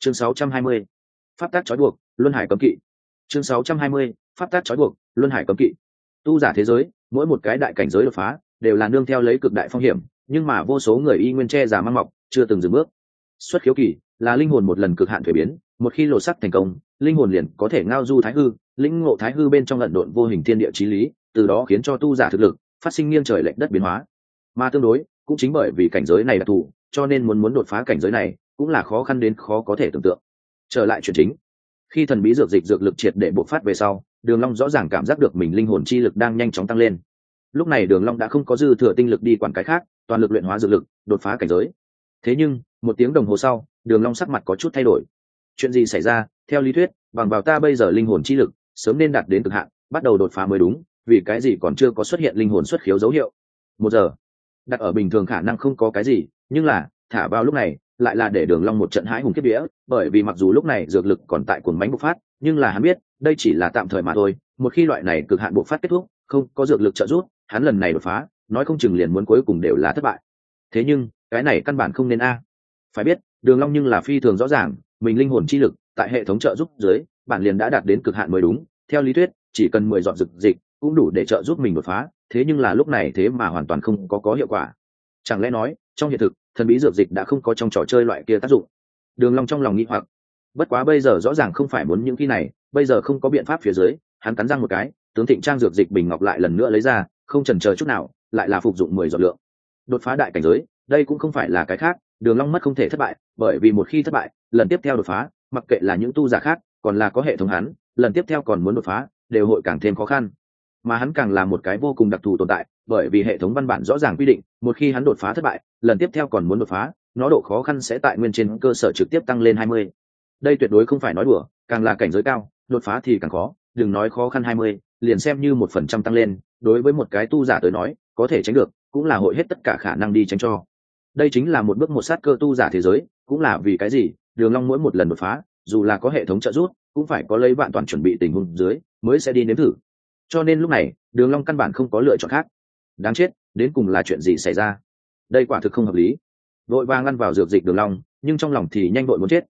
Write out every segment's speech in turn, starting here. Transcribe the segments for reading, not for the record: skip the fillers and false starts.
chương 620. Pháp tác trói buộc, luân hải cấm kỵ. chương 620. Pháp tác trói buộc, luân hải cấm kỵ. Tu giả thế giới, mỗi một cái đại cảnh giới đột phá đều là nương theo lấy cực đại phong hiểm, nhưng mà vô số người y nguyên che giả mang mọc, chưa từng dừng bước. Xuất khiếu kỳ là linh hồn một lần cực hạn thuế biến, một khi lột sắc thành công, linh hồn liền có thể ngao du thái hư, lĩnh ngộ thái hư bên trong ẩn độn vô hình thiên địa chí lý, từ đó khiến cho tu giả thực lực phát sinh nghiêng trời lệch đất biến hóa. Mà tương đối, cũng chính bởi vì cảnh giới này đặc thù, cho nên muốn đột phá cảnh giới này cũng là khó khăn đến khó có thể tưởng tượng. Trở lại chuyện chính, khi thần bí dược lực triệt để bộc phát về sau, Đường Long rõ ràng cảm giác được mình linh hồn chi lực đang nhanh chóng tăng lên. Lúc này Đường Long đã không có dư thừa tinh lực đi quản cái khác, toàn lực luyện hóa dược lực, đột phá cảnh giới. Thế nhưng, một tiếng đồng hồ sau, Đường Long sắc mặt có chút thay đổi. Chuyện gì xảy ra? Theo lý thuyết, bằng vào ta bây giờ linh hồn chi lực, sớm nên đạt đến cực hạn, bắt đầu đột phá mới đúng, vì cái gì còn chưa có xuất hiện linh hồn xuất khiếu dấu hiệu? 1 giờ. Đặt ở bình thường khả năng không có cái gì, nhưng là, thả vào lúc này, lại là để Đường Long một trận hãi hùng kiếp vía, bởi vì mặc dù lúc này dược lực còn tại cuồng mãnh bộc phát, nhưng là hắn biết, đây chỉ là tạm thời mà thôi, một khi loại này cực hạn bộc phát kết thúc, không có dược lực trợ giúp, hắn lần này đột phá, nói không chừng liền muốn cuối cùng đều là thất bại. Thế nhưng, cái này căn bản không nên a. Phải biết, Đường Long nhưng là phi thường rõ ràng, mình linh hồn chi lực tại hệ thống trợ giúp dưới, bản liền đã đạt đến cực hạn mới đúng, theo lý thuyết, chỉ cần 10 giọt dược dịch cũng đủ để trợ giúp mình đột phá, thế nhưng là lúc này thế mà hoàn toàn không có hiệu quả. Chẳng lẽ nói, trong hiện thực, thần bí dược dịch đã không có trong trò chơi loại kia tác dụng? Đường Long trong lòng nghi hoặc. Bất quá bây giờ rõ ràng không phải muốn những khi này, bây giờ không có biện pháp phía dưới, hắn cắn răng một cái, tướng Thịnh Trang dược dịch bình ngọc lại lần nữa lấy ra, không chần chờ chút nào, lại là phục dụng 10 giọt lượng. Đột phá đại cảnh giới, đây cũng không phải là cái khác, Đường Long mất không thể thất bại, bởi vì một khi thất bại, lần tiếp theo đột phá, mặc kệ là những tu giả khác, còn là có hệ thống hắn, lần tiếp theo còn muốn đột phá, đều hội càng thêm khó khăn. Mà hắn càng là một cái vô cùng đặc thù tồn tại, bởi vì hệ thống văn bản rõ ràng quy định, một khi hắn đột phá thất bại, lần tiếp theo còn muốn đột phá, nó độ khó khăn sẽ tại nguyên trên cơ sở trực tiếp tăng lên 20. Đây tuyệt đối không phải nói đùa, càng là cảnh giới cao, đột phá thì càng khó, đừng nói khó khăn 20, liền xem như 1% tăng lên, đối với một cái tu giả tới nói, có thể tránh được, cũng là hội hết tất cả khả năng đi tránh cho. Đây chính là một bước một sát cơ tu giả thế giới, cũng là vì cái gì, Đường Long mỗi một lần đột phá, dù là có hệ thống trợ giúp, cũng phải có lấy vạn toàn chuẩn bị tình huống dưới, mới sẽ đi nếm thử. Cho nên lúc này, Đường Long căn bản không có lựa chọn khác. Đáng chết, đến cùng là chuyện gì xảy ra? Đây quả thực không hợp lý. Vội vàng ăn vào dược dịch Đường Long, nhưng trong lòng thì nhanh vội muốn chết.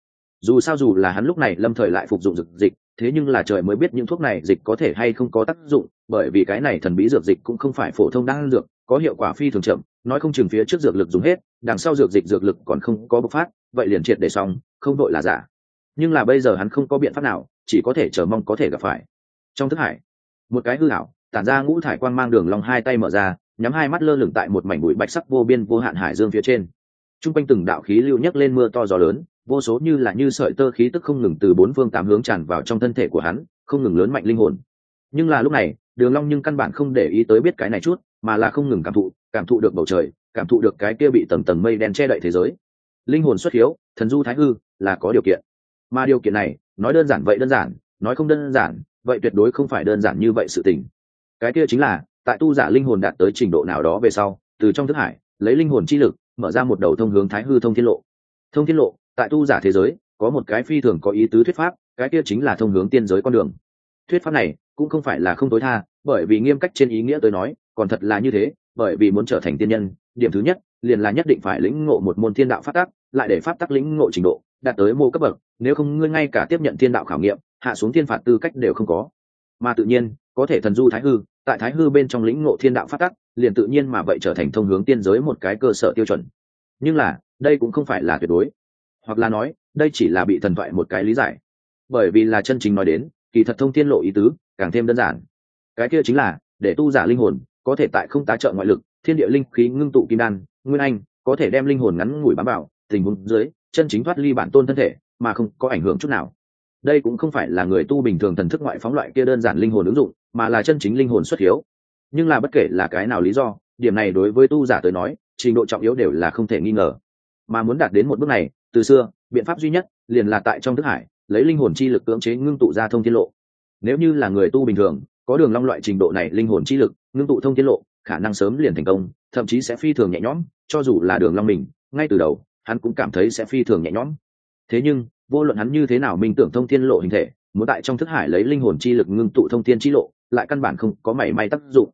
Dù là hắn lúc này lâm thời lại phục dụng dược dịch, thế nhưng là trời mới biết những thuốc này dịch có thể hay không có tác dụng, bởi vì cái này thần bí dược dịch cũng không phải phổ thông đan dược, có hiệu quả phi thường chậm, nói không chừng phía trước dược lực dùng hết, đằng sau dược lực còn không có bộc phát, vậy liền triệt để xong, không đội là giả. Nhưng là bây giờ hắn không có biện pháp nào, chỉ có thể chờ mong có thể gặp phải. Trong thức hải, một cái hư ảo tản ra ngũ thải quang mang, Đường Long hai tay mở ra, nhắm hai mắt lơ lửng tại một mảnh bụi bạch sắc vô biên vô hạn hải dương phía trên. Trung quanh từng đạo khí lưu nhấc lên mưa to gió lớn, vô số như sợi tơ khí tức không ngừng từ bốn phương tám hướng tràn vào trong thân thể của hắn, không ngừng lớn mạnh linh hồn. Nhưng là lúc này, Đường Long nhưng căn bản không để ý tới biết cái này chút, mà là không ngừng cảm thụ được bầu trời, cảm thụ được cái kia bị tầng tầng mây đen che đậy thế giới. Linh hồn xuất hiếu, thần du thái hư, là có điều kiện. Mà điều kiện này, nói đơn giản vậy đơn giản, nói không đơn giản, vậy tuyệt đối không phải đơn giản như vậy sự tình. Cái kia chính là, tại tu giả linh hồn đạt tới trình độ nào đó về sau, từ trong thức hải, lấy linh hồn chi lực, mở ra một đầu thông hướng thái hư thông thiên lộ. Thông thiên lộ, tại tu giả thế giới, có một cái phi thường có ý tứ thuyết pháp, cái kia chính là thông hướng tiên giới con đường. Thuyết pháp này cũng không phải là không tối tha, bởi vì nghiêm cách trên ý nghĩa tới nói, còn thật là như thế, bởi vì muốn trở thành tiên nhân, điểm thứ nhất liền là nhất định phải lĩnh ngộ một môn thiên đạo pháp tắc, lại để pháp tắc lĩnh ngộ trình độ đạt tới mô cấp bậc, nếu không ngươi ngay cả tiếp nhận thiên đạo khảo nghiệm, hạ xuống thiên phạt tư cách đều không có. Mà tự nhiên, có thể thần du thái hư, tại thái hư bên trong lĩnh ngộ thiên đạo pháp tắc, liền tự nhiên mà vậy trở thành thông hướng tiên giới một cái cơ sở tiêu chuẩn. Nhưng là, đây cũng không phải là tuyệt đối, hoặc là nói, đây chỉ là bị thần thoại một cái lý giải. Bởi vì là chân chính nói đến, kỳ thật thông thiên lộ ý tứ càng thêm đơn giản. Cái kia chính là để tu giả linh hồn có thể tại không tá trợ ngoại lực, thiên địa linh khí ngưng tụ kim đan, nguyên anh, có thể đem linh hồn ngắn ngủi bám vào, tình huống dưới, chân chính thoát ly bản tôn thân thể, mà không có ảnh hưởng chút nào. Đây cũng không phải là người tu bình thường thần thức ngoại phóng loại kia đơn giản linh hồn ứng dụng, mà là chân chính linh hồn xuất hiếu. Nhưng là bất kể là cái nào lý do, điểm này đối với tu giả tới nói, trình độ trọng yếu đều là không thể nghi ngờ. Mà muốn đạt đến một bước này, từ xưa, biện pháp duy nhất liền là tại trong thức hải, lấy linh hồn chi lực cưỡng chế ngưng tụ ra thông thiên lộ. Nếu như là người tu bình thường, có Đường Long loại trình độ này linh hồn chi lực ngưng tụ thông thiên lộ, khả năng sớm liền thành công, thậm chí sẽ phi thường nhẹ nhõm, cho dù là Đường Long mình, ngay từ đầu, hắn cũng cảm thấy sẽ phi thường nhẹ nhõm. Thế nhưng, vô luận hắn như thế nào minh tưởng thông thiên lộ hình thể, muốn tại trong thức hải lấy linh hồn chi lực ngưng tụ thông thiên chi lộ, lại căn bản không có mảy may tác dụng.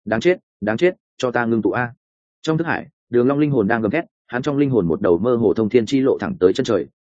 Đáng chết, cho ta ngưng tụ a. Trong thức hải, Đường Long linh hồn đang gầm thét, hắn trong linh hồn một đầu mơ hồ thông thiên chi lộ thẳng tới chân trời,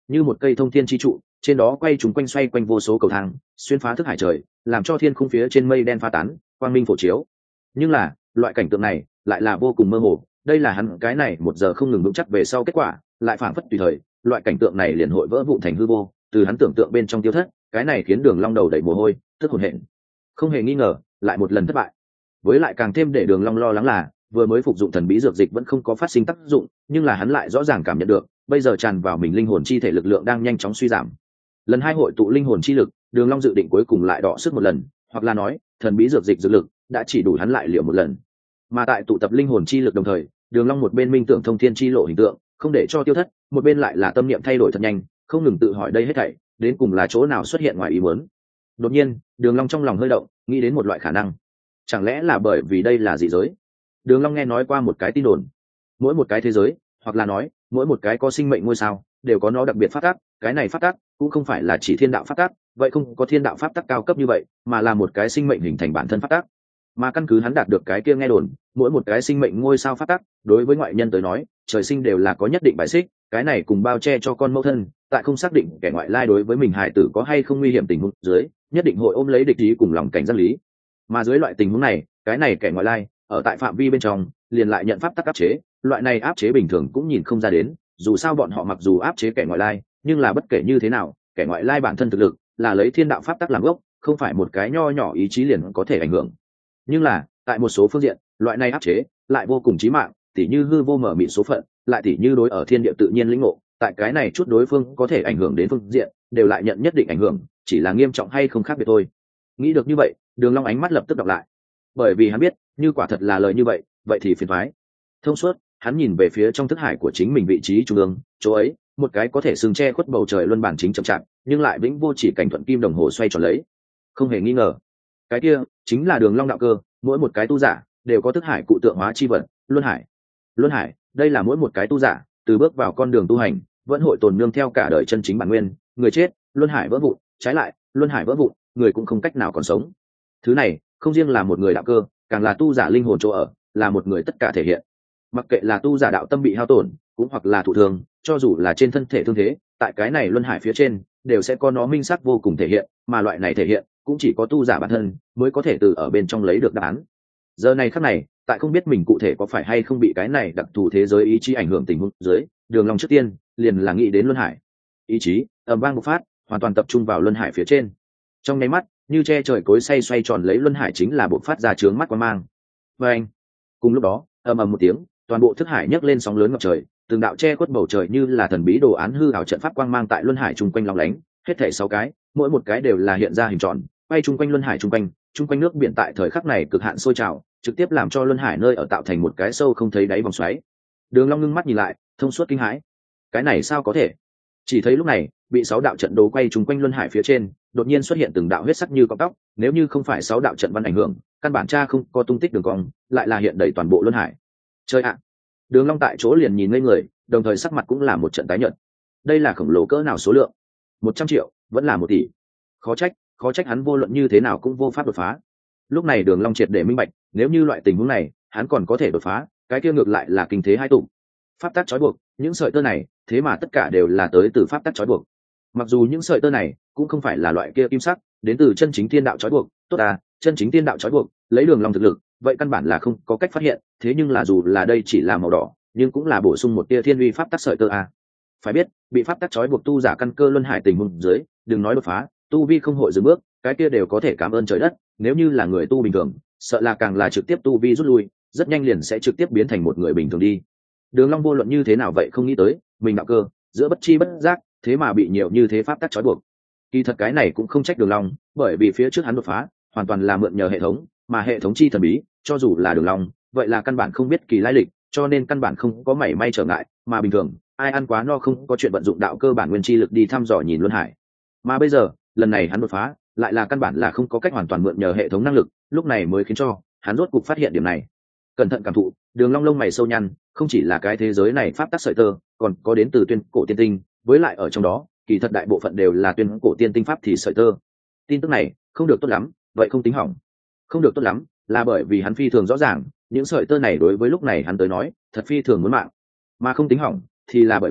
như một cây thông thiên chi trụ, trên đó quay chúng quanh xoay quanh vô số cầu thang, xuyên phá thức hải trời, làm cho thiên khung phía trên mây đen pha tán, quang minh phổ chiếu. Nhưng là loại cảnh tượng này lại là vô cùng mơ hồ, đây là hắn cái này một giờ không ngừng vững chắc về sau kết quả, lại phảng phất tùy thời loại cảnh tượng này liền hội vỡ vụn thành hư vô, từ hắn tưởng tượng bên trong tiêu thất. Cái này khiến Đường Long đầu đầy mồ hôi, tức hồn hển. Không hề nghi ngờ, lại một lần thất bại. Với lại càng thêm để Đường Long lo lắng là, vừa mới phục dụng thần bí dược dịch vẫn không có phát sinh tác dụng, nhưng là hắn lại rõ ràng cảm nhận được, bây giờ tràn vào mình linh hồn chi thể lực lượng đang nhanh chóng suy giảm. Lần hai hội tụ linh hồn chi lực, Đường Long dự định cuối cùng lại đọ sức một lần, hoặc là nói, thần bí dược dịch dược lực đã chỉ đủ hắn lại liệu một lần. Mà tại tụ tập linh hồn chi lực đồng thời, Đường Long một bên minh tưởng thông thiên chi lộ hình tượng, không để cho tiêu thất, một bên lại là tâm niệm thay đổi thật nhanh, không ngừng tự hỏi đây hết thảy đến cùng là chỗ nào xuất hiện ngoài ý muốn. Đột nhiên, Đường Long trong lòng hơi động, nghĩ đến một loại khả năng. Chẳng lẽ là bởi vì đây là dị giới? Đường Long nghe nói qua một cái tin đồn, mỗi một cái thế giới, hoặc là nói, mỗi một cái có sinh mệnh ngôi sao, đều có nó đặc biệt pháp tắc, cái này pháp tắc cũng không phải là chỉ thiên đạo pháp tắc, vậy không có thiên đạo pháp tắc cao cấp như vậy, mà là một cái sinh mệnh hình thành bản thân pháp tắc. Mà căn cứ hắn đạt được cái kia nghe đồn, mỗi một cái sinh mệnh ngôi sao pháp tắc, đối với ngoại nhân tới nói, trời sinh đều là có nhất định bài xích, cái này cùng bao che cho con mẫu thân, tại không xác định kẻ ngoại lai đối với mình hài tử có hay không nguy hiểm tình huống dưới, nhất định hội ôm lấy địch ý cùng lòng cảnh giác lý. Mà dưới loại tình huống này, cái này kẻ ngoại lai ở tại phạm vi bên trong, liền lại nhận pháp tắc áp chế, loại này áp chế bình thường cũng nhìn không ra đến, dù sao bọn họ mặc dù áp chế kẻ ngoại lai, nhưng là bất kể như thế nào, kẻ ngoại lai bản thân thực lực là lấy thiên đạo pháp tắc làm gốc, không phải một cái nho nhỏ ý chí liền có thể ảnh hưởng. Nhưng là tại một số phương diện, loại này áp chế lại vô cùng chí mạng, tỉ như hư vô mở mịt số phận, lại tỉ như đối ở thiên địa tự nhiên lĩnh ngộ, tại cái này chút đối phương có thể ảnh hưởng đến phương diện, đều lại nhận nhất định ảnh hưởng, chỉ là nghiêm trọng hay không khác biệt thôi. Nghĩ được như vậy, Đường Long ánh mắt lập tức đọc lại, bởi vì hắn biết, như quả thật là lời như vậy, vậy thì phiền toái. Thông suốt, hắn nhìn về phía trong thức hải của chính mình vị trí trung ương, chỗ ấy, một cái có thể sừng che khuất bầu trời luân bản chính chậm chạp, nhưng lại vĩnh vô chỉ cảnh thuận kim đồng hồ xoay tròn lấy. Không hề nghi ngờ, cái kia chính là Đường Long đạo cơ, mỗi một cái tu giả đều có thức hải cụ tượng hóa chi vật, luân hải. Luân hải, đây là mỗi một cái tu giả từ bước vào con đường tu hành, vẫn hội tồn nương theo cả đời chân chính bản nguyên, người chết, luân hải vỡ vụn, trái lại, luân hải vỡ vụn, người cũng không cách nào còn sống. Thứ này, không riêng là một người đạo cơ, càng là tu giả linh hồn chỗ ở, là một người tất cả thể hiện. Mặc kệ là tu giả đạo tâm bị hao tổn, cũng hoặc là thụ thương, cho dù là trên thân thể thương thế, tại cái này luân hải phía trên, đều sẽ có nó minh sắc vô cùng thể hiện, mà loại này thể hiện, cũng chỉ có tu giả bản thân mới có thể từ ở bên trong lấy được đáp án. Giờ này khắc này, tại không biết mình cụ thể có phải hay không bị cái này đặc thù thế giới ý chí ảnh hưởng tình huống dưới, Đường Long trước tiên liền là nghĩ đến luân hải. Ý chí ầm vang bộc phát, hoàn toàn tập trung vào luân hải phía trên. Trong nháy mắt, như che trời cối xay xoay tròn lấy luân hải chính là bộc phát ra chướng mắt quang mang. Và anh, cùng lúc đó, ầm ầm một tiếng, toàn bộ thức hải nhấc lên sóng lớn ngập trời, từng đạo che khuất bầu trời như là thần bí đồ án hư ảo trận pháp quang mang tại luân hải chung quanh lóng lánh, hết thảy 6 cái, mỗi một cái đều là hiện ra hình tròn, quay chung quanh luân hải chung quanh nước biển tại thời khắc này cực hạn sôi trào, trực tiếp làm cho luân hải nơi ở tạo thành một cái sâu không thấy đáy vòng xoáy. Đường Long ngưng mắt nhìn lại, thông suốt kinh hãi. Cái này sao có thể? Chỉ thấy lúc này, bị 6 đạo trận đồ quay chung quanh luân hải phía trên, đột nhiên xuất hiện từng đạo huyết sắc như cọng tóc, nếu như không phải 6 đạo trận văn ảnh hưởng, căn bản tra không có tung tích đường cong, lại là hiện đầy toàn bộ luân hải. Chơi ạ! Đường Long tại chỗ liền nhìn ngây người, đồng thời sắc mặt cũng là một trận tái nhợt. Đây là khổng lồ cỡ nào số lượng? 100 triệu, vẫn là 1 tỷ. Khó trách hắn vô luận như thế nào cũng vô pháp đột phá. Lúc này Đường Long triệt để minh bạch, nếu như loại tình huống này, hắn còn có thể đột phá, cái kia ngược lại là kinh thế hai tụ. Pháp tắc trói buộc, những sợi tơ này, thế mà tất cả đều là tới từ pháp tắc trói buộc. Mặc dù những sợi tơ này cũng không phải là loại kia kim sắc, đến từ chân chính thiên đạo trói buộc, tốt à, chân chính thiên đạo trói buộc, lấy Đường Long thực lực, vậy căn bản là không có cách phát hiện, thế nhưng là dù là đây chỉ là màu đỏ, nhưng cũng là bổ sung một tia thiên uy pháp tắc sợi tơ à. Phải biết, bị pháp tắc trói buộc tu giả căn cơ luân hải tình huống dưới, đừng nói đột phá, tu vi không hội dừng bước, cái kia đều có thể cảm ơn trời đất, nếu như là người tu bình thường, sợ là càng là trực tiếp tu vi rút lui, rất nhanh liền sẽ trực tiếp biến thành một người bình thường đi. Đường Long vô luận như thế nào vậy không nghĩ tới, mình đạo cơ, giữa bất chi bất giác, thế mà bị nhiều như thế pháp tắc trói buộc. Kỳ thật cái này cũng không trách Đường Long, bởi vì phía trước hắn đột phá, hoàn toàn là mượn nhờ hệ thống, mà hệ thống chi thần bí, cho dù là Đường Long, vậy là căn bản không biết kỳ lai lịch, cho nên căn bản không có mảy may trở ngại, mà bình thường, ai ăn quá no không có chuyện vận dụng đạo cơ bản nguyên chi lực đi thăm dò nhìn luân hải. Mà bây giờ, lần này hắn đột phá, lại là căn bản là không có cách hoàn toàn mượn nhờ hệ thống năng lực, lúc này mới khiến cho hắn rốt cục phát hiện điểm này. Cẩn thận cảm thụ, Đường Long lông mày sâu nhăn, không chỉ là cái thế giới này pháp tắc sợi tơ, còn có đến từ tuyên cổ tiên tinh, với lại ở trong đó, kỳ thật đại bộ phận đều là tuyên cổ tiên tinh pháp thì sợi tơ. Tin tức này không được tốt lắm, vậy không tính hỏng. Không được tốt lắm, là bởi vì hắn phi thường rõ ràng, những sợi tơ này đối với lúc này hắn tới nói, thật phi thường muốn mạng. Mà không tính hỏng, thì là bởi vì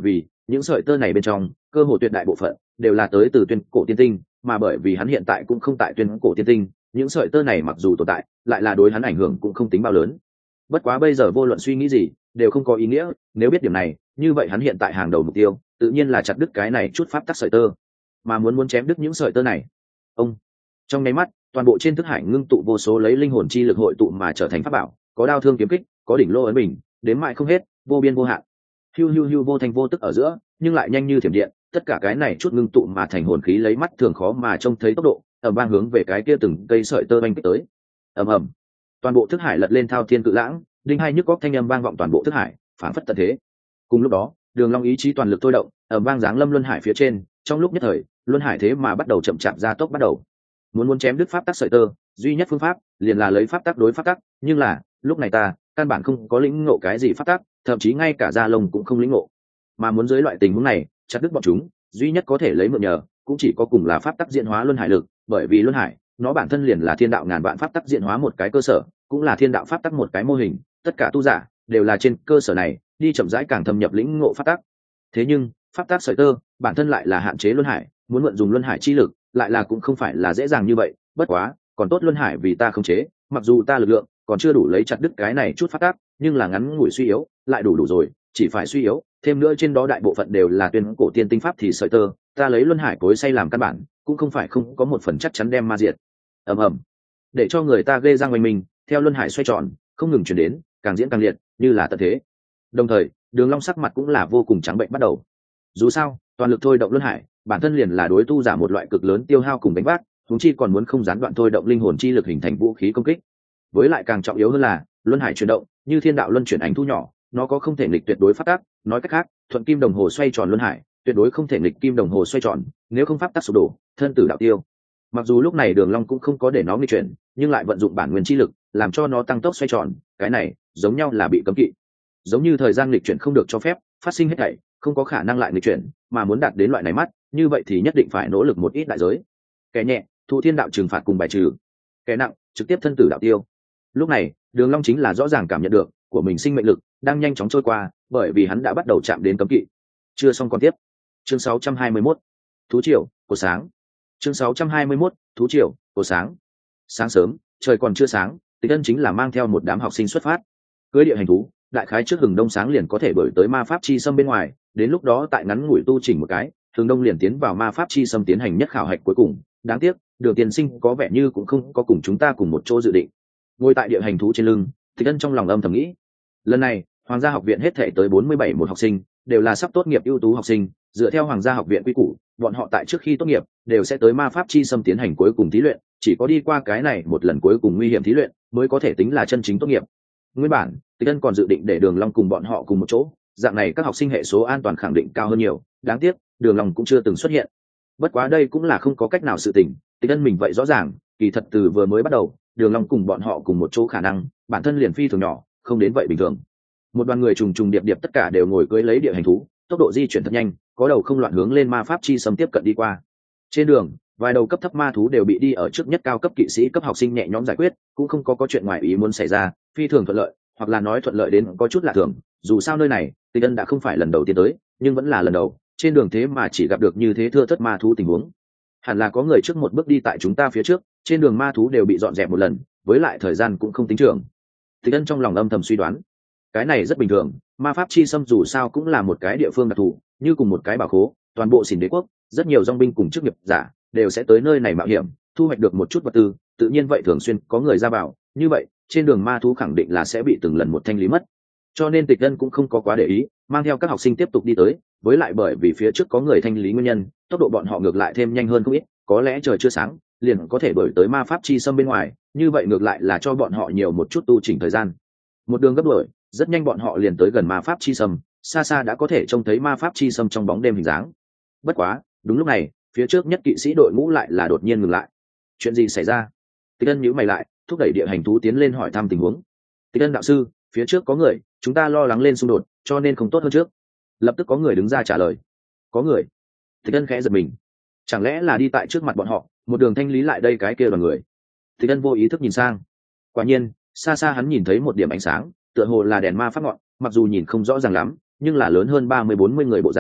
những sợi tơ này bên trong cơ hồ tuyệt đại bộ phận đều là tới từ tuyên cổ tiên tinh, mà bởi vì hắn hiện tại cũng không tại tuyên cổ tiên tinh, những sợi tơ này mặc dù tồn tại lại là đối hắn ảnh hưởng cũng không tính bao lớn. Bất quá bây giờ vô luận suy nghĩ gì đều không có ý nghĩa, nếu biết điểm này như vậy hắn hiện tại hàng đầu mục tiêu tự nhiên là chặt đứt cái này chút pháp tắc sợi tơ, mà muốn chém đứt những sợi tơ này. Ông trong nháy mắt toàn bộ trên thức hải ngưng tụ vô số lấy linh hồn chi lực hội tụ mà trở thành pháp bảo, có đao thương kiếm kích, có đỉnh lô ấn bình, đếm mãi không hết, vô biên vô hạn. Hiu hiu hiu vô thành vô tức ở giữa, nhưng lại nhanh như thiểm điện, tất cả cái này chút ngưng tụ mà thành hồn khí lấy mắt thường khó mà trông thấy tốc độ, ầm vang hướng về cái kia từng cây sợi tơ vành kích tới. Ầm ầm. Toàn bộ thức hải lật lên thao thiên cự lãng, đinh hai nhức góc thanh âm vang vọng toàn bộ thức hải, phản phất tận thế. Cùng lúc đó, Đường Long ý chí toàn lực thôi động, ầm vang giáng lâm luân hải phía trên, trong lúc nhất thời, luân hải thế mà bắt đầu chậm chạp gia tốc bắt đầu. Muốn chém đứt pháp tắc sợi tơ, duy nhất phương pháp liền là lấy pháp tắc đối pháp tắc, nhưng là, lúc này ta căn bản không có lĩnh ngộ cái gì pháp tắc, thậm chí ngay cả da lông cũng không lĩnh ngộ. Mà muốn dưới loại tình huống này, chặt đứt bọn chúng, duy nhất có thể lấy mượn nhờ, cũng chỉ có cùng là pháp tắc diễn hóa luân hải lực, bởi vì luân hải, nó bản thân liền là thiên đạo ngàn vạn pháp tắc diễn hóa một cái cơ sở, cũng là thiên đạo pháp tắc một cái mô hình, tất cả tu giả đều là trên cơ sở này, đi chậm rãi càng thâm nhập lĩnh ngộ pháp tắc. Thế nhưng, pháp tắc sợi tơ, bản thân lại là hạn chế luân hải, muốn mượn dùng luân hải chi lực, lại là cũng không phải là dễ dàng như vậy, bất quá, còn tốt luân hải vì ta khống chế, mặc dù ta lực lượng còn chưa đủ lấy chặt đứt cái này chút pháp tắc, nhưng là ngắn ngủi suy yếu, lại đủ rồi, chỉ phải suy yếu, thêm nữa trên đó đại bộ phận đều là tuyên cổ tiên tinh pháp thì sợi tơ, ta lấy luân hải cối xay làm căn bản, cũng không phải không có một phần chắc chắn đem ma diệt. Ầm ầm. Để cho người ta ghê răng oanh mình, theo luân hải xoay tròn, không ngừng chuyển đến, càng diễn càng liệt, như là tận thế. Đồng thời, Đường Long sắc mặt cũng là vô cùng trắng bệnh bắt đầu. Dù sao, toàn lực thôi động luân hải, bản thân liền là đối tu giả một loại cực lớn tiêu hao cùng đánh vác, chúng chi còn muốn không gián đoạn thôi động linh hồn chi lực hình thành vũ khí công kích. Với lại càng trọng yếu hơn là, luân hải chuyển động, như thiên đạo luân chuyển ảnh thu nhỏ, nó có không thể nghịch tuyệt đối pháp tắc, nói cách khác, thuận kim đồng hồ xoay tròn luân hải, tuyệt đối không thể nghịch kim đồng hồ xoay tròn, nếu không pháp tắc sụp đổ, thân tử đạo tiêu. Mặc dù lúc này Đường Long cũng không có để nó nghịch chuyển, nhưng lại vận dụng bản nguyên chi lực, làm cho nó tăng tốc xoay tròn, cái này giống nhau là bị cấm kỵ. Giống như thời gian nghịch chuyển không được cho phép, phát sinh hết thảy, không có khả năng lại nghịch chuyển, mà muốn đạt đến loại này mắt, như vậy thì nhất định phải nỗ lực một ít đại giới. Kẻ nhẹ, thụ thiên đạo trừng phạt cùng bài trừ; kẻ nặng, trực tiếp thân tử đạo tiêu. Lúc này, Đường Long chính là rõ ràng cảm nhận được của mình sinh mệnh lực đang nhanh chóng trôi qua, bởi vì hắn đã bắt đầu chạm đến cấm kỵ. Chưa xong còn tiếp. Chương 621. Thú triều, của sáng. Chương 621. Thú triều, của sáng. Sáng sớm, trời còn chưa sáng, Tịch Ân chính là mang theo một đám học sinh xuất phát. Cưỡi địa hành thú, đại khái trước hừng đông sáng liền có thể bởi tới ma pháp chi sâm bên ngoài, đến lúc đó tại ngắn ngủi tu chỉnh một cái, hừng đông liền tiến vào ma pháp chi sâm tiến hành nhất khảo hạch cuối cùng. Đáng tiếc, Đường tiên sinh có vẻ như cũng không có cùng chúng ta cùng một chỗ dự định. Ngồi tại địa hành thú trên lưng, Tịch Ân trong lòng âm thầm nghĩ, lần này Hoàng gia học viện hết thể tới 47 một học sinh, đều là sắp tốt nghiệp ưu tú học sinh, dựa theo Hoàng gia học viện quy củ, bọn họ tại trước khi tốt nghiệp đều sẽ tới ma pháp chi sâm tiến hành cuối cùng thí luyện, chỉ có đi qua cái này một lần cuối cùng nguy hiểm thí luyện mới có thể tính là chân chính tốt nghiệp. Nguyên bản, Tịch Ân còn dự định để Đường Long cùng bọn họ cùng một chỗ, dạng này các học sinh hệ số an toàn khẳng định cao hơn nhiều, đáng tiếc, Đường Long cũng chưa từng xuất hiện. Bất quá đây cũng là không có cách nào sự tình, Tịch Ân mình vậy rõ ràng, kỳ thật từ vừa mới bắt đầu, Đường Long cùng bọn họ cùng một chỗ khả năng, bản thân liền phi thường nhỏ, không đến vậy bình thường. Một đoàn người trùng trùng điệp điệp tất cả đều ngồi cưỡi lấy địa hành thú, tốc độ di chuyển thật nhanh, có đầu không loạn hướng lên ma pháp chi sâm tiếp cận đi qua. Trên đường, vài đầu cấp thấp ma thú đều bị đi ở trước nhất cao cấp kỵ sĩ cấp học sinh nhẹ nhõm giải quyết, cũng không có chuyện ngoài ý muốn xảy ra, phi thường thuận lợi, hoặc là nói thuận lợi đến có chút lạ thường. Dù sao nơi này, Tịch Ân đã không phải lần đầu tiên tới, nhưng vẫn là lần đầu, trên đường thế mà chỉ gặp được như thế thưa thớt ma thú tình huống. Hẳn là có người trước một bước đi tại chúng ta phía trước, trên đường ma thú đều bị dọn dẹp một lần, với lại thời gian cũng không tính trường. Tịch Ân trong lòng âm thầm suy đoán, cái này rất bình thường, ma pháp chi sâm dù sao cũng là một cái địa phương đặc thù, như cùng một cái bảo khố, toàn bộ Xỉn Đế quốc, rất nhiều dòng binh cùng chức nghiệp giả đều sẽ tới nơi này mạo hiểm, thu hoạch được một chút vật tư, tự nhiên vậy thường xuyên có người ra vào, như vậy, trên đường ma thú khẳng định là sẽ bị từng lần một thanh lý mất. Cho nên Tịch Ân cũng không có quá để ý, mang theo các học sinh tiếp tục đi tới, với lại bởi vì phía trước có người thanh lý nguyên nhân, tốc độ bọn họ ngược lại thêm nhanh hơn không ít, có lẽ trời chưa sáng, liền có thể đuổi tới ma pháp chi sâm bên ngoài, như vậy ngược lại là cho bọn họ nhiều một chút tu chỉnh thời gian. Một đường gấp đuổi, rất nhanh bọn họ liền tới gần ma pháp chi sâm, xa xa đã có thể trông thấy ma pháp chi sâm trong bóng đêm hình dáng. Bất quá, đúng lúc này, phía trước nhất kỵ sĩ đội ngũ lại là đột nhiên ngừng lại. Chuyện gì xảy ra? Tịch Ân nhíu mày lại, thúc đẩy địa hành thú tiến lên hỏi thăm tình huống. Tịch Ân đạo sư, phía trước có người, chúng ta lo lắng lên xung đột, cho nên không tốt hơn trước. Lập tức có người đứng ra trả lời. Có người? Tịch Ân khẽ giật mình. Chẳng lẽ là đi tại trước mặt bọn họ, một đường thanh lý lại đây cái kia đoàn người? Tịch Ân vô ý thức nhìn sang. Quả nhiên, xa xa hắn nhìn thấy một điểm ánh sáng, tựa hồ là đèn ma pháp ngọn, mặc dù nhìn không rõ ràng lắm, nhưng là lớn hơn 30-40 người bộ dáng,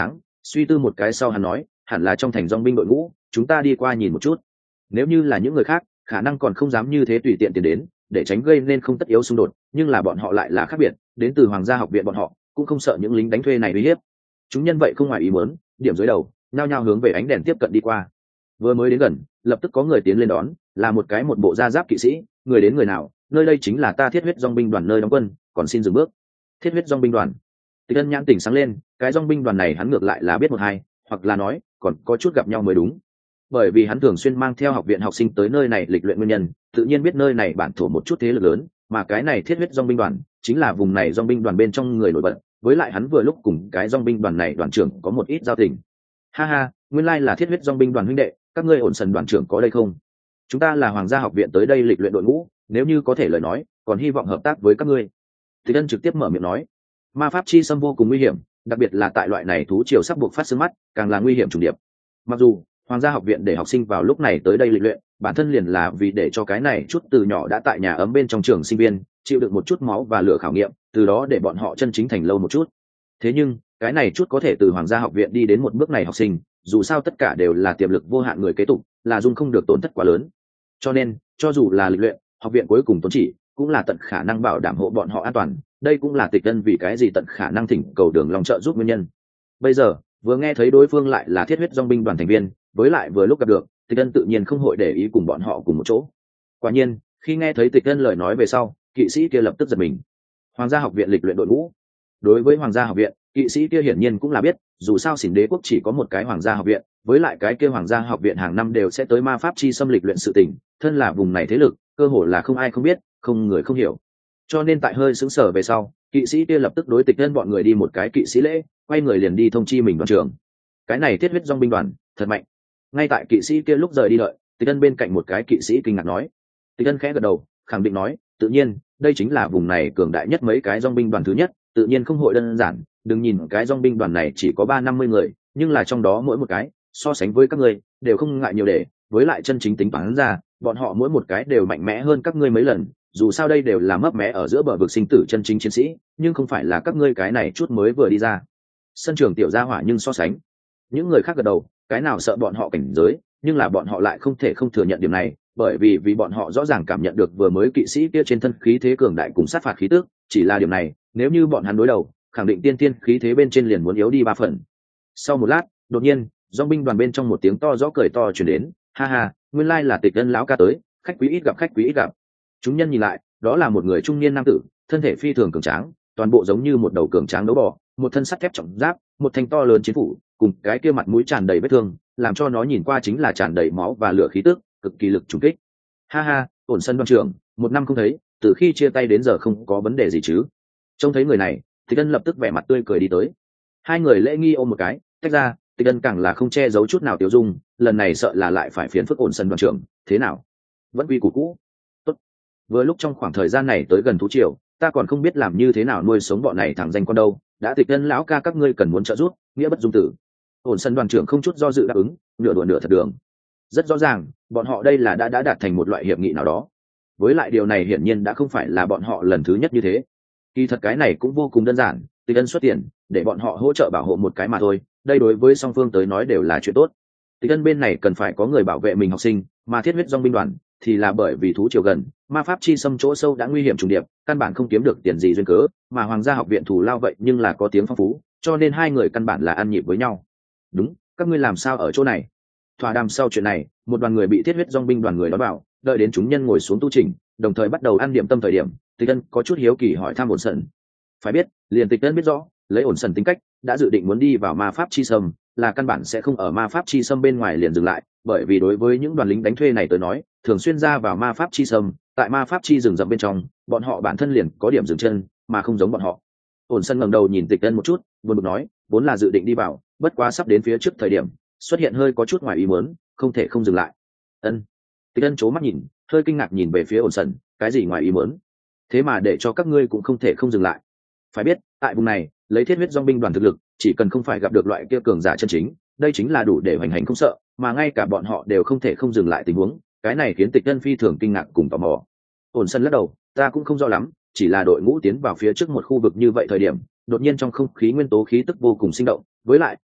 Suy tư một cái sau hắn nói, hẳn là trong thành dòng binh đội ngũ, chúng ta đi qua nhìn một chút. Nếu như là những người khác, khả năng còn không dám như thế tùy tiện tiến đến, để tránh gây nên không tất yếu xung đột, nhưng là bọn họ lại là khác biệt, đến từ Hoàng gia học viện bọn họ cũng không sợ những lính đánh thuê này uy hiếp. Chúng nhân vậy không ngoài ý muốn, điểm dưới đầu, nhao nhao hướng về ánh đèn tiếp cận đi qua. Vừa mới đến gần, lập tức có người tiến lên đón, là một một bộ da giáp kỵ sĩ, người đến người nào, nơi đây chính là ta Thiết Huyết Dòng binh đoàn nơi đóng quân, còn xin dừng bước. Thiết Huyết Dòng binh đoàn. Tịch Ân nhãn tỉnh sáng lên, cái dòng binh đoàn này hắn ngược lại là biết một hai, hoặc là nói, còn có chút gặp nhau mới đúng. Bởi vì hắn thường xuyên mang theo học viện học sinh tới nơi này lịch luyện nguyên nhân, tự nhiên biết nơi này bản thổ một chút thế lực lớn, mà cái này Thiết Huyết Dòng binh đoàn chính là vùng này dòng binh đoàn bên trong người nổi bật, với lại hắn vừa lúc cùng cái dòng binh đoàn này đoàn trưởng có một ít giao tình. Ha ha, nguyên lai là Thiết Huyết Dòng binh đoàn huynh đệ, các ngươi ổn sần đoàn trưởng có đây không? Chúng ta là Hoàng gia học viện tới đây lịch luyện đội ngũ, nếu như có thể lời nói, còn hy vọng hợp tác với các ngươi. Tịch Ân trực tiếp mở miệng nói, ma pháp chi xâm vô cùng nguy hiểm, đặc biệt là tại loại này thú triều sắp buộc phát xương mắt, càng là nguy hiểm trùng điệp. Mặc dù Hoàng gia học viện để học sinh vào lúc này tới đây lịch luyện, bản thân liền là vì để cho cái này chút từ nhỏ đã tại nhà ấm bên trong trường sinh viên chịu được một chút máu và lửa khảo nghiệm, từ đó để bọn họ chân chính thành lâu một chút. Thế nhưng cái này chút có thể từ Hoàng gia học viện đi đến một bước này học sinh, dù sao tất cả đều là tiềm lực vô hạn người kế tục, là dung không được tổn thất quá lớn. Cho nên cho dù là lịch luyện, học viện cuối cùng tốn chỉ cũng là tận khả năng bảo đảm hộ bọn họ an toàn. Đây cũng là Tịch Ân vì cái gì tận khả năng thỉnh cầu Đường Long trợ giúp nguyên nhân. Bây giờ vừa nghe thấy đối phương lại là Thiết Huyết Dòng binh đoàn thành viên, với lại vừa lúc gặp được, Tịch Ân tự nhiên không hội để ý cùng bọn họ cùng một chỗ. Quả nhiên khi nghe thấy Tịch Ân lời nói về sau, kỵ sĩ kia lập tức giật mình. Hoàng gia học viện lịch luyện đội ngũ. Đối với Hoàng gia học viện, kỵ sĩ kia hiển nhiên cũng là biết, dù sao Xỉn Đế quốc chỉ có một cái Hoàng gia học viện, với lại cái kia Hoàng gia học viện hàng năm đều sẽ tới ma pháp chi xâm lịch luyện sự tình, thân là vùng này thế lực, cơ hồ là không ai không biết, không người không hiểu. Cho nên tại hơi sững sờ về sau, kỵ sĩ kia lập tức đối Tịch Ân bọn người đi một cái kỵ sĩ lễ, quay người liền đi thông chi mình đoàn trưởng. Cái này Thiết Huyết Dòng binh đoàn, thật mạnh. Ngay tại kỵ sĩ kia lúc rời đi đợi, Tịch Ân bên cạnh một cái kỵ sĩ kinh ngạc nói. Tịch Ân khẽ gật đầu, khẳng định nói, tự nhiên, đây chính là vùng này cường đại nhất mấy cái dòng binh đoàn thứ nhất, tự nhiên không hội đơn giản. Đừng nhìn cái dòng binh đoàn này chỉ có 350 người, nhưng là trong đó mỗi một cái so sánh với các ngươi đều không ngại nhiều để, với lại chân chính tính toán ra, bọn họ mỗi một cái đều mạnh mẽ hơn các ngươi mấy lần. Dù sao đây đều là mấp mé ở giữa bờ vực sinh tử chân chính chiến sĩ, nhưng không phải là các ngươi cái này chút mới vừa đi ra sân trường tiểu gia hỏa. Nhưng so sánh những người khác gật đầu, cái nào sợ bọn họ cảnh giới, nhưng là bọn họ lại không thể không thừa nhận điểm này, bởi vì bọn họ rõ ràng cảm nhận được vừa mới kỵ sĩ kia trên thân khí thế cường đại cùng sát phạt khí tức, chỉ là điểm này, nếu như bọn hắn đối đầu, khẳng định tiên khí thế bên trên liền muốn yếu đi 3 phần. Sau một lát, đột nhiên, dòng binh đoàn bên trong một tiếng to rõ cười to truyền đến, ha ha, nguyên lai là Tịch Ân lão ca tới, khách quý ít gặp, khách quý ít gặp. Chúng nhân nhìn lại, đó là một người trung niên nam tử, thân thể phi thường cường tráng, toàn bộ giống như một đầu cường tráng đấu bò, một thân sắt thép trọng giáp, một thanh to lớn chiến phủ, cùng cái kia mặt mũi tràn đầy vết thương, làm cho nó nhìn qua chính là tràn đầy máu và lửa khí tức, cực kỳ lực trùng kích. Ha ha, ổn sân đoàn trưởng, 1 năm không thấy, từ khi chia tay đến giờ không có vấn đề gì chứ? Trông thấy người này, Tịch Ân lập tức vẻ mặt tươi cười đi tới. Hai người lễ nghi ôm một cái, tách ra, Tịch Ân càng là không che giấu chút nào tiêu dung, lần này sợ là lại phải phiền phức ổn sân đoàn trưởng, thế nào? Vẫn quy củ cũ. Tốt. Vừa lúc trong khoảng thời gian này tới gần thú triều, ta còn không biết làm như thế nào nuôi sống bọn này thằng danh con đâu, đã Tịch Ân lão ca các ngươi cần muốn trợ giúp, nghĩa bất dung tử. Ổn sân đoàn trưởng không chút do dự đáp ứng, nửa đùa nửa thật đường. Rất rõ ràng, bọn họ đây là đã đạt thành một loại hiệp nghị nào đó. Với lại điều này hiển nhiên đã không phải là bọn họ lần thứ nhất như thế. Kỳ thật cái này cũng vô cùng đơn giản, Tịch Ân xuất tiền để bọn họ hỗ trợ bảo hộ một cái mà thôi, đây đối với song phương tới nói đều là chuyện tốt. Tịch Ân bên này cần phải có người bảo vệ mình học sinh, mà Thiết Huyết Dòng binh đoàn thì là bởi vì thú triều gần, ma pháp chi xâm chỗ sâu đã nguy hiểm trùng điệp, căn bản không kiếm được tiền gì duyên cớ, mà Hoàng gia học viện thù lao vậy nhưng là có tiếng phong phú, cho nên hai người căn bản là ăn nhịp với nhau. Đúng, các ngươi làm sao ở chỗ này? Thỏa đàm sau chuyện này, một đoàn người bị Thiết Huyết Dòng binh đoàn người đón bảo, đợi đến chúng nhân ngồi xuống tu trình, đồng thời bắt đầu ăn điểm tâm thời điểm, Tịch Ân có chút hiếu kỳ hỏi thăm ổn sần. Phải biết, liền Tịch Ân biết rõ, lấy ổn sần tính cách, đã dự định muốn đi vào ma pháp chi xâm, là căn bản sẽ không ở ma pháp chi xâm bên ngoài liền dừng lại, bởi vì đối với những đoàn lính đánh thuê này tới nói, thường xuyên ra vào ma pháp chi xâm, tại ma pháp chi rừng rậm bên trong, bọn họ bản thân liền có điểm dừng chân, mà không giống bọn họ. Ổn sân ngẩng đầu nhìn Tịch Ân một chút, buồn bực nói, vốn là dự định đi vào, bất quá sắp đến phía trước thời điểm, xuất hiện hơi có chút ngoài ý muốn, không thể không dừng lại. Ân. Tịch Ân chố mắt nhìn, hơi kinh ngạc nhìn về phía ổn sân, cái gì ngoài ý muốn? Thế mà để cho các ngươi cũng không thể không dừng lại. Phải biết, tại vùng này, lấy Thiết Huyết Dòng binh đoàn thực lực, chỉ cần không phải gặp được loại kia cường giả chân chính, đây chính là đủ để hoành hành không sợ, mà ngay cả bọn họ đều không thể không dừng lại tình huống, cái này khiến Tịch Ân phi thường kinh ngạc cùng tò mò. Ổn sân lắc đầu, ta cũng không rõ lắm, chỉ là đội ngũ tiến vào phía trước một khu vực như vậy thời điểm, đột nhiên trong không khí nguyên tố khí tức vô cùng sinh động, với lại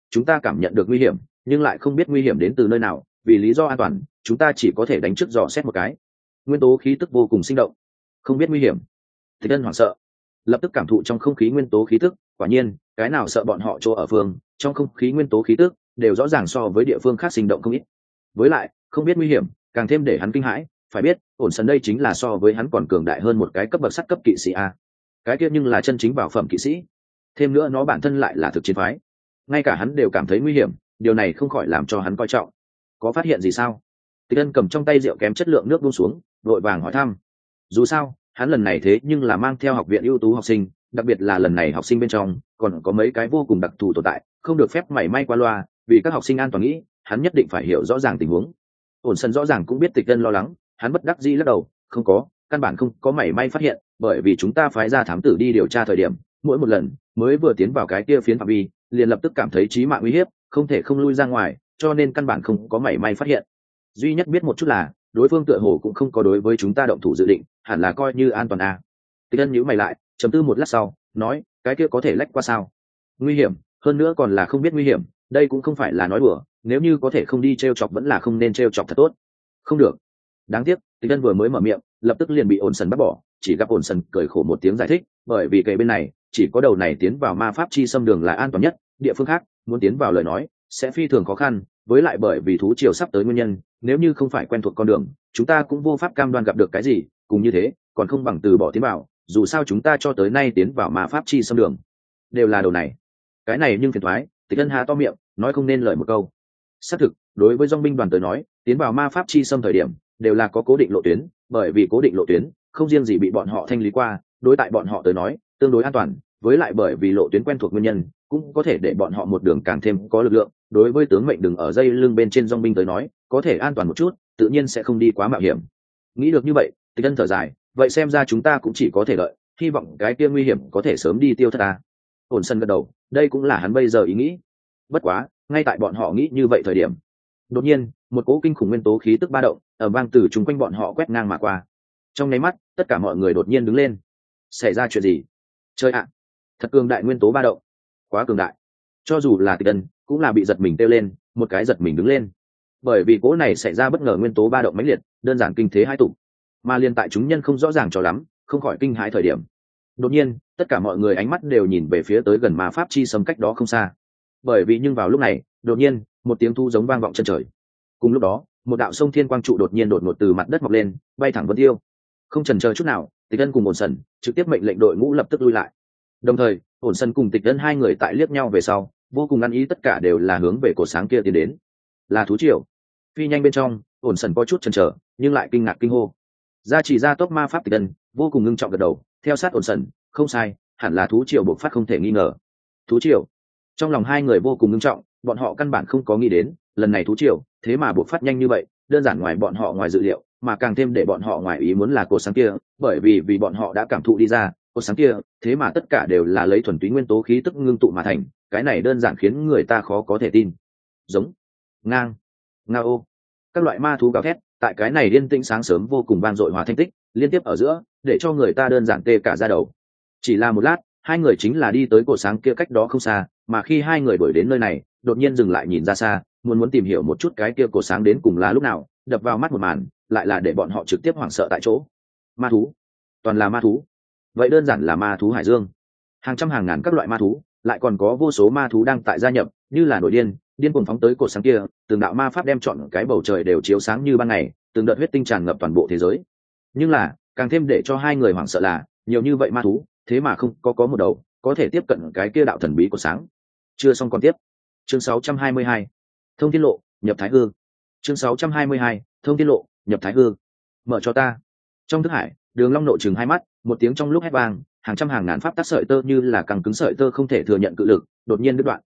chúng ta cảm nhận được nguy hiểm nhưng lại không biết nguy hiểm đến từ nơi nào, vì lý do an toàn chúng ta chỉ có thể đánh trước dò xét một cái. Nguyên tố khí tức vô cùng sinh động. Không biết nguy hiểm. Tịch Ân hoảng sợ, lập tức cảm thụ trong không khí nguyên tố khí tức. Quả nhiên cái nào sợ bọn họ chỗ ở phương trong không khí nguyên tố khí tức đều rõ ràng so với địa phương khác sinh động không ít. Với lại không biết nguy hiểm càng thêm để hắn kinh hãi. Phải biết ổn sần đây chính là so với hắn còn cường đại hơn một cái cấp bậc sắt cấp kỵ sĩ a. Cái kia nhưng là chân chính bảo phẩm kỵ sĩ, thêm nữa nó bản thân lại là thực chiến phái, ngay cả hắn đều cảm thấy nguy hiểm. Điều này không khỏi làm cho hắn coi trọng. Có phát hiện gì sao? Tịch Ân cầm trong tay rượu kém chất lượng nước buông xuống, vội vàng hỏi thăm. Dù sao hắn lần này thế nhưng là mang theo học viện ưu tú học sinh, đặc biệt là lần này học sinh bên trong còn có mấy cái vô cùng đặc thù tồn tại, không được phép mảy may qua loa. Vì các học sinh an toàn nghĩ hắn nhất định phải hiểu rõ ràng tình huống. Ổn sân rõ ràng cũng biết Tịch Ân lo lắng, hắn bất đắc dĩ lắc đầu, không có, căn bản không có mảy may phát hiện, bởi vì chúng ta phái ra thám tử đi điều tra thời điểm, mỗi một lần mới vừa tiến vào cái kia phiến phạm vi liền lập tức cảm thấy chí mạng uy hiếp, không thể không lui ra ngoài, cho nên căn bản không có mảy may phát hiện. Duy nhất biết một chút là đối phương tựa hồ cũng không có đối với chúng ta động thủ dự định, hẳn là coi như an toàn a. Tịch Ân nhíu mày lại, trầm tư một lát sau nói, cái kia có thể lách qua sao? Nguy hiểm, hơn nữa còn là không biết nguy hiểm, đây cũng không phải là nói đùa, nếu như có thể không đi trêu chọc vẫn là không nên trêu chọc thật tốt. Không được. Đáng tiếc Tịch Ân vừa mới mở miệng lập tức liền bị ổn sần bắt bỏ. Chỉ gặp ổn sần cười khổ một tiếng giải thích, bởi vì kề bên này chỉ có đầu này tiến vào ma pháp chi xâm đường là an toàn nhất, địa phương khác muốn tiến vào lời nói sẽ phi thường khó khăn. Với lại bởi vì thú triều sắp tới nguyên nhân, nếu như không phải quen thuộc con đường chúng ta cũng vô pháp cam đoan gặp được cái gì, cùng như thế còn không bằng từ bỏ tiến vào. Dù sao chúng ta cho tới nay tiến vào ma pháp chi xâm đường đều là đầu này cái này, nhưng phiền thoái. Tịch Ân há to miệng nói không nên lời một câu. Xác thực đối với dòng binh đoàn tới nói, tiến vào ma pháp chi xâm thời điểm đều là có cố định lộ tuyến, bởi vì cố định lộ tuyến không riêng gì bị bọn họ thanh lý qua, đối tại bọn họ tới nói tương đối an toàn. Với lại bởi vì lộ tuyến quen thuộc nguyên nhân cũng có thể để bọn họ một đường càng thêm có lực lượng. Đối với tướng mệnh đừng ở dây lưng bên trên dòng binh tới nói có thể an toàn một chút, tự nhiên sẽ không đi quá mạo hiểm. Nghĩ được như vậy Tịch Ân thở dài, vậy xem ra chúng ta cũng chỉ có thể đợi, hy vọng cái kia nguy hiểm có thể sớm đi tiêu thất ta. Ổn sân gật đầu, đây cũng là hắn bây giờ ý nghĩ. Bất quá ngay tại bọn họ nghĩ như vậy thời điểm, đột nhiên một cỗ kinh khủng nguyên tố khí tức ba động ở vang từ chung quanh bọn họ quét ngang mà qua. Trong nháy mắt tất cả mọi người đột nhiên đứng lên. Xảy ra chuyện gì? Chơi ạ, thật cường đại nguyên tố ba động, quá cường đại. Cho dù là Tịch Ân cũng là bị giật mình kêu lên, một cái giật mình đứng lên. Bởi vì cỗ này xảy ra bất ngờ nguyên tố ba động mãnh liệt, đơn giản kinh thế hai tụ, mà liên tại chúng nhân không rõ ràng cho lắm, không khỏi kinh hãi thời điểm, đột nhiên tất cả mọi người ánh mắt đều nhìn về phía tới gần ma pháp chi xâm cách đó không xa. Bởi vì nhưng vào lúc này đột nhiên một tiếng thu giống vang vọng chân trời. Cùng lúc đó một đạo sông thiên quang trụ đột nhiên đột ngột từ mặt đất mọc lên, bay thẳng vân tiêu. Không chần chờ chút nào, Tịch Ân cùng ổn sần trực tiếp mệnh lệnh đội ngũ lập tức lui lại. Đồng thời ổn sần cùng Tịch Ân hai người tại liếc nhau về sau vô cùng ăn ý, tất cả đều là hướng về cột sáng kia tiến đến. Là thú triều. Phi nhanh bên trong ổn sần có chút chần chờ nhưng lại kinh ngạc kinh hô. Gia chỉ ra tốc ma pháp Tịch Ân vô cùng ngưng trọng gật đầu, theo sát ổn sần, không sai, hẳn là thú triều bộc phát không thể nghi ngờ. Thú triều. Trong lòng hai người vô cùng ngưng trọng, bọn họ căn bản không có nghĩ đến lần này thú triều thế mà bộc phát nhanh như vậy, đơn giản ngoài bọn họ ngoài dự liệu, mà càng thêm để bọn họ ngoài ý muốn là cột sáng kia, bởi vì bọn họ đã cảm thụ đi ra, cột sáng kia thế mà tất cả đều là lấy thuần túy nguyên tố khí tức ngưng tụ mà thành, cái này đơn giản khiến người ta khó có thể tin. Giống, ngang, ngao, các loại ma thú gào thét tại cái này yên tĩnh sáng sớm vô cùng vang dội hòa thanh tích liên tiếp ở giữa, để cho người ta đơn giản tê cả da đầu. Chỉ là một lát hai người chính là đi tới cột sáng kia cách đó không xa, mà khi hai người đuổi đến nơi này đột nhiên dừng lại nhìn ra xa, muốn tìm hiểu một chút cái kia cột sáng đến cùng là lúc nào. Đập vào mắt một màn lại là để bọn họ trực tiếp hoảng sợ tại chỗ. Ma thú, toàn là ma thú. Vậy đơn giản là ma thú hải dương, hàng trăm hàng ngàn các loại ma thú, lại còn có vô số ma thú đang tại gia nhập, như là nổi điên cuồng phóng tới cột sáng kia. Từng đạo ma pháp đem trọn cái bầu trời đều chiếu sáng như ban ngày, từng đợt huyết tinh tràn ngập toàn bộ thế giới. Nhưng là càng thêm để cho hai người hoảng sợ là nhiều như vậy ma thú thế mà không có một đầu có thể tiếp cận cái kia đạo thần bí của sáng. Chưa xong còn tiếp. Chương 622, thông thiên lộ nhập thái hư. Chương 622, thông thiên lộ nhập thái hư. Mở cho ta. Trong thức hải Đường Long nộ chừng hai mắt, một tiếng trong lúc hét vang, hàng trăm hàng ngàn pháp tắc sợi tơ như là căng cứng sợi tơ không thể thừa nhận cự lực đột nhiên đứt đoạn.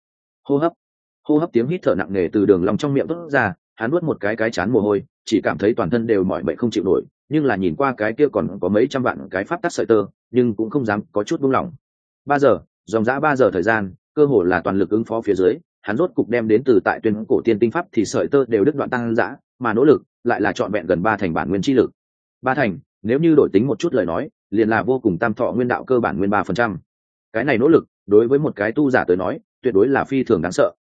Hô hấp tiếng hít thở nặng nề từ Đường Long trong miệng toát ra, hắn nuốt một cái chán mồ hôi, chỉ cảm thấy toàn thân đều mỏi mệt không chịu nổi, nhưng là nhìn qua cái kia còn có mấy trăm vạn cái pháp tắc sợi tơ, nhưng cũng không dám có chút buông lỏng. 3 giờ, dòng dã 3 giờ thời gian, cơ hồ là toàn lực ứng phó phía dưới, hắn rốt cục đem đến từ tại tuyên cổ tiên tinh pháp thì sợi tơ đều đứt đoạn tăng dã, mà nỗ lực lại là trọn vẹn gần 3 thành bản nguyên chi lực. 3 thành, nếu như đổi tính một chút lời nói, liền là vô cùng tam thọ nguyên đạo cơ bản nguyên 3%. Cái này nỗ lực, đối với một cái tu giả tới nói, tuyệt đối là phi thường đáng sợ.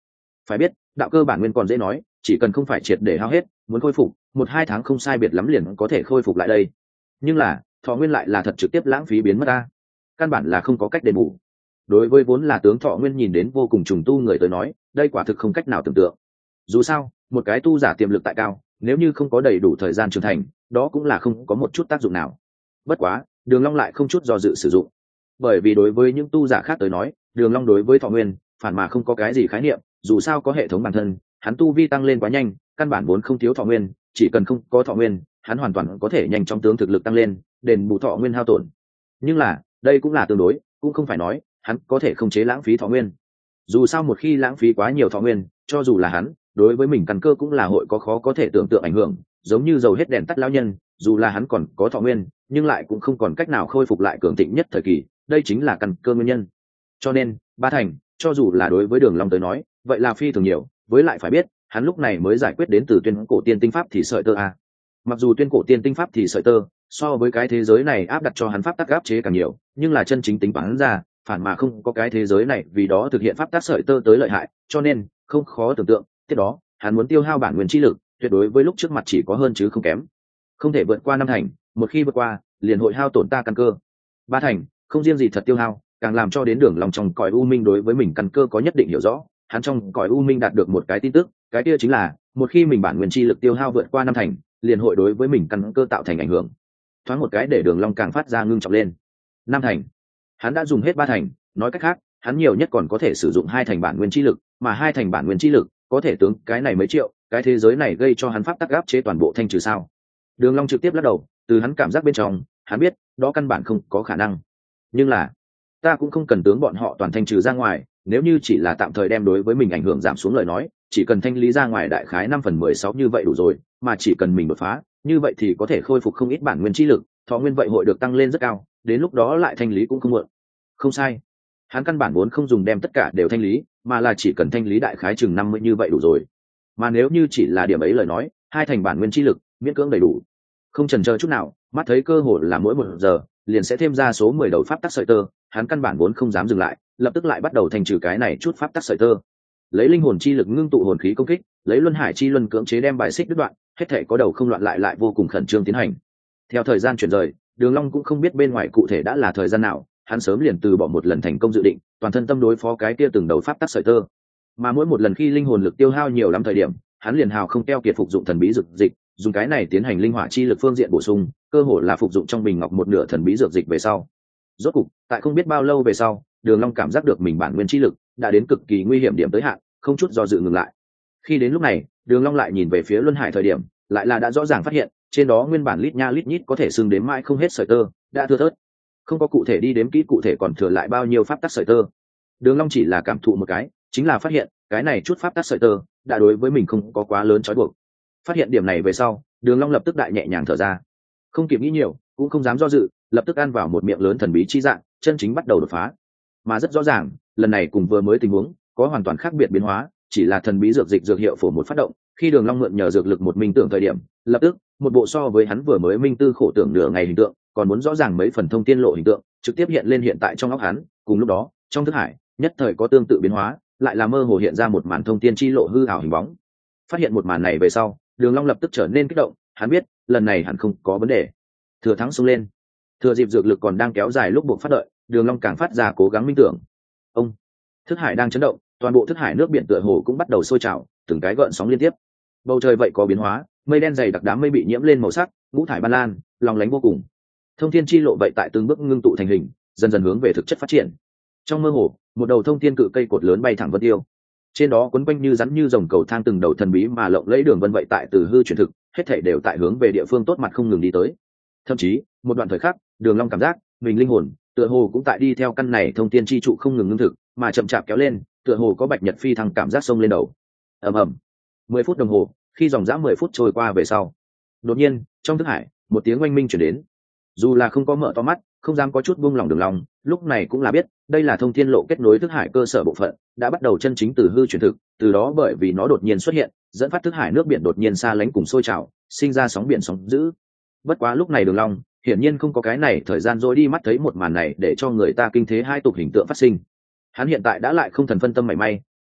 phải biết đạo cơ bản nguyên còn dễ nói, chỉ cần không phải triệt để hao hết, muốn khôi phục 1-2 tháng không sai biệt lắm liền có thể khôi phục lại đây. Nhưng là thọ nguyên lại là thật trực tiếp lãng phí biến mất ta, căn bản là không có cách đền bù. Đối với vốn là tướng thọ nguyên nhìn đến vô cùng trùng tu người tới nói, đây quả thực không cách nào tưởng tượng. Dù sao một cái tu giả tiềm lực tại cao, nếu như không có đầy đủ thời gian trưởng thành, đó cũng là không có một chút tác dụng nào. Bất quá Đường Long lại không chút do dự sử dụng, bởi vì đối với những tu giả khác tới nói, Đường Long đối với thọ nguyên phản mà không có cái gì khái niệm. Dù sao có hệ thống bản thân, hắn tu vi tăng lên quá nhanh, căn bản vốn không thiếu thọ nguyên, chỉ cần không có thọ nguyên, hắn hoàn toàn có thể nhanh chóng tướng thực lực tăng lên, đền bù thọ nguyên hao tổn. Nhưng là đây cũng là tương đối, cũng không phải nói hắn có thể không chế lãng phí thọ nguyên. Dù sao một khi lãng phí quá nhiều thọ nguyên, cho dù là hắn, đối với mình căn cơ cũng là hội có khó có thể tưởng tượng ảnh hưởng. Giống như dầu hết đèn tắt lão nhân, dù là hắn còn có thọ nguyên, nhưng lại cũng không còn cách nào khôi phục lại cường thịnh nhất thời kỳ. Đây chính là căn cơ nguyên nhân. Cho nên 3 thành, cho dù là đối với Đường Long tới nói, vậy là phi thường nhiều. Với lại phải biết, hắn lúc này mới giải quyết đến từ tuyên cổ tiên tinh pháp thì sợi tơ a. Mặc dù tuyên cổ tiên tinh pháp thì sợi tơ so với cái thế giới này áp đặt cho hắn pháp tắc áp chế càng nhiều, nhưng là chân chính tính bản ra, phản mà không có cái thế giới này vì đó thực hiện pháp tắc sợi tơ tới lợi hại, cho nên không khó tưởng tượng, tiếp đó hắn muốn tiêu hao bản nguyên chi lực, tuyệt đối với lúc trước mặt chỉ có hơn chứ không kém. Không thể vượt qua 5 thành, một khi vượt qua, liền hội hao tổn ta căn cơ. 3 thành, không riêng gì thật tiêu hao, càng làm cho đến Đường Long trong cõi u minh đối với mình căn cơ có nhất định hiểu rõ. Hắn trong cõi u minh đạt được một cái tin tức, cái kia chính là một khi mình bản nguyên chi lực tiêu hao vượt qua 5 thành, liền hội đối với mình căn cơ tạo thành ảnh hưởng. Thoáng một cái để Đường Long càng phát ra ngưng trọng lên. 5 thành, hắn đã dùng hết 3 thành, nói cách khác, hắn nhiều nhất còn có thể sử dụng 2 thành bản nguyên chi lực, mà 2 thành bản nguyên chi lực có thể tướng cái này mấy triệu, cái thế giới này gây cho hắn pháp tắc áp chế toàn bộ thanh trừ sao? Đường Long trực tiếp lắc đầu, từ hắn cảm giác bên trong, hắn biết, đó căn bản không có khả năng. Nhưng là, ta cũng không cần tướng bọn họ toàn thanh trừ ra ngoài, nếu như chỉ là tạm thời đem đối với mình ảnh hưởng giảm xuống lời nói, chỉ cần thanh lý ra ngoài đại khái 5/16 như vậy đủ rồi, mà chỉ cần mình đột phá, như vậy thì có thể khôi phục không ít bản nguyên chi lực, thọ nguyên vậy hội được tăng lên rất cao, đến lúc đó lại thanh lý cũng không muộn. Không sai, hắn căn bản vốn không dùng đem tất cả đều thanh lý, mà là chỉ cần thanh lý đại khái chừng 50 như vậy đủ rồi. Mà nếu như chỉ là điểm ấy lời nói, 2 thành bản nguyên chi lực miễn cưỡng đầy đủ. Không chần chờ chút nào, mắt thấy cơ hội là mỗi 1 giờ liền sẽ thêm ra số 10 đầu pháp tắc sợi tơ, hắn căn bản vốn không dám dừng lại, lập tức lại bắt đầu thanh trừ cái này chút pháp tắc sợi tơ. Lấy linh hồn chi lực ngưng tụ hồn khí công kích, lấy luân hải chi luân cưỡng chế đem bài xích đứt đoạn, hết thảy có đầu không loạn lại vô cùng khẩn trương tiến hành. Theo thời gian chuyển rời, Đường Long cũng không biết bên ngoài cụ thể đã là thời gian nào, hắn sớm liền từ bỏ một lần thành công dự định, toàn thân tâm đối phó cái kia từng đầu pháp tắc sợi tơ. Mà mỗi một lần khi linh hồn lực tiêu hao nhiều lắm thời điểm, hắn liền hào không keo kiệt phục dụng thần bí dược dịch, dùng cái này tiến hành linh hỏa chi lực phương diện bổ sung, cơ hội là phục dụng trong bình ngọc một nửa thần bí dược dịch về sau. Rốt cục, tại không biết bao lâu về sau, Đường Long cảm giác được mình bản nguyên chi lực đã đến cực kỳ nguy hiểm điểm tới hạn, không chút do dự ngừng lại. Khi đến lúc này, Đường Long lại nhìn về phía luân hải thời điểm, lại là đã rõ ràng phát hiện, trên đó nguyên bản lít nha lít nhít có thể xưng đếm mãi không hết sợi tơ, đã thưa thớt. Không có cụ thể đi đếm kỹ cụ thể còn thừa lại bao nhiêu pháp tắc sợi tơ. Đường Long chỉ là cảm thụ một cái, chính là phát hiện, cái này chút pháp tắc sợi tơ đã đối với mình không có quá lớn trói buộc. Phát hiện điểm này về sau, Đường Long lập tức đại nhẹ nhàng thở ra. Không kịp nghĩ nhiều, cũng không dám do dự, lập tức ăn vào một miệng lớn thần bí chi dạng, chân chính bắt đầu đột phá. Mà rất rõ ràng, lần này cùng vừa mới tình huống có hoàn toàn khác biệt biến hóa, chỉ là thần bí dược dịch dược hiệu phổ một phát động, khi Đường Long mượn nhờ dược lực một minh tưởng thời điểm, lập tức, một bộ so với hắn vừa mới minh tư khổ tưởng nửa ngày hình tượng, còn muốn rõ ràng mấy phần thông tiên lộ hình tượng, trực tiếp hiện lên hiện tại trong óc hắn, cùng lúc đó, trong thức hải, nhất thời có tương tự biến hóa, lại là mơ hồ hiện ra một màn thông tiên chi lộ hư ảo hình bóng. Phát hiện một màn này về sau, Đường Long lập tức trở nên kích động, hắn biết, lần này hẳn không có vấn đề. Thừa thắng xông lên. Thừa dịp dược lực còn đang kéo dài lúc buộc phát đợi, Đường Long càng phát ra cố gắng minh tưởng. Ông, thức hải đang chấn động, toàn bộ thức hải nước biển tựa hồ cũng bắt đầu sôi trào, từng cái gợn sóng liên tiếp. Bầu trời vậy có biến hóa, mây đen dày đặc đám mây bị nhiễm lên màu sắc, ngũ thải ban lan, long lánh vô cùng. Thông thiên chi lộ vậy tại từng bước ngưng tụ thành hình, dần dần hướng về thực chất phát triển. Trong mơ hồ, một đầu thông thiên cự cây cột lớn bay thẳng vân tiêu. Trên đó quấn quanh như rắn như rồng cầu thang từng đầu thần bí mà lộng lẫy đường vân vậy tại từ hư chuyển thực, hết thảy đều tại hướng về địa phương tốt mặt không ngừng đi tới. Thậm chí, một đoạn thời khắc, Đường Long cảm giác mình linh hồn tựa hồ cũng tại đi theo căn này thông thiên chi trụ không ngừng ngưng thực, mà chậm chạp kéo lên, tựa hồ có bạch nhật phi thăng cảm giác sông lên đầu. Ầm ầm. 10 phút đồng hồ, khi dòng dã 10 phút trôi qua về sau, đột nhiên, trong thức hải, một tiếng oanh minh truyền đến. Dù là không có mở to mắt, không dám có chút buông lòng Đường Long, lúc này cũng là biết, đây là thông thiên lộ kết nối thức hải cơ sở bộ phận, đã bắt đầu chân chính từ hư chuyển thực, từ đó bởi vì nó đột nhiên xuất hiện, dẫn phát thức hải nước biển đột nhiên xa lánh cùng sôi trào, sinh ra sóng biển sóng dữ. Bất quá lúc này Đường Long hiển nhiên không có cái này thời gian dối đi mắt thấy một màn này để cho người ta kinh thế hai tục hình tượng phát sinh. Hắn hiện tại đã lại không thần phân tâm mảy may, có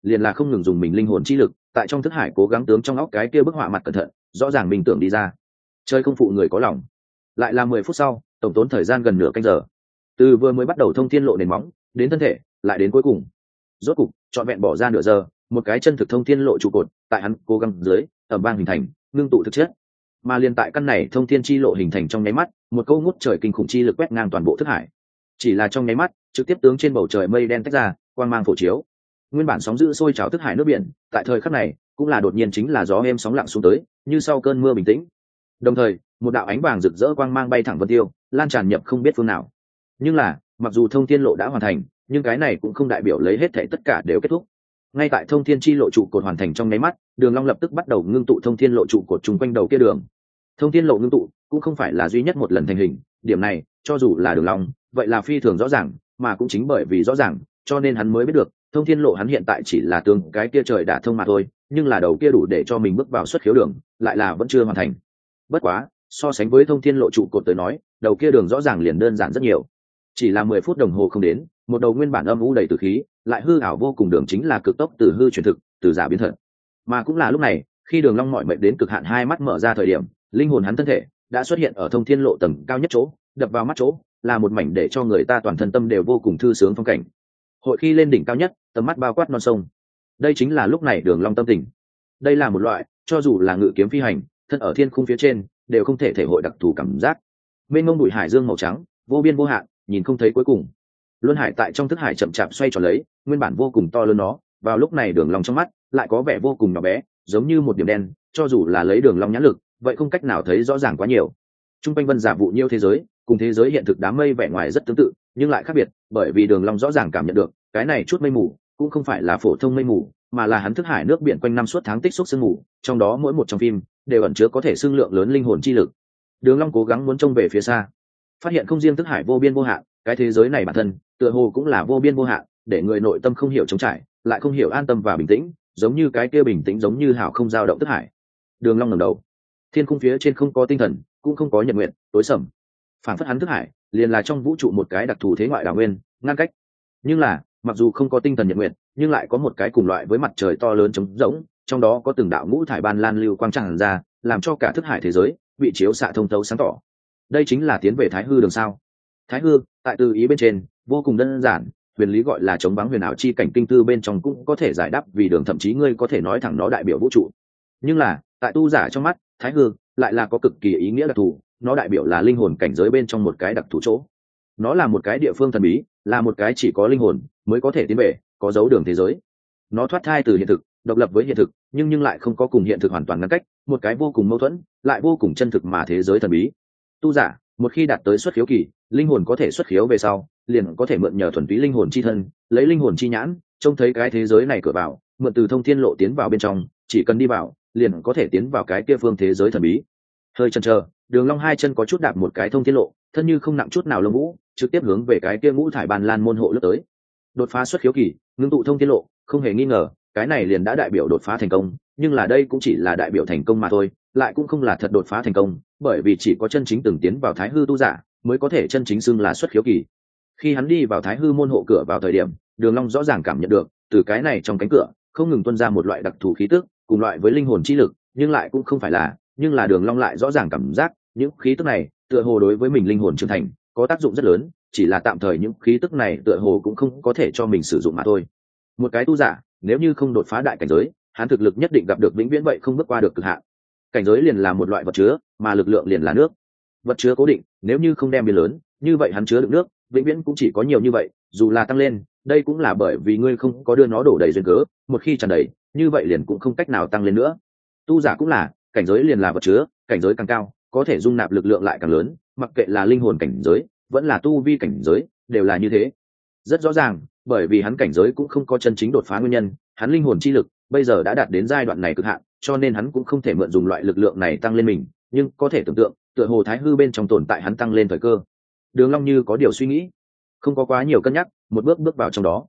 liền là không ngừng dùng mình linh hồn chi lực tại trong thức hải cố gắng tướng trong óc cái kia bức họa mặt cẩn thận rõ ràng mình tưởng đi ra. Chơi không phụ người có lòng. Lại là 10 phút sau, tổng tốn thời gian gần nửa canh giờ. Từ vừa mới bắt đầu thông thiên lộ nền móng đến thân thể, lại đến cuối cùng, rốt cục trọn vẹn bỏ ra nửa giờ, một cái chân thực thông thiên lộ trụ cột tại hắn cố gắng dưới ẩm vang hình thành, ngưng tụ thực chất. Mà liền tại căn này thông thiên chi lộ hình thành trong nháy mắt, một câu ngút trời kinh khủng chi lực quét ngang toàn bộ thức hải. Chỉ là trong nháy mắt, trực tiếp tướng trên bầu trời mây đen tách ra, quang mang phổ chiếu. Nguyên bản sóng dữ sôi trào thức hải nước biển, tại thời khắc này, cũng là đột nhiên chính là gió êm sóng lặng xuống tới, như sau cơn mưa bình tĩnh. Đồng thời, một đạo ánh vàng rực rỡ quang mang bay thẳng vân tiêu, lan tràn nhập không biết phương nào. Nhưng là, mặc dù thông thiên lộ đã hoàn thành, nhưng cái này cũng không đại biểu lấy hết thảy tất cả đều kết thúc. Ngay tại thông thiên chi lộ trụ cột hoàn thành trong nháy mắt, Đường Long lập tức bắt đầu ngưng tụ thông thiên lộ trụ cột chung quanh đầu kia đường. Thông thiên lộ ngưng tụ cũng không phải là duy nhất một lần thành hình, điểm này, cho dù là Đường Long, vậy là phi thường rõ ràng, mà cũng chính bởi vì rõ ràng, cho nên hắn mới biết được, thông thiên lộ hắn hiện tại chỉ là tương cái kia trời đã thông mà thôi, nhưng là đầu kia đủ để cho mình bước vào xuất khiếu đường, lại là vẫn chưa hoàn thành. Bất quá, so sánh với thông thiên lộ trụ cột tới nói, đầu kia đường rõ ràng liền đơn giản rất nhiều. Chỉ là 10 phút đồng hồ không đến, một đầu nguyên bản âm u đầy tử khí, lại hư ảo vô cùng đường chính là cực tốc từ hư chuyển thực, từ giả biến thật. Mà cũng là lúc này, khi Đường Long mỏi mệt đến cực hạn hai mắt mở ra thời điểm, linh hồn hắn thân thể đã xuất hiện ở thông thiên lộ tầng cao nhất chỗ, đập vào mắt chỗ, là một mảnh để cho người ta toàn thân tâm đều vô cùng thư sướng phong cảnh. Hội khi lên đỉnh cao nhất, tầm mắt bao quát non sông. Đây chính là lúc này Đường Long tâm tình. Đây là một loại, cho dù là ngự kiếm phi hành, thân ở thiên khung phía trên, đều không thể thể hội đặc thù cảm giác. Mênh mông bụi hải dương màu trắng, vô biên vô hạn, nhìn không thấy cuối cùng. Luân hải tại trong thức hải chậm chạp xoay tròn lấy, nguyên bản vô cùng to lớn nó, vào lúc này Đường Long trong mắt lại có vẻ vô cùng nhỏ bé, giống như một điểm đen, cho dù là lấy Đường Long nhãn lực, vậy không cách nào thấy rõ ràng quá nhiều. Trung quanh vân giả vụ nhiêu thế giới, cùng thế giới hiện thực đám mây vẻ ngoài rất tương tự, nhưng lại khác biệt, bởi vì Đường Long rõ ràng cảm nhận được, cái này chút mây mù cũng không phải là phổ thông mây mù, mà là hắn thức hải nước biển quanh năm suốt tháng tích xúc sương mù, trong đó mỗi một trong phim đều ẩn chứa có thể xương lượng lớn linh hồn chi lực. Đường Long cố gắng muốn trông về phía xa, phát hiện không riêng thức hải vô biên vô hạn, cái thế giới này bản thân tựa hồ cũng là vô biên vô hạn, để người nội tâm không hiểu trống trải, lại không hiểu an tâm và bình tĩnh, giống như cái kia bình tĩnh giống như hào không dao động thức hải. Đường Long ngẩng đầu, thiên khung phía trên không có tinh thần, cũng không có nhật nguyện, tối sầm. Phản phất hắn thức hải liền là trong vũ trụ một cái đặc thù thế ngoại đảo nguyên, ngăn cách. Nhưng là, mặc dù không có tinh thần nhật nguyện, nhưng lại có một cái cùng loại với mặt trời to lớn trống rỗng, trong đó có từng đạo ngũ thải ban lan lưu quang tràn ra, làm cho cả thức hải thế giới bị chiếu xạ thông thấu sáng tỏ. Đây chính là tiến về Thái Hư đường sao? Thái Hư, tại từ ý bên trên, vô cùng đơn giản, huyền lý gọi là chống vắng huyền ảo chi cảnh kinh tư bên trong cũng có thể giải đáp vì đường, thậm chí ngươi có thể nói thẳng nó đại biểu vũ trụ. Nhưng là, tại tu giả trong mắt, Thái Hư lại là có cực kỳ ý nghĩa đặc thù, nó đại biểu là linh hồn cảnh giới bên trong một cái đặc thù chỗ. Nó là một cái địa phương thần bí, là một cái chỉ có linh hồn mới có thể tiến về, có dấu đường thế giới. Nó thoát thai từ hiện thực, độc lập với hiện thực, nhưng lại không có cùng hiện thực hoàn toàn ngăn cách, một cái vô cùng mâu thuẫn, lại vô cùng chân thực mà thế giới thần bí. Tu giả, một khi đạt tới xuất khiếu kỳ, linh hồn có thể xuất khiếu về sau, liền có thể mượn nhờ thuần túy linh hồn chi thân, lấy linh hồn chi nhãn, trông thấy cái thế giới này cửa vào, mượn từ thông thiên lộ tiến vào bên trong, chỉ cần đi vào, liền có thể tiến vào cái kia phương thế giới thần bí. Hơi chần chờ, Đường Long hai chân có chút đạp một cái thông thiên lộ, thân như không nặng chút nào lông vũ, trực tiếp hướng về cái kia ngũ thải ban lan môn hộ lướt tới. Đột phá xuất khiếu kỳ, ngưng tụ thông thiên lộ, không hề nghi ngờ, cái này liền đã đại biểu đột phá thành công, nhưng là đây cũng chỉ là đại biểu thành công mà thôi, lại cũng không là thật đột phá thành công, bởi vì chỉ có chân chính từng tiến vào Thái Hư tu giả mới có thể chân chính xưng là xuất khiếu kỳ. Khi hắn đi vào Thái Hư môn hộ cửa vào thời điểm, Đường Long rõ ràng cảm nhận được, từ cái này trong cánh cửa không ngừng tuôn ra một loại đặc thù khí tức, cùng loại với linh hồn chi lực, nhưng lại cũng không phải là, nhưng là Đường Long lại rõ ràng cảm giác, những khí tức này tựa hồ đối với mình linh hồn trưởng thành có tác dụng rất lớn, chỉ là tạm thời những khí tức này tựa hồ cũng không có thể cho mình sử dụng mà thôi. Một cái tu giả, nếu như không đột phá đại cảnh giới, hắn thực lực nhất định gặp được vĩnh viễn vậy không bước qua được cực hạn. Cảnh giới liền là một loại vật chứa, mà lực lượng liền là nước. Vật chứa cố định, nếu như không đem biến lớn, như vậy hắn chứa đựng nước, vĩnh viễn cũng chỉ có nhiều như vậy, dù là tăng lên, đây cũng là bởi vì ngươi không có đưa nó đổ đầy duyên cớ, một khi tràn đầy, như vậy liền cũng không cách nào tăng lên nữa. Tu giả cũng là, cảnh giới liền là vật chứa, cảnh giới càng cao, có thể dung nạp lực lượng lại càng lớn, mặc kệ là linh hồn cảnh giới, vẫn là tu vi cảnh giới, đều là như thế. Rất rõ ràng, bởi vì hắn cảnh giới cũng không có chân chính đột phá nguyên nhân, hắn linh hồn chi lực bây giờ đã đạt đến giai đoạn này cực hạn, cho nên hắn cũng không thể mượn dùng loại lực lượng này tăng lên mình, nhưng có thể tưởng tượng, tựa hồ Thái Hư bên trong tồn tại hắn tăng lên thời cơ. Đường Long như có điều suy nghĩ, không có quá nhiều cân nhắc, một bước bước vào trong đó.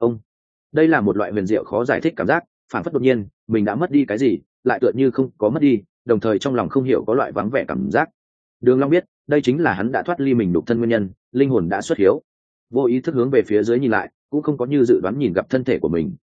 Đây là một loại huyền diệu khó giải thích cảm giác, phản phất đột nhiên mình đã mất đi cái gì, lại tựa như không có mất đi, đồng thời trong lòng không hiểu có loại vắng vẻ cảm giác. Đường Long biết, đây chính là hắn đã thoát ly mình đục thân nguyên nhân, linh hồn đã xuất hiếu. Vô ý thức hướng về phía dưới nhìn lại, cũng không có như dự đoán nhìn gặp thân thể của mình,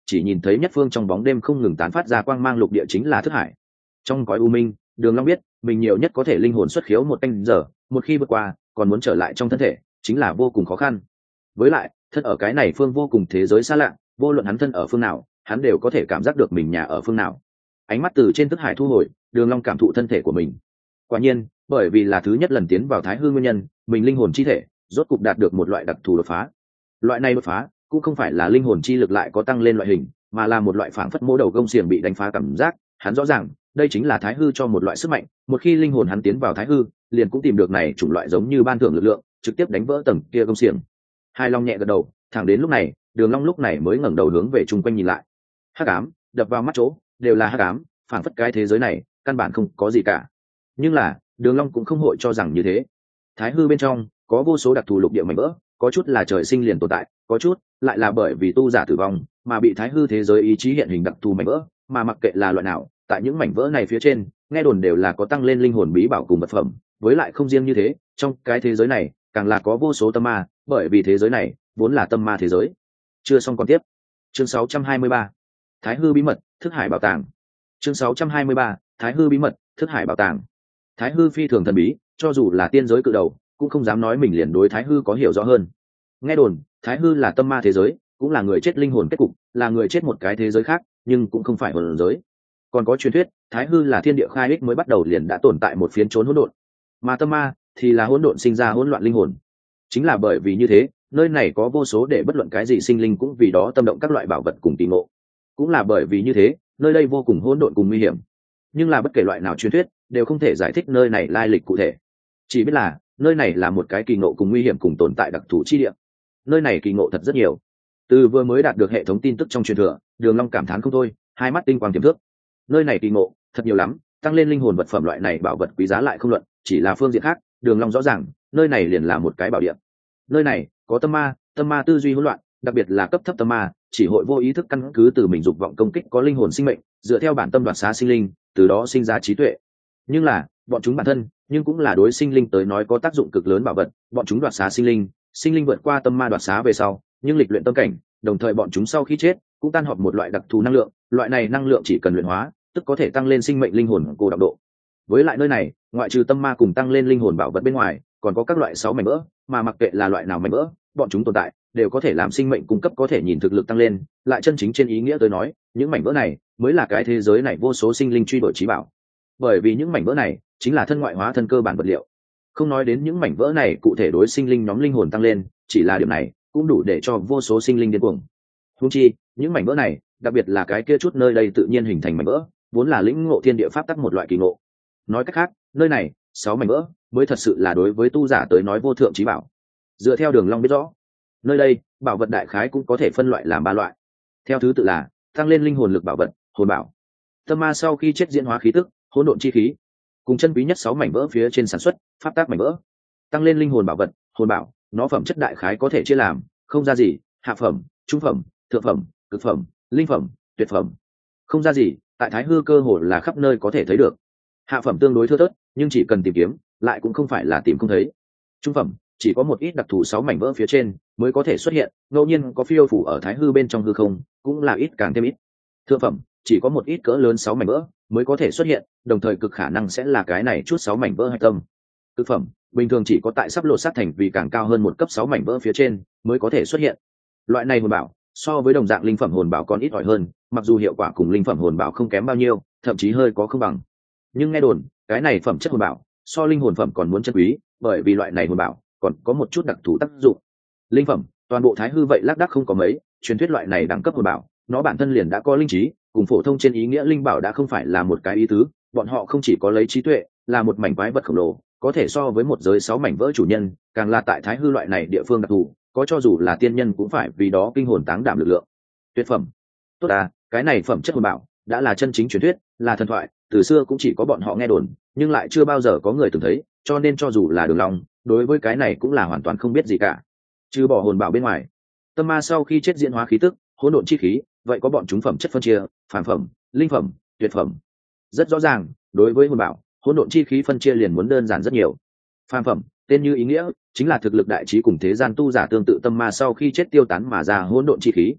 chỉ nhìn thấy nhất phương trong bóng đêm không ngừng tán phát ra quang mang lục địa chính là thức hải. Trong cõi u minh, Đường Long biết mình nhiều nhất có thể linh hồn xuất khiếu một canh giờ, một khi vượt qua còn muốn trở lại trong thân thể chính là vô cùng khó khăn. Với lại thân ở cái này phương vô cùng thế giới xa lạ, vô luận hắn thân ở phương nào hắn đều có thể cảm giác được mình nhà ở phương nào. Ánh mắt từ trên thức hải thu hồi, Đường Long cảm thụ thân thể của mình. Quả nhiên bởi vì là thứ nhất lần tiến vào thái hư nguyên nhân, mình linh hồn chi thể rốt cục đạt được một loại đặc thù đột phá. Loại này đột phá cũng không phải là linh hồn chi lực lại có tăng lên loại hình, mà là một loại phảng phất mô đầu gông xiềng bị đánh phá cảm giác. Hắn rõ ràng đây chính là thái hư cho một loại sức mạnh, một khi linh hồn hắn tiến vào thái hư liền cũng tìm được này chủng loại giống như ban thưởng lực lượng, trực tiếp đánh vỡ tầng kia gông xiềng. Hai Long nhẹ gật đầu, thẳng đến lúc này Đường Long lúc này mới ngẩng đầu hướng về chung quanh nhìn lại. Hắc ám đập vào mắt chỗ đều là hắc ám, phảng phất cái thế giới này căn bản không có gì cả. Nhưng là Đường Long cũng không hội cho rằng như thế. Thái hư bên trong có vô số đặc thù lục địa mảnh vỡ, có chút là trời sinh liền tồn tại, có chút lại là bởi vì tu giả tử vong mà bị thái hư thế giới ý chí hiện hình đặc thù mảnh vỡ, mà mặc kệ là loại nào, tại những mảnh vỡ này phía trên nghe đồn đều là có tăng lên linh hồn bí bảo cùng vật phẩm. Với lại không riêng như thế, trong cái thế giới này càng là có vô số tâm ma, bởi vì thế giới này vốn là tâm ma thế giới. Chưa xong còn tiếp. Chương 623. Thái hư bí mật, thức hải bảo tàng. Chương 623. Thái hư bí mật, thức hải bảo tàng. Thái hư phi thường thần bí, cho dù là tiên giới cự đầu cũng không dám nói mình liền đối thái hư có hiểu rõ hơn. Nghe đồn thái hư là tâm ma thế giới, cũng là người chết linh hồn kết cục, là người chết một cái thế giới khác, nhưng cũng không phải hồn giới. Còn có truyền thuyết thái hư là thiên địa khai ích mới bắt đầu liền đã tồn tại một phiến trốn hỗn độn, mà tâm ma thì là hỗn độn sinh ra hỗn loạn linh hồn. Chính là bởi vì như thế, nơi này có vô số để bất luận cái gì sinh linh cũng vì đó tâm động các loại bảo vật cùng kỳ ngộ. Cũng là bởi vì như thế, nơi đây vô cùng hỗn độn cùng nguy hiểm. Nhưng là bất kể loại nào truyền thuyết đều không thể giải thích nơi này lai lịch cụ thể, chỉ biết là nơi này là một cái kỳ ngộ cùng nguy hiểm cùng tồn tại đặc thù chi địa. Nơi này kỳ ngộ thật rất nhiều. Từ vừa mới đạt được hệ thống tin tức trong truyền thừa, Đường Long cảm thán không thôi, hai mắt tinh quang tiềm thước. Nơi này kỳ ngộ thật nhiều lắm, tăng lên linh hồn vật phẩm loại này bảo vật quý giá lại không luận, chỉ là phương diện khác, Đường Long rõ ràng, nơi này liền là một cái bảo địa. Nơi này có tâm ma tư duy hỗn loạn, đặc biệt là cấp thấp tâm ma, chỉ hội vô ý thức căn cứ từ mình dục vọng công kích có linh hồn sinh mệnh, dựa theo bản tâm đoạt xá sinh linh, từ đó sinh ra trí tuệ. Nhưng là bọn chúng bản thân nhưng cũng là đối sinh linh tới nói có tác dụng cực lớn bảo vật. Bọn chúng đoạt xá sinh linh vượt qua tâm ma đoạt xá về sau, nhưng lịch luyện tâm cảnh, đồng thời bọn chúng sau khi chết cũng tan họp một loại đặc thù năng lượng, loại này năng lượng chỉ cần luyện hóa tức có thể tăng lên sinh mệnh linh hồn cô đậm độ. Với lại nơi này ngoại trừ tâm ma cùng tăng lên linh hồn bảo vật bên ngoài, còn có các loại 6 mảnh vỡ, mà mặc kệ là loại nào mảnh vỡ, bọn chúng tồn tại đều có thể làm sinh mệnh cung cấp có thể nhìn thực lực tăng lên. Lại chân chính trên ý nghĩa tới nói, những mảnh vỡ này mới là cái thế giới này vô số sinh linh truy đuổi trí bảo, bởi vì những mảnh vỡ này chính là thân ngoại hóa thân cơ bản vật liệu. Không nói đến những mảnh vỡ này cụ thể đối sinh linh nhóm linh hồn tăng lên, chỉ là điểm này cũng đủ để cho vô số sinh linh điên cuồng. Huống chi những mảnh vỡ này, đặc biệt là cái kia chút nơi đây tự nhiên hình thành mảnh vỡ, vốn là lĩnh ngộ thiên địa pháp tắc một loại kỳ ngộ. Nói cách khác, nơi này 6 mảnh vỡ mới thật sự là đối với tu giả tới nói vô thượng trí bảo. Dựa theo Đường Long biết rõ, nơi đây bảo vật đại khái cũng có thể phân loại làm 3 loại, theo thứ tự là tăng lên linh hồn lực bảo vật, hồn bảo, tâm ma sau khi chết diễn hóa khí tức, hỗn độn chi khí, cùng chân quý nhất 6 mảnh vỡ phía trên sản xuất pháp tác mảnh vỡ. Tăng lên linh hồn bảo vật, hồn bảo, nó phẩm chất đại khái có thể chia làm không ra gì, hạ phẩm, trung phẩm, thượng phẩm, cực phẩm, linh phẩm, tuyệt phẩm. Không ra gì tại thái hư cơ hồ là khắp nơi có thể thấy được. Hạ phẩm tương đối thưa thớt, nhưng chỉ cần tìm kiếm lại cũng không phải là tìm không thấy. Trung phẩm chỉ có một ít đặc thù 6 mảnh vỡ phía trên mới có thể xuất hiện, ngẫu nhiên có phiêu phủ ở thái hư bên trong hư không, cũng là ít càng thêm ít. Thượng phẩm chỉ có một ít cỡ lớn 6 mảnh vỡ mới có thể xuất hiện, đồng thời cực khả năng sẽ là cái này chút 6 mảnh vỡ hạch tâm. Cực phẩm bình thường chỉ có tại sắp lột xác thành vì càng cao hơn một cấp 6 mảnh vỡ phía trên mới có thể xuất hiện. Loại này hồn bảo so với đồng dạng linh phẩm hồn bảo còn ít ỏi hơn, mặc dù hiệu quả cùng linh phẩm hồn bảo không kém bao nhiêu, thậm chí hơi có không bằng, nhưng nghe đồn cái này phẩm chất hồn bảo so linh hồn phẩm còn muốn chân quý, bởi vì loại này hồn bảo còn có một chút đặc thù tác dụng. Linh phẩm toàn bộ thái hư vậy lác đác không có mấy, truyền thuyết loại này đẳng cấp hồn bảo nó bản thân liền đã có linh trí, cùng phổ thông trên ý nghĩa linh bảo đã không phải là một cái ý tứ. Bọn họ không chỉ có lấy trí tuệ, là một mảnh quái vật khổng lồ, có thể so với một giới 6 mảnh vỡ chủ nhân, càng là tại thái hư loại này địa phương đặc thù, có cho dù là tiên nhân cũng phải vì đó kinh hồn táng đảm lực lượng. Tuyệt phẩm tốt à, cái này phẩm chất hồn bảo đã là chân chính truyền thuyết, là thần thoại, từ xưa cũng chỉ có bọn họ nghe đồn, nhưng lại chưa bao giờ có người từng thấy, cho nên cho dù là Đường Long đối với cái này cũng là hoàn toàn không biết gì cả. Trừ bỏ hồn bảo bên ngoài, tâm ma sau khi chết diễn hóa khí tức, hỗn độn chi khí, vậy có bọn chúng phẩm chất phân chia phàm phẩm, linh phẩm, tuyệt phẩm. Rất rõ ràng, đối với hồn bảo, hỗn độn chi khí phân chia liền muốn đơn giản rất nhiều. Phàm phẩm tên như ý nghĩa, chính là thực lực đại trí cùng thế gian tu giả tương tự tâm ma sau khi chết tiêu tán mà ra hỗn độn chi khí.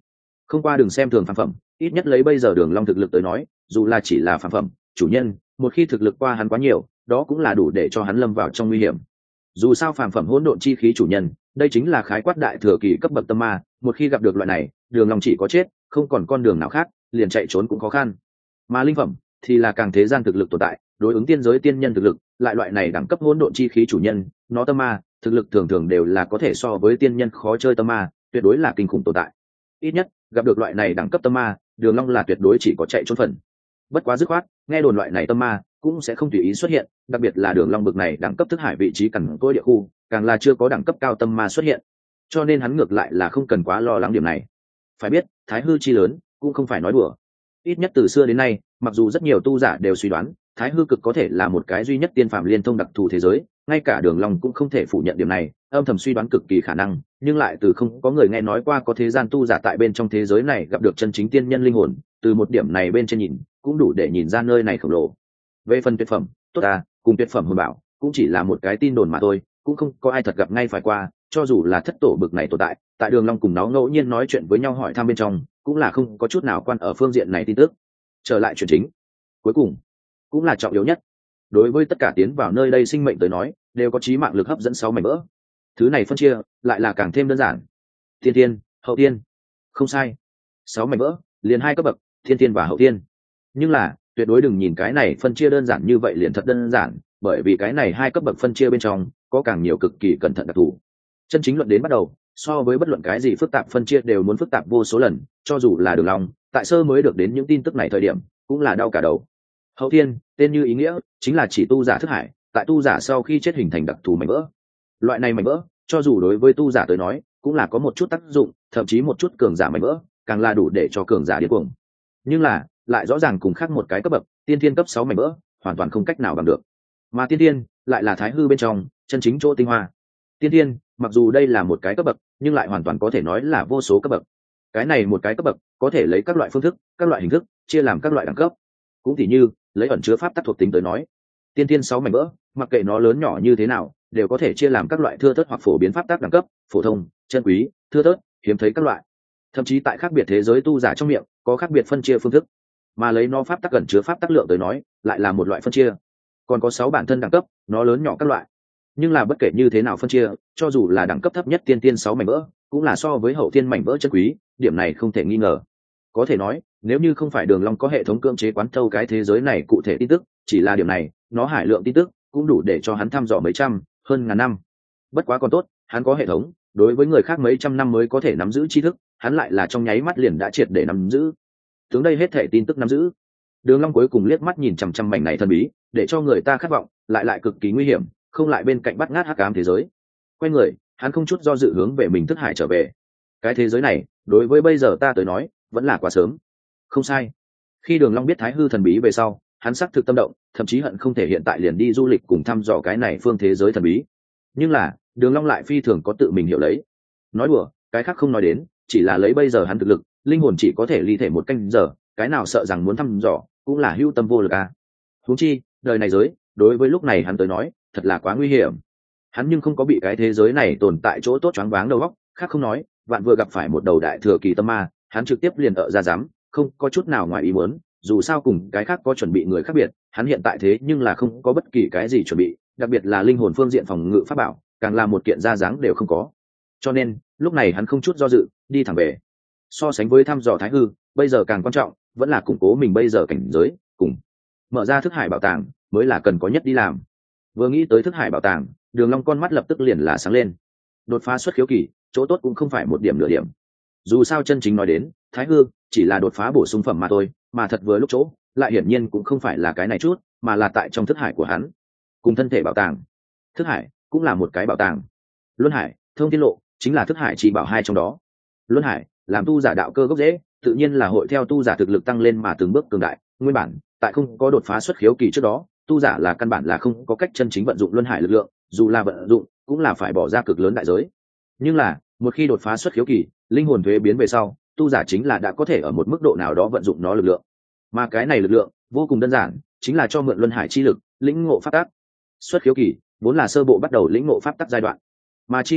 Không qua đừng xem thường phàm phẩm, ít nhất lấy bây giờ Đường Long thực lực tới nói, dù là chỉ là phàm phẩm chủ nhân, một khi thực lực qua hắn quá nhiều, đó cũng là đủ để cho hắn lâm vào trong nguy hiểm. Dù sao phàm phẩm hỗn độn chi khí chủ nhân, đây chính là khái quát đại thừa kỳ cấp bậc tâm ma, một khi gặp được loại này, Đường Long chỉ có chết, không còn con đường nào khác, liền chạy trốn cũng khó khăn. Mà linh phẩm thì là càng thế gian thực lực tồn tại, đối ứng tiên giới tiên nhân thực lực, lại loại này đẳng cấp hỗn độn chi khí chủ nhân, nó tâm ma, thực lực thường thường đều là có thể so với tiên nhân khó chơi tâm ma, tuyệt đối là kinh khủng tồn tại. Ít nhất, gặp được loại này đẳng cấp tâm ma, Đường Long là tuyệt đối chỉ có chạy trốn phần. Bất quá dứt khoát, nghe đồn loại này tâm ma cũng sẽ không tùy ý xuất hiện, đặc biệt là Đường Long bực này đẳng cấp thức hải vị trí cằn cỗi địa khu, càng là chưa có đẳng cấp cao tâm ma xuất hiện. Cho nên hắn ngược lại là không cần quá lo lắng điểm này. Phải biết, Thái hư chi lớn, cũng không phải nói đùa. Ít nhất từ xưa đến nay, mặc dù rất nhiều tu giả đều suy đoán, Thái hư cực có thể là một cái duy nhất tiên phàm liên thông đặc thù thế giới, ngay cả Đường Long cũng không thể phủ nhận điểm này, âm thầm suy đoán cực kỳ khả năng, nhưng lại từ không có người nghe nói qua có thế gian tu giả tại bên trong thế giới này gặp được chân chính tiên nhân linh hồn, từ một điểm này bên trên nhìn, cũng đủ để nhìn ra nơi này khổng lồ. Về phần tuyệt phẩm, tốt à, cùng tuyệt phẩm hồn bảo, cũng chỉ là một cái tin đồn mà thôi, cũng không có ai thật gặp ngay phải qua, cho dù là thất tổ bực này tồn tại, tại Đường Long cùng nó ngẫu nhiên nói chuyện với nhau hỏi thăm bên trong, cũng là không có chút nào quan ở phương diện này tin tức. Trở lại chuyện chính, cuối cùng cũng là trọng yếu nhất, đối với tất cả tiến vào nơi đây sinh mệnh tới nói, đều có chí mạng lực hấp dẫn 6 mảnh vỡ. Thứ này phân chia lại là càng thêm đơn giản, thiên tiên, hậu tiên, không sai, 6 mảnh vỡ liền 2 cấp bậc, thiên tiên và hậu tiên. Nhưng là tuyệt đối đừng nhìn cái này phân chia đơn giản như vậy liền thật đơn giản, bởi vì cái này 2 cấp bậc phân chia bên trong có càng nhiều cực kỳ cẩn thận đặc thù. Chân chính luận đến bắt đầu, so với bất luận cái gì phức tạp phân chia đều muốn phức tạp vô số lần, cho dù là Đường Long tại sơ mới được đến những tin tức này thời điểm, cũng là đau cả đầu. Hậu tiên, tên như ý nghĩa, chính là chỉ tu giả thức hải, tại tu giả sau khi chết hình thành đặc thù mảnh vỡ. Loại này mảnh vỡ, cho dù đối với tu giả tới nói, cũng là có một chút tác dụng, thậm chí một chút cường giả mảnh vỡ, càng là đủ để cho cường giả điên cuồng. Nhưng là, lại rõ ràng cùng khác một cái cấp bậc, tiên thiên cấp 6 mảnh vỡ, hoàn toàn không cách nào bằng được. Mà tiên thiên, lại là thái hư bên trong, chân chính chỗ tinh hoa. Tiên thiên, mặc dù đây là một cái cấp bậc, nhưng lại hoàn toàn có thể nói là vô số cấp bậc. Cái này một cái cấp bậc, có thể lấy các loại phương thức, các loại hình thức, chia làm các loại đẳng cấp. Cũng tỉ như, lấy ẩn chứa pháp tắc thuộc tính tới nói, tiên thiên 6 mảnh vỡ, mặc kệ nó lớn nhỏ như thế nào, đều có thể chia làm các loại thưa thớt hoặc phổ biến pháp tắc đẳng cấp, phổ thông, chân quý, thưa thớt, hiếm thấy các loại. Thậm chí tại khác biệt thế giới tu giả trong miệng, có khác biệt phân chia phương thức. Mà lấy nó pháp tắc ẩn chứa pháp tắc lượng tới nói, lại là một loại phân chia. Còn có 6 bản thân đẳng cấp, nó lớn nhỏ các loại. Nhưng là bất kể như thế nào phân chia, cho dù là đẳng cấp thấp nhất tiên tiên 6 mảnh vỡ, cũng là so với hậu tiên mảnh vỡ chân quý, điểm này không thể nghi ngờ. Có thể nói, nếu như không phải Đường Long có hệ thống cưỡng chế quán thâu cái thế giới này cụ thể tin tức, chỉ là điểm này, nó hải lượng tin tức cũng đủ để cho hắn thăm dò mấy trăm, hơn ngàn năm. Bất quá còn tốt, hắn có hệ thống, đối với người khác mấy trăm năm mới có thể nắm giữ tri thức, hắn lại là trong nháy mắt liền đã triệt để nắm giữ. Tướng đây hết thể tin tức nắm giữ. Đường Long cuối cùng liếc mắt nhìn chằm chằm mảnh này thần bí, để cho người ta khát vọng, lại cực kỳ nguy hiểm, không lại bên cạnh bắt ngát hắc ám thế giới. Quay người, hắn không chút do dự hướng về mình thức hải trở về. Cái thế giới này, đối với bây giờ ta tới nói, vẫn là quá sớm. Không sai. Khi Đường Long biết thái hư thần bí về sau, hắn sắc thực tâm động, thậm chí hận không thể hiện tại liền đi du lịch cùng thăm dò cái này phương thế giới thần bí. Nhưng là, Đường Long lại phi thường có tự mình hiểu lấy. Nói đùa, cái khác không nói đến, chỉ là lấy bây giờ hắn thực lực, linh hồn chỉ có thể ly thể một canh giờ, cái nào sợ rằng muốn thăm dò, cũng là hưu tâm vô lực à. Huống chi, đời này giới, đối với lúc này hắn tới nói, thật là quá nguy hiểm. Hắn nhưng không có bị cái thế giới này tồn tại chỗ tốt choáng váng đầu óc, khác không nói, vạn vừa gặp phải một đầu đại thừa kỳ tâm ma, hắn trực tiếp liền ở ra dám, không có chút nào ngoài ý muốn, dù sao cùng cái khác có chuẩn bị người khác biệt, hắn hiện tại thế nhưng là không có bất kỳ cái gì chuẩn bị, đặc biệt là linh hồn phương diện phòng ngự pháp bảo, càng là một kiện ra dáng đều không có. Cho nên, lúc này hắn không chút do dự, đi thẳng về. So sánh với thăm dò thái hư, bây giờ càng quan trọng, vẫn là củng cố mình bây giờ cảnh giới, cùng mở ra thức hải bảo tàng, mới là cần có nhất đi làm. Vừa nghĩ tới thức hải bảo tàng, Đường Long con mắt lập tức liền là sáng lên. Đột phá xuất khiếu kỳ, chỗ tốt cũng không phải một điểm nửa điểm. Dù sao chân chính nói đến, thái hư chỉ là đột phá bổ sung phẩm mà thôi, mà thật vừa lúc chỗ, lại hiển nhiên cũng không phải là cái này chút, mà là tại trong thức hải của hắn. Cùng thân thể bảo tàng, thức hải cũng là một cái bảo tàng. Luân hải, thông thiên lộ, chính là thức hải chỉ bảo hai trong đó. Luân hải, làm tu giả đạo cơ gốc rễ, tự nhiên là hội theo tu giả thực lực tăng lên mà từng bước cường đại. Nguyên bản, tại không có đột phá xuất khiếu kỳ trước đó, tu giả là căn bản là không có cách chân chính vận dụng luân hải lực lượng, dù là vận dụng, cũng là phải bỏ ra cực lớn đại giới. Nhưng là, một khi đột phá xuất khiếu kỳ, linh hồn thuế biến về sau, tu giả chính là đã có thể ở một mức độ nào đó vận dụng nó lực lượng. Mà cái này lực lượng, vô cùng đơn giản, chính là cho mượn luân hải chi lực, lĩnh ngộ pháp tắc. Xuất khiếu kỳ, vốn là sơ bộ bắt đầu lĩnh ngộ pháp tắc giai đoạn. Mà chi như vậy,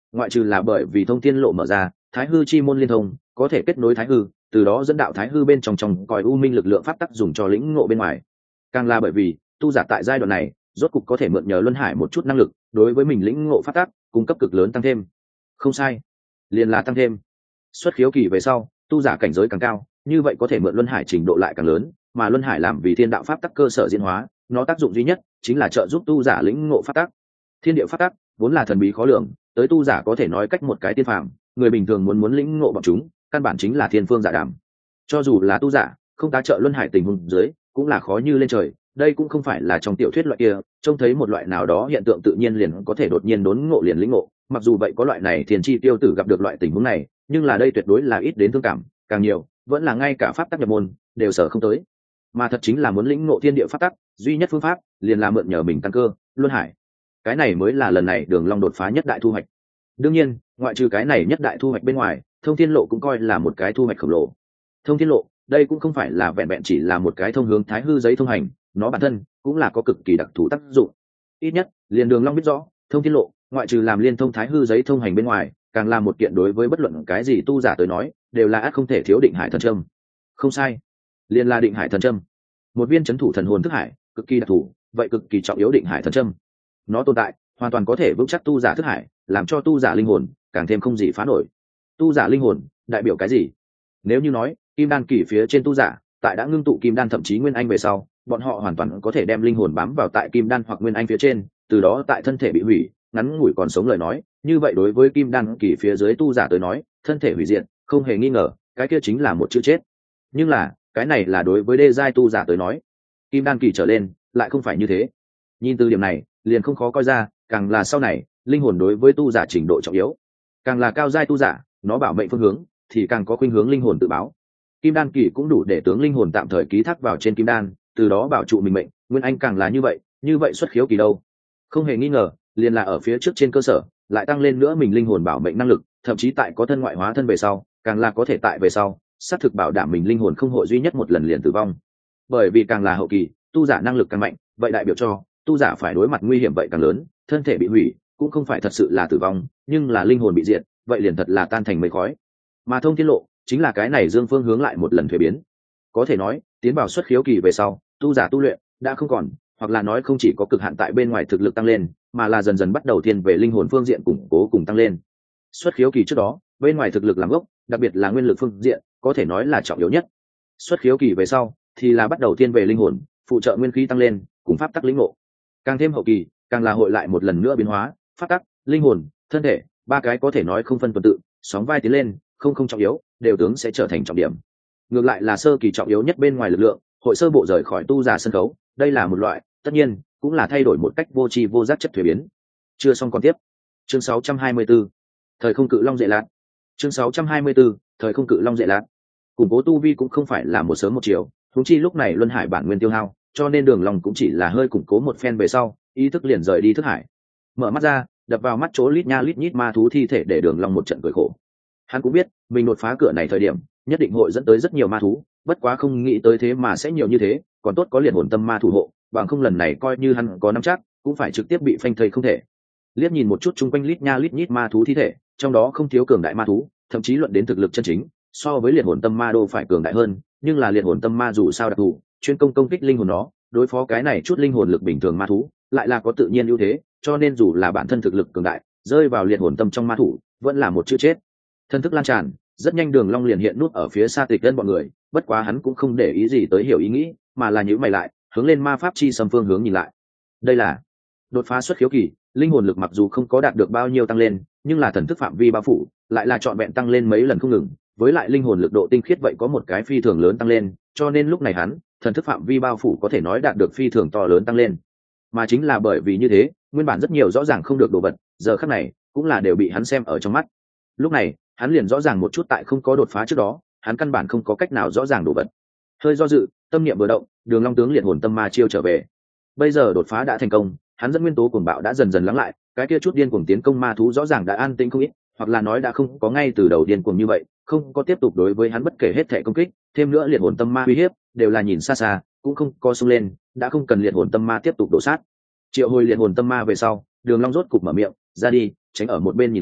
ngoại trừ là bởi vì thông thiên lộ mở ra, thái hư chi môn liên thông, có thể kết nối thái hư, từ đó dẫn đạo thái hư bên trong còi u minh lực lượng pháp tắc dùng cho lĩnh ngộ bên ngoài. Càng là bởi vì tu giả tại giai đoạn này rốt cục có thể mượn nhờ luân hải một chút năng lực, đối với mình lĩnh ngộ pháp tắc cung cấp cực lớn tăng thêm. Không sai, liền là tăng thêm. Xuất khiếu kỳ về sau, tu giả cảnh giới càng cao, như vậy có thể mượn luân hải trình độ lại càng lớn, mà luân hải làm vì thiên đạo pháp tắc cơ sở diễn hóa, nó tác dụng duy nhất chính là trợ giúp tu giả lĩnh ngộ pháp tắc. Thiên địa pháp tắc vốn là thần bí khó lường, tới tu giả có thể nói cách một cái tiên phàm, người bình thường muốn lĩnh ngộ bọn chúng, căn bản chính là thiên phương giả đàm. Cho dù là tu giả, không tá trợ luân hải tình huống dưới, cũng là khó như lên trời. Đây cũng không phải là trong tiểu thuyết loại kia, trông thấy một loại nào đó hiện tượng tự nhiên liền có thể đột nhiên đốn ngộ liền lĩnh ngộ. Mặc dù vậy có loại này thiên chi tiêu tử gặp được loại tình huống này, nhưng là đây tuyệt đối là ít đến thương cảm, càng nhiều vẫn là ngay cả pháp tắc nhập môn đều sở không tới. Mà thật chính là muốn lĩnh ngộ thiên địa pháp tắc, duy nhất phương pháp liền là mượn nhờ mình tăng cơ, luân hải. Cái này mới là lần này Đường Long đột phá nhất đại thu hoạch. Đương nhiên, ngoại trừ cái này nhất đại thu hoạch bên ngoài, thông thiên lộ cũng coi là một cái thu hoạch khổng lồ. Thông thiên lộ, đây cũng không phải là vẹn vẹn chỉ là một cái thông hướng thái hư giấy thông hành, nó bản thân cũng là có cực kỳ đặc thù tác dụng. Ít nhất, liền Đường Long biết rõ, thông thiên lộ, ngoại trừ làm liên thông thái hư giấy thông hành bên ngoài, càng là một kiện đối với bất luận cái gì tu giả tới nói, đều là ắt không thể thiếu định hải thần châm. Không sai, liền là định hải thần châm. Một viên chấn thủ thần hồn thức hải, cực kỳ đặc thù, vậy cực kỳ trọng yếu định hải thần châm. Nó tồn tại, hoàn toàn có thể vững chắc tu giả thức hải, làm cho tu giả linh hồn càng thêm không gì phá nổi. Tu giả linh hồn đại biểu cái gì? Nếu như nói kim đan kỳ phía trên tu giả tại đã ngưng tụ kim đan thậm chí nguyên anh về sau, bọn họ hoàn toàn có thể đem linh hồn bám vào tại kim đan hoặc nguyên anh phía trên, từ đó tại thân thể bị hủy ngắn ngủi còn sống lời nói, như vậy đối với kim đan kỳ phía dưới tu giả tới nói, thân thể hủy diệt không hề nghi ngờ, cái kia chính là một chữ chết. Nhưng là cái này là đối với đê giai tu giả tới nói, kim đan kỳ trở lên lại không phải như thế. Nhìn từ điểm này liền không khó coi ra, càng là sau này linh hồn đối với tu giả trình độ trọng yếu, càng là cao giai tu giả, nó bảo mệnh phương hướng thì càng có khuynh hướng linh hồn tự báo. Kim đan kỳ cũng đủ để tướng linh hồn tạm thời ký thác vào trên kim đan, từ đó bảo trụ mình mệnh. Nguyên anh càng là như vậy xuất khiếu kỳ đâu, không hề nghi ngờ liền là ở phía trước trên cơ sở lại tăng lên nữa mình linh hồn bảo mệnh năng lực, thậm chí tại có thân ngoại hóa thân về sau, càng là có thể tại về sau xác thực bảo đảm mình linh hồn không hội duy nhất một lần liền tử vong. Bởi vì càng là hậu kỳ, tu giả năng lực càng mạnh, vậy đại biểu cho tu giả phải đối mặt nguy hiểm vậy càng lớn. Thân thể bị hủy cũng không phải thật sự là tử vong, nhưng là linh hồn bị diệt, vậy liền thật là tan thành mây khói. Mà thông thiên lộ chính là cái này dương phương hướng lại một lần thuế biến. Có thể nói tiến vào xuất khiếu kỳ về sau, tu giả tu luyện đã không còn, hoặc là nói không chỉ có cực hạn tại bên ngoài thực lực tăng lên, mà là dần dần bắt đầu thiên về linh hồn phương diện củng cố cùng tăng lên. Xuất khiếu kỳ trước đó, bên ngoài thực lực làm gốc, đặc biệt là nguyên lực phương diện, có thể nói là trọng yếu nhất. Xuất khiếu kỳ về sau thì là bắt đầu thiên về linh hồn, phụ trợ nguyên khí tăng lên, cùng pháp tắc lĩnh ngộ. Càng thêm hậu kỳ, càng là hội lại một lần nữa biến hóa, pháp tắc, linh hồn, thân thể, ba cái có thể nói không phân tuần tự, sóng vai tiến lên, không trọng yếu, đều tướng sẽ trở thành trọng điểm. Ngược lại là sơ kỳ trọng yếu nhất bên ngoài lực lượng, hội sơ bộ rời khỏi tu giả sân khấu, đây là một loại, tất nhiên cũng là thay đổi một cách vô tri vô giác chất thuế biến. Chưa xong còn tiếp. Chương 624. Thời không cự long dệ lạc. Chương 624. Thời không cự long dệ lạc. Củng cố tu vi cũng không phải là một sớm một chiều, huống chi lúc này luân hải bản nguyên tiêu hao, cho nên Đường Long cũng chỉ là hơi củng cố một phen về sau, ý thức liền rời đi thức hải. Mở mắt ra, đập vào mắt chỗ lít nha lít nhít ma thú thi thể để Đường Long một trận cười khổ. Hắn cũng biết, mình đột phá cửa này thời điểm, nhất định hội dẫn tới rất nhiều ma thú, bất quá không nghĩ tới thế mà sẽ nhiều như thế, còn tốt có liệt hồn tâm ma thủ hộ, bằng không lần này coi như hắn có nắm chắc, cũng phải trực tiếp bị phanh thây không thể. Liếc nhìn một chút chung quanh lít nha lít nhít ma thú thi thể, trong đó không thiếu cường đại ma thú, thậm chí luận đến thực lực chân chính, so với liệt hồn tâm ma đô phải cường đại hơn, nhưng là liệt hồn tâm ma dù sao đặc thù, chuyên công kích linh hồn nó, đối phó cái này chút linh hồn lực bình thường ma thú, lại là có tự nhiên ưu thế, cho nên dù là bản thân thực lực cường đại, rơi vào liệt hồn tâm trong ma thủ, vẫn là một chữ chết. Thân thức lan tràn, rất nhanh Đường Long liền hiện nút ở phía xa Tịch Dân bọn người, bất quá hắn cũng không để ý gì tới hiểu ý nghĩ, mà là nhíu mày lại, hướng lên ma pháp chi sâm phương hướng nhìn lại. Đây là đột phá xuất khiếu kỳ, linh hồn lực mặc dù không có đạt được bao nhiêu tăng lên, nhưng là thần thức phạm vi bao phủ lại là trọn vẹn tăng lên mấy lần không ngừng, với lại linh hồn lực độ tinh khiết vậy có một cái phi thường lớn tăng lên, cho nên lúc này hắn, thần thức phạm vi bao phủ có thể nói đạt được phi thường to lớn tăng lên. Mà chính là bởi vì như thế, nguyên bản rất nhiều rõ ràng không được đồ vật, giờ khắc này cũng là đều bị hắn xem ở trong mắt. Lúc này, hắn liền rõ ràng một chút tại không có đột phá trước đó, hắn căn bản không có cách nào rõ ràng đồ vật. Hơi do dự, tâm niệm vừa động, Đường Long tướng liệt hồn tâm ma chiêu trở về. Bây giờ đột phá đã thành công, hắn dẫn nguyên tố cuồng bạo đã dần dần lắng lại, cái kia chút điên cuồng tiến công ma thú rõ ràng đã an tĩnh không ít, hoặc là nói đã không có ngay từ đầu điên cuồng như vậy, không có tiếp tục đối với hắn bất kể hết thảy công kích, thêm nữa liệt hồn tâm ma uy hiếp, đều là nhìn xa xa, cũng không có xông lên, đã không cần liệt hồn tâm ma tiếp tục đổ sát. Triệu hồi liệt hồn tâm ma về sau, Đường Long rốt cục mở miệng, ra đi, tránh ở một bên nhìn lén,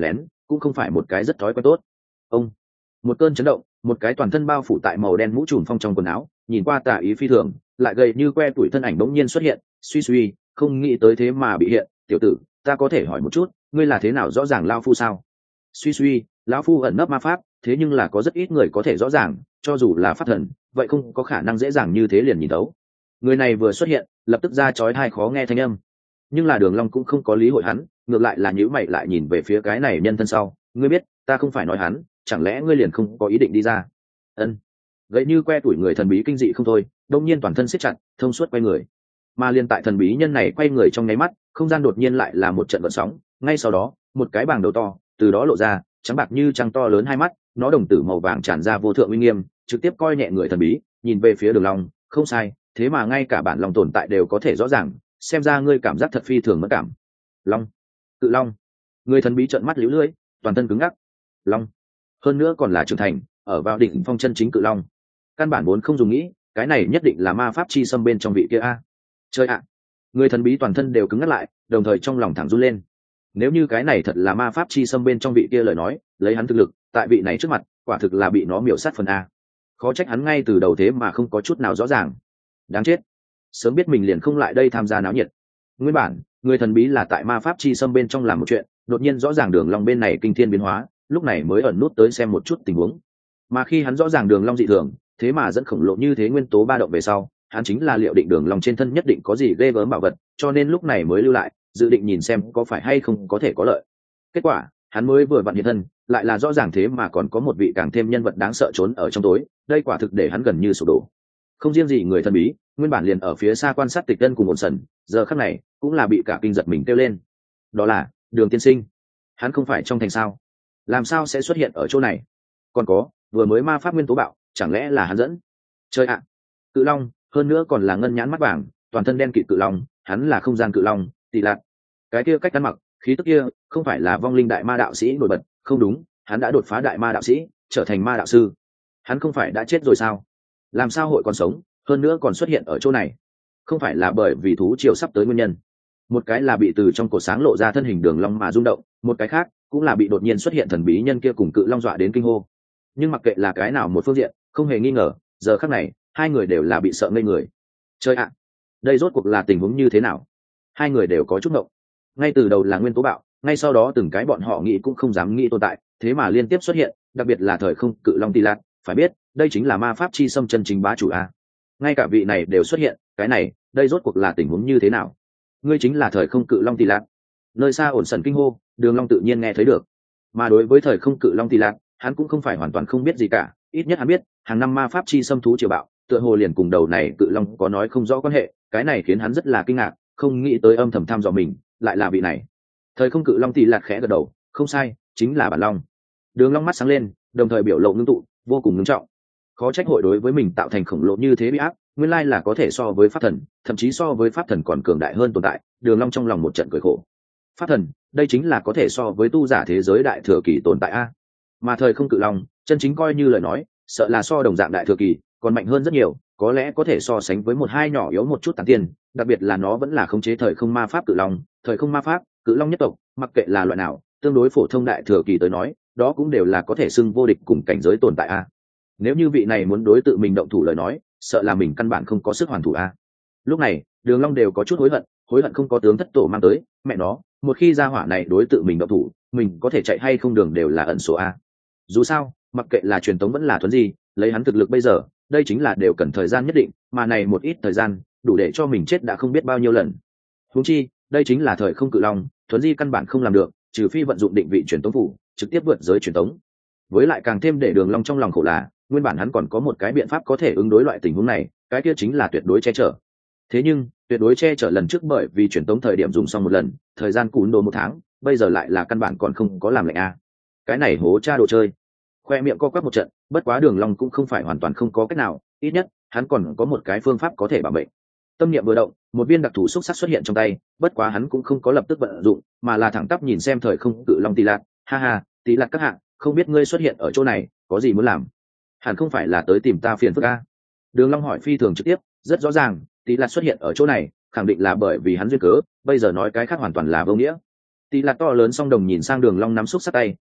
cũng không phải một cái rất thói quen tốt. Ông, một cơn chấn động, một cái toàn thân bao phủ tại màu đen mũ trùm phong trong quần áo, nhìn qua tà ý phi thường, lại gầy như que tuổi thân ảnh bỗng nhiên xuất hiện, suy suy, không nghĩ tới thế mà bị hiện. Tiểu tử, ta có thể hỏi một chút, ngươi là thế nào rõ ràng lao phu sao? Suy suy, lão phu ẩn nấp ma pháp, thế nhưng là có rất ít người có thể rõ ràng, cho dù là pháp thần, vậy không có khả năng dễ dàng như thế liền nhìn thấu. Người này vừa xuất hiện, lập tức ra chói tai khó nghe thanh âm. Nhưng là Đường Long cũng không có lý hội hắn, ngược lại là nhíu mày lại nhìn về phía cái này nhân thân sau. Ngươi biết, ta không phải nói hắn, chẳng lẽ ngươi liền không có ý định đi ra? Ân. Gậy như que tuổi người thần bí kinh dị không thôi, đột nhiên toàn thân siết chặt, thông suốt quay người. Mà liên tại thần bí nhân này quay người trong nháy mắt, không gian đột nhiên lại là một trận gợn sóng, ngay sau đó, một cái bảng đầu to, từ đó lộ ra, trắng bạc như trăng to lớn hai mắt, nó đồng tử màu vàng tràn ra vô thượng uy nghiêm, trực tiếp coi nhẹ người thần bí, nhìn về phía Đường Long, không sai, thế mà ngay cả bản long tồn tại đều có thể rõ ràng, xem ra ngươi cảm giác thật phi thường mất cảm. Long, Cự Long. Người thần bí trợn mắt liễu lưỡi, toàn thân cứng ngắc. Long, hơn nữa còn là trưởng thành, ở vào đỉnh phong chân chính Cự Long. Căn bản vốn không dùng nghĩ, cái này nhất định là ma pháp chi xâm bên trong vị kia a. Chơi ạ. Người thần bí toàn thân đều cứng ngắc lại, đồng thời trong lòng thẳng run lên. Nếu như cái này thật là ma pháp chi xâm bên trong vị kia lời nói, lấy hắn thực lực, tại vị này trước mặt, quả thực là bị nó miểu sát phần a. Khó trách hắn ngay từ đầu thế mà không có chút nào rõ ràng. Đáng chết, sớm biết mình liền không lại đây tham gia náo nhiệt. Nguyên bản người thần bí là tại ma pháp chi xâm bên trong làm một chuyện, đột nhiên rõ ràng Đường Long bên này kinh thiên biến hóa, lúc này mới ẩn nút tới xem một chút tình huống. Mà khi hắn rõ ràng Đường Long dị thường, thế mà dẫn khổng lồ như thế nguyên tố ba động về sau, hắn chính là liệu định Đường Long trên thân nhất định có gì ghê gớm bảo vật, cho nên lúc này mới lưu lại, dự định nhìn xem có phải hay không có thể có lợi. Kết quả hắn mới vừa vặn hiện thân, lại là rõ ràng thế mà còn có một vị càng thêm nhân vật đáng sợ trốn ở trong tối, đây quả thực để hắn gần như sụp đổ. Không riêng gì người thần bí, nguyên bản liền ở phía xa quan sát Tịch Ân cùng ổn sần, giờ khắc này cũng là bị cả kinh giật mình kêu lên. Đó là Đường tiên sinh, hắn không phải trong thành sao? Làm sao sẽ xuất hiện ở chỗ này? Còn có, vừa mới ma pháp nguyên tố bạo, chẳng lẽ là hắn dẫn? Chơi ạ! Cự Long, hơn nữa còn là ngân nhãn mắt vàng, toàn thân đen kịt Cự Long, hắn là không gian Cự Long, Tỷ Lạt. Cái kia cách ăn mặc, khí tức kia, không phải là vong linh đại ma đạo sĩ nổi bật, không đúng, hắn đã đột phá đại ma đạo sĩ, trở thành ma đạo sư. Hắn không phải đã chết rồi sao? Làm sao hội còn sống, hơn nữa còn xuất hiện ở chỗ này? Không phải là bởi vì thú triều sắp tới nguyên nhân. Một cái là bị từ trong cổ sáng lộ ra thân hình Đường Long mà rung động, một cái khác cũng là bị đột nhiên xuất hiện thần bí nhân kia cùng Cự Long dọa đến kinh hô. Nhưng mặc kệ là cái nào một phương diện, không hề nghi ngờ, giờ khắc này hai người đều là bị sợ ngây người. Chơi ạ, đây rốt cuộc là tình huống như thế nào? Hai người đều có chút ngộng. Ngay từ đầu là nguyên tố bạo, ngay sau đó từng cái bọn họ nghĩ cũng không dám nghĩ tồn tại, thế mà liên tiếp xuất hiện, đặc biệt là thời không Cự Long Tỷ Lạt, phải biết, đây chính là ma pháp chi xâm chân chính bá chủ a. Ngay cả vị này đều xuất hiện, cái này, đây rốt cuộc là tình huống như thế nào? Ngươi chính là thời không Cự Long Tỷ Lạt. Nơi xa ổn sần kinh hô, Đường Long tự nhiên nghe thấy được. Mà đối với thời không Cự Long Tỷ Lạt, hắn cũng không phải hoàn toàn không biết gì cả, ít nhất hắn biết, hàng năm ma pháp chi xâm thú triều bạo, tựa hồ liền cùng đầu này Cự Long có nói không rõ quan hệ, cái này khiến hắn rất là kinh ngạc, không nghĩ tới âm thầm thăm dò mình, lại là vị này. Thời không Cự Long Tỷ Lạt khẽ gật đầu, không sai, chính là bản long. Đường Long mắt sáng lên, đồng thời biểu lộ ngưng tụ, vô cùng ngưng trọng. Khó trách hội đối với mình tạo thành khổng lồ như thế bị áp, nguyên lai là có thể so với pháp thần, thậm chí so với pháp thần còn cường đại hơn tồn tại. Đường Long trong lòng một trận cười khổ. Pháp thần, đây chính là có thể so với tu giả thế giới đại thừa kỳ tồn tại a. Mà thời không Cự Long, chân chính coi như lời nói, sợ là so đồng dạng đại thừa kỳ còn mạnh hơn rất nhiều, có lẽ có thể so sánh với một hai nhỏ yếu một chút tán tiên, đặc biệt là nó vẫn là khống chế thời không ma pháp Cự Long, thời không ma pháp, Cự Long nhất tộc, mặc kệ là loại nào, tương đối phổ thông đại thừa kỳ tới nói, đó cũng đều là có thể xưng vô địch cùng cảnh giới tồn tại a. Nếu như vị này muốn đối tự mình động thủ lời nói, sợ là mình căn bản không có sức hoàn thủ a. Lúc này Đường Long đều có chút hối hận không có tướng thất tổ mang tới, mẹ nó, một khi gia hỏa này đối tự mình động thủ, mình có thể chạy hay không đường đều là ẩn số a. Dù sao, mặc kệ là truyền tống vẫn là thuấn gì, lấy hắn thực lực bây giờ, đây chính là đều cần thời gian nhất định, mà này một ít thời gian, đủ để cho mình chết đã không biết bao nhiêu lần. Huống chi, đây chính là thời không Cự Long, thuấn di căn bản không làm được, trừ phi vận dụng định vị truyền tống phủ, trực tiếp vượt giới truyền tống. Với lại càng thêm để Đường Long trong lòng khổ là, nguyên bản hắn còn có một cái biện pháp có thể ứng đối loại tình huống này, cái kia chính là tuyệt đối che chở. Thế nhưng tuyệt đối che chở lần trước bởi vì truyền tống thời điểm dùng xong một lần, thời gian cún đồ 1 tháng, bây giờ lại là căn bản còn không có làm lệnh a. Cái này hố cha đồ chơi. Khoe miệng co quắp một trận, bất quá Đường Long cũng không phải hoàn toàn không có cách nào, ít nhất hắn còn có một cái phương pháp có thể bảo mệnh. Tâm niệm vừa động, một viên đặc thù xúc sắc xuất hiện trong tay, bất quá hắn cũng không có lập tức vận dụng, mà là thẳng tắp nhìn xem thời không Cự Long Tỷ Lạt, ha ha, Tỷ Lạt các hạ, không biết ngươi xuất hiện ở chỗ này, có gì muốn làm? Hẳn không phải là tới tìm ta phiền phức a? Đường Long hỏi phi thường trực tiếp, rất rõ ràng, Tỷ Lạt xuất hiện ở chỗ này, khẳng định là bởi vì hắn duyên cớ, bây giờ nói cái khác hoàn toàn là vô nghĩa. Tỷ Lạt to lớn song đồng nhìn sang Đường Long nắm xúc sắc tay,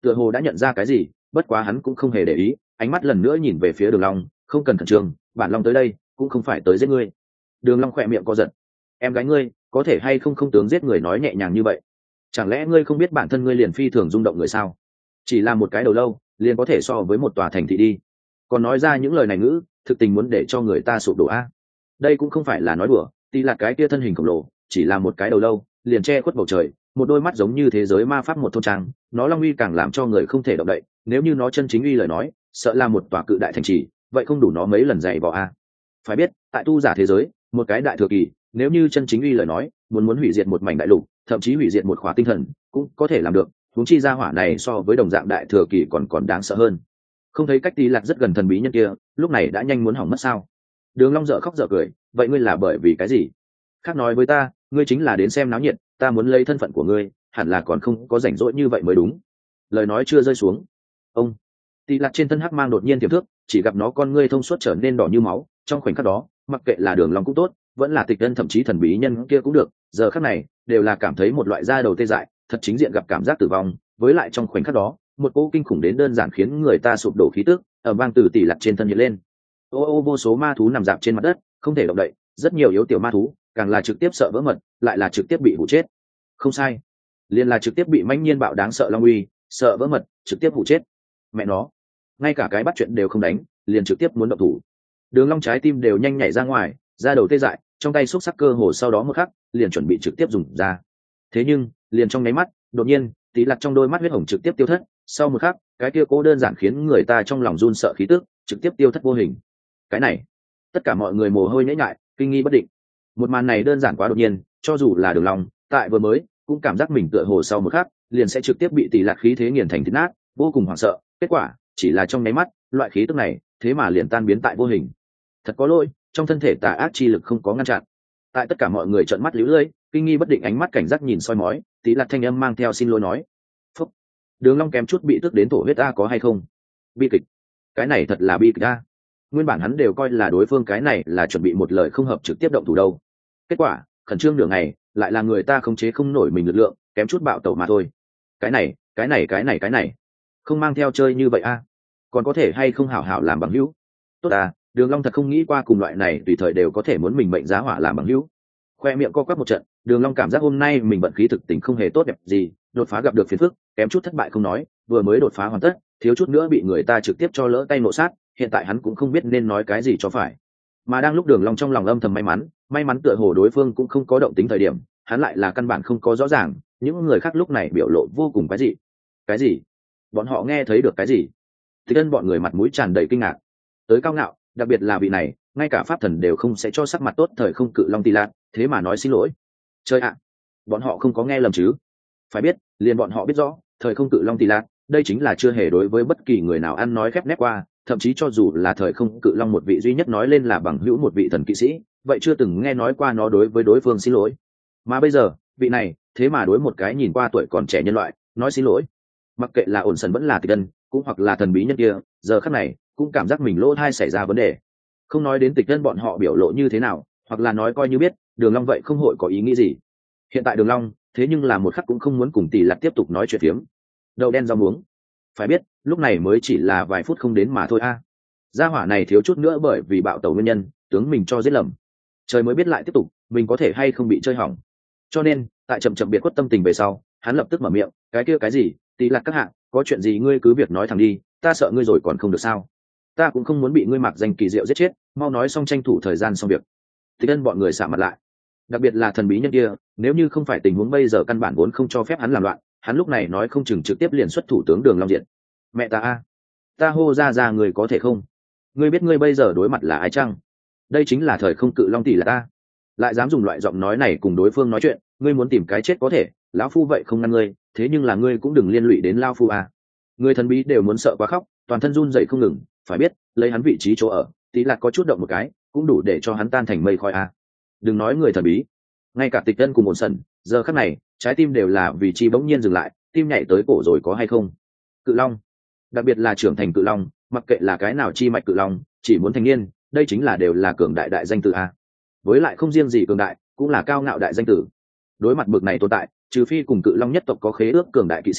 tựa hồ đã nhận ra cái gì, bất quá hắn cũng không hề để ý, ánh mắt lần nữa nhìn về phía Đường Long, không cần khẩn trương, bản Long tới đây cũng không phải tới giết ngươi. Đường Long khẽ miệng co giật, em gái ngươi có thể hay không tướng giết người nói nhẹ nhàng như vậy, chẳng lẽ ngươi không biết bản thân ngươi liền phi thường rung động người sao? Chỉ là một cái đầu lâu liền có thể so với một tòa thành thị đi, còn nói ra những lời này ngữ, thực tình muốn để cho người ta sụp đổ a. Đây cũng không phải là nói đùa, Tỷ Lạt cái kia thân hình khổng lồ chỉ là một cái đầu lâu liền che khuất bầu trời, một đôi mắt giống như thế giới ma pháp một thôn trang, nó long uy càng làm cho người không thể động đậy, nếu như nó chân chính uy lời nói sợ là một tòa cự đại thành trì, vậy không đủ nó mấy lần dày vò a. Phải biết tại tu giả thế giới, một cái đại thừa kỳ nếu như chân chính uy lời nói muốn hủy diệt một mảnh đại lục, thậm chí hủy diệt một khóa tinh thần cũng có thể làm được, huống chi gia hỏa này so với đồng dạng đại thừa kỳ còn đáng sợ hơn. Không thấy cách Tỷ Lạt rất gần thần bí nhân kia lúc này đã nhanh muốn hỏng mất sao? Đường Long dở khóc dở cười, vậy ngươi là bởi vì cái gì? Khác nói với ta, ngươi chính là đến xem náo nhiệt, ta muốn lấy thân phận của ngươi hẳn là còn không có rảnh rỗi như vậy mới đúng. Lời nói chưa rơi xuống, ông Tỷ Lạt trên thân hắc mang đột nhiên tiềm thước, chỉ gặp nó con ngươi thông suốt trở nên đỏ như máu, trong khoảnh khắc đó mặc kệ là Đường Long cũng tốt, vẫn là Tịch Ân thậm chí thần bí nhân kia cũng được, giờ khắc này đều là cảm thấy một loại da đầu tê dại, thật chính diện gặp cảm giác tử vong, với lại trong khoảnh khắc đó một cỗ kinh khủng đến đơn giản khiến người ta sụp đổ khí tức ở vang từ Tỷ Lạt trên thân hiện lên. Ô vô số ma thú nằm dạp trên mặt đất không thể động đậy, rất nhiều yếu tiểu ma thú càng là trực tiếp sợ vỡ mật, lại là trực tiếp bị hủ chết. Không sai, liền là trực tiếp bị mãnh nhiên bạo đáng sợ long uy sợ vỡ mật, trực tiếp hủ chết. Mẹ nó, ngay cả cái bắt chuyện đều không đánh liền trực tiếp muốn động thủ. Đường Long trái tim đều nhanh nhảy ra ngoài, da đầu tê dại, trong tay xúc sắc cơ hồ sau đó một khắc liền chuẩn bị trực tiếp dùng ra. Thế nhưng liền trong nháy mắt đột nhiên Tỷ Lạt trong đôi mắt huyết hồng trực tiếp tiêu thất, sau một khắc cái kia cố đơn giản khiến người ta trong lòng run sợ khí tức trực tiếp tiêu thất vô hình. Cái này, tất cả mọi người mồ hôi nhễ nhại, kinh nghi bất định. Một màn này đơn giản quá đột nhiên, cho dù là Đường Long tại vừa mới cũng cảm giác mình tựa hồ sau một khắc liền sẽ trực tiếp bị Tỷ Lạt khí thế nghiền thành thịt nát, vô cùng hoảng sợ. Kết quả chỉ là trong nháy mắt, loại khí tức này thế mà liền tan biến tại vô hình. Thật có lỗi, trong thân thể tà ác chi lực không có ngăn chặn. Tại tất cả mọi người trợn mắt líu lưỡi, kinh nghi bất định ánh mắt cảnh giác nhìn soi mói, Tỷ Lạt thanh âm mang theo xin lỗi nói: "Phúc." Đường Long kém chút bị tức đến thổ huyết, a có hay không? Bi kịch. Cái này thật là bi kịch a. Nguyên bản hắn đều coi là đối phương cái này là chuẩn bị một lời không hợp trực tiếp động thủ đâu. Kết quả, khẩn trương nửa ngày, lại là người ta khống chế không nổi mình lực lượng, kém chút bạo tẩu mà thôi. Cái này, không mang theo chơi như vậy a. Còn có thể hay không hảo hảo làm bằng hữu? Tốt à, Đường Long thật không nghĩ qua cùng loại này tùy thời đều có thể muốn mình mệnh giá hỏa làm bằng hữu. Khoe miệng co quắp một trận, Đường Long cảm giác hôm nay mình vận khí thực tình không hề tốt đẹp gì, đột phá gặp được phiền phức, kém chút thất bại không nói, vừa mới đột phá hoàn tất, thiếu chút nữa bị người ta trực tiếp cho lỡ tay nộ sát, hiện tại hắn cũng không biết nên nói cái gì cho phải. Mà đang lúc Đường Long trong lòng âm thầm may mắn tựa hồ đối phương cũng không có động tính thời điểm, hắn lại là căn bản không có rõ ràng, những người khác lúc này biểu lộ vô cùng quái dị. Cái gì? Bọn họ nghe thấy được cái gì? Thì Ân bọn người mặt mũi tràn đầy kinh ngạc. Tới cao ngạo, đặc biệt là vị này, ngay cả pháp thần đều không sẽ cho sắc mặt tốt thời không cự long Tỷ Lạt, thế mà nói xin lỗi. Chơi ạ, bọn họ không có nghe lầm chứ? Phải biết, liền bọn họ biết rõ, thời không cự long Tỷ Lạt, đây chính là chưa hề đối với bất kỳ người nào ăn nói khép nép qua, thậm chí cho dù là thời không cự long một vị duy nhất nói lên là bằng hữu một vị thần kỵ sĩ, vậy chưa từng nghe nói qua nó đối với đối phương xin lỗi. Mà bây giờ, vị này, thế mà đối một cái nhìn qua tuổi còn trẻ nhân loại, nói xin lỗi. Mặc kệ là ổn sần vẫn là Tịch Ân, cũng hoặc là thần bí nhân kia, giờ khắc này cũng cảm giác mình lỗ thai xảy ra vấn đề. Không nói đến Tịch Ân bọn họ biểu lộ như thế nào, hoặc là nói coi như biết Đường Long vậy không hội có ý nghĩ gì. Hiện tại Đường Long thế nhưng là một khắc cũng không muốn cùng Tỷ Lạt tiếp tục nói chuyện phiếm. Đầu đen rau muống. Phải biết lúc này mới chỉ là vài phút không đến mà thôi a. Gia hỏa này thiếu chút nữa bởi vì bạo tẩu nguyên nhân tướng mình cho giết lầm, trời mới biết lại tiếp tục mình có thể hay không bị chơi hỏng. Cho nên tại chậm biệt khuất tâm tình về sau, hắn lập tức mở miệng: cái kia cái gì, Tỷ Lạt các hạ, có chuyện gì ngươi cứ việc nói thẳng đi, ta sợ ngươi rồi còn không được sao? Ta cũng không muốn bị ngươi mặc danh kỳ diệu giết chết, mau nói xong tranh thủ thời gian xong việc. Thì Ân bọn người xả mặt lại, đặc biệt là thần bí nhân kia, nếu như không phải tình huống bây giờ căn bản vốn không cho phép hắn làm loạn, hắn lúc này nói không chừng trực tiếp liền xuất thủ tướng Đường Long diện. Mẹ ta a, ta hô ra người có thể không? Ngươi biết ngươi bây giờ đối mặt là ai chăng? Đây chính là thời không cự long Tỷ Lạt ta, lại dám dùng loại giọng nói này cùng đối phương nói chuyện, ngươi muốn tìm cái chết có thể, lão phu vậy không ngăn ngươi, thế nhưng là ngươi cũng đừng liên lụy đến lão phu a. Người thần bí đều muốn sợ quá khóc, toàn thân run rẩy không ngừng, phải biết lấy hắn vị trí chỗ ở, Tỷ Lạt có chút động một cái cũng đủ để cho hắn tan thành mây khói a. Đừng nói người thần bí, ngay cả Tịch Ân cùng một sần giờ khắc này trái tim đều là vì chi bỗng nhiên dừng lại, tim nhảy tới cổ rồi có hay không. Cự long, đặc biệt là trưởng thành cự long, mặc kệ là cái nào chi mạch cự long, chỉ muốn thành niên, đây chính là đều là cường đại đại danh tử a. Với lại không riêng gì cường đại, cũng là cao ngạo đại danh tử. Đối mặt bực này tồn tại, trừ phi cùng cự long nhất tộc có khế ước cường đại kỵ sĩ,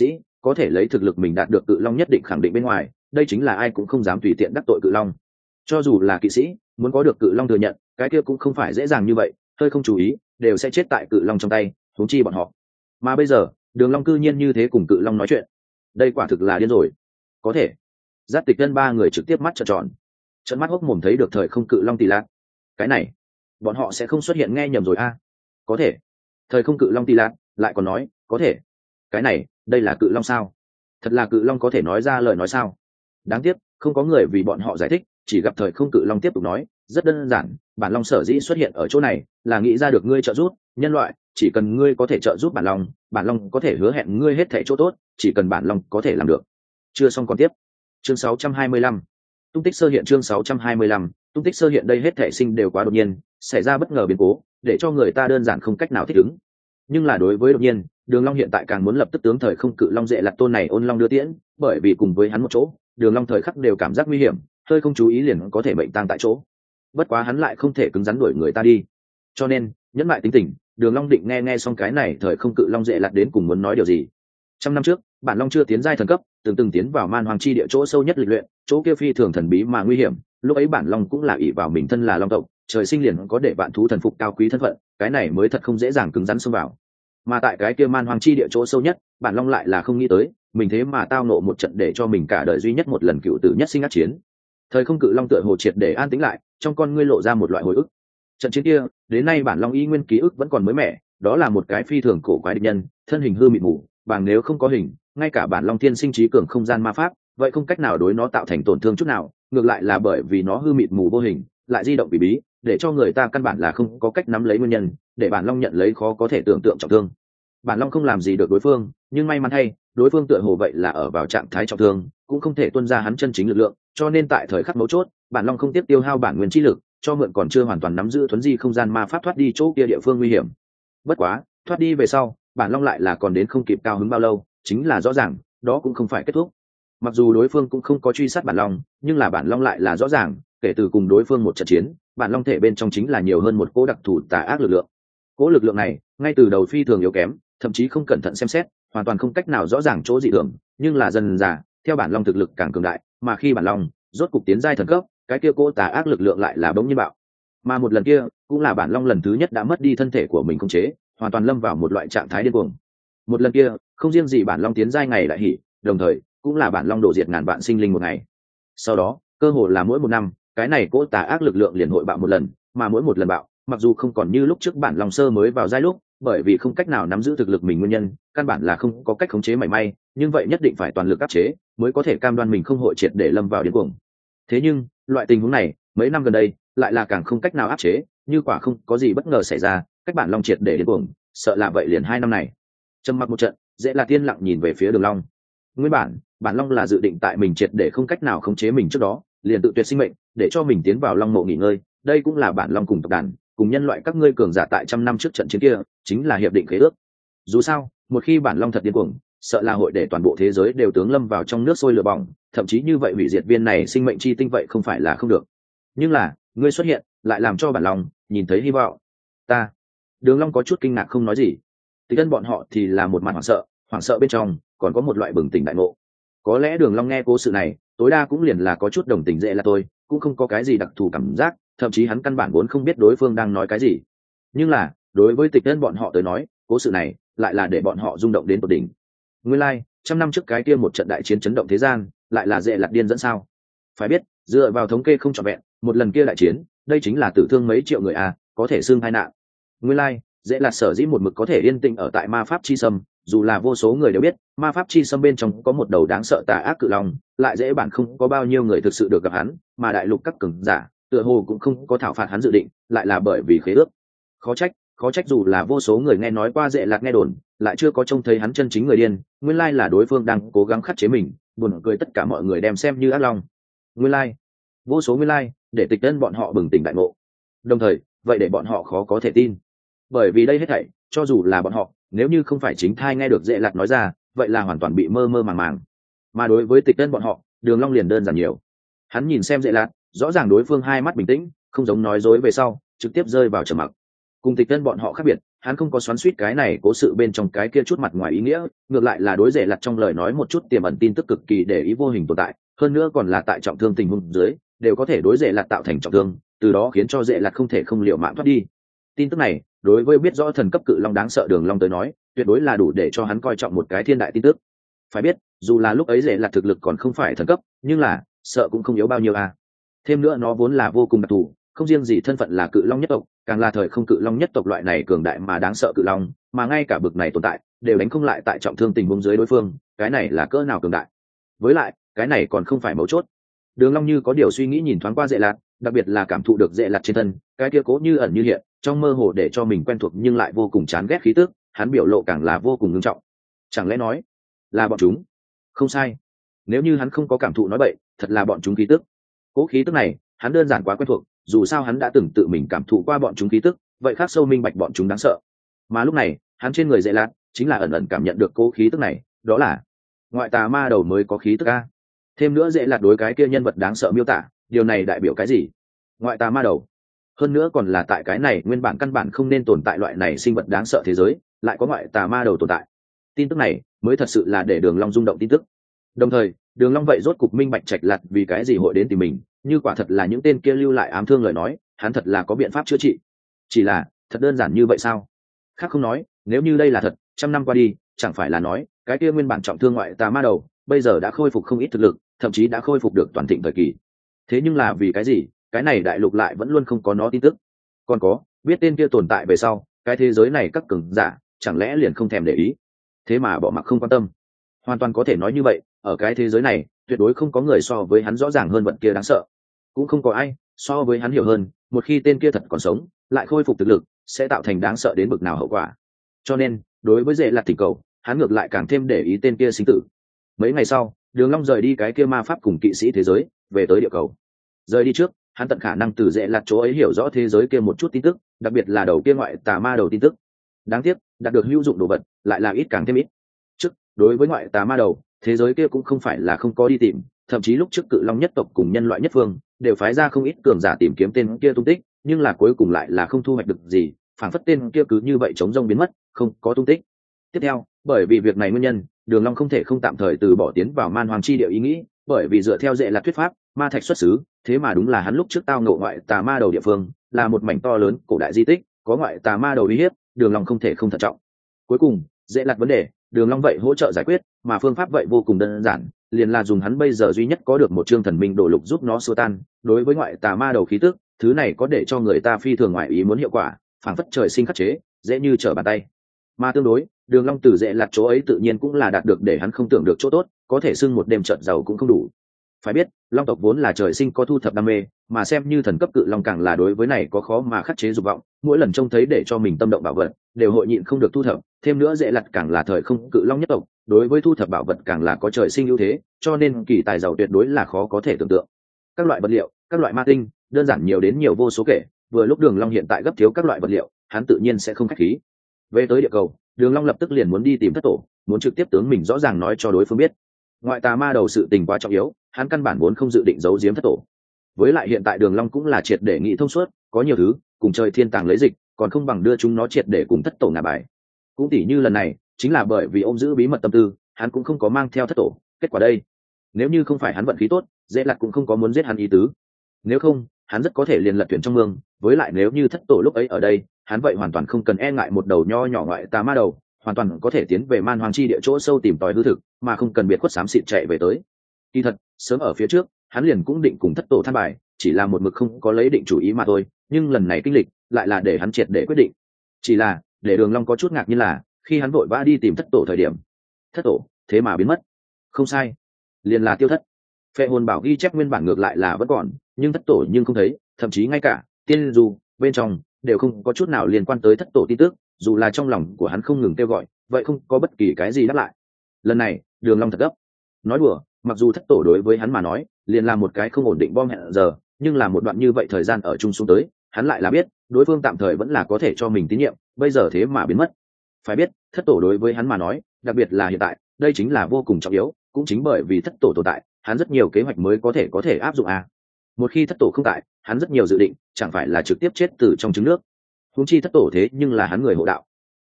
có thể lấy thực lực mình đạt được cự long nhất định khẳng định bên ngoài, đây chính là ai cũng không dám tùy tiện đắc tội cự long. Cho dù là kỵ sĩ muốn có được cự long thừa nhận, cái kia cũng không phải dễ dàng như vậy, hơi không chú ý đều sẽ chết tại cự long trong tay, huống chi bọn họ. Mà bây giờ Đường Long cư nhiên như thế cùng cự long nói chuyện, đây quả thực là điên rồi. Có thể. Giác Tịch Tân ba người trực tiếp mắt trợn tròn, trợn mắt hốc mồm thấy được thời không cự long Tỳ Lạc. Cái này bọn họ sẽ không xuất hiện nghe nhầm rồi a? Có thể. Thời không cự long Tỳ Lạc lại còn nói có thể. Cái này đây là cự long sao? Thật là cự long có thể nói ra lời nói sao? Đáng tiếc không có người vì bọn họ giải thích, chỉ gặp thời không cự long tiếp tục nói rất đơn giản, bản long sở dĩ xuất hiện ở chỗ này là nghĩ ra được ngươi trợ giúp nhân loại, chỉ cần ngươi có thể trợ giúp bản long có thể hứa hẹn ngươi hết thảy chỗ tốt, chỉ cần bản long có thể làm được. Chưa xong còn tiếp. Chương 625. Tung tích sơ hiện. Chương 625. Tung tích sơ hiện. Đây hết thảy sinh đều quá đột nhiên, xảy ra bất ngờ biến cố, để cho người ta đơn giản không cách nào thích ứng. Nhưng là đối với đột nhiên, Đường Long hiện tại càng muốn lập tức tướng thời không cự long Dệ Lạt tôn này ôn long đưa tiễn, bởi vì cùng với hắn một chỗ, Đường Long thời khắc đều cảm giác nguy hiểm, hơi không chú ý liền có thể mệnh tang tại chỗ. Bất quá hắn lại không thể cứng rắn đuổi người ta đi, cho nên nhẫn lại tính tình, Đường Long định nghe xong cái này thời không cự long Dệ Lạt đến cùng muốn nói điều gì. Trăm năm trước, bản long chưa tiến giai thần cấp, từng tiến vào man hoàng chi địa chỗ sâu nhất lịch luyện, chỗ kia phi thường thần bí mà nguy hiểm, lúc ấy bản long cũng là ỷ vào mình thân là long tộc, trời sinh liền có để vạn thú thần phục cao quý thân phận, cái này mới thật không dễ dàng cứng rắn xông vào. Mà tại cái kia man hoàng chi địa chỗ sâu nhất, bản long lại là không nghĩ tới mình thế mà tao nộ một trận để cho mình cả đời duy nhất một lần cựu tử nhất sinh ác chiến. Thời không cự long tựa hồ triệt để an tĩnh lại, trong con ngươi lộ ra một loại hồi ức. Trận chiến kia đến nay bản long y nguyên ký ức vẫn còn mới mẻ, đó là một cái phi thường cổ quái địch nhân, thân hình hư mịt mù, bằng nếu không có hình, ngay cả bản long thiên sinh trí cường không gian ma pháp vậy không cách nào đối nó tạo thành tổn thương chút nào, ngược lại là bởi vì nó hư mịt mù vô hình, lại di động bí bí, để cho người ta căn bản là không có cách nắm lấy nguyên nhân, để bản long nhận lấy khó có thể tưởng tượng trọng thương. Bản long không làm gì được đối phương, nhưng may mắn thay đối phương tựa hồ vậy là ở vào trạng thái trọng thương, cũng không thể tuôn ra hắn chân chính lực lượng, cho nên tại thời khắc mấu chốt bản long không tiếp tiêu hao bản nguyên chi lực, cho mượn còn chưa hoàn toàn nắm giữ thuấn di không gian ma pháp thoát đi chỗ kia địa phương nguy hiểm. Bất quá thoát đi về sau bản long lại là còn đến không kịp cao hứng bao lâu, chính là rõ ràng đó cũng không phải kết thúc. Mặc dù đối phương cũng không có truy sát bản long, nhưng là bản long lại là rõ ràng, kể từ cùng đối phương một trận chiến, bản long thể bên trong chính là nhiều hơn một cỗ đặc thù tà ác lực lượng. Cỗ lực lượng này ngay từ đầu phi thường yếu kém, thậm chí không cẩn thận xem xét hoàn toàn không cách nào rõ ràng chỗ dị thường, nhưng là dần dần theo bản long thực lực càng cường đại, mà khi bản long rốt cục tiến giai thần cấp, cái kia cỗ tà ác lực lượng lại là bỗng nhiên bạo. Mà một lần kia cũng là bản long lần thứ nhất đã mất đi thân thể của mình khống chế, hoàn toàn lâm vào một loại trạng thái điên cuồng. Một lần kia không riêng gì bản long tiến giai ngày lại hỉ, đồng thời cũng là bản long đổ diệt ngàn vạn sinh linh một ngày. Sau đó cơ hồ là mỗi một năm cái này cỗ tà ác lực lượng liền hội bạo một lần, mà mỗi một lần bạo mặc dù không còn như lúc trước bản long sơ mới vào giai lúc, bởi vì không cách nào nắm giữ thực lực mình nguyên nhân, căn bản là không có cách khống chế mảy may, nhưng vậy nhất định phải toàn lực áp chế mới có thể cam đoan mình không hội triệt để lâm vào điên cuồng. Thế nhưng loại tình huống này mấy năm gần đây lại là càng không cách nào áp chế, như quả không có gì bất ngờ xảy ra, cách bản long triệt để điên cuồng sợ là vậy liền 2 năm này. Trầm mặc một trận, Dễ là tiên lặng nhìn về phía Đường Long. Nguyên bản long là dự định tại mình triệt để không cách nào khống chế mình trước đó liền tự tuyệt sinh mệnh, để cho mình tiến vào long mộ nghỉ ngơi, đây cũng là bản long cùng tộc đàn cùng nhân loại các ngươi cường giả tại trăm năm trước trận chiến kia chính là hiệp định khế ước. Dù sao một khi bản long thật điên cuồng, sợ là hội để toàn bộ thế giới đều tướng lâm vào trong nước sôi lửa bỏng, thậm chí như vậy hủy diệt viên này sinh mệnh chi tinh vậy không phải là không được. Nhưng là ngươi xuất hiện lại làm cho bản long nhìn thấy hy vọng. Ta Đường Long có chút kinh ngạc không nói gì. Tịch Ân bọn họ thì là một mặt hoảng sợ bên trong còn có một loại bừng tỉnh đại ngộ. Có lẽ Đường Long nghe cố sự này tối đa cũng liền là có chút đồng tình Dễ là tôi, cũng không có cái gì đặc thù cảm giác, thậm chí hắn căn bản vốn không biết đối phương đang nói cái gì. Nhưng là đối với Tịch Ân bọn họ tới nói, cố sự này lại là để bọn họ rung động đến tột đỉnh. Nguyên lai, like, trăm năm trước cái kia một trận đại chiến chấn động thế gian, lại là Dễ Lạt điên dẫn sao? Phải biết, dựa vào thống kê không trọn vẹn, một lần kia đại chiến, đây chính là tử thương mấy triệu người à, có thể xương tai nạn. Nguyên lai, like, Dễ Lạt sở dĩ một mực có thể yên tĩnh ở tại ma pháp chi sâm, dù là vô số người đều biết ma pháp chi sâm bên trong có một đầu đáng sợ tà ác cự long, lại dễ bản không có bao nhiêu người thực sự được gặp hắn, mà đại lục các cường giả tựa hồ cũng không có thảo phạt hắn dự định, lại là bởi vì khế ước. Khó trách dù là vô số người nghe nói qua Dễ Lạt nghe đồn, lại chưa có trông thấy hắn chân chính người điên, nguyên lai là đối phương đang cố gắng khắc chế mình, buồn cười tất cả mọi người đem xem như ác long. Nguyên lai, vô số nguyên lai, để Tịch Ân bọn họ bừng tỉnh đại ngộ. Đồng thời, vậy để bọn họ khó có thể tin. Bởi vì đây hết thảy, cho dù là bọn họ, nếu như không phải chính thai nghe được Dễ Lạt nói ra, vậy là hoàn toàn bị mơ mơ màng màng. Mà đối với Tịch Ân bọn họ, Đường Long liền đơn giản nhiều. Hắn nhìn xem Dễ Lạt, rõ ràng đối phương hai mắt bình tĩnh, không giống nói dối về sau trực tiếp rơi vào trầm mặc. Cùng Tịch Ân bọn họ khác biệt, hắn không có xoắn suýt cái này cố sự bên trong cái kia chút mặt ngoài ý nghĩa, ngược lại là đối rể lặt trong lời nói một chút tiềm ẩn tin tức cực kỳ để ý vô hình tồn tại, hơn nữa còn là tại trọng thương tình huống dưới đều có thể đối rể lặt tạo thành trọng thương, từ đó khiến cho rể lặt không thể không liệu mạng thoát đi. Tin tức này đối với biết rõ thần cấp cự long đáng sợ Đường Long tới nói tuyệt đối là đủ để cho hắn coi trọng một cái thiên đại tin tức. Phải biết dù là lúc ấy rể lặt thực lực còn không phải thần cấp, nhưng là sợ cũng không yếu bao nhiêu à. Thêm nữa nó vốn là vô cùng đặc thù, không riêng gì thân phận là cự long nhất tộc, càng là thời không cự long nhất tộc loại này cường đại mà đáng sợ cự long, mà ngay cả bực này tồn tại đều đánh không lại tại trọng thương tình huống dưới đối phương, cái này là cỡ nào cường đại. Với lại cái này còn không phải mấu chốt. Đường Long như có điều suy nghĩ nhìn thoáng qua Dệ Lạt, đặc biệt là cảm thụ được Dệ Lạt trên thân cái kia cố như ẩn như hiện, trong mơ hồ để cho mình quen thuộc nhưng lại vô cùng chán ghét khí tức, hắn biểu lộ càng là vô cùng nghiêm trọng. Chẳng lẽ nói là bọn chúng? Không sai, nếu như hắn không có cảm thụ nói bậy, thật là bọn chúng khí tức. Cố khí tức này hắn đơn giản quá quen thuộc, dù sao hắn đã từng tự mình cảm thụ qua bọn chúng khí tức, vậy khác sâu minh bạch bọn chúng đáng sợ. Mà lúc này hắn trên người Dệ Lạt chính là ẩn ẩn cảm nhận được cố khí tức này, đó là ngoại tà ma đầu mới có khí tức a. Thêm nữa Dệ Lạt đối cái kia nhân vật đáng sợ miêu tả, điều này đại biểu cái gì? Ngoại tà ma đầu. Hơn nữa còn là tại cái này nguyên bản căn bản không nên tồn tại loại này sinh vật đáng sợ thế giới, lại có ngoại tà ma đầu tồn tại. Tin tức này mới thật sự là để Đường Long rung động tin tức. Đồng thời Đường Long vậy rốt cục minh bạch Trạch Lạt vì cái gì hội đến tìm mình, như quả thật là những tên kia lưu lại ám thương lời nói, hắn thật là có biện pháp chữa trị. Chỉ là thật đơn giản như vậy sao? Khác không nói, nếu như đây là thật, trăm năm qua đi chẳng phải là nói cái kia nguyên bản trọng thương ngoại tà ma đầu bây giờ đã khôi phục không ít thực lực, thậm chí đã khôi phục được toàn thịnh thời kỳ. Thế nhưng là vì cái gì cái này đại lục lại vẫn luôn không có nó tin tức? Còn có biết tên kia tồn tại về sau, cái thế giới này các cường giả chẳng lẽ liền không thèm để ý, thế mà bỏ mặc không quan tâm? Hoàn toàn có thể nói như vậy, ở cái thế giới này tuyệt đối không có người so với hắn rõ ràng hơn vật kia đáng sợ, cũng không có ai so với hắn hiểu hơn một khi tên kia thật còn sống lại khôi phục thực lực sẽ tạo thành đáng sợ đến bực nào hậu quả. Cho nên đối với Dệ Lạt thỉnh cầu, hắn ngược lại càng thêm để ý tên kia sinh tử. Mấy ngày sau Đường Long rời đi cái kia ma pháp cùng kỵ sĩ thế giới, về tới địa cầu. Rời đi trước hắn tận khả năng từ Dệ Lạt chỗ ấy hiểu rõ thế giới kia một chút tin tức, đặc biệt là đầu kia ngoại tà ma đầu tin tức. Đáng tiếc đạt được hữu dụng đồ vật lại là ít càng thêm ít. Trước đối với ngoại tà ma đầu, thế giới kia cũng không phải là không có đi tìm, thậm chí lúc trước cự long nhất tộc cùng nhân loại nhất phương đều phái ra không ít cường giả tìm kiếm tên kia tung tích, nhưng là cuối cùng lại là không thu hoạch được gì, phản phất tên kia cứ như vậy chống rông biến mất, không có tung tích. Tiếp theo bởi vì việc này nguyên nhân, Đường Long không thể không tạm thời từ bỏ tiến vào man hoàng chi địa ý nghĩ, bởi vì dựa theo Dệ Lạt thuyết pháp, ma thạch xuất xứ, thế mà đúng là hắn lúc trước tao ngộ ngoại tà ma đầu địa phương, là một mảnh to lớn cổ đại di tích, có ngoại tà ma đầu uy hiếp, Đường Long không thể không thận trọng. Cuối cùng Dệ Lạt vấn đề, Đường Long vậy hỗ trợ giải quyết, mà phương pháp vậy vô cùng đơn giản, liền là dùng hắn bây giờ duy nhất có được một chương thần minh đồ lục giúp nó xua tan. Đối với ngoại tà ma đầu khí tức, thứ này có để cho người ta phi thường ngoại ý muốn hiệu quả, phảng phất trời sinh khắc chế, dễ như trở bàn tay. Mà tương đối, Đường Long từ Dệ Lạt chỗ ấy tự nhiên cũng là đạt được để hắn không tưởng được chỗ tốt, có thể xưng một đêm chợt giàu cũng không đủ. Phải biết long tộc vốn là trời sinh có thu thập đam mê, mà xem như thần cấp cự long càng là đối với này có khó mà khắc chế dục vọng, mỗi lần trông thấy để cho mình tâm động bảo vật đều hội nhịn không được thu thập. Thêm nữa Dệ Lạt càng là thời không cự long nhất tộc, đối với thu thập bảo vật càng là có trời sinh ưu thế, cho nên kỳ tài giàu tuyệt đối là khó có thể tưởng tượng. Các loại vật liệu, các loại ma tinh, đơn giản nhiều đến nhiều vô số kể, vừa lúc Đường Long hiện tại gấp thiếu các loại vật liệu, hắn tự nhiên sẽ không khách khí. Về tới địa cầu, Đường Long lập tức liền muốn đi tìm thất tổ, muốn trực tiếp tướng mình rõ ràng nói cho đối phương biết. Ngoại tà ma đầu sự tình quá trọng yếu, hắn căn bản vốn không dự định giấu giếm thất tổ. Với lại hiện tại Đường Long cũng là triệt để nghĩ thông suốt, có nhiều thứ cùng trời thiên tàng lấy dịch, còn không bằng đưa chúng nó triệt để cùng thất tổ ngả bài. Cũng tỉ như lần này, chính là bởi vì ôm giữ bí mật tâm tư, hắn cũng không có mang theo thất tổ. Kết quả đây, nếu như không phải hắn vận khí tốt, Dễ Lạt cũng không có muốn giết hắn ý tứ. Nếu không, hắn rất có thể liền lật thuyền trong mương. Với lại nếu như thất tổ lúc ấy ở đây, hắn vậy hoàn toàn không cần e ngại một đầu nho nhỏ ngoại tà ma đầu, hoàn toàn có thể tiến về man hoàng chi địa chỗ sâu tìm tòi hư thực, mà không cần biệt khuất xám xịt chạy về tới. Kỳ thật sớm ở phía trước hắn liền cũng định cùng thất tổ than bài, chỉ là một mực không có lấy định chủ ý mà thôi, nhưng lần này kinh lịch lại là để hắn triệt để quyết định. Chỉ là để Đường Long có chút ngạc nhiên là khi hắn vội vã đi tìm thất tổ thời điểm, thất tổ thế mà biến mất. Không sai, liền là tiêu thất. Phệ hồn bảo ghi chép nguyên bản ngược lại là vẫn còn, nhưng thất tổ nhưng không thấy, thậm chí ngay cả tiên du bên trong đều không có chút nào liên quan tới thất tổ tin tức, dù là trong lòng của hắn không ngừng kêu gọi, vậy không có bất kỳ cái gì đáp lại. Lần này Đường Long thật gấp. Nói đùa, mặc dù thất tổ đối với hắn mà nói liền là một cái không ổn định bom hẹn giờ, nhưng là một đoạn như vậy thời gian ở chung xuống tới, hắn lại là biết đối phương tạm thời vẫn là có thể cho mình tín nhiệm, bây giờ thế mà biến mất. Phải biết thất tổ đối với hắn mà nói, đặc biệt là hiện tại, đây chính là vô cùng trọng yếu, cũng chính bởi vì thất tổ tồn tại, hắn rất nhiều kế hoạch mới có thể áp dụng à. Một khi thất tổ không tại, hắn rất nhiều dự định chẳng phải là trực tiếp chết từ trong trứng nước. Huống chi thất tổ thế nhưng là hắn người hộ đạo,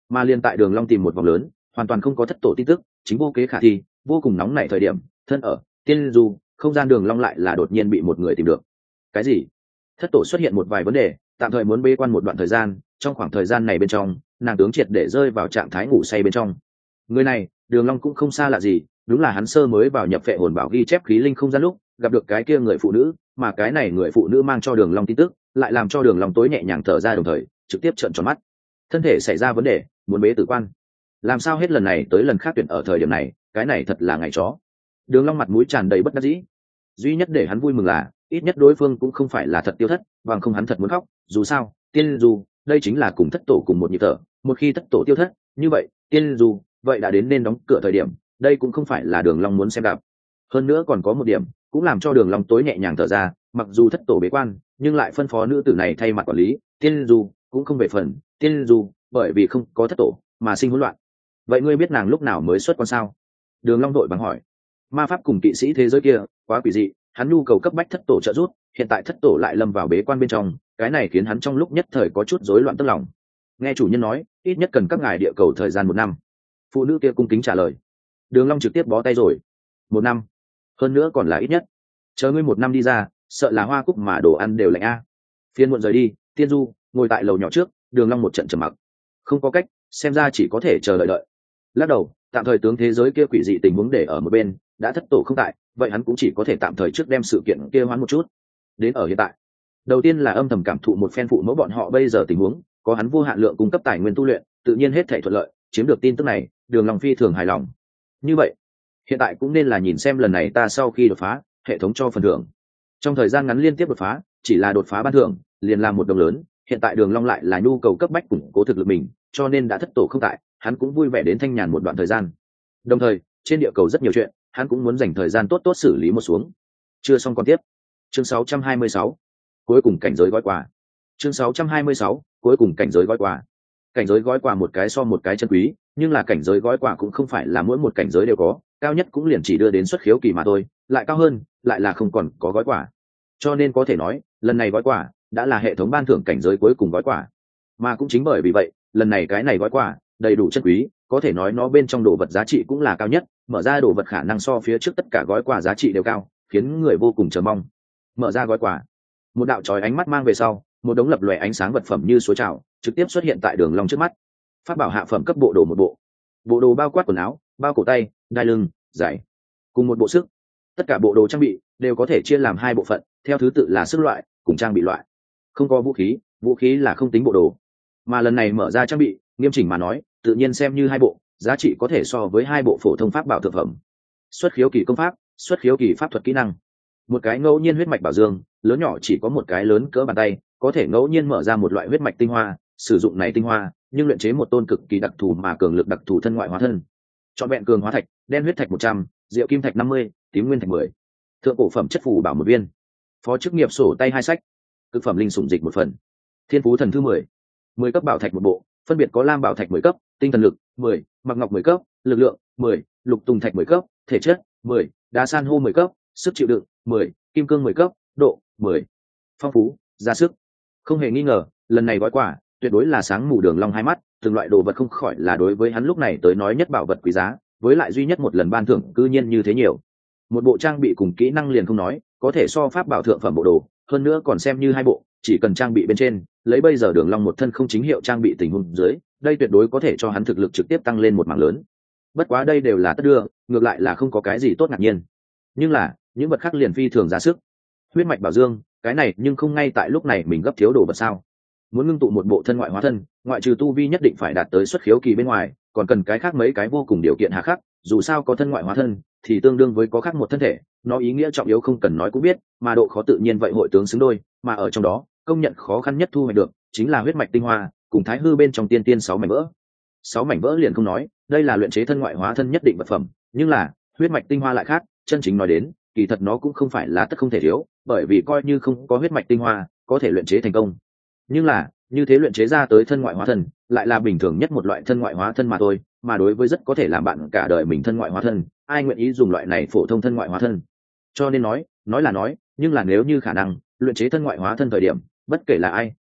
Mà liên tại Đường Long tìm một vòng lớn, hoàn toàn không có thất tổ tin tức, chính vô kế khả thi, vô cùng nóng nảy thời điểm, thân ở tiên du không gian Đường Long lại là đột nhiên bị một người tìm được. Cái gì? Thất tổ xuất hiện một vài vấn đề, tạm thời muốn bế quan một đoạn thời gian, trong khoảng thời gian này bên trong, nàng tướng triệt để rơi vào trạng thái ngủ say bên trong. Người này, Đường Long cũng không xa lạ gì, đúng là hắn sơ mới vào nhập phệ hồn bảo ghi chép khí linh không gian lúc gặp được cái kia người phụ nữ, mà cái này người phụ nữ mang cho Đường Long tin tức, lại làm cho Đường Long tối nhẹ nhàng thở ra, đồng thời trực tiếp trợn tròn mắt. Thân thể xảy ra vấn đề, muốn bế tử quan. Làm sao hết lần này tới lần khác tuyển ở thời điểm này, cái này thật là ngày chó. Đường Long mặt mũi tràn đầy bất đắc dĩ. Duy nhất để hắn vui mừng là, ít nhất đối phương cũng không phải là thật tiêu thất, bằng không hắn thật muốn khóc. Dù sao, tiên du, đây chính là cùng thất tổ cùng một nhịp thở. Một khi thất tổ tiêu thất, như vậy tiên du, vậy đã đến nên đóng cửa thời điểm. Đây cũng không phải là Đường Long muốn xem gặp. Hơn nữa còn có một điểm, cũng làm cho Đường Long tối nhẹ nhàng thở ra. Mặc dù thất tổ bế quan, nhưng lại phân phó nữ tử này thay mặt quản lý. Tiên du cũng không về phần. Tiên du, bởi vì không có thất tổ mà sinh hỗn loạn. Vậy ngươi biết nàng lúc nào mới xuất quan sao? Đường Long đội bằng hỏi. Ma pháp cùng kỵ sĩ thế giới kia quá quỷ dị, hắn nhu cầu cấp bách thất tổ trợ giúp, hiện tại thất tổ lại lâm vào bế quan bên trong, cái này khiến hắn trong lúc nhất thời có chút rối loạn tâm lòng. Nghe chủ nhân nói, ít nhất cần các ngài địa cầu thời gian 1 năm. Phụ nữ kia cung kính trả lời. Đường Long trực tiếp bó tay rồi. 1 năm, hơn nữa còn là ít nhất. Chờ ngươi 1 năm đi ra, sợ là hoa cúc mà đồ ăn đều lạnh a. Phiên muộn rời đi, Tiên Du ngồi tại lầu nhỏ trước, Đường Long một trận trầm mặc. Không có cách, xem ra chỉ có thể chờ đợi. Lắc đầu, tạm thời tướng thế giới kia quỷ dị tình huống để ở một bên, đã thất tổ không tại, vậy hắn cũng chỉ có thể tạm thời trước đem sự kiện kia hoãn một chút. Đến ở hiện tại, đầu tiên là âm thầm cảm thụ một phen phụ mẫu bọn họ bây giờ tình huống, có hắn vô hạn lượng cung cấp tài nguyên tu luyện, tự nhiên hết thảy thuận lợi, chiếm được tin tức này, Đường Long phi thường hài lòng. Như vậy, hiện tại cũng nên là nhìn xem lần này ta sau khi đột phá, hệ thống cho phần thưởng. Trong thời gian ngắn liên tiếp đột phá, chỉ là đột phá ban thưởng, liền làm một đồng lớn, hiện tại Đường Long lại là nhu cầu cấp bách củng cố thực lực mình, cho nên đã thất tổ không tại, hắn cũng vui vẻ đến thanh nhàn một đoạn thời gian. Đồng thời, trên địa cầu rất nhiều chuyện, hắn cũng muốn dành thời gian tốt tốt xử lý một xuống. Chưa xong còn tiếp. Chương 626. Cuối cùng cảnh giới gói quà. Chương 626. Cuối cùng cảnh giới gói quà. Cảnh giới gói quà một cái so một cái chân quý, nhưng là cảnh giới gói quà cũng không phải là mỗi một cảnh giới đều có, cao nhất cũng liền chỉ đưa đến xuất khiếu kỳ mà thôi, lại cao hơn, lại là không còn có gói quà. Cho nên có thể nói, lần này gói quà đã là hệ thống ban thưởng cảnh giới cuối cùng gói quà. Mà cũng chính bởi vì vậy, lần này cái này gói quà đầy đủ chân quý, có thể nói nó bên trong đồ vật giá trị cũng là cao nhất, mở ra đồ vật khả năng so phía trước tất cả gói quà giá trị đều cao, khiến người vô cùng chờ mong. Mở ra gói quà, một đạo chói ánh mắt mang về sau, một đống lập lòe ánh sáng vật phẩm như suối trào trực tiếp xuất hiện tại Đường Long trước mắt. Pháp bảo hạ phẩm cấp bộ đồ một bộ, bộ đồ bao quát quần áo, bao cổ tay, đai lưng, giày, cùng một bộ sức. Tất cả bộ đồ trang bị đều có thể chia làm 2 bộ phận, theo thứ tự là sức loại cùng trang bị loại. Không có vũ khí là không tính bộ đồ. Mà lần này mở ra trang bị, nghiêm chỉnh mà nói, tự nhiên xem như 2 bộ, giá trị có thể so với 2 bộ phổ thông pháp bảo thượng phẩm. Xuất khiếu kỳ công pháp, xuất khiếu kỳ pháp thuật kỹ năng. Một cái ngẫu nhiên huyết mạch bảo dương, lớn nhỏ chỉ có một cái lớn cỡ bàn tay, có thể ngẫu nhiên mở ra một loại huyết mạch tinh hoa, sử dụng này tinh hoa, nhưng luyện chế một tôn cực kỳ đặc thù mà cường lực đặc thù thân ngoại hóa thân. Chọn vẹn cường hóa thạch, đen huyết thạch 100, diệu kim thạch 50, tím nguyên thạch 10. Thượng cổ phẩm chất phù bảo 1 viên. Phó chức nghiệp sổ tay 2 sách. Cực phẩm linh sủng dịch 1 phần. Thiên phú thần thư 10 cấp bảo thạch 1 bộ, phân biệt có lam bảo thạch 10 cấp, tinh thần lực 10, mặc ngọc 10 cấp, lực lượng 10, lục tùng thạch 10 cấp, thể chất 10, đá san hô 10 cấp, sức chịu đựng 10, kim cương 10 cấp, độ 10. Phong phú, ra sức. Không hề nghi ngờ, lần này gói quà tuyệt đối là sáng mù Đường Long hai mắt, từng loại đồ vật không khỏi là đối với hắn lúc này tới nói nhất bảo vật quý giá, với lại duy nhất một lần ban thưởng cư nhiên như thế nhiều. Một bộ trang bị cùng kỹ năng liền không nói, có thể so pháp bảo thượng phẩm bộ đồ, hơn nữa còn xem như 2 bộ, chỉ cần trang bị bên trên, lấy bây giờ Đường Long một thân không chính hiệu trang bị tình huống dưới, đây tuyệt đối có thể cho hắn thực lực trực tiếp tăng lên một mảng lớn. Bất quá đây đều là tất đưa, ngược lại là không có cái gì tốt ngạc nhiên. Nhưng là, những vật khác liền phi thường ra sức. Huyết mạch bảo dương, cái này nhưng không ngay tại lúc này mình gấp thiếu đồ vật sao? Muốn ngưng tụ một bộ thân ngoại hóa thân, ngoại trừ tu vi nhất định phải đạt tới xuất khiếu kỳ bên ngoài, còn cần cái khác mấy cái vô cùng điều kiện hà khắc, dù sao có thân ngoại hóa thân thì tương đương với có khác một thân thể, nó ý nghĩa trọng yếu không cần nói cũng biết, mà độ khó tự nhiên vậy hội tướng xứng đôi, mà ở trong đó, công nhận khó khăn nhất thu hoạch được chính là huyết mạch tinh hoa, cùng thái hư bên trong tiên tiên 6 mảnh vỡ. 6 mảnh vỡ liền không nói, đây là luyện chế thân ngoại hóa thân nhất định vật phẩm, nhưng là huyết mạch tinh hoa lại khác, chân chính nói đến, kỳ thật nó cũng không phải là tất không thể thiếu, bởi vì coi như không có huyết mạch tinh hoa, có thể luyện chế thành công. Nhưng là, như thế luyện chế ra tới thân ngoại hóa thân, lại là bình thường nhất một loại thân ngoại hóa thân mà thôi, mà đối với rất có thể làm bạn cả đời mình thân ngoại hóa thân, ai nguyện ý dùng loại này phổ thông thân ngoại hóa thân. Cho nên nói là nói, nhưng là nếu như khả năng, luyện chế thân ngoại hóa thân thời điểm, bất kể là ai,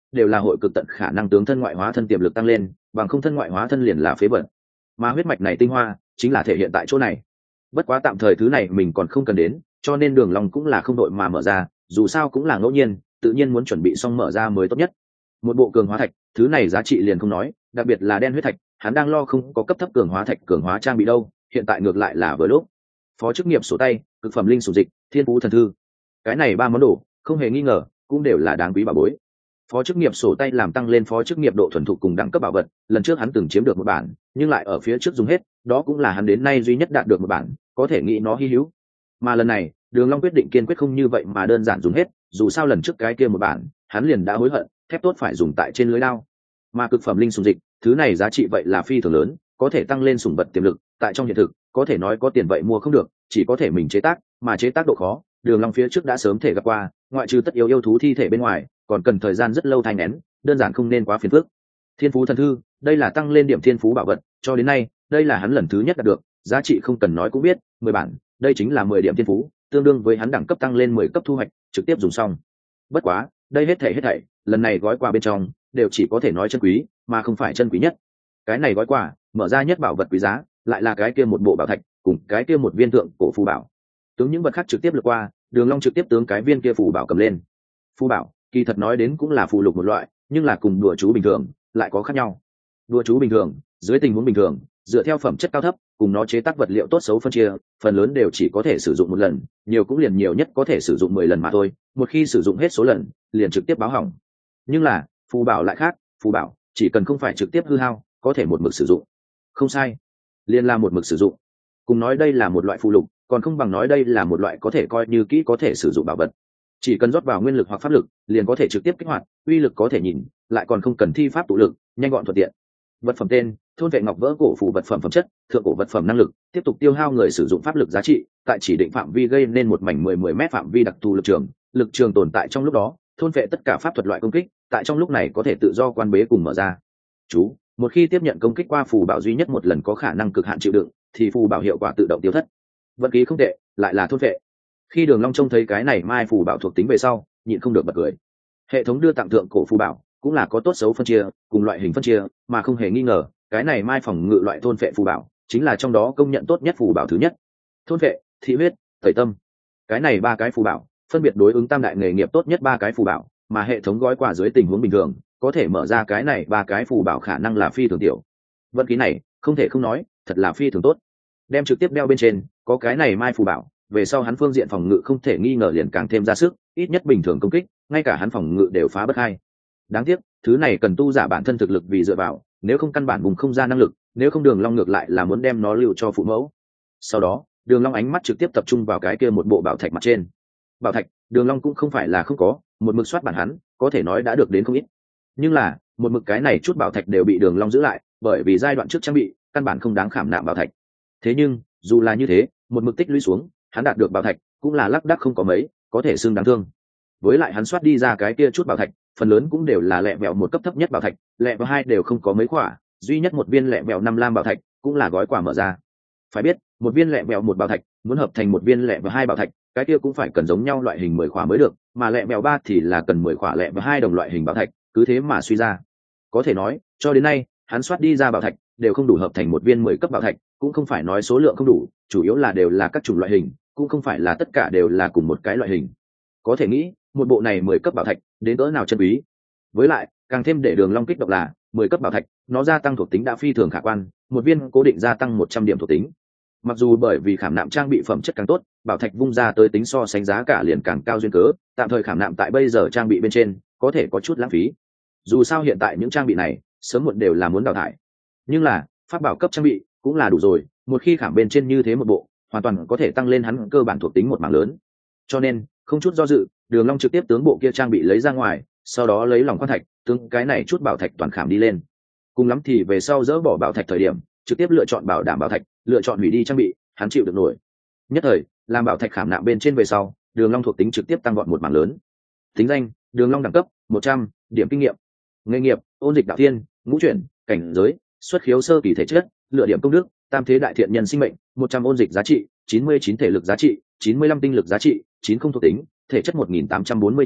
đều là hội cực tận khả năng tướng thân ngoại hóa thân tiềm lực tăng lên, bằng không thân ngoại hóa thân liền là phế vật. Mà huyết mạch này tinh hoa chính là thể hiện tại chỗ này. Bất quá tạm thời thứ này mình còn không cần đến, cho nên Đường Long cũng là không đội mà mở ra, dù sao cũng là ngẫu nhiên, tự nhiên muốn chuẩn bị xong mở ra mới tốt nhất. Một bộ cường hóa thạch, thứ này giá trị liền không nói, đặc biệt là đen huyết thạch, hắn đang lo không có cấp thấp cường hóa thạch cường hóa trang bị đâu, hiện tại ngược lại là vừa lúc. Phó chức nghiệp sổ tay, cực phẩm linh sủng dịch, thiên phú thần thư. Cái này ba món đồ, không hề nghi ngờ, cũng đều là đáng quý bảo bối. Phó chức nghiệp sổ tay làm tăng lên phó chức nghiệp độ thuần thục cùng đẳng cấp bảo vật, lần trước hắn từng chiếm được một bản, nhưng lại ở phía trước dùng hết, đó cũng là hắn đến nay duy nhất đạt được một bản, có thể nghĩ nó hi hữu. Mà lần này, Đường Long quyết định kiên quyết không như vậy mà đơn giản dùng hết, dù sao lần trước cái kia một bản, hắn liền đã hối hận, thép tốt phải dùng tại trên lưới đao. Mà cực phẩm linh sủng dịch, thứ này giá trị vậy là phi thường lớn, có thể tăng lên sủng vật tiềm lực, tại trong hiện thực, có thể nói có tiền vậy mua không được, chỉ có thể mình chế tác, mà chế tác độ khó, Đường Long phía trước đã sớm thể gặp qua, ngoại trừ tất yếu yêu thú thi thể bên ngoài, còn cần thời gian rất lâu thay nén, đơn giản không nên quá phiền phức. Thiên phú thần thư, đây là tăng lên điểm thiên phú bảo vật, cho đến nay, đây là hắn lần thứ nhất đạt được, giá trị không cần nói cũng biết, 10 bản, đây chính là 10 điểm thiên phú, tương đương với hắn đẳng cấp tăng lên 10 cấp thu hoạch, trực tiếp dùng xong. Bất quá, đây hết thảy, lần này gói quà bên trong đều chỉ có thể nói chân quý, mà không phải chân quý nhất. Cái này gói quà, mở ra nhất bảo vật quý giá, lại là cái kia một bộ bảo thạch, cùng cái kia một viên thượng cổ phù bảo. Tướng những vật khác trực tiếp lướt qua, Đường Long trực tiếp tướng cái viên kia phù bảo cầm lên. Phù bảo, kỳ thật nói đến cũng là phù lục một loại, nhưng là cùng đùa chú bình thường lại có khác nhau. Đùa chú bình thường, dưới tình huống bình thường, dựa theo phẩm chất cao thấp, cùng nó chế tác vật liệu tốt xấu phân chia, phần lớn đều chỉ có thể sử dụng một lần, nhiều cũng liền nhiều nhất có thể sử dụng 10 lần mà thôi, một khi sử dụng hết số lần, liền trực tiếp báo hỏng. Nhưng là, phù bảo lại khác, phù bảo chỉ cần không phải trực tiếp hư hao, có thể một mực sử dụng. Không sai, liền là một mực sử dụng. Cùng nói đây là một loại phù lục, còn không bằng nói đây là một loại có thể coi như kỹ có thể sử dụng bảo vật. Chỉ cần rót vào nguyên lực hoặc pháp lực, liền có thể trực tiếp kích hoạt, uy lực có thể nhìn, lại còn không cần thi pháp tụ lực, nhanh gọn thuận tiện. Vật phẩm tên: thôn vệ ngọc vỡ cổ phù vật phẩm phẩm chất: thượng cổ vật phẩm năng lực, tiếp tục tiêu hao người sử dụng pháp lực giá trị, tại chỉ định phạm vi gây nên một mảnh 10 mét phạm vi đặc thù lực trường tồn tại trong lúc đó, thôn vệ tất cả pháp thuật loại công kích, tại trong lúc này có thể tự do quan bế cùng mở ra. Chú: một khi tiếp nhận công kích qua phù bảo duy nhất một lần có khả năng cực hạn chịu đựng, thì phù bảo hiệu quả tự động tiêu thất. Vận khí không tệ, lại là thôn vệ. Khi Đường Long trông thấy cái này mai phù bảo thuộc tính về sau, nhịn không được bật cười. Hệ thống đưa tặng thượng cổ phù bảo cũng là có tốt xấu phân chia, cùng loại hình phân chia, mà không hề nghi ngờ, cái này mai phòng ngự loại thôn vệ phù bảo chính là trong đó công nhận tốt nhất phù bảo thứ nhất. Thôn vệ, thị huyết, tẩy tâm, cái này ba cái phù bảo phân biệt đối ứng tam đại nghề nghiệp tốt nhất ba cái phù bảo, mà hệ thống gói quà dưới tình huống bình thường có thể mở ra cái này ba cái phù bảo khả năng là phi thường tiểu. Vận khí này không thể không nói, thật là phi thường tốt. Đem trực tiếp đeo bên trên, có cái này mai phù bảo, về sau hắn phương diện phòng ngự không thể nghi ngờ liền càng thêm ra sức, ít nhất bình thường công kích, ngay cả hắn phòng ngự đều phá bất hai. Đáng tiếc, thứ này cần tu giả bản thân thực lực vì dựa vào, nếu không căn bản vùng không ra năng lực, nếu không Đường Long ngược lại là muốn đem nó lưu cho phụ mẫu. Sau đó, Đường Long ánh mắt trực tiếp tập trung vào cái kia một bộ bảo thạch mặt trên. Bảo thạch, Đường Long cũng không phải là không có, một mực soát bản hắn, có thể nói đã được đến không ít. Nhưng là, một mực cái này chút bảo thạch đều bị Đường Long giữ lại, bởi vì giai đoạn trước trang bị, căn bản không đáng khảm nạm bảo thạch. Thế nhưng, dù là như thế, một mực tích lũy xuống, hắn đạt được bảo thạch cũng là lác đác không có mấy, có thể xưng đáng thương. Với lại hắn soát đi ra cái kia chút bảo thạch, phần lớn cũng đều là lẹ vẹo một cấp thấp nhất bảo thạch, lẹ vẹo hai đều không có mấy quả, duy nhất một viên lẹ vẹo 5 lam bảo thạch cũng là gói quà mở ra. Phải biết, một viên lẹ vẹo một bảo thạch muốn hợp thành một viên lẹ vẹo hai bảo thạch, cái kia cũng phải cần giống nhau loại hình 10 quả mới được, mà lẹ vẹo 3 thì là cần 10 quả lẹ vẹo hai đồng loại hình bảo thạch, cứ thế mà suy ra. Có thể nói, cho đến nay, hắn soát đi ra bảo thạch đều không đủ hợp thành một viên 10 cấp bảo thạch, cũng không phải nói số lượng không đủ, chủ yếu là đều là các chủng loại hình, cũng không phải là tất cả đều là cùng một cái loại hình. Có thể nghĩ, một bộ này 10 cấp bảo thạch đến cỡ nào chân quý. Với lại, càng thêm để Đường Long kích động là 10 cấp bảo thạch, nó gia tăng thuộc tính đã phi thường khả quan, một viên cố định gia tăng 100 điểm thuộc tính. Mặc dù bởi vì khảm nạm trang bị phẩm chất càng tốt, bảo thạch vung ra tới tính so sánh giá cả liền càng cao duyên cớ, tạm thời khảm nạm tại bây giờ trang bị bên trên, có thể có chút lãng phí. Dù sao hiện tại những trang bị này, sớm muộn đều là muốn đào thải. Nhưng là, pháp bảo cấp trang bị cũng là đủ rồi, một khi khảm bên trên như thế một bộ, hoàn toàn có thể tăng lên hắn cơ bản thuộc tính một mảng lớn. Cho nên, không chút do dự, Đường Long trực tiếp tướng bộ kia trang bị lấy ra ngoài, sau đó lấy lòng quan thạch, tướng cái này chút bảo thạch toàn khảm đi lên. Cùng lắm thì về sau dỡ bỏ bảo thạch thời điểm, trực tiếp lựa chọn bảo đảm bảo thạch, lựa chọn hủy đi trang bị, hắn chịu được nổi. Nhất thời, làm bảo thạch khảm nạm bên trên về sau, Đường Long thuộc tính trực tiếp tăng vọt một mảng lớn. Tính danh: Đường Long đẳng cấp 100, điểm kinh nghiệm. Nghề nghiệp: ôn dịch đạo thiên, ngũ chuyển, cảnh giới: xuất khiếu sơ kỳ thể chất, lựa điểm công đức: tam thế đại thiện nhân sinh mệnh, 100 ôn dịch giá trị, 99 thể lực giá trị, 95 tinh lực giá trị, 90 thuộc tính, thể chất 1849,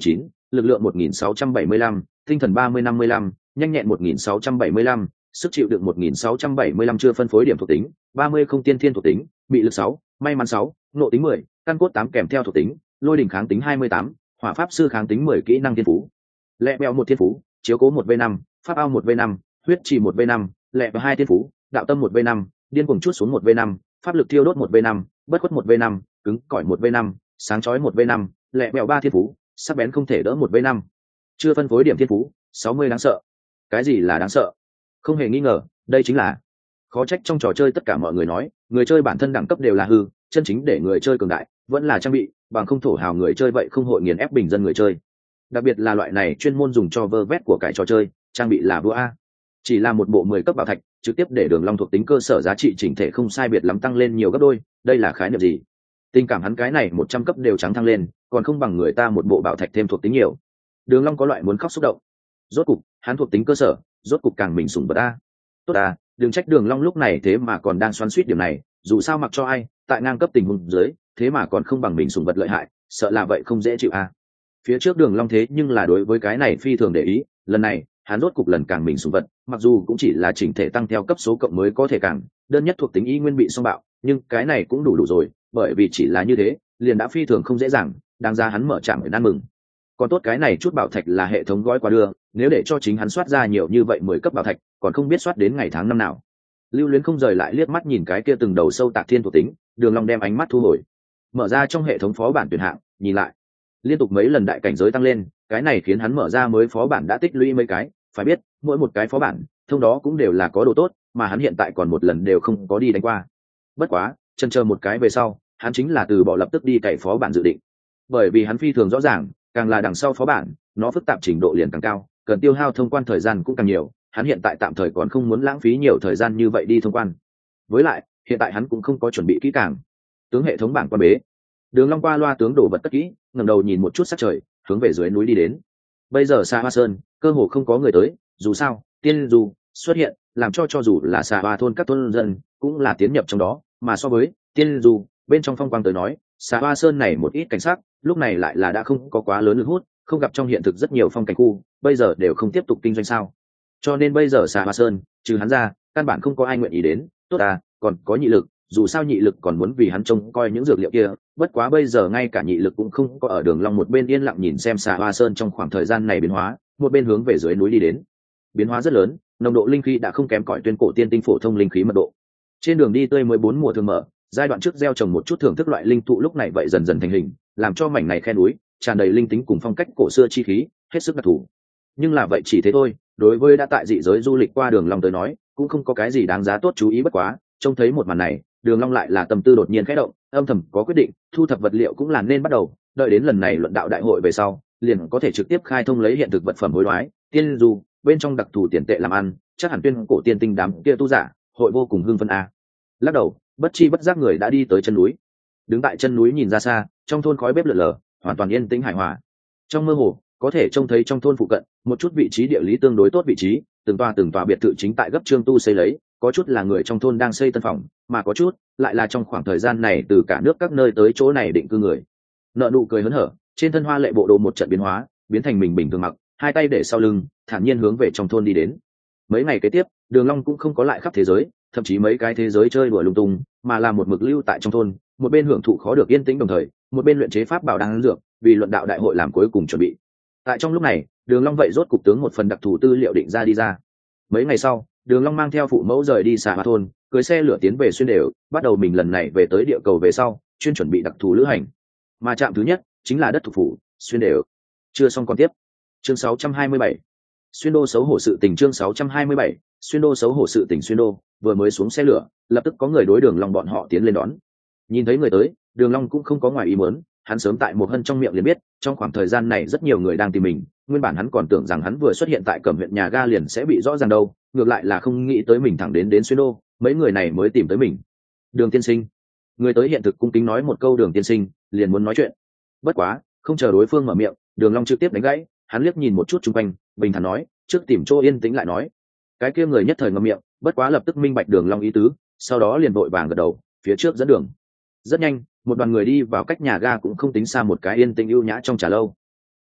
lực lượng 1675, tinh thần 30-55, nhanh nhẹn 1675, sức chịu đựng 1675 chưa phân phối điểm thuộc tính, 30 không tiên thiên thuộc tính, bị lực 6, may mắn 6, nộ tính 10, căn cốt 8 kèm theo thuộc tính, lôi đỉnh kháng tính 28, hỏa pháp sư kháng tính 10 kỹ năng thiên phú. Lẹ bèo 1 thiên phú, chiếu cố 1v5, pháp ao 1v5, huyết trì 1v5, lẹ bèo 2 thiên phú, đạo tâm 1v5, điên cuồng chút xuống 1v5, pháp lực thiêu đốt 1v5, bất khuất 1v5, cứng cỏi 1v5, sáng chói 1v5, lẹ bèo 3 thiên phú, sắc bén không thể đỡ 1v5. Chưa phân phối điểm thiên phú, 60 đáng sợ. Cái gì là đáng sợ? Không hề nghi ngờ, đây chính là khó trách trong trò chơi tất cả mọi người nói người chơi bản thân đẳng cấp đều là hư, chân chính để người chơi cường đại vẫn là trang bị, bằng không thổ hào người chơi vậy không hội nghiền ép bình dân người chơi. Đặc biệt là loại này chuyên môn dùng cho vơ vét của cải trò chơi, trang bị là vua a. Chỉ là một bộ 10 cấp bảo thạch, trực tiếp để Đường Long thuộc tính cơ sở giá trị chỉnh thể không sai biệt lắm tăng lên nhiều gấp đôi, đây là khái niệm gì? Tình cảm hắn cái này 100 cấp đều trắng thăng lên, còn không bằng người ta một bộ bảo thạch thêm thuộc tính nhiều. Đường Long có loại muốn khóc xúc động. Rốt cục, hắn thuộc tính cơ sở, rốt cục càng mình sủng vật a. Tốt à, đừng trách Đường Long lúc này thế mà còn đang xoắn xuýt điểm này, dù sao mặc cho ai, tại ngang cấp tình huống dưới, thế mà còn không bằng mình sủng vật lợi hại, sợ là vậy không dễ chịu a. Phía trước Đường Long thế nhưng là đối với cái này phi thường để ý, lần này, hắn rốt cục lần càng mình sủng vật, mặc dù cũng chỉ là chỉnh thể tăng theo cấp số cộng mới có thể càng, đơn nhất thuộc tính y nguyên bị xung bạo, nhưng cái này cũng đủ rồi, bởi vì chỉ là như thế, liền đã phi thường không dễ dàng, đáng ra hắn mở trạm để ăn mừng. Còn tốt cái này chút bảo thạch là hệ thống gói qua đưa, nếu để cho chính hắn soát ra nhiều như vậy 10 cấp bảo thạch, còn không biết soát đến ngày tháng năm nào. Lưu Luyến không rời lại liếc mắt nhìn cái kia từng đầu sâu tạc thiên thuộc tính, Đường Long đem ánh mắt thu hồi, mở ra trong hệ thống phó bản tuyển hạng, nhìn lại, liên tục mấy lần đại cảnh giới tăng lên, cái này khiến hắn mở ra mới phó bản đã tích lũy mấy cái, phải biết, mỗi một cái phó bản, thông đó cũng đều là có đồ tốt, mà hắn hiện tại còn một lần đều không có đi đánh qua. Bất quá, chần chờ một cái về sau, hắn chính là từ bỏ lập tức đi cày phó bản dự định, bởi vì hắn phi thường rõ ràng, càng là đằng sau phó bản, nó phức tạp trình độ liền càng cao, cần tiêu hao thông quan thời gian cũng càng nhiều, hắn hiện tại tạm thời còn không muốn lãng phí nhiều thời gian như vậy đi thông quan. Với lại, hiện tại hắn cũng không có chuẩn bị kỹ càng. Tướng hệ thống bảng quan bế, Đường Long qua loa tướng đổ vật cất kỹ, ngẩng đầu nhìn một chút sắc trời, hướng về dưới núi đi đến. Bây giờ Sa Hoa Sơn, cơ hồ không có người tới, dù sao, tiên du xuất hiện, làm cho dù là Sa Hoa thôn các thôn dân cũng là tiến nhập trong đó, mà so với tiên du bên trong phong quang tới nói, Sa Hoa Sơn này một ít cảnh sắc, lúc này lại là đã không có quá lớn lực hút, không gặp trong hiện thực rất nhiều phong cảnh khu, bây giờ đều không tiếp tục kinh doanh sao? Cho nên bây giờ Sa Hoa Sơn, trừ hắn ra, căn bản không có ai nguyện ý đến. Tốt à, còn có nhị lực, dù sao nhị lực còn muốn vì hắn trông coi những dược liệu kia, bất quá bây giờ ngay cả nhị lực cũng không có ở. Đường Long một bên yên lặng nhìn xem Sa Hoa Sơn trong khoảng thời gian này biến hóa, một bên hướng về dưới núi đi đến. Biến hóa rất lớn, nồng độ linh khí đã không kém cỏi tuyên cổ tiên tinh phổ thông linh khí mật độ. Trên đường đi tươi mới 4 mùa thường mở, giai đoạn trước gieo trồng một chút thưởng thức loại linh thụ lúc này vậy dần dần thành hình, làm cho mảnh này khe núi tràn đầy linh tính cùng phong cách cổ xưa chi khí, hết sức đặc thù. Nhưng là vậy chỉ thế thôi, đối với đã tại dị giới du lịch qua Đường Long tới nói, cũng không có cái gì đáng giá tốt chú ý. Bất quá, trông thấy một màn này, Đường Long lại là tâm tư đột nhiên khẽ động, âm thầm có quyết định, thu thập vật liệu cũng là nên bắt đầu, đợi đến lần này luận đạo đại hội về sau, liền có thể trực tiếp khai thông lấy hiện thực vật phẩm hối đoái, tiên du bên trong đặc thù tiền tệ làm ăn, chắc hẳn tuyên cổ tiên tinh đám kia tu giả, hội vô cùng hưng phấn a. Lắc đầu, bất chi bất giác người đã đi tới chân núi. Đứng tại chân núi nhìn ra xa, trong thôn khói bếp lượn lờ, hoàn toàn yên tĩnh hài hòa. Trong mơ hồ, có thể trông thấy trong thôn phụ cận một chút vị trí địa lý tương đối tốt vị trí, từng tòa biệt thự chính tại gấp trương tu xây lấy, có chút là người trong thôn đang xây tân phòng, mà có chút lại là trong khoảng thời gian này từ cả nước các nơi tới chỗ này định cư người. Nợ nụ cười hớn hở, trên thân hoa lệ bộ đồ một trận biến hóa, biến thành mình bình thường mặc, hai tay để sau lưng, thản nhiên hướng về trong thôn đi đến. Mấy ngày kế tiếp, Đường Long cũng không có lại khắp thế giới, thậm chí mấy cái thế giới chơi đùa lung tung, mà là một mực lưu tại trong thôn, một bên hưởng thụ khó được yên tĩnh đồng thời, một bên luyện chế pháp bảo đan dược, vì luận đạo đại hội làm cuối cùng chuẩn bị. Tại trong lúc này, Đường Long vậy rốt cục tướng một phần đặc thù tư liệu định ra đi ra. Mấy ngày sau, Đường Long mang theo phụ mẫu rời đi Sa Hoa thôn, cưỡi xe lửa tiến về xuyên đều, bắt đầu mình lần này về tới địa cầu về sau, chuyên chuẩn bị đặc thù lữ hành. Mà trạm thứ nhất chính là đất thuộc phủ, xuyên đều. Chưa xong còn tiếp. Chương 627. Xuyên đô xấu hổ sự tình. Chương 627. Xuyên đô xấu hổ sự tình. Xuyên đô, vừa mới xuống xe lửa, lập tức có người đối Đường Long bọn họ tiến lên đón. Nhìn thấy người tới, Đường Long cũng không có ngoài ý muốn, hắn sớm tại một hân trong miệng liền biết, trong khoảng thời gian này rất nhiều người đang tìm mình, nguyên bản hắn còn tưởng rằng hắn vừa xuất hiện tại Cẩm huyện nhà ga liền sẽ bị rõ ràng đâu, ngược lại là không nghĩ tới mình thẳng đến xuyên đô, mấy người này mới tìm tới mình. Đường tiên sinh. Người tới hiện thực cung kính nói một câu Đường tiên sinh, liền muốn nói chuyện. Bất quá, không chờ đối phương mở miệng, Đường Long trực tiếp đánh gãy, hắn liếc nhìn một chút xung quanh, bình thản nói, trước tìm chỗ yên tĩnh lại nói. Cái kia người nhất thời ngậm miệng, bất quá lập tức minh bạch Đường Long ý tứ, sau đó liền vội vàng gật đầu, phía trước dẫn đường. Rất nhanh, một đoàn người đi vào cách nhà ga cũng không tính xa một cái yên tĩnh ưu nhã trong trà lâu.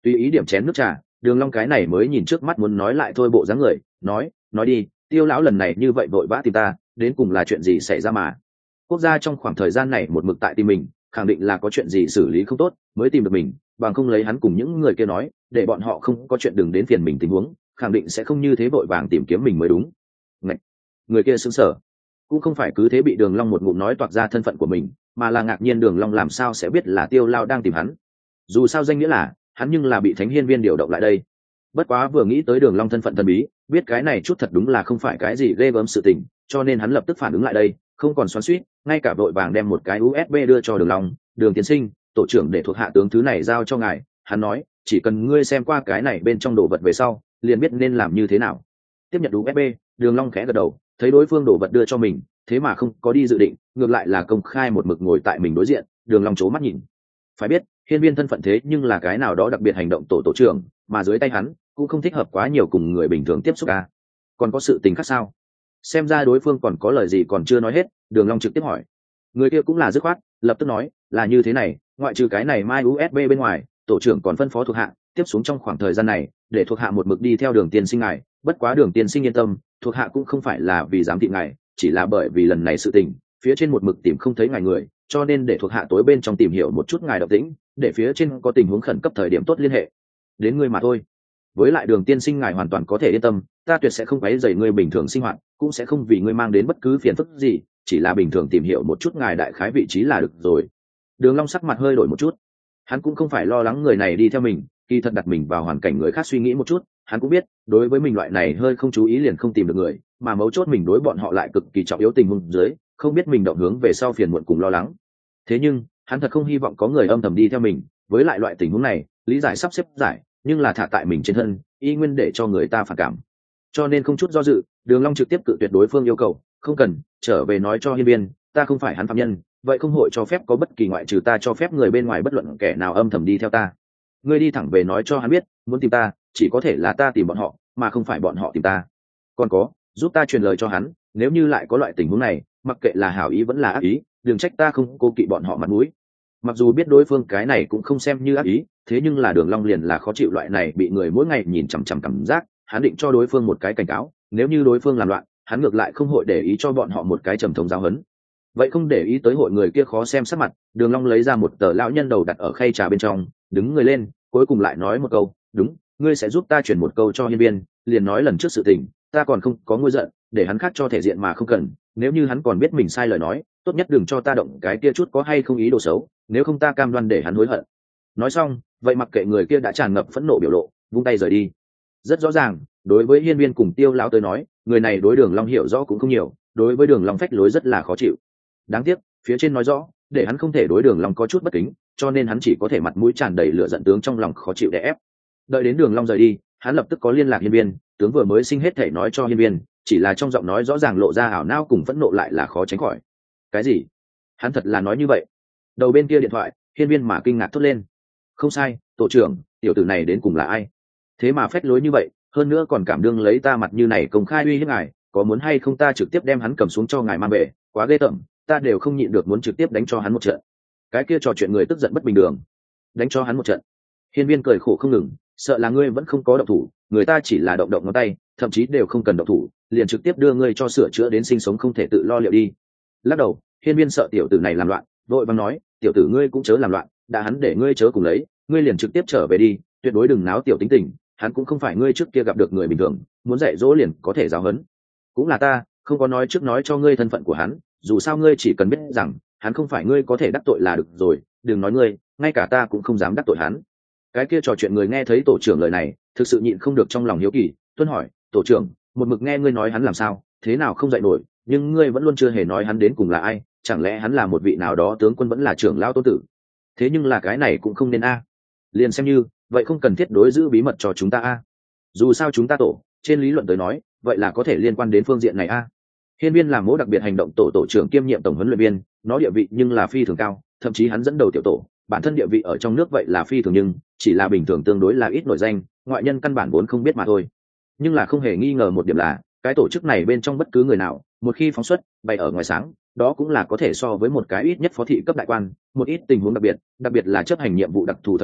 tùy ý điểm chén nước trà. Đường Long cái này mới nhìn trước mắt muốn nói lại thôi bộ dáng người, nói đi, Tiêu lão lần này như vậy vội vã tìm ta, đến cùng là chuyện gì xảy ra mà? Quốc gia trong khoảng thời gian này một mực tại tìm mình, khẳng định là có chuyện gì xử lý không tốt mới tìm được mình, bằng không lấy hắn cùng những người kia nói, để bọn họ không có chuyện đừng đến phiền mình tình huống, khẳng định sẽ không như thế vội vàng tìm kiếm mình mới đúng. Ngạch. Người kia sững sờ, cũng không phải cứ thế bị Đường Long một ngụm nói toạc ra thân phận của mình, mà là ngạc nhiên Đường Long làm sao sẽ biết là Tiêu lão đang tìm hắn. Dù sao danh nghĩa là hắn, nhưng là bị Thánh Hiên Viên điều động lại đây. Bất quá vừa nghĩ tới Đường Long thân phận thần bí, biết cái này chút thật đúng là không phải cái gì ghê gớm sự tình, cho nên hắn lập tức phản ứng lại đây, không còn xoắn xuýt, ngay cả vội vàng đem một cái USB đưa cho Đường Long. Đường tiên sinh, tổ trưởng để thuộc hạ tướng thứ này giao cho ngài, hắn nói chỉ cần ngươi xem qua cái này bên trong đồ vật về sau liền biết nên làm như thế nào. Tiếp nhận USB, Đường Long khẽ gật đầu, thấy đối phương đồ vật đưa cho mình, thế mà không có đi dự định, ngược lại là công khai một mực ngồi tại mình đối diện. Đường Long chố mắt nhìn, phải biết Hiên Viên thân phận thế nhưng là cái nào đó đặc biệt hành động tổ trưởng, mà dưới tay hắn cũng không thích hợp quá nhiều cùng người bình thường tiếp xúc à. Còn có sự tình khác sao? Xem ra đối phương còn có lời gì còn chưa nói hết, Đường Long trực tiếp hỏi. Người kia cũng là dứt khoát, lập tức nói là như thế này, ngoại trừ cái này mai USB bên ngoài, tổ trưởng còn phân phó thuộc hạ tiếp xuống trong khoảng thời gian này để thuộc hạ một mực đi theo Đường tiên sinh ngài. Bất quá Đường tiên sinh yên tâm, thuộc hạ cũng không phải là vì dám thị ngài, chỉ là bởi vì lần này sự tình phía trên một mực tìm không thấy ngài người, cho nên để thuộc hạ tối bên trong tìm hiểu một chút ngài động tĩnh, để phía trên có tình huống khẩn cấp thời điểm tốt liên hệ đến ngươi mà thôi. Với lại Đường tiên sinh ngài hoàn toàn có thể yên tâm, ta tuyệt sẽ không quấy rầy ngươi bình thường sinh hoạt, cũng sẽ không vì ngươi mang đến bất cứ phiền phức gì, chỉ là bình thường tìm hiểu một chút ngài đại khái vị trí là được rồi. Đường Long sắc mặt hơi đổi một chút, hắn cũng không phải lo lắng người này đi theo mình, kỳ thật đặt mình vào hoàn cảnh người khác suy nghĩ một chút, hắn cũng biết đối với mình loại này hơi không chú ý liền không tìm được người, mà mấu chốt mình đối bọn họ lại cực kỳ trọng yếu tình huống dưới, không biết mình động hướng về sau phiền muộn cùng lo lắng. Thế nhưng hắn thật không hy vọng có người âm thầm đi theo mình, với lại loại tình huống này lý giải sắp xếp giải, nhưng là thả tại mình trên thân y nguyên để cho người ta phản cảm, cho nên không chút do dự Đường Long trực tiếp cự tuyệt đối phương yêu cầu. Không cần, trở về nói cho Hiên Viên, ta không phải hắn phạm nhân, vậy không hội cho phép có bất kỳ ngoại trừ ta cho phép người bên ngoài bất luận kẻ nào âm thầm đi theo ta. Ngươi đi thẳng về nói cho hắn biết, muốn tìm ta chỉ có thể là ta tìm bọn họ, mà không phải bọn họ tìm ta. Còn có, giúp ta truyền lời cho hắn, nếu như lại có loại tình huống này, mặc kệ là hảo ý vẫn là ác ý, đừng trách ta không cố kỵ bọn họ mặt mũi. Mặc dù biết đối phương cái này cũng không xem như ác ý, thế nhưng là Đường Long liền là khó chịu loại này bị người mỗi ngày nhìn chằm chằm cảm giác, hắn định cho đối phương một cái cảnh cáo, nếu như đối phương làm loạn, hắn ngược lại không hội để ý cho bọn họ một cái trầm thống giáo huấn. Vậy không để ý tới hội người kia khó xem sắc mặt, Đường Long lấy ra một tờ lão nhân đầu đặt ở khay trà bên trong, đứng người lên, cuối cùng lại nói một câu, đúng, ngươi sẽ giúp ta truyền một câu cho Hiên Viên, liền nói lần trước sự tình, ta còn không có nguôi giận, để hắn khác cho thể diện mà không cần, nếu như hắn còn biết mình sai lời nói, tốt nhất đừng cho ta động cái kia chút có hay không ý đồ xấu, nếu không ta cam đoan để hắn hối hận. Nói xong, vậy mặc kệ người kia đã tràn ngập phẫn nộ biểu lộ, vung tay rời đi. Rất rõ ràng, đối với Hiên Viên cùng Tiêu lão tới nói, người này đối Đường Long hiểu rõ cũng không nhiều, đối với Đường Long phách lối rất là khó chịu. Đáng tiếc, phía trên nói rõ, để hắn không thể đối Đường Long có chút bất kính, cho nên hắn chỉ có thể mặt mũi tràn đầy lửa giận tướng trong lòng khó chịu đè ép. Đợi đến Đường Long rời đi, hắn lập tức có liên lạc Hiên Viên, tướng vừa mới sinh hết thể nói cho Hiên Viên, chỉ là trong giọng nói rõ ràng lộ ra ảo não cùng phẫn nộ lại là khó tránh khỏi. Cái gì? Hắn thật là nói như vậy? Đầu bên kia điện thoại, Hiên Viên mà kinh ngạc thốt lên. Không sai, tổ trưởng, tiểu tử này đến cùng là ai? Thế mà phách lối như vậy, hơn nữa còn cảm đương lấy ta mặt như này công khai uy hiếp ngài, có muốn hay không ta trực tiếp đem hắn cầm xuống cho ngài mang về, quá ghê tởm, ta đều không nhịn được muốn trực tiếp đánh cho hắn một trận. Cái kia trò chuyện người tức giận bất bình thường. Đánh cho hắn một trận? Hiên Viên cười khổ không ngừng, sợ là ngươi vẫn không có động thủ, người ta chỉ là động động ngón tay, thậm chí đều không cần động thủ, liền trực tiếp đưa ngươi cho sửa chữa đến sinh sống không thể tự lo liệu đi. Lắc đầu, Hiên Viên sợ tiểu tử này làm loạn, vội vàng nói, tiểu tử ngươi cũng chớ làm loạn, đã hắn để ngươi chớ cùng lấy, ngươi liền trực tiếp trở về đi, tuyệt đối đừng náo tiểu tính tình, hắn cũng không phải ngươi trước kia gặp được người bình thường, muốn dạy dỗ liền có thể giáo huấn. Cũng là ta không có nói trước nói cho ngươi thân phận của hắn, dù sao ngươi chỉ cần biết rằng hắn không phải ngươi có thể đắc tội là được rồi, đừng nói ngươi, ngay cả ta cũng không dám đắc tội hắn. Cái kia trò chuyện người nghe thấy tổ trưởng lời này, thực sự nhịn không được trong lòng hiếu kỳ, tuân hỏi, tổ trưởng, một mực nghe ngươi nói hắn làm sao, thế nào không dạy nổi, nhưng ngươi vẫn luôn chưa hề nói hắn đến cùng là ai, chẳng lẽ hắn là một vị nào đó tướng quân vẫn là trưởng lão tôn tử? Thế nhưng là cái này cũng không nên a. Liền xem như vậy không cần thiết đối giữ bí mật cho chúng ta a. Dù sao chúng ta tổ trên lý luận tới nói, vậy là có thể liên quan đến phương diện này a. Hiên Viên làm mẫu đặc biệt hành động tổ trưởng kiêm nhiệm tổng huấn luyện viên, nó địa vị nhưng là phi thường cao, thậm chí hắn dẫn đầu tiểu tổ, bản thân địa vị ở trong nước vậy là phi thường, nhưng chỉ là bình thường tương đối là ít nổi danh, ngoại nhân căn bản vốn không biết mà thôi. Nhưng là không hề nghi ngờ một điểm là, cái tổ chức này bên trong bất cứ người nào, một khi phóng xuất bày ở ngoài sáng, đó cũng là có thể so với một cái ít nhất phó thị cấp đại quan, một ít tình huống đặc biệt là chấp hành nhiệm vụ đặc thù thời điểm,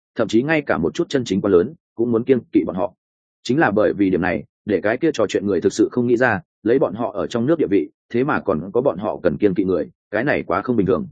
thậm chí ngay cả một chút chân chính quá lớn cũng muốn kiêng kỵ bọn họ. Chính là bởi vì điểm này để cái kia trò chuyện người thực sự không nghĩ ra, lấy bọn họ ở trong nước địa vị thế mà còn có bọn họ cần kiêng kỵ người, cái này quá không bình thường.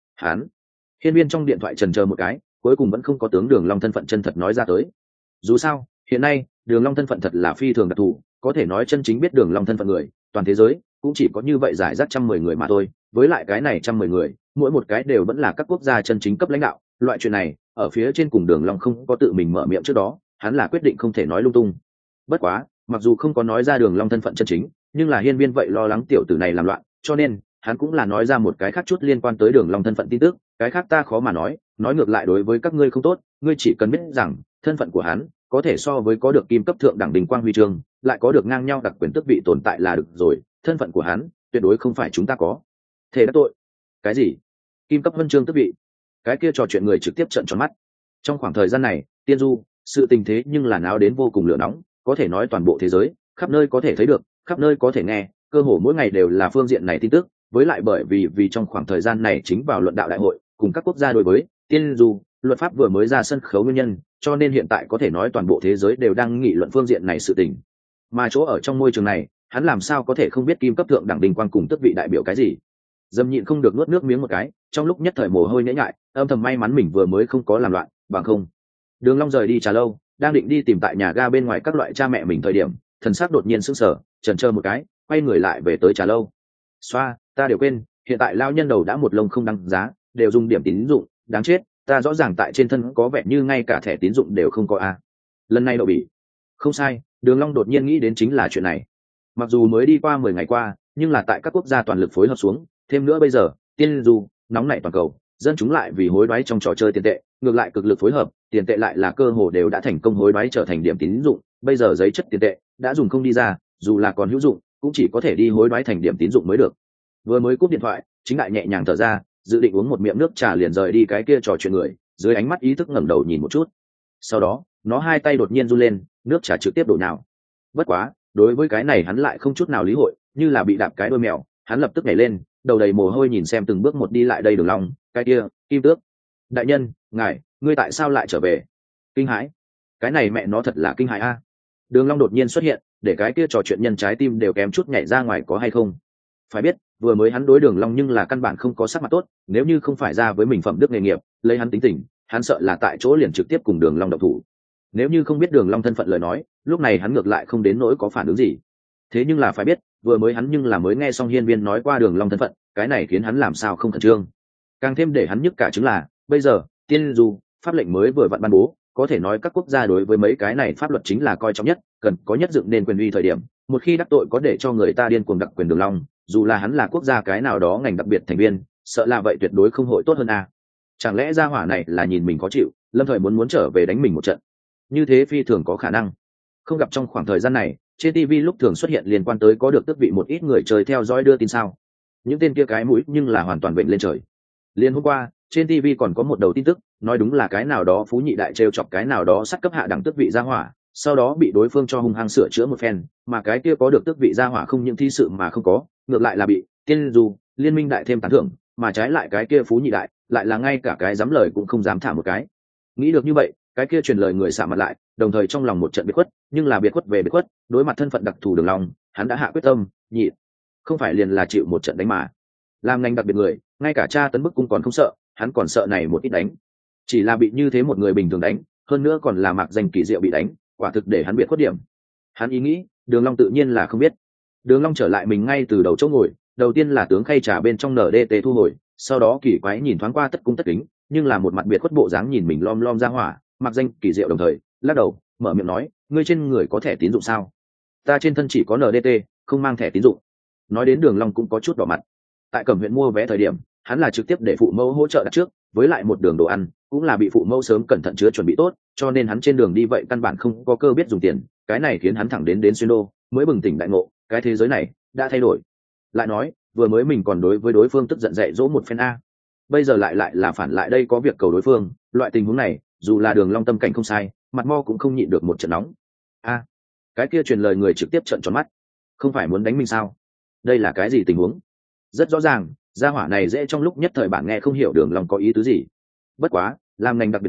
Hiên Viên trong điện thoại chần chờ một cái, cuối cùng vẫn không có tướng Đường Long thân phận chân thật nói ra tới. Dù sao hiện nay Đường Long thân phận thật là phi thường đặc thù, có thể nói chân chính biết Đường Long thân phận người toàn thế giới cũng chỉ có như vậy giải rác 110 người mà thôi. Với lại cái này 110 người mỗi một cái đều vẫn là các quốc gia chân chính cấp lãnh đạo, loại chuyện này ở phía trên cùng Đường Long không có tự mình mở miệng trước đó, hắn là quyết định không thể nói lung tung. Bất quá mặc dù không có nói ra Đường Long thân phận chân chính, nhưng là Hiên Viên vậy lo lắng tiểu tử này làm loạn, cho nên hắn cũng là nói ra một cái khác chút liên quan tới Đường Long thân phận tin tức. Cái khác ta khó mà nói ngược lại đối với các ngươi không tốt, ngươi chỉ cần biết rằng thân phận của hắn có thể so với có được kim cấp thượng đẳng đình quang huy chương, lại có được ngang nhau đặc quyền tước vị tồn tại là được rồi. Thân phận của hắn tuyệt đối không phải chúng ta có thể đắc tội. Cái gì? Kim cấp huân chương tước vị? Cái kia trò chuyện người trực tiếp trợn tròn mắt. Trong khoảng thời gian này Tiên Du sự tình thế nhưng là náo đến vô cùng lửa nóng, có thể nói toàn bộ thế giới khắp nơi có thể thấy được, khắp nơi có thể nghe, cơ hồ mỗi ngày đều là phương diện này tin tức. Với lại bởi vì trong khoảng thời gian này chính vào luận đạo đại hội cùng các quốc gia đối với Tiên Du luật pháp vừa mới ra sân khấu nguyên nhân, cho nên hiện tại có thể nói toàn bộ thế giới đều đang nghị luận phương diện này sự tình. Mà chỗ ở trong môi trường này hắn làm sao có thể không biết kim cấp thượng đẳng đình quang cùng tước vị đại biểu cái gì. Dâm nhịn không được nuốt nước miếng một cái, trong lúc nhất thời mồ hôi nhễ nhại, âm thầm may mắn mình vừa mới không có làm loạn, bằng không Đường Long rời đi Trà Lâu, đang định đi tìm tại nhà ga bên ngoài các loại cha mẹ mình thời điểm, thần sắc đột nhiên sững sờ, chần chờ một cái, quay người lại về tới Trà Lâu. Xoa, ta đều quên, hiện tại lao nhân đầu đã một lông không đăng giá, đều dùng điểm tín dụng, đáng chết, ta rõ ràng tại trên thân có vẻ như ngay cả thẻ tín dụng đều không có a. Lần này đậu bỉ. Không sai, Đường Long đột nhiên nghĩ đến chính là chuyện này. Mặc dù mới đi qua 10 ngày qua, nhưng là tại các quốc gia toàn lực phối hợp xuống, thêm nữa bây giờ, Tiên Du nóng nảy toàn cầu, dân chúng lại vì hối đoái trong trò chơi tiền tệ, ngược lại cực lực phối hợp, tiền tệ lại là cơ hồ đều đã thành công hối đoái trở thành điểm tín dụng, bây giờ giấy chất tiền tệ đã dùng không đi ra, dù là còn hữu dụng, cũng chỉ có thể đi hối đoái thành điểm tín dụng mới được. Vừa mới cúp điện thoại, chính đại nhẹ nhàng thở ra, dự định uống một miệng nước trà liền rời đi cái kia trò chuyện người, dưới ánh mắt ý thức ngẩng đầu nhìn một chút. Sau đó, nó hai tay đột nhiên run lên, nước trà trực tiếp đổ nhào. Bất quá, đối với cái này hắn lại không chút nào lý hội, như là bị đạp cái đuôi mèo, hắn lập tức nhảy lên, đầu đầy mồ hôi nhìn xem từng bước một đi lại đây Đường Long, cái kia, Kim Tước. Đại nhân, ngài, ngươi tại sao lại trở về? Kinh hãi. Cái này mẹ nó thật là kinh hãi a. Đường Long đột nhiên xuất hiện, để cái kia trò chuyện nhân trái tim đều kém chút nhảy ra ngoài có hay không. Phải biết, vừa mới hắn đối Đường Long nhưng là căn bản không có sắc mặt tốt, nếu như không phải ra với mình phẩm đức nghề nghiệp, lấy hắn tính tình, hắn sợ là tại chỗ liền trực tiếp cùng Đường Long động thủ. Nếu như không biết Đường Long thân phận lời nói, lúc này hắn ngược lại không đến nỗi có phản ứng gì. Thế nhưng là phải biết, vừa mới hắn nhưng là mới nghe xong Hiên Viên nói qua Đường Long thân phận, cái này khiến hắn làm sao không khẩn trương. Càng thêm để hắn nhức cả chứng là, bây giờ, Tiên Du pháp lệnh mới vừa vặn ban bố, có thể nói các quốc gia đối với mấy cái này pháp luật chính là coi trọng nhất, cần có nhất dựng nên quyền uy thời điểm, một khi đắc tội có để cho người ta điên cuồng đặc quyền Đường Long, dù là hắn là quốc gia cái nào đó ngành đặc biệt thành viên, sợ là vậy tuyệt đối không hội tốt hơn a. Chẳng lẽ gia hỏa này là nhìn mình khó chịu, lâm thời muốn trở về đánh mình một trận? Như thế phi thường có khả năng. Không gặp trong khoảng thời gian này, trên TV lúc thường xuất hiện liên quan tới có được tước vị một ít người chơi theo dõi đưa tin sao? Những tên kia cái mũi nhưng là hoàn toàn vểnh lên trời. Liên hôm qua, trên TV còn có một đầu tin tức, nói đúng là cái nào đó phú nhị đại trêu chọc cái nào đó sát cấp hạ đẳng tước vị gia hỏa, sau đó bị đối phương cho hung hăng sửa chữa một phen, mà cái kia có được tước vị gia hỏa không những thi sự mà không có, ngược lại là bị Tiên Du liên minh đại thêm tán thưởng, mà trái lại cái kia phú nhị đại lại là ngay cả cái dám lời cũng không dám thả một cái. Nghĩ được như vậy, cái kia truyền lời người xả mặt lại, đồng thời trong lòng một trận biệt khuất, nhưng là biệt khuất về biệt khuất, đối mặt thân phận đặc thù Đường Long, hắn đã hạ quyết tâm, nhịn, không phải liền là chịu một trận đánh mà. Làm ngành đặc biệt người, ngay cả tra tấn bức cung còn không sợ, hắn còn sợ này một ít đánh. Chỉ là bị như thế một người bình thường đánh, hơn nữa còn là mạc danh kỳ diệu bị đánh, quả thực để hắn biệt khuất điểm. Hắn ý nghĩ, Đường Long tự nhiên là không biết. Đường Long trở lại mình ngay từ đầu chỗ ngồi, đầu tiên là tướng khay trà bên trong NDT thu hồi, sau đó kỳ quái nhìn thoáng qua tất cung tất kính, nhưng là một mặt biệt khuất bộ dáng nhìn mình lom lom ra hỏa, mặc danh kỳ diệu đồng thời lắc đầu mở miệng nói, ngươi trên người có thẻ tín dụng sao? Ta trên thân chỉ có NDT, không mang thẻ tín dụng. Nói đến Đường Long cũng có chút đỏ mặt. Tại Cẩm Huyện mua vé thời điểm, hắn là trực tiếp để phụ mẫu hỗ trợ đặt trước, với lại một đường đồ ăn cũng là bị phụ mẫu sớm cẩn thận chứa chuẩn bị tốt, cho nên hắn trên đường đi vậy căn bản không có cơ biết dùng tiền, cái này khiến hắn thẳng đến xuyên đô mới bừng tỉnh đại ngộ, cái thế giới này đã thay đổi. Lại nói, vừa mới mình còn đối với đối phương tức giận dạy dỗ một phen a, bây giờ lại là phản lại đây có việc cầu đối phương, loại tình huống này, dù là Đường Long tâm cảnh không sai, mặt mo cũng không nhịn được một trận nóng. A, cái kia truyền lời người trực tiếp trợn tròn mắt, không phải muốn đánh mình sao? Đây là cái gì tình huống? Rất rõ ràng, gia hỏa này dễ trong lúc nhất thời bản nghe không hiểu Đường Long có ý tứ gì. Bất quá, làm ngành đặc biệt người,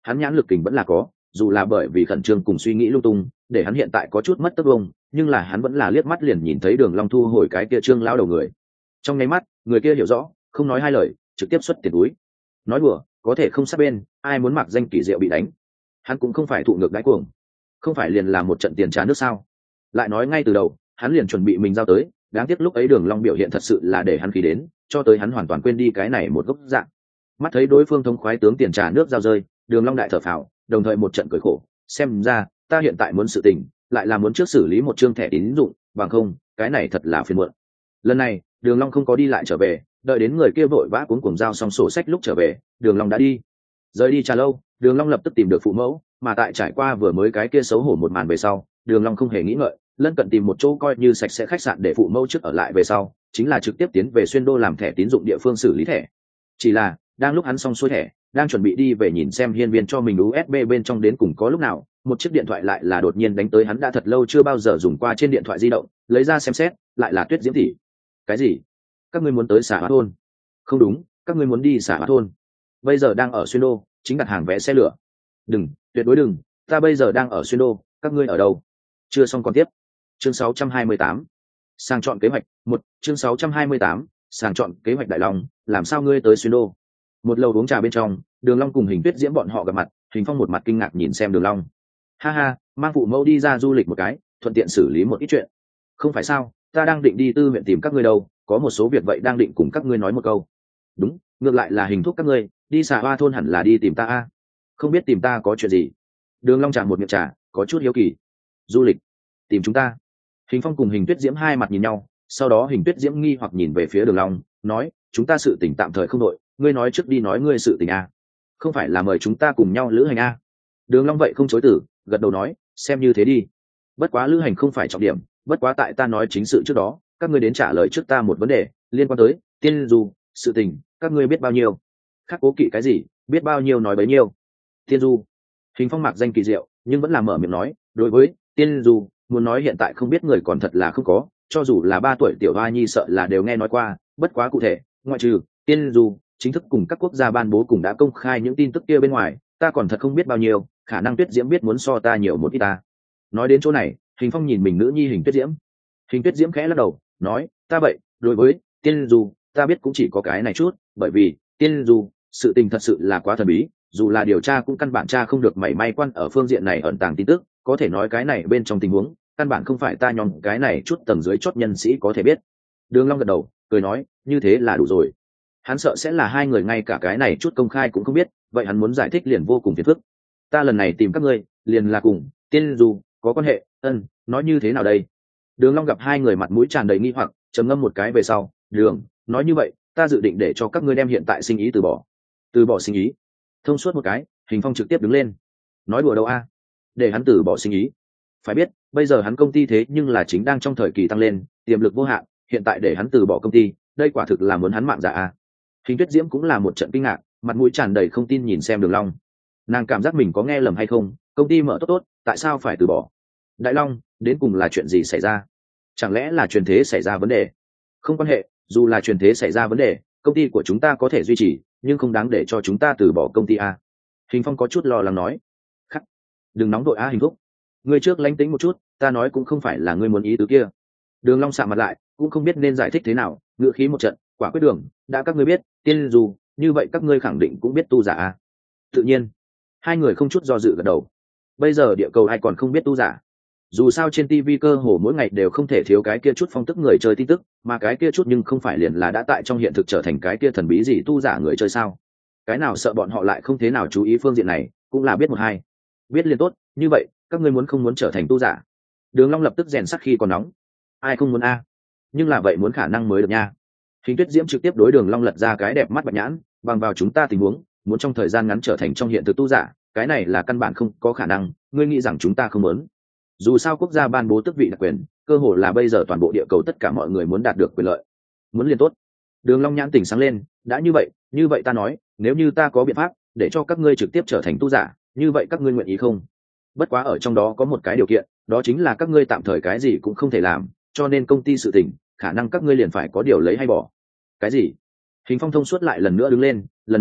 hắn nhãn lực kình vẫn là có, dù là bởi vì khẩn trương cùng suy nghĩ lung tung để hắn hiện tại có chút mất tấc vông, nhưng là hắn vẫn là liếc mắt liền nhìn thấy Đường Long thu hồi cái kia trương lão đầu người. Trong nháy mắt người kia hiểu rõ, không nói hai lời trực tiếp xuất tiền túi. Nói đùa có thể không sát bên, ai muốn mặc danh kỳ diệu bị đánh. Hắn cũng không phải thụ ngược đãi cuồng, không phải liền là một trận tiền trà nước sao. Lại nói ngay từ đầu hắn liền chuẩn bị mình giao tới, đáng tiếc lúc ấy Đường Long biểu hiện thật sự là để hắn khí đến, cho tới hắn hoàn toàn quên đi cái này một gốc dạng. Mắt thấy đối phương thống khoái tướng tiền trà nước giao rơi, Đường Long đại thở phào, đồng thời một trận cười khổ, xem ra ta hiện tại muốn sự tình lại là muốn trước xử lý một chương thẻ tín dụng, bằng không cái này thật là phiền muộn. Lần này Đường Long không có đi lại trở về, đợi đến người kia vội vã cuống cuồng giao xong sổ sách lúc trở về, Đường Long đã đi. Rời đi trà lâu, Đường Long lập tức tìm được phụ mẫu, mà tại trải qua vừa mới cái kia xấu hổ một màn về sau, Đường Long không hề nghĩ ngợi, lân cận tìm một chỗ coi như sạch sẽ khách sạn để phụ mẫu trước ở lại về sau, chính là trực tiếp tiến về Xuyên Đô làm thẻ tín dụng địa phương xử lý thẻ. Chỉ là đang lúc hắn xong xuôi thẻ, đang chuẩn bị đi về nhìn xem hiên viên cho mình USB bên trong đến cùng có lúc nào, một chiếc điện thoại lại là đột nhiên đánh tới hắn đã thật lâu chưa bao giờ dùng qua trên điện thoại di động, lấy ra xem xét, lại là Tuyết Diễm tỷ. Cái gì? Các ngươi muốn tới Xà Hóa thôn? Không đúng, các ngươi muốn đi Xà Hóa thôn. Bây giờ đang ở Xuyên Đô, chính đặt hàng vé xe lửa. Đừng, tuyệt đối đừng, ta bây giờ đang ở Xuyên Đô, các ngươi ở đâu? Chưa xong còn tiếp. Chương 628. Sàng chọn kế hoạch, một chương 628, sàng chọn kế hoạch Đại Long, làm sao ngươi tới Xuyên Đô? Một lầu uống trà bên trong, Đường Long cùng Hình Tuyết Diễm bọn họ gặp mặt, Hình Phong một mặt kinh ngạc nhìn xem Đường Long. Ha ha, mang phụ mẫu đi ra du lịch một cái, thuận tiện xử lý một ít chuyện. Không phải sao, ta đang định đi tư huyện tìm các ngươi đâu, có một số việc vậy đang định cùng các ngươi nói một câu. Đúng, ngược lại là Hình thúc các ngươi, đi Xà Hoa thôn hẳn là đi tìm ta a. Không biết tìm ta có chuyện gì? Đường Long chạm một miệng trà, có chút hiếu kỳ. Du lịch? Tìm chúng ta? Hình Phong cùng Hình Tuyết Diễm hai mặt nhìn nhau, sau đó Hình Tuyết Diễm nghi hoặc nhìn về phía Đường Long, nói, chúng ta sự tình tạm thời không đội, ngươi nói trước đi nói ngươi sự tình a. Không phải là mời chúng ta cùng nhau lữ hành a? Đường Long vậy không chối từ, gật đầu nói, xem như thế đi. Bất quá lữ hành không phải trọng điểm, bất quá tại ta nói chính sự trước đó, các ngươi đến trả lời trước ta một vấn đề liên quan tới Tiên Du sự tình, các ngươi biết bao nhiêu? Khác cố kỵ cái gì, biết bao nhiêu nói bấy nhiêu. Tiên Du. Hình Phong mặc danh kỳ diệu, nhưng vẫn là mở miệng nói, đối với Tiên Du, muốn nói hiện tại không biết người còn thật là không có, cho dù là 3 tuổi tiểu hoa nhi sợ là đều nghe nói qua, bất quá cụ thể, ngoại trừ Tiên Du chính thức cùng các quốc gia ban bố cùng đã công khai những tin tức kia bên ngoài, ta còn thật không biết bao nhiêu, khả năng Tuyết Diễm biết muốn so ta nhiều một ít ta. Nói đến chỗ này, Hình Phong nhìn mình nữ nhi Hình Tuyết Diễm. Hình Tuyết Diễm khẽ lắc đầu, nói, ta vậy, đối với Tiên Du, ta biết cũng chỉ có cái này chút, bởi vì Tiên Du sự tình thật sự là quá thần bí, dù là điều tra cũng căn bản tra không được mảy may quan ở phương diện này ẩn tàng tin tức, có thể nói cái này bên trong tình huống, căn bản không phải ta nhóm cái này chút tầng dưới chót nhân sĩ có thể biết. Đường Long gật đầu, cười nói, như thế là đủ rồi. Hắn sợ sẽ là hai người ngay cả cái này chút công khai cũng không biết, vậy hắn muốn giải thích liền vô cùng phiền phức. Ta lần này tìm các ngươi, liền là cùng Tiên Du có quan hệ, nói như thế nào đây? Đường Long gặp hai người mặt mũi tràn đầy nghi hoặc, trầm ngâm một cái về sau, Đường, nói như vậy, ta dự định để cho các ngươi đem hiện tại sinh ý từ bỏ sinh ý. Thông suốt một cái, Hình Phong trực tiếp đứng lên. Nói đùa đâu a? Để hắn từ bỏ sinh ý? Phải biết, bây giờ hắn công ty thế nhưng là chính đang trong thời kỳ tăng lên, tiềm lực vô hạn, hiện tại để hắn từ bỏ công ty, đây quả thực là muốn hắn mạng giả a. Hình Tuyết Diễm cũng là một trận kinh ngạc, mặt mũi tràn đầy không tin nhìn xem Đường Long. Nàng cảm giác mình có nghe lầm hay không, công ty mở tốt, tại sao phải từ bỏ? Đại Long, đến cùng là chuyện gì xảy ra? Chẳng lẽ là truyền thế xảy ra vấn đề? Không quan hệ, dù là truyền thế xảy ra vấn đề, công ty của chúng ta có thể duy trì, nhưng không đáng để cho chúng ta từ bỏ công ty a. Hình Phong có chút lo lắng nói. Khắc, đừng nóng đội a Hình thúc. Ngươi trước lánh tính một chút, ta nói cũng không phải là ngươi muốn ý tứ kia. Đường Long sạm mặt lại, cũng không biết nên giải thích thế nào, ngữ khí một trận, quả quyết Đường, đã các ngươi biết, Tiên Du, như vậy các ngươi khẳng định cũng biết tu giả a. Tự nhiên, hai người không chút do dự gật đầu. Bây giờ địa cầu ai còn không biết tu giả? Dù sao trên TV cơ hồ mỗi ngày đều không thể thiếu cái kia chút phong tức người chơi tin tức, mà cái kia chút nhưng không phải liền là đã tại trong hiện thực trở thành cái kia thần bí gì tu giả người chơi sao? Cái nào sợ bọn họ lại không thế nào chú ý phương diện này, cũng là biết một hai. Biết liền tốt, như vậy, các ngươi muốn không muốn trở thành tu giả? Đường Long lập tức rèn sắt khi còn nóng. Ai không muốn a? Nhưng là vậy muốn khả năng mới được nha. Hình Tuyết Diễm trực tiếp đối Đường Long lật ra cái đẹp mắt bạch nhãn, bằng vào chúng ta tình huống, muốn trong thời gian ngắn trở thành trong hiện thực tu giả, cái này là căn bản không có khả năng, ngươi nghĩ rằng chúng ta không muốn? Dù sao quốc gia ban bố tước vị đặc quyền, cơ hội là bây giờ toàn bộ địa cầu tất cả mọi người muốn đạt được quyền lợi. Muốn liền tốt. Đường Long nhãn tỉnh sáng lên, đã như vậy ta nói, nếu như ta có biện pháp để cho các ngươi trực tiếp trở thành tu giả, như vậy các ngươi nguyện ý không? Bất quá ở trong đó có một cái điều kiện, đó chính là các ngươi tạm thời cái gì cũng không thể làm, cho nên công ty sự tình, khả năng các ngươi liền phải có điều lấy hay bỏ. Cái gì? Hình Phong thông suốt lại lần nữa đứng lên, lần này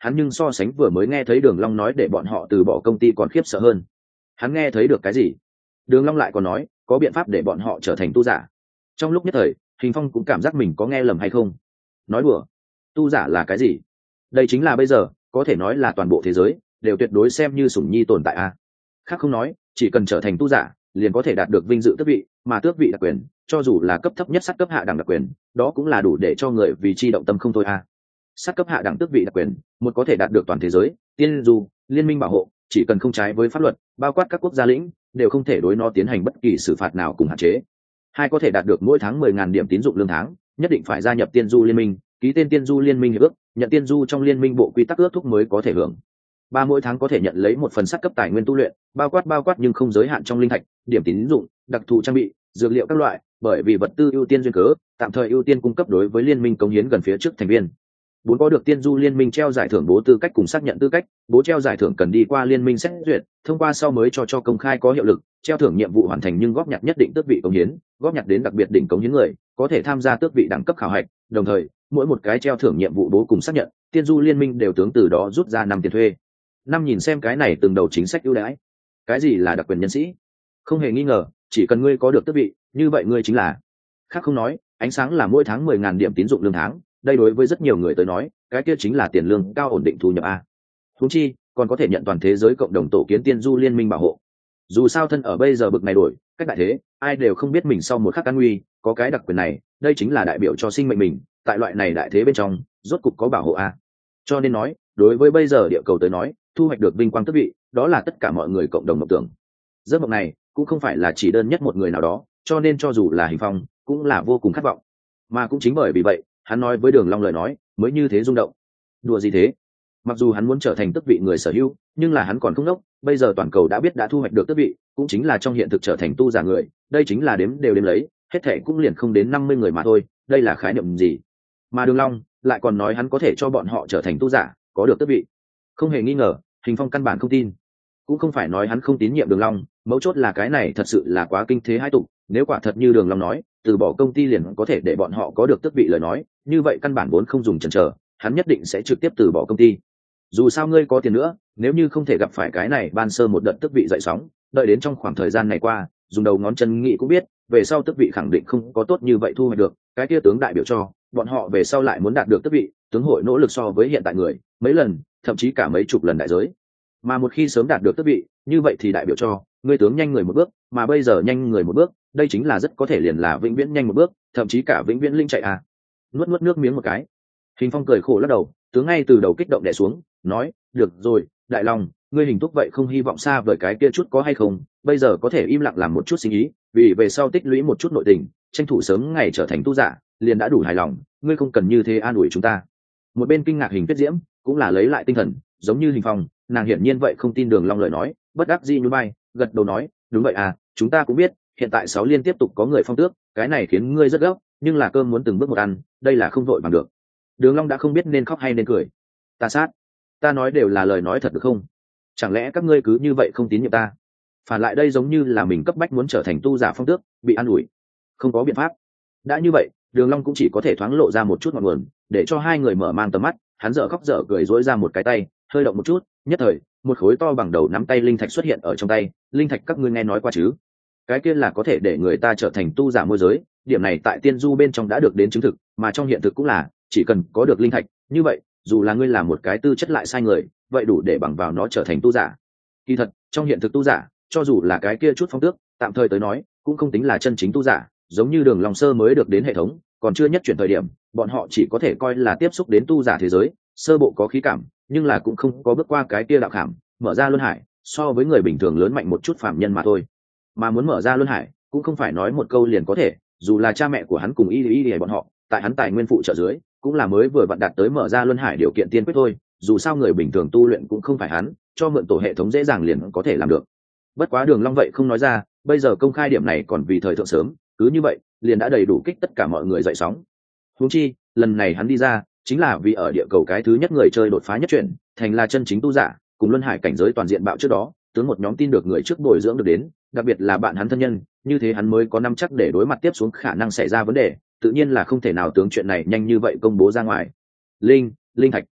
hắn nhưng so sánh vừa mới nghe thấy Đường Long nói để bọn họ từ bỏ công ty còn khiếp sợ hơn. Hắn nghe thấy được cái gì? Đường Long lại còn nói có biện pháp để bọn họ trở thành tu giả. Trong lúc nhất thời, Hình Phong cũng cảm giác mình có nghe lầm hay không. Nói đùa, tu giả là cái gì? Đây chính là bây giờ có thể nói là toàn bộ thế giới đều tuyệt đối xem như sủng nhi tồn tại a. Khác không nói, chỉ cần trở thành tu giả liền có thể đạt được vinh dự tước vị, mà tước vị đặc quyền cho dù là cấp thấp nhất sát cấp hạ đẳng đặc quyền, đó cũng là đủ để cho người vì chi động tâm không thôi a. Sát cấp hạ đẳng tước vị đặc quyền, một có thể đạt được toàn thế giới tiên du liên minh bảo hộ, chỉ cần không trái với pháp luật, bao quát các quốc gia lĩnh đều không thể đối nó tiến hành bất kỳ xử phạt nào cùng hạn chế. Hai có thể đạt được mỗi tháng 10.000 điểm tín dụng lương tháng, nhất định phải gia nhập tiên du liên minh, ký tên tiên du liên minh hiệp ước, nhận tiên du trong liên minh bộ quy tắc ước thúc mới có thể hưởng. Ba, mỗi tháng có thể nhận lấy một phần sát cấp tài nguyên tu luyện, bao quát nhưng không giới hạn trong linh thạch, điểm tín dụng, đặc thù trang bị, dược liệu các loại, bởi vì vật tư ưu tiên duyên cớ, tạm thời ưu tiên cung cấp đối với liên minh cống hiến gần phía trước thành viên. Bốn, có được tiên du liên minh treo giải thưởng bố tư cách cùng xác nhận tư cách, bố treo giải thưởng cần đi qua liên minh xét duyệt, thông qua sau mới cho công khai có hiệu lực, treo thưởng nhiệm vụ hoàn thành nhưng góp nhặt nhất định tước vị cống hiến, góp nhặt đến đặc biệt đỉnh cống hiến người có thể tham gia tước vị đẳng cấp khảo hạch, đồng thời mỗi một cái treo thưởng nhiệm vụ bố cùng xác nhận, tiên du liên minh đều tướng từ đó rút ra 5 tiền thuê. Năm, nhìn xem cái này từng đầu chính sách ưu đãi. Cái gì là đặc quyền nhân sĩ? Không hề nghi ngờ, chỉ cần ngươi có được tước vị, như vậy ngươi chính là. Khác không nói, ánh sáng là mỗi tháng 10.000 điểm tín dụng lương tháng, đây đối với rất nhiều người tới nói, cái kia chính là tiền lương cao ổn định thu nhập a. Huống chi, còn có thể nhận toàn thế giới cộng đồng tổ kiến tiên du liên minh bảo hộ. Dù sao thân ở bây giờ bực này đổi, cách đại thế, ai đều không biết mình sau một khắc an nguy, có cái đặc quyền này, đây chính là đại biểu cho sinh mệnh mình, tại loại này đại thế bên trong, rốt cục có bảo hộ a. Cho nên nói, đối với bây giờ địa cầu tới nói, thu hoạch được vinh quang tước vị, đó là tất cả mọi người cộng đồng mộng tưởng. Giấc mộng này cũng không phải là chỉ đơn nhất một người nào đó, cho nên cho dù là Hình Phong, cũng là vô cùng khát vọng. Mà cũng chính bởi vì vậy, hắn nói với Đường Long lời nói, mới như thế rung động. Đùa gì thế? Mặc dù hắn muốn trở thành tước vị người sở hữu, nhưng là hắn còn không đốc, bây giờ toàn cầu đã biết đã thu hoạch được tước vị, cũng chính là trong hiện thực trở thành tu giả người, đây chính là đếm đều đếm lấy, hết thảy cũng liền không đến 50 người mà thôi, đây là khái niệm gì? Mà Đường Long lại còn nói hắn có thể cho bọn họ trở thành tu giả, có được tước vị. Không hề nghi ngờ, Hình Phong căn bản không tin. Cũng không phải nói hắn không tín nhiệm Đường Long, mấu chốt là cái này thật sự là quá kinh thế hai tục, nếu quả thật như Đường Long nói, từ bỏ công ty liền có thể để bọn họ có được tước vị lời nói, như vậy căn bản vốn không dùng chần chờ, hắn nhất định sẽ trực tiếp từ bỏ công ty. Dù sao ngươi có tiền nữa, nếu như không thể gặp phải cái này ban sơ một đợt tước vị dậy sóng, đợi đến trong khoảng thời gian này qua, dùng đầu ngón chân nghĩ cũng biết, về sau tước vị khẳng định không có tốt như vậy thu hoạch được, cái kia tướng đại biểu cho bọn họ về sau lại muốn đạt được tước vị, tướng hội nỗ lực so với hiện tại người mấy lần, thậm chí cả mấy chục lần đại giới. Mà một khi sớm đạt được tước vị, như vậy thì đại biểu cho ngươi tướng nhanh người một bước, mà bây giờ nhanh người một bước, đây chính là rất có thể liền là vĩnh viễn nhanh một bước, thậm chí cả vĩnh viễn linh chạy à. Nuốt nước miếng một cái, Hình Phong cười khổ lắc đầu, tướng ngay từ đầu kích động đè xuống, nói, được rồi, Đại Long, ngươi Hình thúc vậy không hy vọng xa vời cái kia chút có hay không, bây giờ có thể im lặng làm một chút suy nghĩ, vì về sau tích lũy một chút nội tình, tranh thủ sớm ngày trở thành tu giả, liền đã đủ hài lòng, ngươi không cần như thế an ủi chúng ta. Một bên kinh ngạc Hình Tuyết Diễm cũng là lấy lại tinh thần, giống như Hình Phong, nàng hiển nhiên vậy không tin Đường Long lời nói, bất đắc dĩ nhún vai, gật đầu nói, đúng vậy à, chúng ta cũng biết, hiện tại 6 liên tiếp tục có người phong tước, cái này khiến ngươi rất gấp, nhưng là cơm muốn từng bước một ăn, đây là không vội bằng được. Đường Long đã không biết nên khóc hay nên cười. Ta sát, ta nói đều là lời nói thật được không? Chẳng lẽ các ngươi cứ như vậy không tín nhiệm ta? Phản lại đây giống như là mình cấp bách muốn trở thành tu giả phong tước, bị ăn ủi. Không có biện pháp. Đã như vậy, Đường Long cũng chỉ có thể thoáng lộ ra một chút ngọn nguồn, để cho hai người mở mang tầm mắt. Hắn dở khóc dở cười rối ra một cái tay, hơi động một chút, nhất thời, một khối to bằng đầu nắm tay linh thạch xuất hiện ở trong tay. Linh thạch các ngươi nghe nói qua chứ? Cái kia là có thể để người ta trở thành tu giả môi giới, điểm này tại tiên du bên trong đã được đến chứng thực, mà trong hiện thực cũng là, chỉ cần có được linh thạch, như vậy, dù là ngươi là một cái tư chất lại sai người, vậy đủ để bằng vào nó trở thành tu giả. Kỳ thật, trong hiện thực tu giả, cho dù là cái kia chút phong tước, tạm thời tới nói, cũng không tính là chân chính tu giả, giống như Đường Long sơ mới được đến hệ thống, còn chưa nhất chuyển thời điểm, bọn họ chỉ có thể coi là tiếp xúc đến tu giả thế giới, sơ bộ có khí cảm, nhưng là cũng không có bước qua cái kia đạo cảm, mở ra luân hải, so với người bình thường lớn mạnh một chút phàm nhân mà thôi. Mà muốn mở ra luân hải, cũng không phải nói một câu liền có thể, dù là cha mẹ của hắn cùng y bọn họ, tại hắn tài nguyên phụ trợ dưới, cũng là mới vừa vặn đạt tới mở ra luân hải điều kiện tiên quyết thôi, dù sao người bình thường tu luyện cũng không phải hắn, cho mượn tổ hệ thống dễ dàng liền có thể làm được. Bất quá Đường Long vậy không nói ra, bây giờ công khai điểm này còn vì thời thượng sớm, cứ như vậy, liền đã đầy đủ kích tất cả mọi người dậy sóng. Huống chi, lần này hắn đi ra, chính là vì ở địa cầu cái thứ nhất người chơi đột phá nhất chuyển, thành là chân chính tu giả, cùng luân hải cảnh giới toàn diện bạo trước đó, tướng một nhóm tin được người trước bồi dưỡng được đến, đặc biệt là bạn hắn thân nhân, như thế hắn mới có nắm chắc để đối mặt tiếp xuống khả năng xảy ra vấn đề, tự nhiên là không thể nào tướng chuyện này nhanh như vậy công bố ra ngoài. Linh thạch.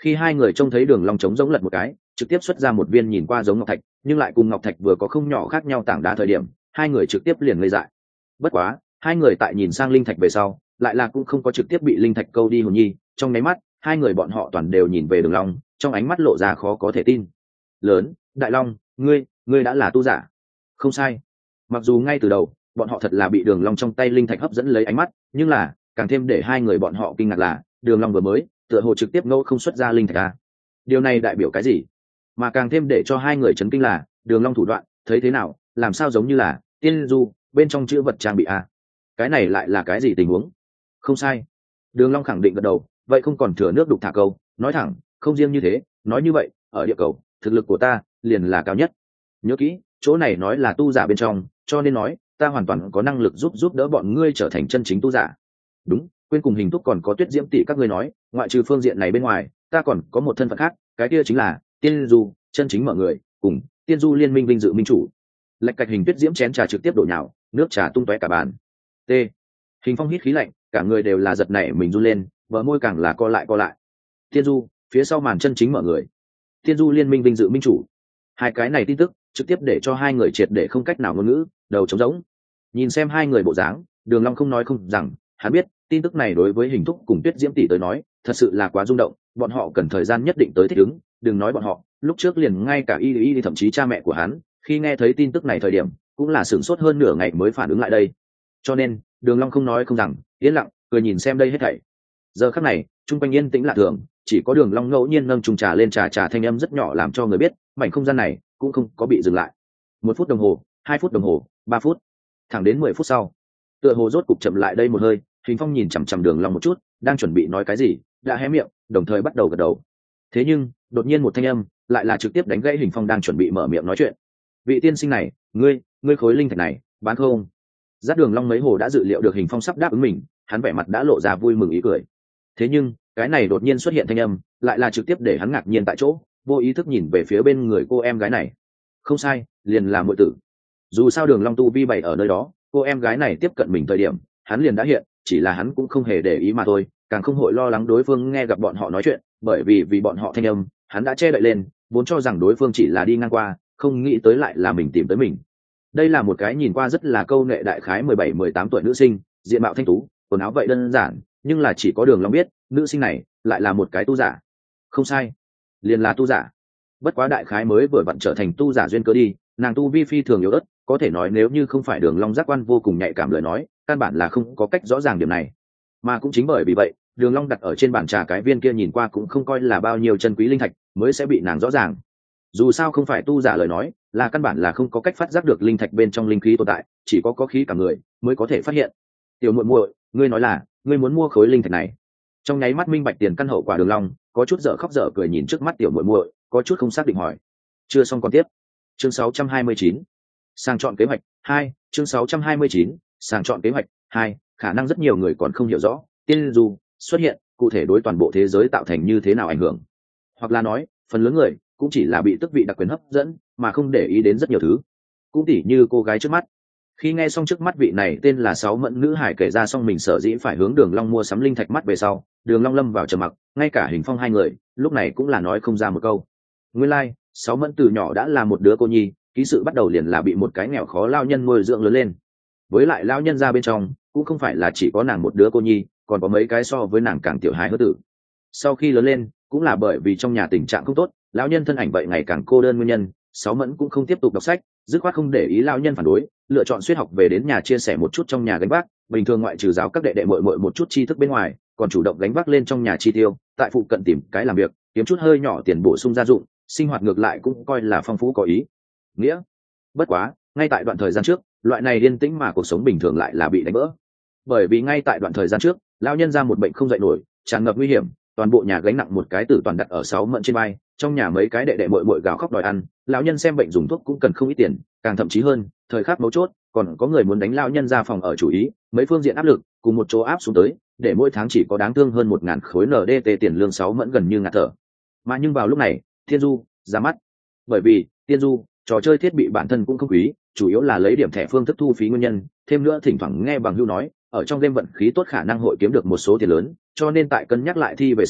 Khi hai người trông thấy đường long trống giống lật một cái, trực tiếp xuất ra một viên nhìn qua giống ngọc thạch nhưng lại cùng ngọc thạch vừa có không nhỏ khác nhau tảng đá thời điểm, hai người trực tiếp liền ngây dại. Bất quá hai người tại nhìn sang linh thạch về sau lại là cũng không có trực tiếp bị linh thạch câu đi hồn nhi, trong nháy mắt hai người bọn họ toàn đều nhìn về đường long, trong ánh mắt lộ ra khó có thể tin. Lớn, đại long, ngươi đã là tu giả? Không sai. Mặc dù ngay từ đầu bọn họ thật là bị đường long trong tay linh thạch hấp dẫn lấy ánh mắt, nhưng là càng thêm để hai người bọn họ kinh ngạc là đường long vừa mới tựa hồ trực tiếp ngẫu không xuất ra linh thạch à. Điều này đại biểu cái gì? Mà càng thêm để cho hai người chấn kinh là đường long thủ đoạn thấy thế nào làm sao giống như là tiên du bên trong chữ vật trang bị à. Cái này lại là cái gì tình huống? Không sai. Đường long khẳng định gật đầu, vậy không còn thừa nước đục thả câu, nói thẳng không riêng như thế, nói như vậy ở địa cầu thực lực của ta liền là cao nhất. Nhớ kỹ, chỗ này nói là tu giả bên trong, cho nên nói ta hoàn toàn có năng lực giúp đỡ bọn ngươi trở thành chân chính tu giả. Đúng, quên cùng Hình Thúc còn có Tuyết Diễm tỷ các ngươi nói, ngoại trừ phương diện này bên ngoài ta còn có một thân phận khác, cái kia chính là tiên du chân chính mọi người cùng tiên du liên minh vinh dự minh chủ. Lạch Cạch Hình Tuyết Diễm chén trà trực tiếp đổ nhào, nước trà tung tóe cả bàn. T. Hình Phong hít khí lạnh, cả người đều là giật nảy mình run lên, bờ môi càng là co lại. Tiên du phía sau màn chân chính mọi người, tiên du liên minh vinh dự minh chủ. Hai cái này tin tức trực tiếp để cho hai người triệt để không cách nào ngôn ngữ, đầu trống rỗng. Nhìn xem hai người bộ dáng, đường long không nói không rằng hắn biết tin tức này đối với Hình Thúc cùng Tuyết Diễm tỷ tới nói thật sự là quá rung động, bọn họ cần thời gian nhất định tới thích ứng. Đừng nói bọn họ, lúc trước liền ngay cả y thậm chí cha mẹ của hắn khi nghe thấy tin tức này thời điểm cũng là sửng sốt hơn nửa ngày mới phản ứng lại đây. Cho nên đường long không nói không rằng, yên lặng cười nhìn xem đây hết thảy. Giờ khắc này trung quanh yên tĩnh lạ thường, chỉ có đường long ngẫu nhiên nâng chung trà lên, trà thanh âm rất nhỏ làm cho người biết mảnh không gian này cũng không có bị dừng lại. 1 phút đồng hồ, 2 phút đồng hồ, 3 phút, thẳng đến 10 phút sau, tựa hồ rốt cục chậm lại đây một hơi. Hình Phong nhìn chằm chằm đường long một chút, đang chuẩn bị nói cái gì đã hé miệng, đồng thời bắt đầu gật đầu. Thế nhưng đột nhiên một thanh âm lại là trực tiếp đánh gãy Hình Phong đang chuẩn bị mở miệng nói chuyện. Vị tiên sinh này, ngươi khối linh thạch này bán không? Giác đường long mấy hồ đã dự liệu được Hình Phong sắp đáp ứng mình, hắn vẻ mặt đã lộ ra vui mừng ý cười. Thế nhưng cái này đột nhiên xuất hiện thanh âm lại là trực tiếp để hắn ngạc nhiên tại chỗ, vô ý thức nhìn về phía bên người cô em gái này. Không sai, liền là muội tử. Dù sao đường long tu vi bày ở nơi đó, cô em gái này tiếp cận mình thời điểm hắn liền đã hiện, chỉ là hắn cũng không hề để ý mà thôi, càng không hội lo lắng đối phương nghe gặp bọn họ nói chuyện, bởi vì bọn họ thanh âm hắn đã che đậy lên, vốn cho rằng đối phương chỉ là đi ngang qua, không nghĩ tới lại là mình tìm tới mình. Đây là một cái nhìn qua rất là câu nệ đại khái 17-18 tuổi nữ sinh, diện mạo thanh tú, quần áo vậy đơn giản, nhưng là chỉ có đường long biết nữ sinh này lại là một cái tu giả. Không sai, liền là tu giả. Bất quá đại khái mới vừa vặn trở thành tu giả duyên cơ đi, nàng tu vi phi thường yếu ớt, có thể nói nếu như không phải đường long giác quan vô cùng nhạy cảm lời nói, căn bản là không có cách rõ ràng điểm này. Mà cũng chính bởi vì vậy, đường long đặt ở trên bàn trà cái viên kia nhìn qua cũng không coi là bao nhiêu chân quý linh thạch mới sẽ bị nàng rõ ràng. Dù sao không phải tu giả lời nói, là căn bản là không có cách phát giác được linh thạch bên trong linh khí tồn tại, chỉ có khí cả người mới có thể phát hiện. Tiểu muội muội, ngươi nói là ngươi muốn mua khối linh thạch này? Trong nháy mắt minh bạch tiền căn hậu quả đường long có chút dở khóc dở cười nhìn trước mắt tiểu muội muội, có chút không xác định hỏi. Chưa xong còn tiếp. Chương 629. Sàng chọn kế hoạch 2, chương 629. Sàng chọn kế hoạch 2, khả năng rất nhiều người còn không hiểu rõ tiên du xuất hiện cụ thể đối toàn bộ thế giới tạo thành như thế nào ảnh hưởng, hoặc là nói phần lớn người cũng chỉ là bị tước vị đặc quyền hấp dẫn mà không để ý đến rất nhiều thứ. Cũng tỉ như cô gái trước mắt, khi nghe xong trước mắt vị này tên là Sáu Mẫn nữ hải kể ra xong mình sở dĩ phải hướng đường long mua sắm linh thạch mắt về sau, đường long lâm vào trầm mặc, ngay cả Hình Phong hai người lúc này cũng là nói không ra một câu. Nguyên lai Sáu Mẫn từ nhỏ đã là một đứa cô nhi, ký sự bắt đầu liền là bị một cái nghèo khó lao nhân nuôi dưỡng lớn lên. Với lại lao nhân ra bên trong cũng không phải là chỉ có nàng một đứa cô nhi, còn có mấy cái so với nàng càng tiểu hài hứa tử. Sau khi lớn lên cũng là bởi vì trong nhà tình trạng không tốt, lão nhân thân ảnh vậy ngày càng cô đơn nguyên nhân, Sáu Mẫn cũng không tiếp tục đọc sách, dứt khoát không để ý lão nhân phản đối, lựa chọn suýt học về đến nhà chia sẻ một chút trong nhà gánh vác. Bình thường ngoại trừ giáo các đệ đệ muội muội một chút tri thức bên ngoài, còn chủ động gánh vác lên trong nhà chi tiêu, tại phụ cận tìm cái làm việc, kiếm chút hơi nhỏ tiền bổ sung gia dụng, sinh hoạt ngược lại cũng coi là phong phú có ý nghĩa. Bất quá ngay tại đoạn thời gian trước, loại này yên tĩnh mà cuộc sống bình thường lại là bị đánh vỡ, bởi vì ngay tại đoạn thời gian trước lão nhân ra một bệnh không dậy nổi, tràn ngập nguy hiểm, toàn bộ nhà gánh nặng một cái tử toàn đặt ở Sáu Mẫn trên vai, trong nhà mấy cái đệ đệ muội muội gào khóc đòi ăn, lão nhân xem bệnh dùng thuốc cũng cần không ít tiền, càng thậm chí hơn thời khắc mấu chốt còn có người muốn đánh lão nhân ra phòng ở chủ ý, mấy phương diện áp lực cùng một chỗ áp xuống tới, để mỗi tháng chỉ có đáng thương hơn 1.000 khối NDT tiền lương. Sáu Mẫn gần như ngạt thở. Mà nhưng vào lúc này Thiên Du ra mắt, bởi vì Thiên Du trò chơi thiết bị bản thân cũng không quý, chủ yếu là lấy điểm thẻ phương thức thu phí nguyên nhân, thêm nữa thỉnh thoảng nghe bằng hưu nói ở trong game vận khí tốt khả năng hội kiếm được một số tiền lớn, cho nên tại cân nhắc lại thi về sau,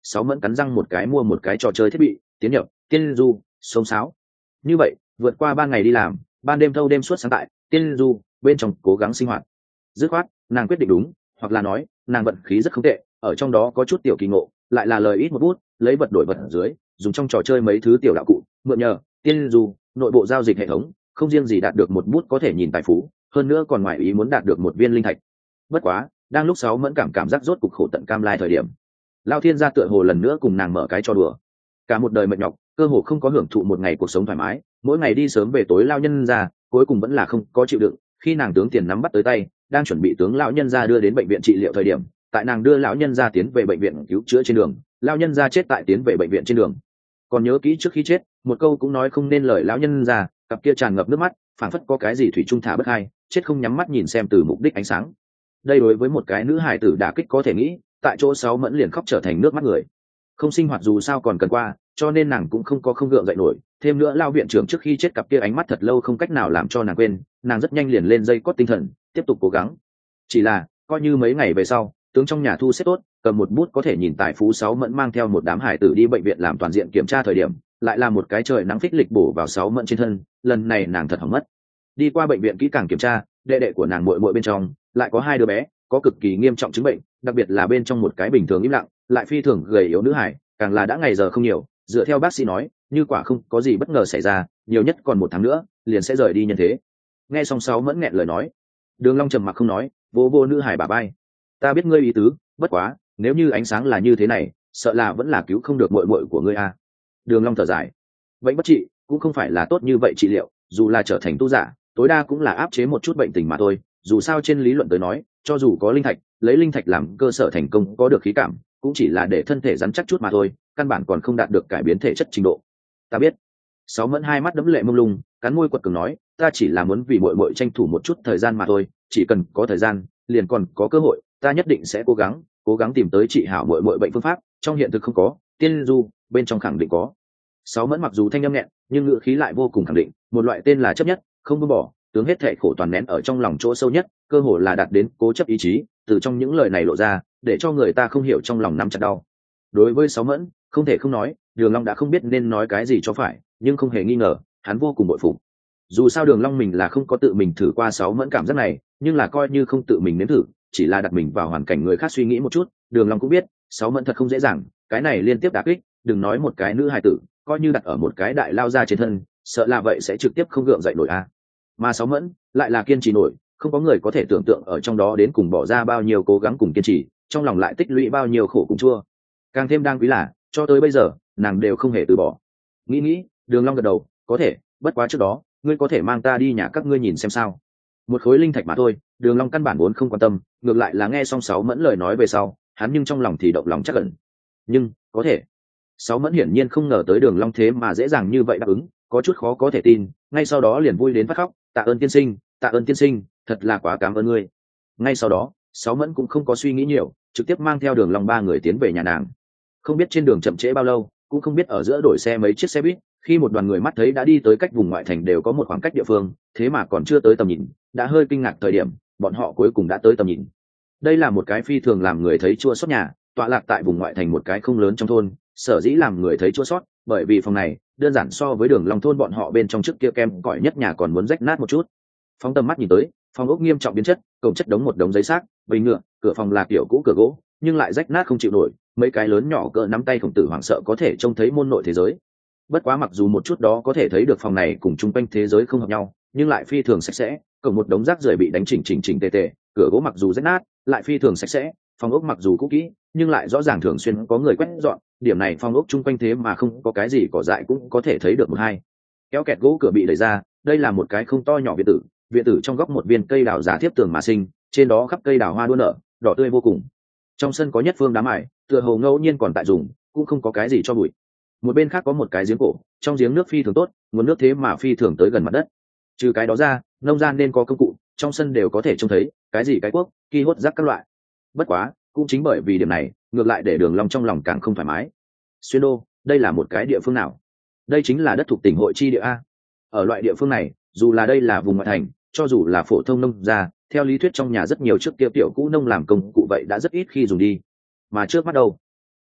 Sáu Mẫn cắn răng một cái mua một cái trò chơi thiết bị, tiến nhập tiên du sống sáo. Như vậy vượt qua ban ngày đi làm, ban đêm thâu đêm suốt sáng tại tiên du bên trong cố gắng sinh hoạt. Dứt khoát nàng quyết định đúng, hoặc là nói nàng vận khí rất không tệ, ở trong đó có chút tiểu kỳ ngộ, lại là lời ít một bút, lấy vật đổi vật ở dưới, dùng trong trò chơi mấy thứ tiểu đạo cụ mượn nhờ tiên du nội bộ giao dịch hệ thống, không riêng gì đạt được một bút có thể nhìn tài phú, hơn nữa còn ngoài ý muốn đạt được một viên linh thạch. Bất quá đang lúc Sáu Mẫn cảm giác rốt cục khổ tận cam lai thời điểm, Lao Thiên gia tựa hồ lần nữa cùng nàng mở cái trò đùa. Cả một đời mệt nhọc, cơ hồ không có hưởng thụ một ngày cuộc sống thoải mái, mỗi ngày đi sớm về tối lao nhân ra, cuối cùng vẫn là không có chịu đựng. Khi nàng tướng tiền nắm bắt tới tay, đang chuẩn bị tướng lão nhân gia đưa đến bệnh viện trị liệu thời điểm, tại nàng đưa lão nhân gia tiến về bệnh viện cứu chữa trên đường, lão nhân gia chết tại tiến về bệnh viện trên đường. Còn nhớ kỹ trước khi chết, một câu cũng nói không nên lời lão nhân gia, cặp kia tràn ngập nước mắt, phảng phất có cái gì thủy chung thả bất hai, chết không nhắm mắt nhìn xem từ mục đích ánh sáng. Đây đối với một cái nữ hài tử đả kích có thể nghĩ, tại chỗ Sáu Mẫn liền khóc trở thành nước mắt người. Không sinh hoạt dù sao còn cần qua, cho nên nàng cũng không có không gượng dậy nổi. Thêm nữa lao viện trưởng trước khi chết cặp kia ánh mắt thật lâu không cách nào làm cho nàng quên, nàng rất nhanh liền lên dây cót tinh thần, tiếp tục cố gắng. Chỉ là coi như mấy ngày về sau, tướng trong nhà thu xếp tốt, cầm một bút có thể nhìn tài phú, Sáu Mẫn mang theo một đám hải tử đi bệnh viện làm toàn diện kiểm tra thời điểm, lại là một cái trời nắng phích lịch bổ vào Sáu Mẫn trên thân. Lần này nàng thật hỏng mất. Đi qua bệnh viện kỹ càng kiểm tra, đệ đệ của nàng muội muội bên trong lại có hai đứa bé có cực kỳ nghiêm trọng chứng bệnh, đặc biệt là bên trong một cái bình thường im lặng lại phi thường gầy yếu nữ hải, càng là đã ngày giờ không nhiều, dựa theo bác sĩ nói, như quả không có gì bất ngờ xảy ra, nhiều nhất còn 1 tháng nữa liền sẽ rời đi nhân thế. Nghe xong Sáu Mẫn nghẹn lời nói, Đường Long trầm mặc không nói, vô vô nữ hải bả vai. Ta biết ngươi ý tứ, bất quá nếu như ánh sáng là như thế này, sợ là vẫn là cứu không được muội muội của ngươi a. Đường Long thở dài, bệnh bất trị cũng không phải là tốt như vậy trị liệu, dù là trở thành tu giả, tối đa cũng là áp chế một chút bệnh tình mà thôi. Dù sao trên lý luận tới nói, cho dù có linh thạch, lấy linh thạch làm cơ sở thành công có được khí cảm, cũng chỉ là để thân thể rắn chắc chút mà thôi, căn bản còn không đạt được cải biến thể chất trình độ. Ta biết. Sáu Mẫn hai mắt đẫm lệ mông lung, cắn môi quật cường nói, ta chỉ là muốn vì muội muội tranh thủ một chút thời gian mà thôi, chỉ cần có thời gian, liền còn có cơ hội, ta nhất định sẽ cố gắng tìm tới trị hảo muội muội bệnh phương pháp, trong hiện thực không có, tiên du bên trong khẳng định có. Sáu Mẫn mặc dù thanh âm nhẹ, nhưng ngữ khí lại vô cùng khẳng định, một loại tên là chấp nhất, không buông bỏ, tướng hết thệ khổ toàn nén ở trong lòng chỗ sâu nhất, cơ hồ là đạt đến cố chấp ý chí, từ trong những lời này lộ ra, để cho người ta không hiểu trong lòng nắm chặt đau. Đối với Sáu Mẫn, không thể không nói, Đường Long đã không biết nên nói cái gì cho phải, nhưng không hề nghi ngờ, hắn vô cùng bội phục. Dù sao Đường Long mình là không có tự mình thử qua Sáu Mẫn cảm giác này, nhưng là coi như không tự mình nếm thử, chỉ là đặt mình vào hoàn cảnh người khác suy nghĩ một chút, Đường Long cũng biết, Sáu Mẫn thật không dễ dàng, cái này liên tiếp đả kích, đừng nói một cái nữ hài tử, coi như đặt ở một cái đại lao ra trên thân, sợ là vậy sẽ trực tiếp không gượng dậy nổi a. Mà Sáu Mẫn lại là kiên trì nổi, không có người có thể tưởng tượng ở trong đó đến cùng bỏ ra bao nhiêu cố gắng cùng kiên trì, trong lòng lại tích lũy bao nhiêu khổ cùng chua. Càng thêm đáng quý là, cho tới bây giờ, nàng đều không hề từ bỏ. Nghĩ, Đường Long gật đầu, có thể, bất quá trước đó, ngươi có thể mang ta đi nhà các ngươi nhìn xem sao. Một khối linh thạch mà thôi, Đường Long căn bản vốn không quan tâm, ngược lại là nghe xong Sáu Mẫn lời nói về sau, hắn nhưng trong lòng thì động lòng chắc ẩn. Nhưng, có thể. Sáu Mẫn hiển nhiên không ngờ tới Đường Long thế mà dễ dàng như vậy đáp ứng, có chút khó có thể tin, ngay sau đó liền vui đến phát khóc, tạ ơn tiên sinh, thật là quá cảm ơn ngươi. Ngay sau đó, Sáu Mẫn cũng không có suy nghĩ nhiều, trực tiếp mang theo Đường Long ba người tiến về nhà nàng. Không biết trên đường chậm trễ bao lâu, cũng không biết ở giữa đổi xe mấy chiếc xe buýt, khi một đoàn người mắt thấy đã đi tới cách vùng ngoại thành đều có một khoảng cách địa phương, thế mà còn chưa tới tầm nhìn, đã hơi kinh ngạc thời điểm, bọn họ cuối cùng đã tới tầm nhìn. Đây là một cái phi thường làm người thấy chua xót nhà, tọa lạc tại vùng ngoại thành một cái không lớn trong thôn, sở dĩ làm người thấy chua xót, bởi vì phòng này đơn giản so với Đường Long thôn bọn họ bên trong trước kia kem cỏi nhất nhà còn muốn rách nát một chút. Phóng tầm mắt nhìn tới, phòng ốc nghiêm trọng biến chất, cổng chất đống một đống giấy xác, bình nhựa, cửa phòng là kiểu cũ cửa gỗ, nhưng lại rách nát không chịu nổi, mấy cái lớn nhỏ cỡ nắm tay Khổng Tử hoảng sợ có thể trông thấy môn nội thế giới. Bất quá mặc dù một chút đó có thể thấy được phòng này cùng chung quanh thế giới không hợp nhau, nhưng lại phi thường sạch sẽ, cổng một đống rác rưởi bị đánh chỉnh tề tề, cửa gỗ mặc dù rách nát, lại phi thường sạch sẽ, phòng ốc mặc dù cũ kỹ, nhưng lại rõ ràng thường xuyên có người quét dọn, điểm này phòng ốc chung quanh thế mà không có cái gì cỏ dại cũng có thể thấy được một hai. Kéo kẹt gỗ cửa bị đẩy ra, đây là một cái không to nhỏ viện tử trong góc một viên cây đào già tiếp tường mà sinh, trên đó khắp cây đào hoa đua nở, đỏ tươi vô cùng. Trong sân có nhất phương đá mài, tựa hồ ngẫu nhiên còn tại dùng, cũng không có cái gì cho bụi. Một bên khác có một cái giếng cổ, trong giếng nước phi thường tốt, nguồn nước thế mà phi thường tới gần mặt đất. Trừ cái đó ra, nông gian nên có công cụ, trong sân đều có thể trông thấy, cái gì cái cuốc, ki hốt rác các loại. Bất quá, cũng chính bởi vì điểm này, ngược lại để Đường Long trong lòng càng không thoải mái. Xuyên đô, đây là một cái địa phương nào? Đây chính là đất thuộc tỉnh hội chi địa a. Ở loại địa phương này, dù là đây là vùng ngoại thành, cho dù là phổ thông nông gia, theo lý thuyết trong nhà rất nhiều trước kia tiểu cũ nông làm công cụ vậy đã rất ít khi dùng đi. Mà trước mắt đâu,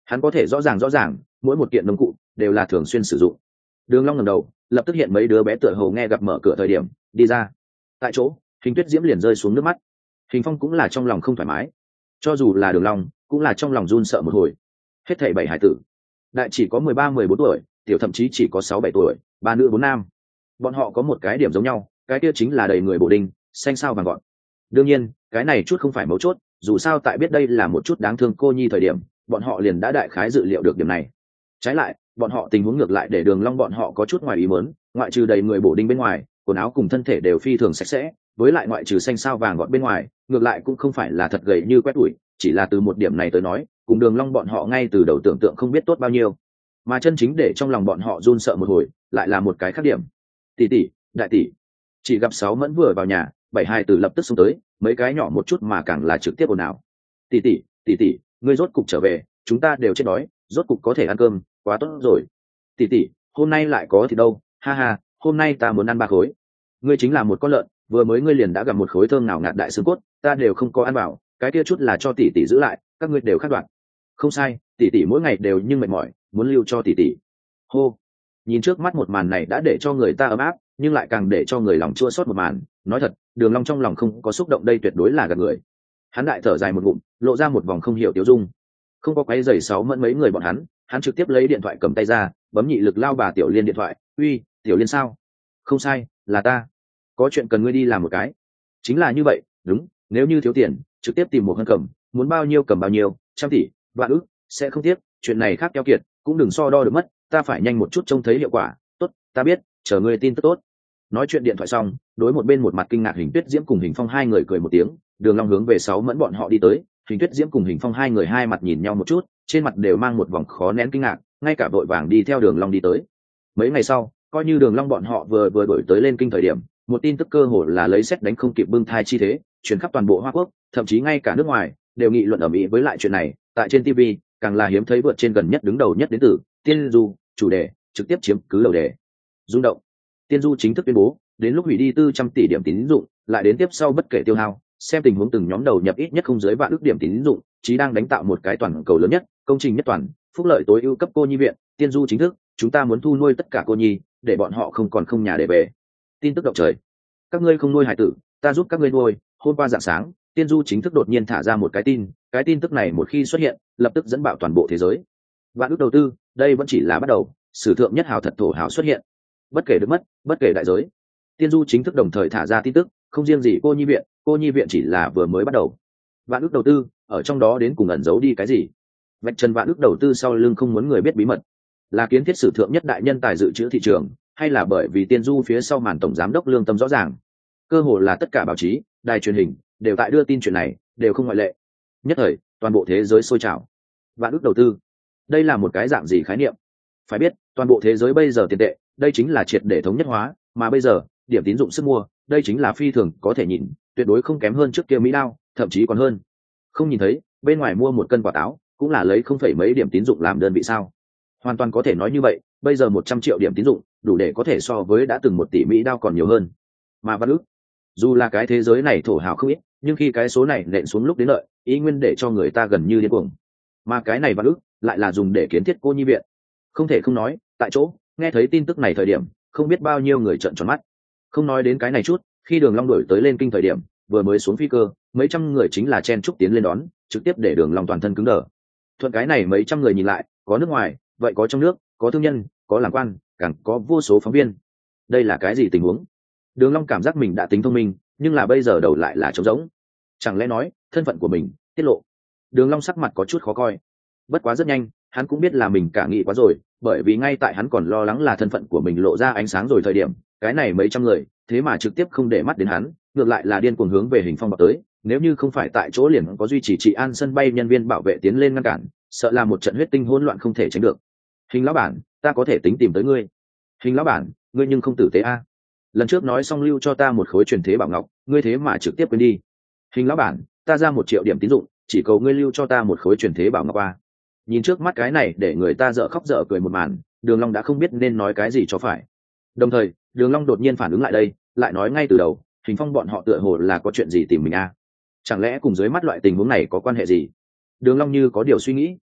hắn có thể rõ ràng mỗi một kiện nông cụ đều là thường xuyên sử dụng. Đường Long ngẩng đầu, lập tức hiện mấy đứa bé tựa hồ nghe gặp mở cửa thời điểm đi ra. Tại chỗ Hình Tuyết Diễm liền rơi xuống nước mắt. Hình Phong cũng là trong lòng không thoải mái, cho dù là Đường Long cũng là trong lòng run sợ một hồi. Hết thảy 7 hải tử, đại chỉ có 13-14 tuổi, tiểu thậm chí chỉ có 6-7 tuổi, 3 nữ 4 nam. Bọn họ có một cái điểm giống nhau, cái kia chính là đầy người bộ đinh, xanh sao vàng gọn. Đương nhiên cái này chút không phải mấu chốt, dù sao tại biết đây là một chút đáng thương cô nhi thời điểm, bọn họ liền đã đại khái dự liệu được điểm này. Trái lại bọn họ tình huống ngược lại để Đường Long bọn họ có chút ngoài ý muốn, ngoại trừ đầy người bổ đinh bên ngoài, quần áo cùng thân thể đều phi thường sạch sẽ, với lại ngoại trừ xanh sao vàng gọn bên ngoài, ngược lại cũng không phải là thật gầy như quét ủi, chỉ là từ một điểm này tới nói, cùng Đường Long bọn họ ngay từ đầu tưởng tượng không biết tốt bao nhiêu. Mà chân chính để trong lòng bọn họ run sợ một hồi, lại là một cái khác điểm. Tỷ tỷ, đại tỷ. Chỉ gặp Sáu Mẫn vừa vào nhà, 7 hài tử lập tức xông tới, mấy cái nhỏ một chút mà càng là trực tiếp ồn ào. Tỷ tỷ, ngươi rốt cục trở về, chúng ta đều chết đói, rốt cục có thể ăn cơm, quá tốt rồi. Tỷ tỷ, hôm nay lại có thịt đâu, ha ha, hôm nay ta muốn ăn 3 khối. Ngươi chính là một con lợn, vừa mới ngươi liền đã gặp một khối thơm nào ngạt đại xương cốt, ta đều không có ăn vào, cái kia chút là cho tỷ tỷ giữ lại, các ngươi đều khát đoạn. Không sai, tỷ tỷ mỗi ngày đều nhưng mệt mỏi, muốn lưu cho tỷ tỷ. Hô. Nhìn trước mắt một màn này đã để cho người ta ấm áp, nhưng lại càng để cho người lòng chua xót một màn. Nói thật, Đường Long trong lòng không có xúc động đây tuyệt đối là gạt người. Hắn đại thở dài một ngụm, lộ ra một vòng không hiểu tiêu dung. Không có quấy rầy Sáu Mẫn mấy người bọn hắn trực tiếp lấy điện thoại cầm tay ra, bấm nhị lực lao bà Tiểu Liên điện thoại. Uy, Tiểu Liên sao? Không sai, là ta. Có chuyện cần ngươi đi làm một cái. Chính là như vậy, đúng, nếu như thiếu tiền, trực tiếp tìm một Hân cầm, muốn bao nhiêu cầm bao nhiêu, trăm tỷ, vạn ức, sẽ không tiếc. Chuyện này khác keo kiệt, cũng đừng so đo được mất, ta phải nhanh một chút trông thấy hiệu quả. Tốt, ta biết, chờ ngươi tin tức tốt. Nói chuyện điện thoại xong, đối một bên một mặt kinh ngạc Hình Tuyết Diễm cùng Hình Phong hai người cười một tiếng. Đường Long hướng về Sáu Mẫn bọn họ đi tới, Hình Tuyết Diễm cùng Hình Phong hai người hai mặt nhìn nhau một chút, trên mặt đều mang một vòng khó nén kinh ngạc, ngay cả vội vàng đi theo Đường Long đi tới. Mấy ngày sau, coi như Đường Long bọn họ vừa đổi tới lên kinh thời điểm, một tin tức cơ hồ là lấy sét đánh không kịp bưng thai chi thế, truyền khắp toàn bộ Hoa Quốc, thậm chí ngay cả nước ngoài đều nghị luận ầm ĩ với lại chuyện này. Tại trên TV, càng là hiếm thấy vượt trên gần nhất đứng đầu nhất đến từ Tiên Du, chủ đề trực tiếp chiếm cứ đầu đề. Rung động. Tiên Du chính thức tuyên bố, đến lúc hủy đi 400 tỷ điểm tín dụng, lại đến tiếp sau bất kể tiêu hao, xem tình huống từng nhóm đầu nhập ít nhất không dưới vạn ước điểm tín dụng, chí đang đánh tạo một cái toàn cầu lớn nhất, công trình nhất toàn, phúc lợi tối ưu cấp cô nhi viện. Tiên Du chính thức, chúng ta muốn thu nuôi tất cả cô nhi, để bọn họ không còn không nhà để về. Tin tức động trời. Các ngươi không nuôi hải tử, ta giúp các ngươi nuôi. Hôm qua rạng sáng, Tiên Du chính thức đột nhiên thả ra một cái tin tức này một khi xuất hiện, lập tức dẫn bạo toàn bộ thế giới. Vạn ước đầu tư, đây vẫn chỉ là bắt đầu, sử thượng nhất hào thật thổ hào xuất hiện. Bất kể được mất, bất kể đại giới. Tiên Du chính thức đồng thời thả ra tin tức, không riêng gì cô nhi viện chỉ là vừa mới bắt đầu. Vạn ước đầu tư, ở trong đó đến cùng ẩn giấu đi cái gì? Vạch trần vạn ước đầu tư sau lưng không muốn người biết bí mật, là kiến thiết sử thượng nhất đại nhân tài dự trữ thị trường, hay là bởi vì Tiên Du phía sau màn tổng giám đốc lương tâm rõ ràng? Cơ hồ là tất cả báo chí, đài truyền hình đều tại đưa tin chuyện này, đều không ngoại lệ. Nhất thời, toàn bộ thế giới sôi trào. Vạn ước đầu tư, đây là một cái dạng gì khái niệm? Phải biết, toàn bộ thế giới bây giờ tiền tệ, đây chính là triệt để thống nhất hóa, mà bây giờ, điểm tín dụng sức mua, đây chính là phi thường có thể nhìn, tuyệt đối không kém hơn trước kia Mỹ Đao, thậm chí còn hơn. Không nhìn thấy, bên ngoài mua một cân quả táo, cũng là lấy không phẩy mấy điểm tín dụng làm đơn vị sao? Hoàn toàn có thể nói như vậy, bây giờ 100 triệu điểm tín dụng, đủ để có thể so với đã từng 1 tỷ Mỹ Đao còn nhiều hơn. Mà vạn ước, dù là cái thế giới này thổ hào không ít, nhưng khi cái số này nện xuống lúc đến lợi, ý nguyên để cho người ta gần như điên cuồng. Mà cái này vạn ước lại là dùng để kiến thiết cô nhi viện. Không thể không nói, tại chỗ nghe thấy tin tức này thời điểm, không biết bao nhiêu người trợn tròn mắt. Không nói đến cái này chút, khi Đường Long đổi tới lên kinh thời điểm, vừa mới xuống phi cơ, mấy trăm người chính là chen chúc tiến lên đón, trực tiếp để Đường Long toàn thân cứng đờ. Thuận cái này mấy trăm người nhìn lại, có nước ngoài, vậy có trong nước, có thương nhân, có làm quan, càng có vô số phóng viên. Đây là cái gì tình huống? Đường Long cảm giác mình đã tính thông minh, nhưng là bây giờ đầu lại là trống rỗng. Chẳng lẽ nói thân phận của mình tiết lộ? Đường Long sắc mặt có chút khó coi. Bất quá rất nhanh, hắn cũng biết là mình cả nghĩ quá rồi, bởi vì ngay tại hắn còn lo lắng là thân phận của mình lộ ra ánh sáng rồi thời điểm, cái này mấy trăm người, thế mà trực tiếp không để mắt đến hắn, ngược lại là điên cuồng hướng về Hình Phong vào tới. Nếu như không phải tại chỗ liền có duy trì trị an sân bay nhân viên bảo vệ tiến lên ngăn cản, sợ là một trận huyết tinh hỗn loạn không thể tránh được. Hình lão bản, ta có thể tính tìm tới ngươi. Hình lão bản, ngươi nhưng không tử tế a. Lần trước nói xong lưu cho ta một khối truyền thế bảo ngọc, ngươi thế mà trực tiếp quên đi. Hình lão bản, ta ra 1 triệu điểm tín dụng, chỉ cầu ngươi lưu cho ta một khối truyền thế bảo ngọc a. Nhìn trước mắt cái này để người ta dở khóc dở cười một màn, Đường Long đã không biết nên nói cái gì cho phải. Đồng thời, Đường Long đột nhiên phản ứng lại đây, lại nói ngay từ đầu, Hình Phong bọn họ tựa hồ là có chuyện gì tìm mình a. Chẳng lẽ cùng dưới mắt loại tình huống này có quan hệ gì? Đường Long như có điều suy nghĩ.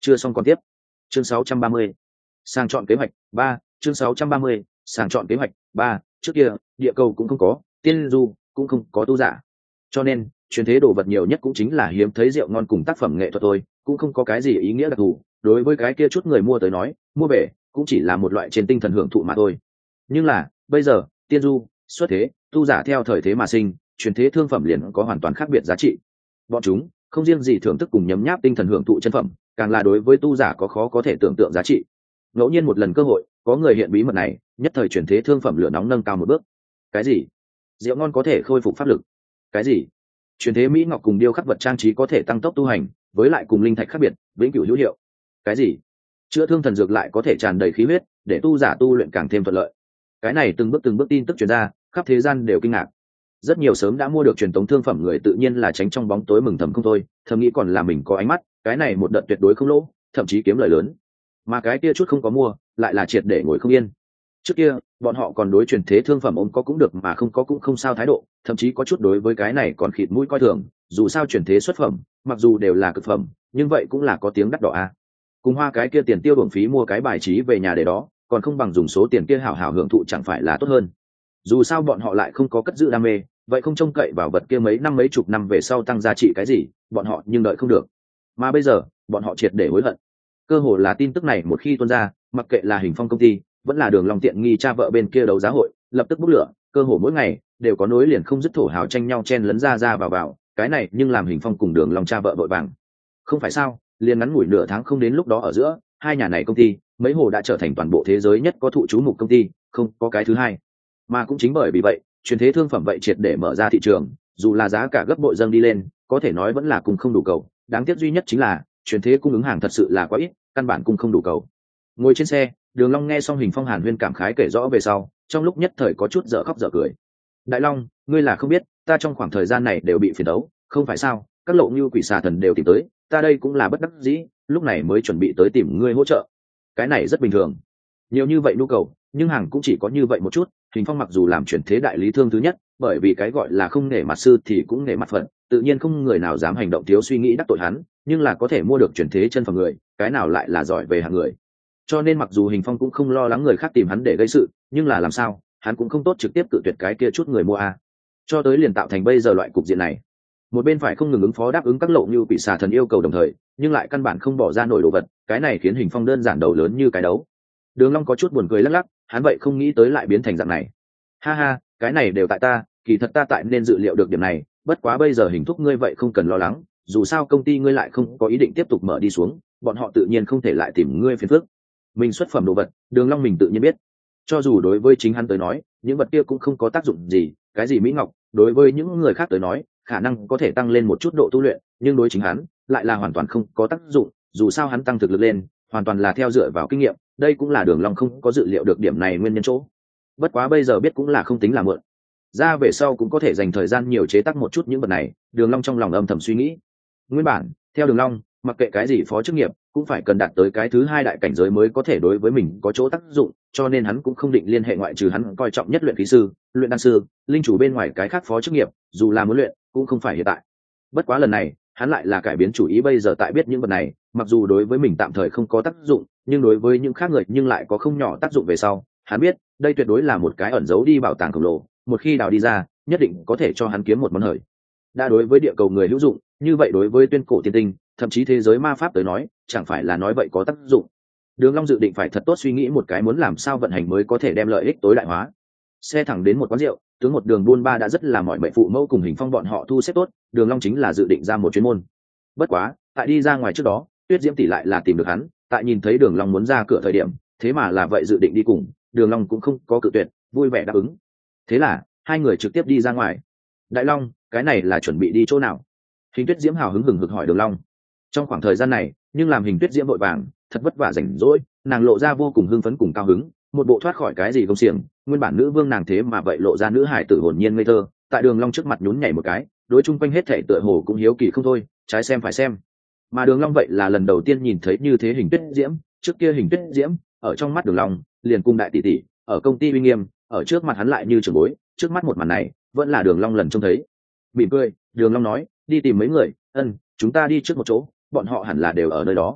chưa xong còn tiếp. Chương 630. Sàng chọn kế hoạch 3, chương 630, sàng chọn kế hoạch 3. Trước kia địa cầu cũng không có tiên du, cũng không có tu giả, cho nên truyền thế đồ vật nhiều nhất cũng chính là hiếm thấy rượu ngon cùng tác phẩm nghệ thuật thôi, cũng không có cái gì ý nghĩa đặc thù. Đối với cái kia chút người mua tới nói, mua về cũng chỉ là một loại trên tinh thần hưởng thụ mà thôi. Nhưng là bây giờ tiên du xuất thế, tu giả theo thời thế mà sinh, truyền thế thương phẩm liền có hoàn toàn khác biệt giá trị. Bọn chúng không riêng gì thưởng thức cùng nhấm nháp tinh thần hưởng thụ chân phẩm, càng là đối với tu giả có khó có thể tưởng tượng giá trị. Ngẫu nhiên một lần cơ hội, có người hiện bí mật này, nhất thời truyền thế thương phẩm lửa nóng nâng cao một bước. Cái gì? Rượu ngon có thể khôi phục pháp lực? Cái gì? Truyền thế mỹ ngọc cùng điêu khắc vật trang trí có thể tăng tốc tu hành, với lại cùng linh thạch khác biệt, vĩnh cửu hữu hiệu? Cái gì? Chữa thương thần dược lại có thể tràn đầy khí huyết, để tu giả tu luyện càng thêm thuận lợi? Cái này từng bước tin tức truyền ra, khắp thế gian đều kinh ngạc. Rất nhiều sớm đã mua được truyền tống thương phẩm người tự nhiên là tránh trong bóng tối mừng thầm không thôi, thầm nghĩ còn là mình có ánh mắt, cái này một đợt tuyệt đối không lỗ, thậm chí kiếm lời lớn. Mà cái kia chút không có mua, lại là triệt để ngồi không yên. Trước kia bọn họ còn đối truyền thế thương phẩm ôm có cũng được mà không có cũng không sao thái độ, thậm chí có chút đối với cái này còn khịt mũi coi thường. Dù sao truyền thế xuất phẩm mặc dù đều là cực phẩm, nhưng vậy cũng là có tiếng đắt đỏ a. Cùng hoa cái kia tiền tiêu bổng phí mua cái bài trí về nhà để đó, còn không bằng dùng số tiền kia hảo hảo hưởng thụ chẳng phải là tốt hơn. Dù sao bọn họ lại không có cất giữ đam mê, vậy không trông cậy vào vật kia mấy năm mấy chục năm về sau tăng giá trị cái gì, bọn họ nhưng đợi không được. Mà bây giờ bọn họ triệt để hối hận. Cơ hồ là tin tức này một khi tuôn ra, mặc kệ là Hình Phong công ty vẫn là Đường Long tiện nghi cha vợ bên kia đấu giá hội, lập tức bốc lửa. Cơ hồ mỗi ngày đều có nối liền không dứt thổ hào tranh nhau chen lấn ra vào, cái này nhưng làm Hình Phong cùng Đường Long cha vợ vội vàng. Không phải sao? Liền ngắn ngủi nửa tháng không đến lúc đó ở giữa, hai nhà này công ty mấy hồ đã trở thành toàn bộ thế giới nhất có thụ chú mục công ty, không có cái thứ hai. Mà cũng chính bởi vì vậy, truyền thế thương phẩm vậy triệt để mở ra thị trường, dù là giá cả gấp bội dâng đi lên, có thể nói vẫn là cùng không đủ cầu. Đáng tiếc duy nhất chính là truyền thế cung ứng hàng thật sự là quá ít, căn bản cung không đủ cầu. Ngồi trên xe, Đường Long nghe xong Hình Phong Hàn Huyên cảm khái kể rõ về sau, trong lúc nhất thời có chút dở khóc dở cười. Đại Long, ngươi là không biết, ta trong khoảng thời gian này đều bị phiền đấu, không phải sao? Các lộ như quỷ xà thần đều tìm tới, ta đây cũng là bất đắc dĩ, lúc này mới chuẩn bị tới tìm ngươi hỗ trợ. Cái này rất bình thường. Nhiều như vậy nhu cầu, nhưng hàng cũng chỉ có như vậy một chút. Hình Phong mặc dù làm chuyển thế đại lý thương thứ nhất, bởi vì cái gọi là không nể mặt sư thì cũng nể mặt phận, tự nhiên không người nào dám hành động thiếu suy nghĩ đắc tội hắn, nhưng là có thể mua được chuyển thế chân phẩm người, cái nào lại là giỏi về hạng người. Cho nên mặc dù Hình Phong cũng không lo lắng người khác tìm hắn để gây sự, nhưng là làm sao, hắn cũng không tốt trực tiếp cự tuyệt cái kia chút người mua a. Cho tới liền tạo thành bây giờ loại cục diện này. Một bên phải không ngừng ứng phó đáp ứng các lộ như quỷ xà thần yêu cầu đồng thời, nhưng lại căn bản không bỏ ra nổi đồ vật, cái này khiến Hình Phong đơn giản đầu lớn như cái đấu. Đường Long có chút buồn cười lắc lắc, hắn vậy không nghĩ tới lại biến thành dạng này. Ha ha, cái này đều tại ta, kỳ thật ta tại nên dự liệu được điểm này, bất quá bây giờ Hình thúc ngươi vậy không cần lo lắng, dù sao công ty ngươi lại không có ý định tiếp tục mở đi xuống, bọn họ tự nhiên không thể lại tìm ngươi phiền phức. Mình xuất phẩm đồ vật, Đường Long mình tự nhiên biết. Cho dù đối với chính hắn tới nói, những vật kia cũng không có tác dụng gì, cái gì mỹ ngọc, đối với những người khác tới nói, khả năng có thể tăng lên một chút độ tu luyện, nhưng đối chính hắn lại là hoàn toàn không có tác dụng, dù sao hắn tăng thực lực lên, hoàn toàn là theo dựa vào kinh nghiệm, đây cũng là Đường Long không có dự liệu được điểm này nguyên nhân chỗ. Bất quá bây giờ biết cũng là không tính là mượn. Ra về sau cũng có thể dành thời gian nhiều chế tác một chút những vật này, Đường Long trong lòng âm thầm suy nghĩ. Nguyên bản, theo Đường Long, mặc kệ cái gì phó chức nghiệp, cũng phải cần đạt tới cái thứ hai đại cảnh giới mới có thể đối với mình có chỗ tác dụng, cho nên hắn cũng không định liên hệ ngoại trừ hắn coi trọng nhất luyện khí sư, luyện đan sư, linh chủ bên ngoài cái khác phó chức nghiệp, dù là muốn luyện, cũng không phải hiện tại. Bất quá lần này, hắn lại là cải biến chủ ý bây giờ tại biết những vật này, mặc dù đối với mình tạm thời không có tác dụng, nhưng đối với những khác người nhưng lại có không nhỏ tác dụng về sau, hắn biết, đây tuyệt đối là một cái ẩn giấu đi bảo tàng khổng lồ, một khi đào đi ra, nhất định có thể cho hắn kiếm một món hời. Đã đối với địa cầu người hữu dụng, như vậy đối với tuyên cổ tiên tinh, thậm chí thế giới ma pháp tới nói, chẳng phải là nói vậy có tác dụng. Đường Long dự định phải thật tốt suy nghĩ một cái muốn làm sao vận hành mới có thể đem lợi ích tối đại hóa. Xe thẳng đến một quán rượu, tướng một đường buôn ba đã rất là mỏi mệt phụ mẫu cùng Hình Phong bọn họ thu xếp tốt, Đường Long chính là dự định ra một chuyến môn. Bất quá, tại đi ra ngoài trước đó, Tuyết Diễm tỷ lại là tìm được hắn, tại nhìn thấy Đường Long muốn ra cửa thời điểm, thế mà là vậy dự định đi cùng, Đường Long cũng không có cự tuyệt, vui vẻ đáp ứng. Thế là, hai người trực tiếp đi ra ngoài. Đại Long, cái này là chuẩn bị đi chỗ nào? Hình Tuyết Diễm hào hứng hừng hực hỏi Đường Long. Trong khoảng thời gian này, nhưng làm Hình Tuyết Diễm vội vàng, thật vất vả rảnh rỗi, nàng lộ ra vô cùng hưng phấn cùng cao hứng, một bộ thoát khỏi cái gì công xiềng, nguyên bản nữ vương nàng thế mà vậy lộ ra nữ hải tử hồn nhiên ngây thơ, tại Đường Long trước mặt nhún nhảy một cái, đối chung quanh hết thảy tựa hồ cũng hiếu kỳ không thôi, trái xem phải xem. Mà Đường Long vậy là lần đầu tiên nhìn thấy như thế Hình Tuyết Diễm, trước kia Hình Tuyết Diễm ở trong mắt Đường Long liền cung đại tỷ tỷ, ở công ty uy nghiêm, ở trước mặt hắn lại như trưởng bối, trước mắt một màn này, vẫn là Đường Long lần trông thấy. Mỉm cười, Đường Long nói, đi tìm mấy người, chúng ta đi trước một chỗ, bọn họ hẳn là đều ở nơi đó.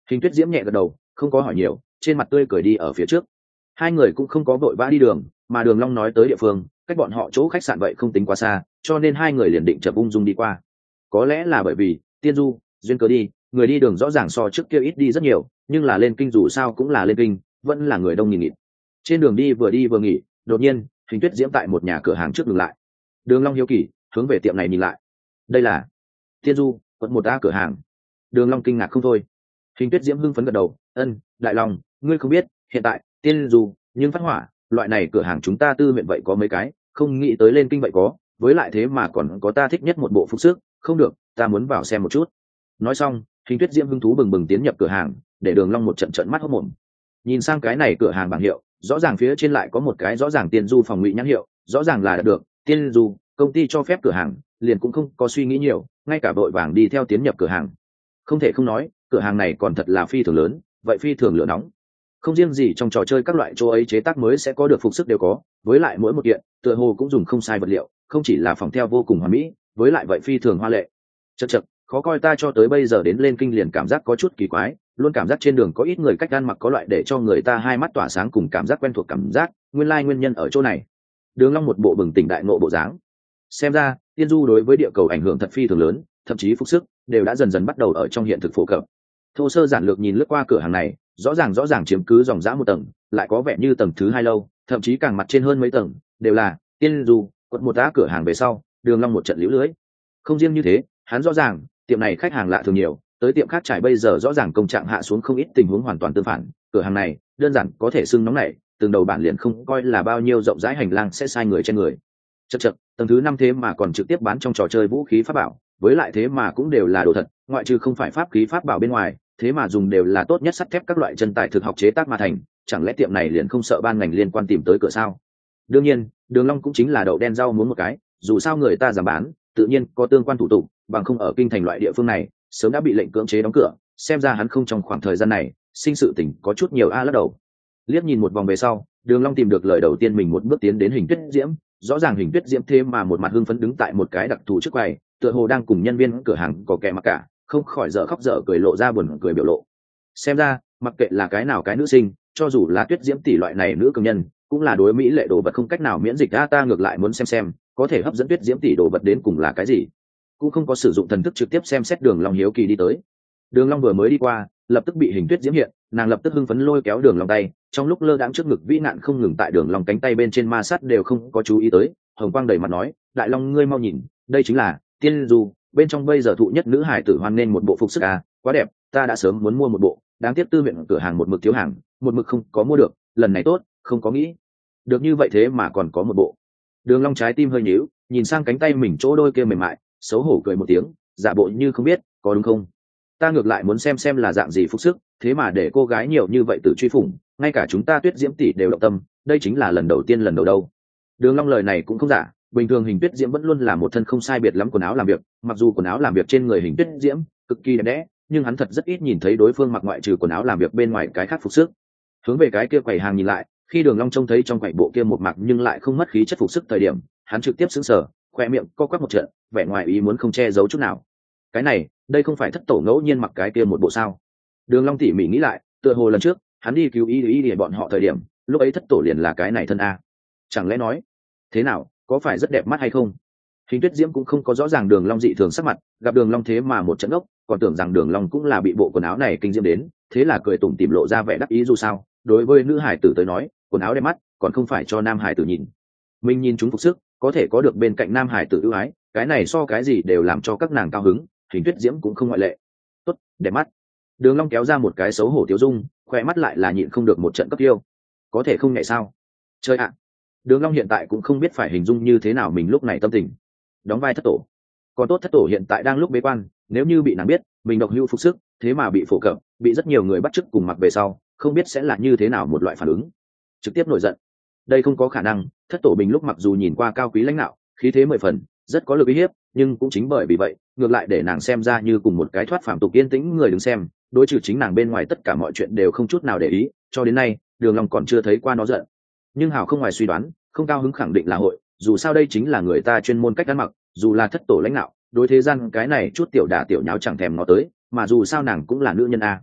Hình Tuyết Diễm nhẹ gật đầu, không có hỏi nhiều, trên mặt tươi cười đi ở phía trước. Hai người cũng không có vội vã đi đường, mà Đường Long nói tới địa phương cách bọn họ chỗ khách sạn vậy không tính quá xa, cho nên hai người liền định chậm ung dung đi qua. Có lẽ là bởi vì tiên du duyên cớ đi, người đi đường rõ ràng so trước kia ít đi rất nhiều, nhưng là lên kinh dù sao cũng là lên kinh, vẫn là người đông nghìn nghịt. Trên đường đi vừa nghỉ, đột nhiên Hình Tuyết Diễm tại một nhà cửa hàng trước dừng lại. Đường Long hiếu kỳ hướng về tiệm này nhìn lại. Đây là tiên du quận một A cửa hàng. Đường Long kinh ngạc không thôi. Hình Tuyết Diễm hưng phấn gật đầu, đại Long, ngươi không biết hiện tại tiên du nhưng phát hỏa loại này cửa hàng chúng ta tư huyện vậy có mấy cái, không nghĩ tới lên kinh vậy có, với lại thế mà còn có ta thích nhất một bộ phục sức, không được, ta muốn vào xem một chút. Nói xong Hình Tuyết Diễm hứng thú bừng bừng tiến nhập cửa hàng, để Đường Long một trận trợn mắt hốt mồm. Nhìn sang cái này cửa hàng bảng hiệu, rõ ràng phía trên lại có một cái rõ ràng tiên du phòng ngụy nhãn hiệu, rõ ràng là đạt được tiên du công ty cho phép cửa hàng, liền cũng không có suy nghĩ nhiều, ngay cả vội vàng đi theo tiến nhập cửa hàng. Không thể không nói, cửa hàng này còn thật là phi thường lớn, vậy phi thường lửa nóng. Không riêng gì trong trò chơi các loại chỗ ấy chế tác mới sẽ có được phục sức đều có, với lại mỗi một kiện tựa hồ cũng dùng không sai vật liệu, không chỉ là phòng theo vô cùng hoàn mỹ, với lại vậy phi thường hoa lệ. Chậc, khó coi, ta cho tới bây giờ đến lên kinh liền cảm giác có chút kỳ quái, luôn cảm giác trên đường có ít người cách ăn mặc có loại để cho người ta hai mắt tỏa sáng cùng cảm giác quen thuộc cảm giác, nguyên lai nguyên nhân ở chỗ này. Đường Long một bộ bừng tỉnh đại ngộ bộ dáng. Xem ra tiên du đối với địa cầu ảnh hưởng thật phi thường lớn, thậm chí phục sức đều đã dần dần bắt đầu ở trong hiện thực phổ cập. Thô sơ giản lược nhìn lướt qua cửa hàng này, rõ ràng chiếm cứ dòng dã một tầng, lại có vẻ như tầng thứ hai lâu, thậm chí càng mặt trên hơn mấy tầng đều là tiên du quận một á cửa hàng. Về sau Đường Long một trận liễu lưới. Không riêng như thế, hắn rõ ràng tiệm này khách hàng lạ thường nhiều, tới tiệm khác trải bây giờ rõ ràng công trạng hạ xuống không ít, tình huống hoàn toàn tương phản. Cửa hàng này đơn giản có thể xưng nóng nảy, từng đầu bản liền không coi là bao nhiêu rộng rãi hành lang sẽ sai người trên người. Chậc, tầng thứ 5 thế mà còn trực tiếp bán trong trò chơi vũ khí pháp bảo, với lại thế mà cũng đều là đồ thật, ngoại trừ không phải pháp khí pháp bảo bên ngoài, thế mà dùng đều là tốt nhất sắt thép các loại chân tài thực học chế tác mà thành, chẳng lẽ tiệm này liền không sợ ban ngành liên quan tìm tới cửa sao? Đương nhiên Đường Long cũng chính là đậu đen rau muống một cái, dù sao người ta giảm bán tự nhiên có tương quan thủ tục, bằng không ở kinh thành loại địa phương này sớm đã bị lệnh cưỡng chế đóng cửa. Xem ra hắn không trong khoảng thời gian này sinh sự tình có chút nhiều lắc đầu. Liếc nhìn một vòng về sau, Đường Long tìm được lời đầu tiên mình một bước tiến đến Hình Tuyết Diễm. Rõ ràng Hình Tuyết Diễm thế mà một mặt hưng phấn đứng tại một cái đặc thù trước quầy, tựa hồ đang cùng nhân viên cửa hàng có kẻ mặc cả, không khỏi dở khóc dở cười, lộ ra buồn cười biểu lộ. Xem ra mặc kệ là cái nào cái nữ sinh, cho dù là Tuyết Diễm tỷ loại này nữ cường nhân, cũng là đối mỹ lệ đồ vật không cách nào miễn dịch. Ta ngược lại muốn xem có thể hấp dẫn Tuyết Diễm tỷ đồ vật đến cùng là cái gì. Cũng không có sử dụng thần thức trực tiếp xem xét, Đường Long hiếu kỳ đi tới. Đường Long vừa mới đi qua, lập tức bị Hình Tuyết Diễm hiện, nàng lập tức hưng phấn lôi kéo Đường Long tay, trong lúc lơ đãng trước ngực vĩ nạn không ngừng tại Đường Long cánh tay bên trên ma sát đều không có chú ý tới. Hồng quang đầy mặt nói, đại Long ngươi mau nhìn, đây chính là tiên du bên trong bây giờ thụ nhất nữ hải tử hoan nên một bộ phục sức quá đẹp, ta đã sớm muốn mua một bộ, đáng tiếc tư huyện cửa hàng một mực thiếu hàng, một mực không có mua được, lần này tốt, không có nghĩ được như vậy thế mà còn có một bộ. Đường Long trái tim hơi nhíu, nhìn sang cánh tay mình chỗ đôi kia mềm mại, xấu hổ cười một tiếng, giả bộ như không biết, có đúng không? Ta ngược lại muốn xem là dạng gì phục sức, thế mà để cô gái nhiều như vậy tự truy phủng, ngay cả chúng ta Tuyết Diễm tỷ đều động tâm, đây chính là lần đầu tiên lần đầu đâu. Đường Long lời này cũng không giả, bình thường Hình Tuyết Diễm vẫn luôn là một thân không sai biệt lắm quần áo làm việc, mặc dù quần áo làm việc trên người Hình Tuyết Diễm cực kỳ đẹp đẽ, nhưng hắn thật rất ít nhìn thấy đối phương mặc ngoại trừ quần áo làm việc bên ngoài cái khác phục sức. Hướng về cái kia quầy hàng nhìn lại, khi Đường Long trông thấy trong quầy bộ kia một mặc nhưng lại không mất khí chất phục sức thời điểm, hắn trực tiếp sững sờ, khoe miệng co quắp một trận, vẻ ngoài ý muốn không che giấu chút nào. Cái này, đây không phải thất tổ ngẫu nhiên mặc cái kia một bộ sao? Đường Long tỉ mỉ nghĩ lại, tựa hồ lần trước hắn đi cứu y để bọn họ thời điểm, lúc ấy thất tổ liền là cái này thân a. Chẳng lẽ nói, thế nào, có phải rất đẹp mắt hay không? Hình Tuyết Diễm cũng không có rõ ràng Đường Long dị thường sắc mặt, gặp Đường Long thế mà một trận ốc, còn tưởng rằng Đường Long cũng là bị bộ quần áo này kinh diễm đến, thế là cười tủm tỉm lộ ra vẻ đắc ý. Dù sao, đối với nữ hải tử tới nói, quần áo đẹp mắt, còn không phải cho nam hải tử nhìn. Mình nhìn chúng phục sức, có thể có được bên cạnh nam hải tử ưu ái, cái này so cái gì đều làm cho các nàng cao hứng, Hình Tuyết Diễm cũng không ngoại lệ. Tốt, đẹp mắt. Đường Long kéo ra một cái xấu hổ tiêu dung, khỏe mắt lại là nhịn không được một trận cấp tiêu. Có thể không nhẹ sao? Chơi ạ. Đường Long hiện tại cũng không biết phải hình dung như thế nào mình lúc này tâm tình. Đóng vai thất tổ. Còn tốt thất tổ hiện tại đang lúc bế quan, nếu như bị nàng biết mình độc hữu phục sức, thế mà bị phổ cập, bị rất nhiều người bắt chước cùng mặc về sau, không biết sẽ là như thế nào một loại phản ứng. Trực tiếp nổi giận. Đây không có khả năng, thất tổ bình lúc mặc dù nhìn qua cao quý lãnh đạo, khí thế 10 phần, rất có lực uy hiếp, nhưng cũng chính bởi vì vậy, ngược lại để nàng xem ra như cùng một cái thoát phàm tục yên tĩnh người đứng xem, đối trừ chính nàng bên ngoài tất cả mọi chuyện đều không chút nào để ý, cho đến nay, Đường Long còn chưa thấy qua nó giận. Nhưng hảo không ngoài suy đoán, không cao hứng khẳng định là hội, dù sao đây chính là người ta chuyên môn cách ăn mặc, dù là thất tổ lãnh đạo, đối thế gian cái này chút tiểu đả tiểu nháo chẳng thèm nó tới, mà dù sao nàng cũng là nữ nhân a.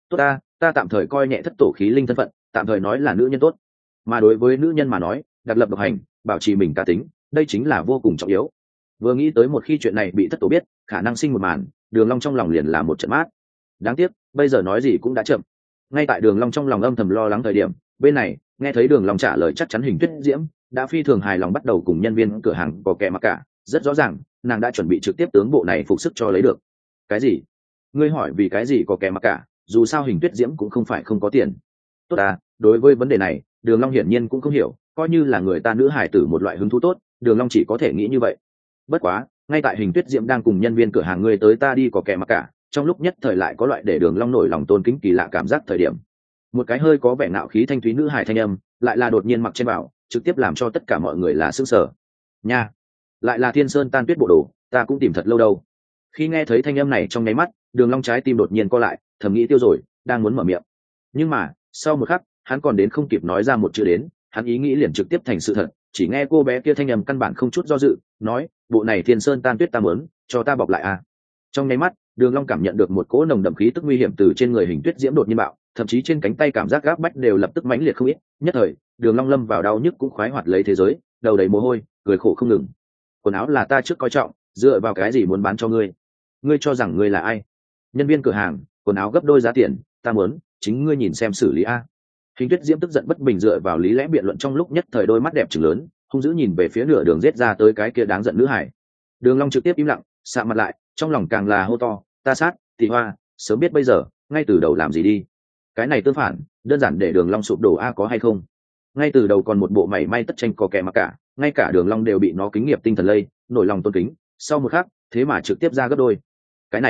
Tốt ta tạm thời coi nhẹ thất tổ khí linh thân phận, tạm thời nói là nữ nhân tốt. Mà đối với nữ nhân mà nói, đặc lập độc hành, bảo trì mình cá tính, đây chính là vô cùng trọng yếu. Vừa nghĩ tới một khi chuyện này bị thất tổ biết, khả năng sinh một màn, Đường Long trong lòng liền là một trận mát. Đáng tiếc, bây giờ nói gì cũng đã chậm. Ngay tại Đường Long trong lòng âm thầm lo lắng thời điểm, bên này, nghe thấy Đường Long trả lời chắc chắn Hình Tuyết Diễm đã phi thường hài lòng bắt đầu cùng nhân viên cửa hàng có kẻ mặc cả, rất rõ ràng, nàng đã chuẩn bị trực tiếp tướng bộ này phục sức cho lấy được. Cái gì? Ngươi hỏi vì cái gì có kẻ mặc cả? Dù sao Hình Tuyết Diễm cũng không phải không có tiền. Tốt đối với vấn đề này, Đường Long hiển nhiên cũng không hiểu, coi như là người ta nữ hài tử một loại hứng thú tốt, Đường Long chỉ có thể nghĩ như vậy. Bất quá, ngay tại Hình Tuyết Diễm đang cùng nhân viên cửa hàng người tới ta đi có kẻ mặc cả, trong lúc nhất thời lại có loại để Đường Long nổi lòng tôn kính kỳ lạ cảm giác thời điểm. Một cái hơi có vẻ ngạo khí thanh thúy nữ hài thanh âm, lại là đột nhiên mặc trên bảo, trực tiếp làm cho tất cả mọi người là sửng sở. Nha, lại là Thiên Sơn Tan Tuyết bộ đồ, ta cũng tìm thật lâu đâu. Khi nghe thấy thanh âm này trong nháy mắt, Đường Long trái tim đột nhiên co lại, thầm nghĩ tiêu rồi, đang muốn mở miệng. Nhưng mà, sau một khắc, hắn còn đến không kịp nói ra một chữ đến, hắn ý nghĩ liền trực tiếp thành sự thật, chỉ nghe cô bé kia thanh âm căn bản không chút do dự, nói, bộ này Thiên Sơn Tan Tuyết ta muốn, cho ta bọc lại à. Trong nháy mắt, Đường Long cảm nhận được một cỗ nồng đậm khí tức nguy hiểm từ trên người Hình Tuyết Diễm đột nhiên bạo, thậm chí trên cánh tay cảm giác gáp bách đều lập tức mãnh liệt không ít, nhất thời, Đường Long lâm vào đau nhức cũng khoái hoạt lấy thế giới, đầu đầy mồ hôi, cười khổ không ngừng. Quần áo là ta trước coi trọng, dựa vào cái gì muốn bán cho ngươi? Ngươi cho rằng ngươi là ai? Nhân viên cửa hàng, quần áo gấp đôi giá tiền, ta muốn, chính ngươi nhìn xem xử lý a. Hình Tuyết Diễm tức giận bất bình dựa vào lý lẽ biện luận trong lúc nhất thời đôi mắt đẹp trừng lớn, hung dữ nhìn về phía nửa đường giết ra tới cái kia đáng giận nữ hải. Đường Long trực tiếp im lặng, sạm mặt lại, trong lòng càng là hô to, ta sát, Tỷ Hoa, sớm biết bây giờ, ngay từ đầu làm gì đi. Cái này tương phản, đơn giản để Đường Long sụp đổ a có hay không? Ngay từ đầu còn một bộ mảy may tất tranh có kẻ mà cả, ngay cả Đường Long đều bị nó kính nghiệp tinh thần lây, nổi lòng tôn kính, sau một khắc, thế mà trực tiếp ra gấp đôi. Cái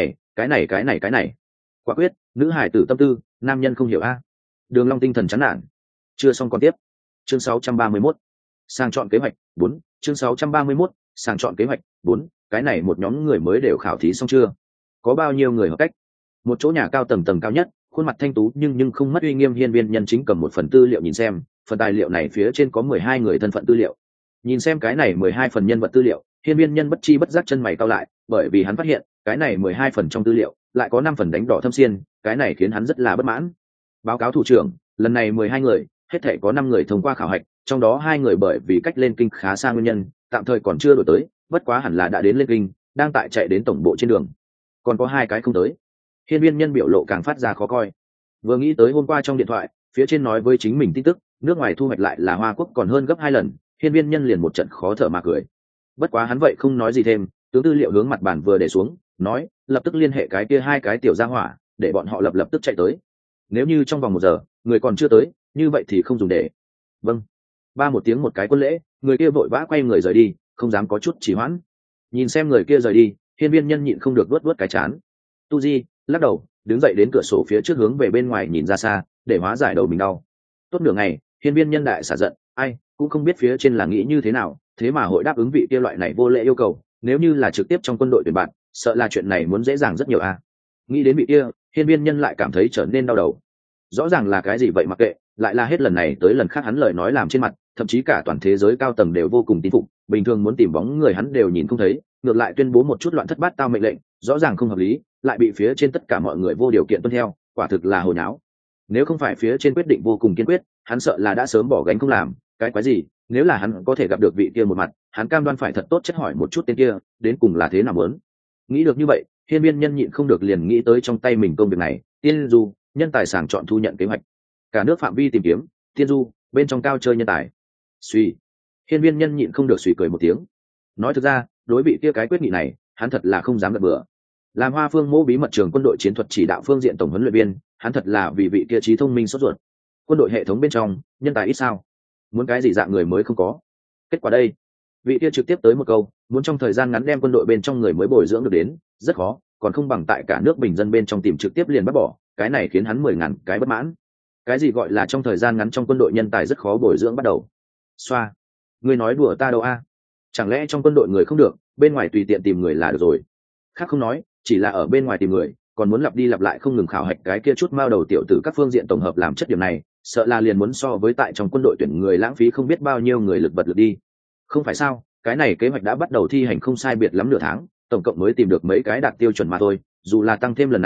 này, quả quyết, nữ hải tử tâm tư, nam nhân không hiểu a. Đường Long tinh thần chán nản. Chưa xong còn tiếp. Chương 631. Sàng chọn kế hoạch 4, chương 631, sàng chọn kế hoạch 4, cái này một nhóm người mới đều khảo thí xong chưa? Có bao nhiêu người hợp cách? Một chỗ nhà cao tầng cao nhất, khuôn mặt thanh tú nhưng không mất uy nghiêm hiên viên nhân chính cầm một phần tư liệu nhìn xem, phần tài liệu này phía trên có 12 người thân phận tư liệu. Nhìn xem cái này 12 phần nhân vật tư liệu, hiên viên nhân bất chi bất giác chân mày cau lại, bởi vì hắn phát hiện, cái này 12 phần trong tư liệu, lại có 5 phần đánh đỏ thâm xiên, cái này khiến hắn rất là bất mãn. Báo cáo thủ trưởng, lần này 12 người, hết thể có 5 người thông qua khảo hạch, trong đó 2 người bởi vì cách lên kinh khá xa nguyên nhân, tạm thời còn chưa đổi tới, bất quá hẳn là đã đến lên kinh, đang tại chạy đến tổng bộ trên đường. Còn có 2 cái không tới. Hiên viên nhân biểu lộ càng phát ra khó coi. Vừa nghĩ tới hôm qua trong điện thoại, phía trên nói với chính mình tin tức, nước ngoài thu hoạch lại là Hoa Quốc còn hơn gấp 2 lần, hiên viên nhân liền một trận khó thở mà cười. Bất quá hắn vậy không nói gì thêm, tướng tư liệu hướng mặt bàn vừa để xuống, nói, lập tức liên hệ cái kia 2 cái tiểu gia hỏa, để bọn họ lập tức chạy tới. Nếu như trong vòng 1 giờ, người còn chưa tới, như vậy thì không dùng để. Vâng. Ba một tiếng một cái quân lễ, người kia vội vã quay người rời đi, không dám có chút trì hoãn. Nhìn xem người kia rời đi, hiên viên nhân nhịn không được vuốt cái chán. Tu Di lắc đầu, đứng dậy đến cửa sổ phía trước hướng về bên ngoài nhìn ra xa, để hóa giải đầu mình đau. Tốt nửa ngày, hiên viên nhân đại xả giận, ai cũng không biết phía trên là nghĩ như thế nào, thế mà hội đáp ứng vị kia loại này vô lễ yêu cầu, nếu như là trực tiếp trong quân đội tuyển bạn, sợ là chuyện này muốn dễ dàng rất nhiều a. Nghĩ đến vị kia, hiên viên nhân lại cảm thấy trở nên đau đầu. Rõ ràng là cái gì vậy mặc kệ, lại là hết lần này tới lần khác hắn lời nói làm trên mặt, thậm chí cả toàn thế giới cao tầng đều vô cùng tín phục, bình thường muốn tìm bóng người hắn đều nhìn không thấy, ngược lại tuyên bố một chút loạn thất bát tao mệnh lệnh, rõ ràng không hợp lý, lại bị phía trên tất cả mọi người vô điều kiện tuân theo, quả thực là hồi nháo. Nếu không phải phía trên quyết định vô cùng kiên quyết, hắn sợ là đã sớm bỏ gánh không làm, cái quái gì, nếu là hắn có thể gặp được vị kia một mặt, hắn cam đoan phải thật tốt chất hỏi một chút tên kia, đến cùng là thế nào muốn. Nghĩ được như vậy, hiên viên nhân nhịn không được liền nghĩ tới trong tay mình công việc này, tiên du, nhân tài sàng chọn thu nhận kế hoạch. Cả nước phạm vi tìm kiếm, tiên du, bên trong cao chơi nhân tài. Suy. Hiên viên nhân nhịn không được suy cười một tiếng. Nói thực ra, đối vị kia cái quyết nghị này, hắn thật là không dám gật bừa. Làm Hoa Phương Mô bí mật trường quân đội chiến thuật chỉ đạo phương diện tổng huấn luyện viên, hắn thật là vì vị kia trí thông minh sốt ruột. Quân đội hệ thống bên trong, nhân tài ít sao? Muốn cái gì dạng người mới không có. Kết quả đây, vị kia trực tiếp tới một câu, muốn trong thời gian ngắn đem quân đội bên trong người mới bồi dưỡng được đến, rất khó, còn không bằng tại cả nước bình dân bên trong tìm trực tiếp liền bắt bỏ, cái này khiến hắn 10.000 cái bất mãn. Cái gì gọi là trong thời gian ngắn trong quân đội nhân tài rất khó bồi dưỡng bắt đầu? Xoa, ngươi nói đùa ta đâu a? Chẳng lẽ trong quân đội người không được, bên ngoài tùy tiện tìm người là được rồi? Khác không nói, chỉ là ở bên ngoài tìm người, còn muốn lặp đi lặp lại không ngừng khảo hạch cái kia chút mao đầu tiểu tử các phương diện tổng hợp làm chất điểm này, sợ là liền muốn so với tại trong quân đội tuyển người lãng phí không biết bao nhiêu người lực vật lực đi. Không phải sao, cái này kế hoạch đã bắt đầu thi hành không sai biệt lắm nửa tháng, tổng cộng mới tìm được mấy cái đạt tiêu chuẩn mà thôi, dù là tăng thêm lần này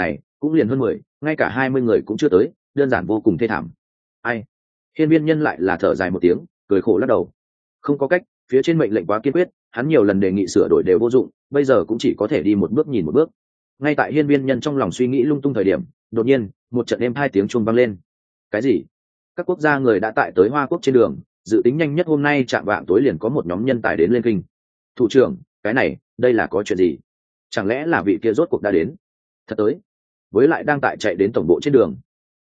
cũng liền hơn 10, ngay cả 20 người cũng chưa tới, đơn giản vô cùng thê thảm. Ai? Hiên Viên Nhân lại là thở dài một tiếng, cười khổ lắc đầu. Không có cách, phía trên mệnh lệnh quá kiên quyết, hắn nhiều lần đề nghị sửa đổi đều vô dụng, bây giờ cũng chỉ có thể đi một bước nhìn một bước. Ngay tại Hiên Viên Nhân trong lòng suy nghĩ lung tung thời điểm, đột nhiên một trận êm hai tiếng chuông vang lên. Cái gì? Các quốc gia người đã tại tới Hoa Quốc trên đường, dự tính nhanh nhất hôm nay chạm vạng tối liền có một nhóm nhân tài đến lên kinh. Thủ trưởng, cái này, đây là có chuyện gì? Chẳng lẽ là vị kia rốt cuộc đã đến? Thật tới, với lại đang tại chạy đến tổng bộ trên đường.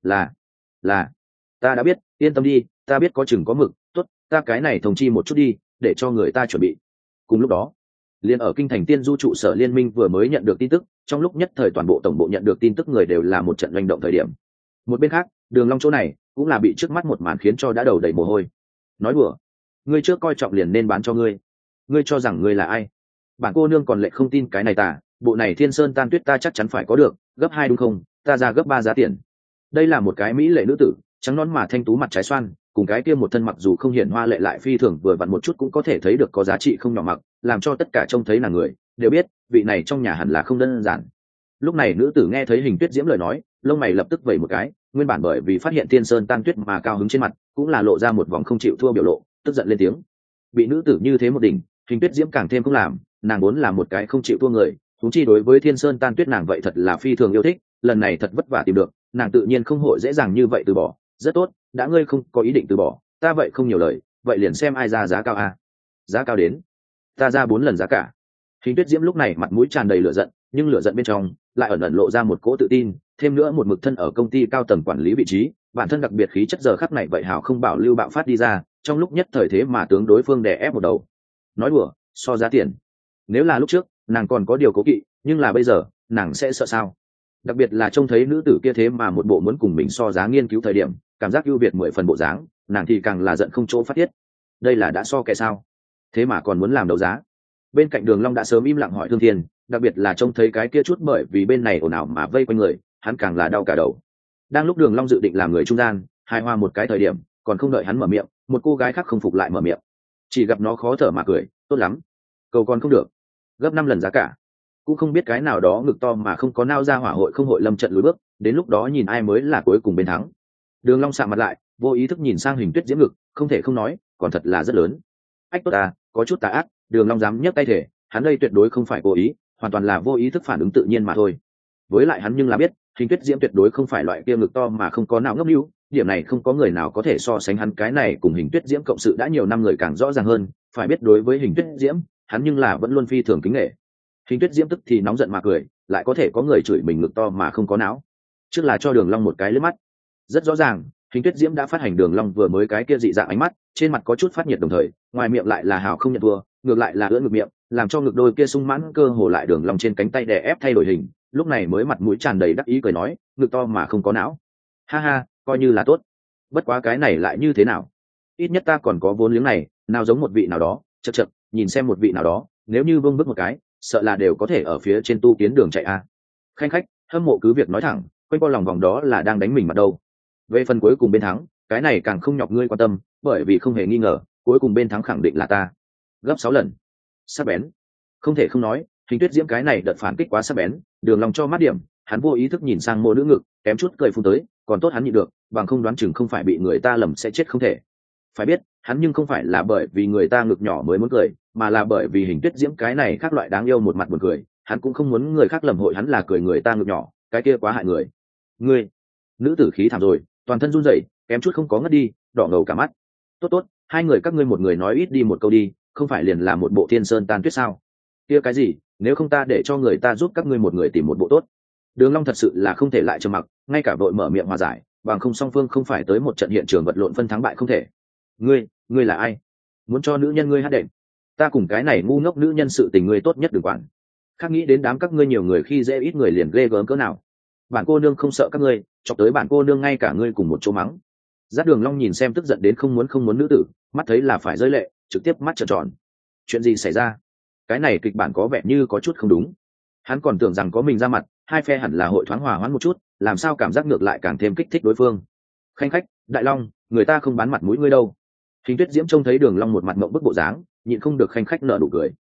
Là, ta đã biết, yên tâm đi, ta biết có chừng có mực, tốt, ta cái này thông chi một chút đi, để cho người ta chuẩn bị. Cùng lúc đó, liền ở kinh thành Tiên Du trụ sở liên minh vừa mới nhận được tin tức, trong lúc nhất thời toàn bộ tổng bộ nhận được tin tức người đều là một trận hành động thời điểm. Một bên khác, Đường Long chỗ này cũng là bị trước mắt một màn khiến cho đã đầu đầy mồ hôi. Nói đùa, ngươi trước coi trọng liền nên bán cho ngươi. Ngươi cho rằng ngươi là ai? Bản cô nương còn lệ không tin cái này tà, bộ này Thiên Sơn Tan Tuyết ta chắc chắn phải có được, gấp 2 đúng không? Ta ra gấp 3 giá tiền. Đây là một cái mỹ lệ nữ tử, trắng nõn mà thanh tú mặt trái xoan, cùng cái kia một thân mặc dù không hiển hoa lệ lại phi thường vừa vặn một chút cũng có thể thấy được có giá trị không nhỏ mặc, làm cho tất cả trông thấy là người đều biết vị này trong nhà hẳn là không đơn giản. Lúc này nữ tử nghe thấy Hình Tuyết Diễm lời nói, lông mày lập tức vẩy một cái, nguyên bản bởi vì phát hiện Thiên Sơn Tan Tuyết mà cao hứng trên mặt cũng là lộ ra một vòng không chịu thua biểu lộ, tức giận lên tiếng. Bị nữ tử như thế một đỉnh, Hình Tuyết Diễm càng thêm không làm, nàng vốn là một cái không chịu thua người, huống chi đối với Thiên Sơn Tan Tuyết nàng vậy thật là phi thường yêu thích, lần này thật vất vả tìm được, nàng tự nhiên không hội dễ dàng như vậy từ bỏ. Rất tốt, đã ngươi không có ý định từ bỏ, ta vậy không nhiều lời, vậy liền xem ai ra giá cao a. Giá cao đến, ta ra 4 lần giá cả. Hình Tuyết Diễm lúc này mặt mũi tràn đầy lửa giận, nhưng lửa giận bên trong lại ẩn ẩn lộ ra một cỗ tự tin, thêm nữa một mực thân ở công ty cao tầng quản lý vị trí, bản thân đặc biệt khí chất giờ khắc này vậy hảo không bảo lưu bạo phát đi ra, trong lúc nhất thời thế mà tướng đối phương đè ép một đầu. Nói đùa, so giá tiền. Nếu là lúc trước, nàng còn có điều cố kỵ, nhưng là bây giờ, nàng sẽ sợ sao? Đặc biệt là trông thấy nữ tử kia thế mà một bộ muốn cùng mình so giá nghiên cứu thời điểm, cảm giác ưu việt 10 phần bộ dáng, nàng thì càng là giận không chỗ phát tiết. Đây là đã so kẻ sao? Thế mà còn muốn làm đấu giá. Bên cạnh Đường Long đã sớm im lặng hỏi Thương Thiên, đặc biệt là trông thấy cái kia chút bởi vì bên này ồn ào mà vây quanh người, hắn càng là đau cả đầu. Đang lúc Đường Long dự định làm người trung gian, hài hòa một cái thời điểm, còn không đợi hắn mở miệng, một cô gái khác không phục lại mở miệng. Chỉ gặp nó khó thở mà cười, tốt lắm, cầu còn không được, gấp 5 lần giá cả. Cũng không biết cái nào đó ngực to mà không có nao ra hỏa hội không hội lâm trận lùi bước, đến lúc đó nhìn ai mới là cuối cùng bên thắng. Đường Long sạm mặt lại, vô ý thức nhìn sang Hình Tuyết Diễm ngực, không thể không nói, còn thật là rất lớn. Ách tốt à, có chút tà ác, Đường Long dám nhấc tay thể, hắn đây tuyệt đối không phải cố ý, hoàn toàn là vô ý thức phản ứng tự nhiên mà thôi. Với lại hắn nhưng là biết, Hình Tuyết Diễm tuyệt đối không phải loại kia ngực to mà không có nào ngốc níu, điểm này không có người nào có thể so sánh hắn, cái này cùng Hình Tuyết Diễm cộng sự đã nhiều năm người càng rõ ràng hơn, phải biết đối với Hình Tuyết Diễm, hắn nhưng là vẫn luôn phi thường kính nể. Hình Tuyết Diễm tức thì nóng giận mà cười, lại có thể có người chửi mình ngực to mà không có não. Trước là cho Đường Long một cái liếc mắt. Rất rõ ràng, Hình Tuyết Diễm đã phát hành Đường Long vừa mới cái kia dị dạng ánh mắt, trên mặt có chút phát nhiệt đồng thời, ngoài miệng lại là hào không nhận thua, ngược lại là ưỡn ngực miệng, làm cho ngực đôi kia sung mãn cơ hồ lại Đường Long trên cánh tay đè ép thay đổi hình, lúc này mới mặt mũi tràn đầy đắc ý cười nói, ngực to mà không có não. Ha ha, coi như là tốt. Bất quá cái này lại như thế nào? Ít nhất ta còn có vốn liếng này, nào giống một vị nào đó, chậc chậc, nhìn xem một vị nào đó, nếu như vương bước một cái, sợ là đều có thể ở phía trên tu kiến đường chạy a. Khanh khách, hâm mộ cứ việc nói thẳng, quanh qua lòng vòng đó là đang đánh mình mặt đâu. Về phần cuối cùng bên thắng, cái này càng không nhọc ngươi quan tâm, bởi vì không hề nghi ngờ, cuối cùng bên thắng khẳng định là ta. Gấp 6 lần. Sắc bén. Không thể không nói, Hình Tuyết Diễm cái này đợt phản kích quá sắc bén, Đường Long cho mắt điểm, hắn vô ý thức nhìn sang mô nữ ngực, kém chút cười phun tới, còn tốt hắn nhịn được, bằng không đoán chừng không phải bị người ta lầm sẽ chết không thể. Phải biết, hắn nhưng không phải là bởi vì người ta ngực nhỏ mới muốn cười, mà là bởi vì Hình Tuyết Diễm cái này khác loại đáng yêu một mặt buồn cười, hắn cũng không muốn người khác lầm hội hắn là cười người ta ngực nhỏ, cái kia quá hại người. Ngươi, nữ tử khí thảm rồi, toàn thân run rẩy, kém chút không có ngất đi, đỏ ngầu cả mắt. Tốt tốt, hai người các ngươi một người nói ít đi một câu đi, không phải liền là một bộ Thiên Sơn Tan Tuyết sao? Kia cái gì, nếu không ta để cho người ta giúp các ngươi một người tìm một bộ tốt. Đường Long thật sự là không thể lại trầm mặc, ngay cả vội mở miệng hòa giải, bằng không song phương không phải tới một trận hiện trường vật lộn phân thắng bại không thể. Ngươi là ai? Muốn cho nữ nhân ngươi hát đệm? Ta cùng cái này ngu ngốc nữ nhân sự tình ngươi tốt nhất đừng quản. Khác nghĩ đến đám các ngươi nhiều người khi dễ ít người liền ghê gớm cỡ nào. Bản cô nương không sợ các ngươi, chọc tới bản cô nương ngay cả ngươi cùng một chỗ mắng. Giác Đường Long nhìn xem tức giận đến không muốn nữ tử, mắt thấy là phải rơi lệ, trực tiếp mắt trợn tròn. Chuyện gì xảy ra? Cái này kịch bản có vẻ như có chút không đúng. Hắn còn tưởng rằng có mình ra mặt, hai phe hẳn là hội thoáng hòa hoãn một chút, làm sao cảm giác ngược lại càng thêm kích thích đối phương. Khanh khách, Đại Long, người ta không bán mặt mũi ngươi đâu. Hình Tuyết Diễm trông thấy Đường Long một mặt mộng bức bộ dáng, nhịn không được khanh khách nở nụ cười.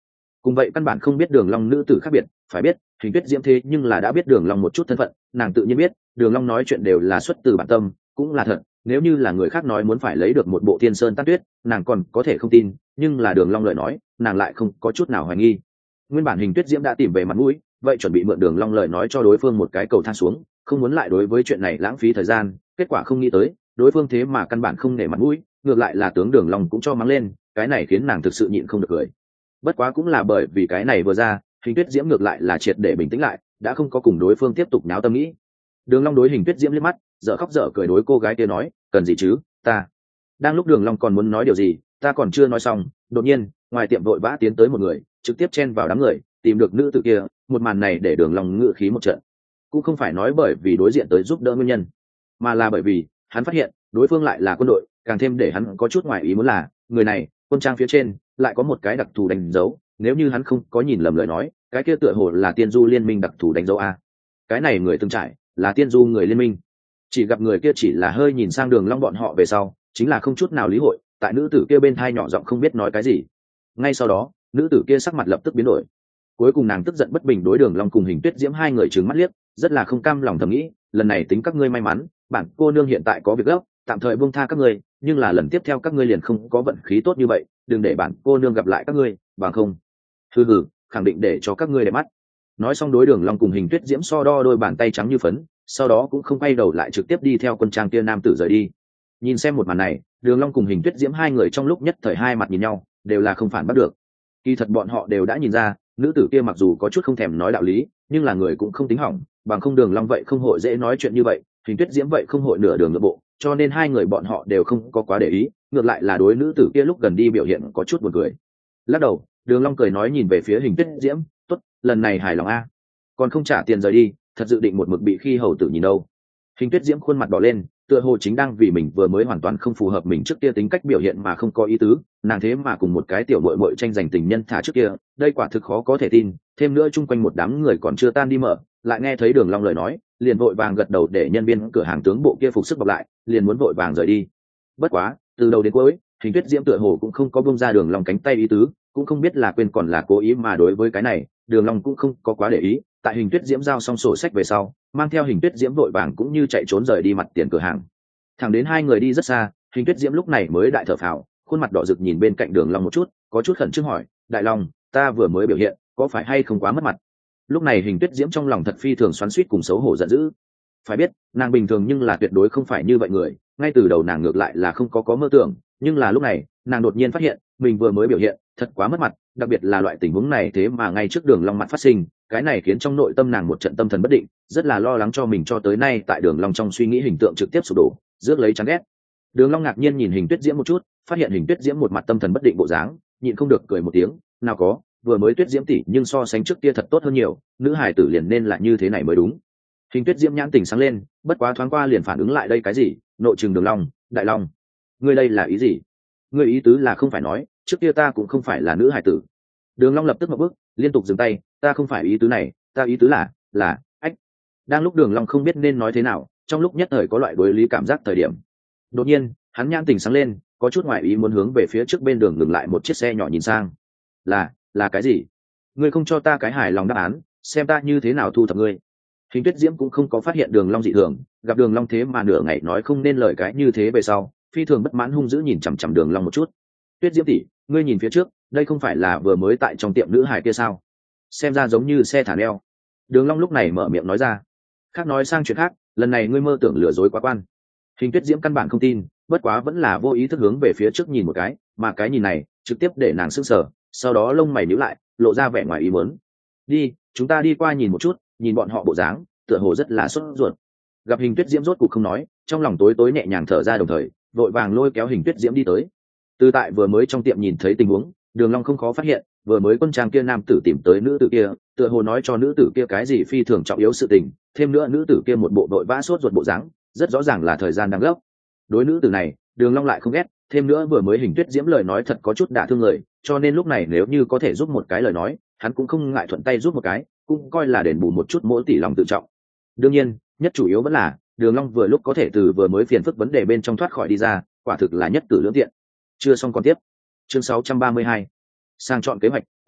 cùng vậy căn bản không biết đường long nữ tử khác biệt. Phải biết Hình Tuyết Diễm thế nhưng là đã biết đường long một chút thân phận, nàng tự nhiên biết đường long nói chuyện đều là xuất từ bản tâm, cũng là thật. Nếu như là người khác nói muốn phải lấy được một bộ thiên sơn tát tuyết, nàng còn có thể không tin, nhưng là đường long lời nói, nàng lại không có chút nào hoài nghi. Nguyên bản Hình Tuyết Diễm đã tìm về mặt mũi, vậy chuẩn bị mượn đường long lời nói cho đối phương một cái cầu thang xuống, không muốn lại đối với chuyện này lãng phí thời gian. Kết quả không nghĩ tới đối phương thế mà căn bản không nể mặt mũi, ngược lại là tướng đường long cũng cho mắng lên, cái này khiến nàng thực sự nhịn không được cười. Bất quá cũng là bởi vì cái này vừa ra, Hình Tuyết Diễm ngược lại là triệt để bình tĩnh lại, đã không có cùng đối phương tiếp tục náo tâm nghĩ. Đường Long đối Hình Tuyết Diễm liếc mắt, dở khóc dở cười đối cô gái kia nói, cần gì chứ, ta. Đang lúc Đường Long còn muốn nói điều gì, ta còn chưa nói xong, đột nhiên ngoài tiệm vội vã tiến tới một người, trực tiếp chen vào đám người, tìm được nữ tử kia. Một màn này để Đường Long ngựa khí một trận, cũng không phải nói bởi vì đối diện tới giúp đỡ nguyên nhân, mà là bởi vì hắn phát hiện đối phương lại là quân đội. Càng thêm để hắn có chút ngoài ý muốn là người này quân trang phía trên lại có một cái đặc thù đánh dấu, nếu như hắn không có nhìn lầm lời nói, cái kia tựa hồ là tiên du liên minh đặc thù đánh dấu a. Cái này người từng trải là tiên du người liên minh. Chỉ gặp người kia chỉ là hơi nhìn sang Đường Long bọn họ về sau, chính là không chút nào lý hội, tại nữ tử kia bên thai nhỏ giọng không biết nói cái gì. Ngay sau đó nữ tử kia sắc mặt lập tức biến đổi, cuối cùng nàng tức giận bất bình đối Đường Long cùng Hình Tuyết Diễm hai người trừng mắt liếc, rất là không cam lòng thầm nghĩ, lần này tính các ngươi may mắn, bản cô nương hiện tại có việc gấp, tạm thời buông tha các ngươi, nhưng là lần tiếp theo các ngươi liền không có vận khí tốt như vậy, đừng để bản cô nương gặp lại các ngươi, bằng không hừ, khẳng định để cho các ngươi để mắt. Nói xong đối Đường Long cùng Hình Tuyết Diễm so đo đôi bàn tay trắng như phấn, sau đó cũng không quay đầu lại trực tiếp đi theo quân trang kia nam tử rời đi. Nhìn xem một màn này, Đường Long cùng Hình Tuyết Diễm hai người trong lúc nhất thời hai mặt nhìn nhau, đều là không phản bắt được. Kỳ thật bọn họ đều đã nhìn ra, nữ tử kia mặc dù có chút không thèm nói đạo lý, nhưng là người cũng không tính hỏng, bằng không Đường Long vậy không hội dễ nói chuyện như vậy, Hình Tuyết Diễm vậy không hội nửa đường nhượng bộ, cho nên hai người bọn họ đều không có quá để ý, ngược lại là đối nữ tử kia lúc gần đi biểu hiện có chút buồn cười. Lắc đầu, Đường Long cười nói nhìn về phía Hình Tuyết Diễm, tốt, lần này hài lòng a, còn không trả tiền rời đi, thật dự định một mực bị khi hầu tử nhìn đâu. Hình Tuyết Diễm khuôn mặt đỏ lên, tựa hồ chính đang vì mình vừa mới hoàn toàn không phù hợp mình trước kia tính cách biểu hiện mà không có ý tứ, nàng thế mà cùng một cái tiểu muội muội tranh giành tình nhân thả trước kia, đây quả thực khó có thể tin. Thêm nữa chung quanh một đám người còn chưa tan đi mở, lại nghe thấy Đường Long lời nói, liền vội vàng gật đầu để nhân viên cửa hàng tướng bộ kia phục sức bọc lại, liền muốn vội vàng rời đi. Bất quá từ đầu đến cuối, Hình Tuyết Diễm tựa hồ cũng không có buông ra Đường Long cánh tay ý tứ, cũng không biết là quên còn là cố ý, mà đối với cái này Đường Long cũng không có quá để ý. Tại Hình Tuyết Diễm giao xong sổ sách về sau, mang theo Hình Tuyết Diễm vội vàng cũng như chạy trốn rời đi mặt tiền cửa hàng. Thẳng đến hai người đi rất xa, Hình Tuyết Diễm lúc này mới đại thở phào, khuôn mặt đỏ rực nhìn bên cạnh Đường Long một chút, có chút khẩn trương hỏi, đại long, ta vừa mới biểu hiện có phải hay không quá mất mặt? Lúc này Hình Tuyết Diễm trong lòng thật phi thường xoắn xuýt cùng xấu hổ giận dữ. Phải biết nàng bình thường nhưng là tuyệt đối không phải như vậy người, ngay từ đầu nàng ngược lại là không có mơ tưởng, nhưng là lúc này nàng đột nhiên phát hiện mình vừa mới biểu hiện thật quá mất mặt, đặc biệt là loại tình huống này thế mà ngay trước Đường Long mặt phát sinh, cái này khiến trong nội tâm nàng một trận tâm thần bất định, rất là lo lắng cho mình cho tới nay tại Đường Long trong suy nghĩ hình tượng trực tiếp sụp đổ, rước lấy chán ghét. Đường Long ngạc nhiên nhìn Hình Tuyết Diễm một chút, phát hiện Hình Tuyết Diễm một mặt tâm thần bất định bộ dáng, nhịn không được cười một tiếng, nào có, vừa mới Tuyết Diễm tỷ nhưng so sánh trước kia thật tốt hơn nhiều, nữ hài tử liền nên là như thế này mới đúng. Hình Tuyết Diễm nhãn tỉnh sáng lên, bất quá thoáng qua liền phản ứng lại đây cái gì, nội trừng Đường Long, đại long, ngươi đây là ý gì? Ngươi ý tứ là không phải nói trước kia ta cũng không phải là nữ hài tử? Đường Long lập tức một bước, liên tục dừng tay, ta không phải ý tứ này, ta ý tứ là ách. Đang lúc Đường Long không biết nên nói thế nào, trong lúc nhất thời có loại đối lý cảm giác thời điểm, đột nhiên hắn nhãn tỉnh sáng lên, có chút ngoại ý muốn hướng về phía trước bên đường ngừng lại một chiếc xe nhỏ nhìn sang. Là cái gì? Ngươi không cho ta cái hài lòng đáp án, xem ta như thế nào thu thập ngươi. Hình Tuyết Diễm cũng không có phát hiện Đường Long dị thường, gặp Đường Long thế mà nửa ngày nói không nên lời cái như thế về sau, phi thường bất mãn hung dữ nhìn chằm chằm Đường Long một chút. Tuyết Diễm tỷ, ngươi nhìn phía trước, đây không phải là vừa mới tại trong tiệm nữ hài kia sao? Xem ra giống như xe thả neo. Đường Long lúc này mở miệng nói ra. Khác nói sang chuyện khác, lần này ngươi mơ tưởng lừa dối quá quan. Hình Tuyết Diễm căn bản không tin, bất quá vẫn là vô ý thức hướng về phía trước nhìn một cái, mà cái nhìn này trực tiếp để nàng sững sờ, sau đó lông mày nhíu lại, lộ ra vẻ ngoài ý muốn. Đi, chúng ta đi qua nhìn một chút, nhìn bọn họ bộ dáng, tựa hồ rất là sốt ruột. Gặp Hình Tuyết Diễm rốt cuộc không nói, trong lòng tối tối nhẹ nhàng thở ra, đồng thời vội vàng lôi kéo Hình Tuyết Diễm đi tới. Từ tại vừa mới trong tiệm nhìn thấy tình huống, Đường Long không khó phát hiện, vừa mới quân trang kia nam tử tìm tới nữ tử kia, tựa hồ nói cho nữ tử kia cái gì phi thường trọng yếu sự tình, thêm nữa nữ tử kia một bộ vội vã sốt ruột bộ dáng, rất rõ ràng là thời gian đang gấp. Đối nữ tử này, Đường Long lại không ghét, thêm nữa vừa mới Hình Tuyết Diễm lời nói thật có chút đả thương người, cho nên lúc này nếu như có thể giúp một cái lời nói, hắn cũng không ngại thuận tay giúp một cái, cũng coi là đền bù một chút mỗi tỷ lòng tự trọng. Đương nhiên, nhất chủ yếu vẫn là Đường Long vừa lúc có thể từ vừa mới phiền phức vấn đề bên trong thoát khỏi đi ra, quả thực là nhất cử lưỡng tiện. Chưa xong còn tiếp. Chương 632. Sang chọn kế hoạch, nam,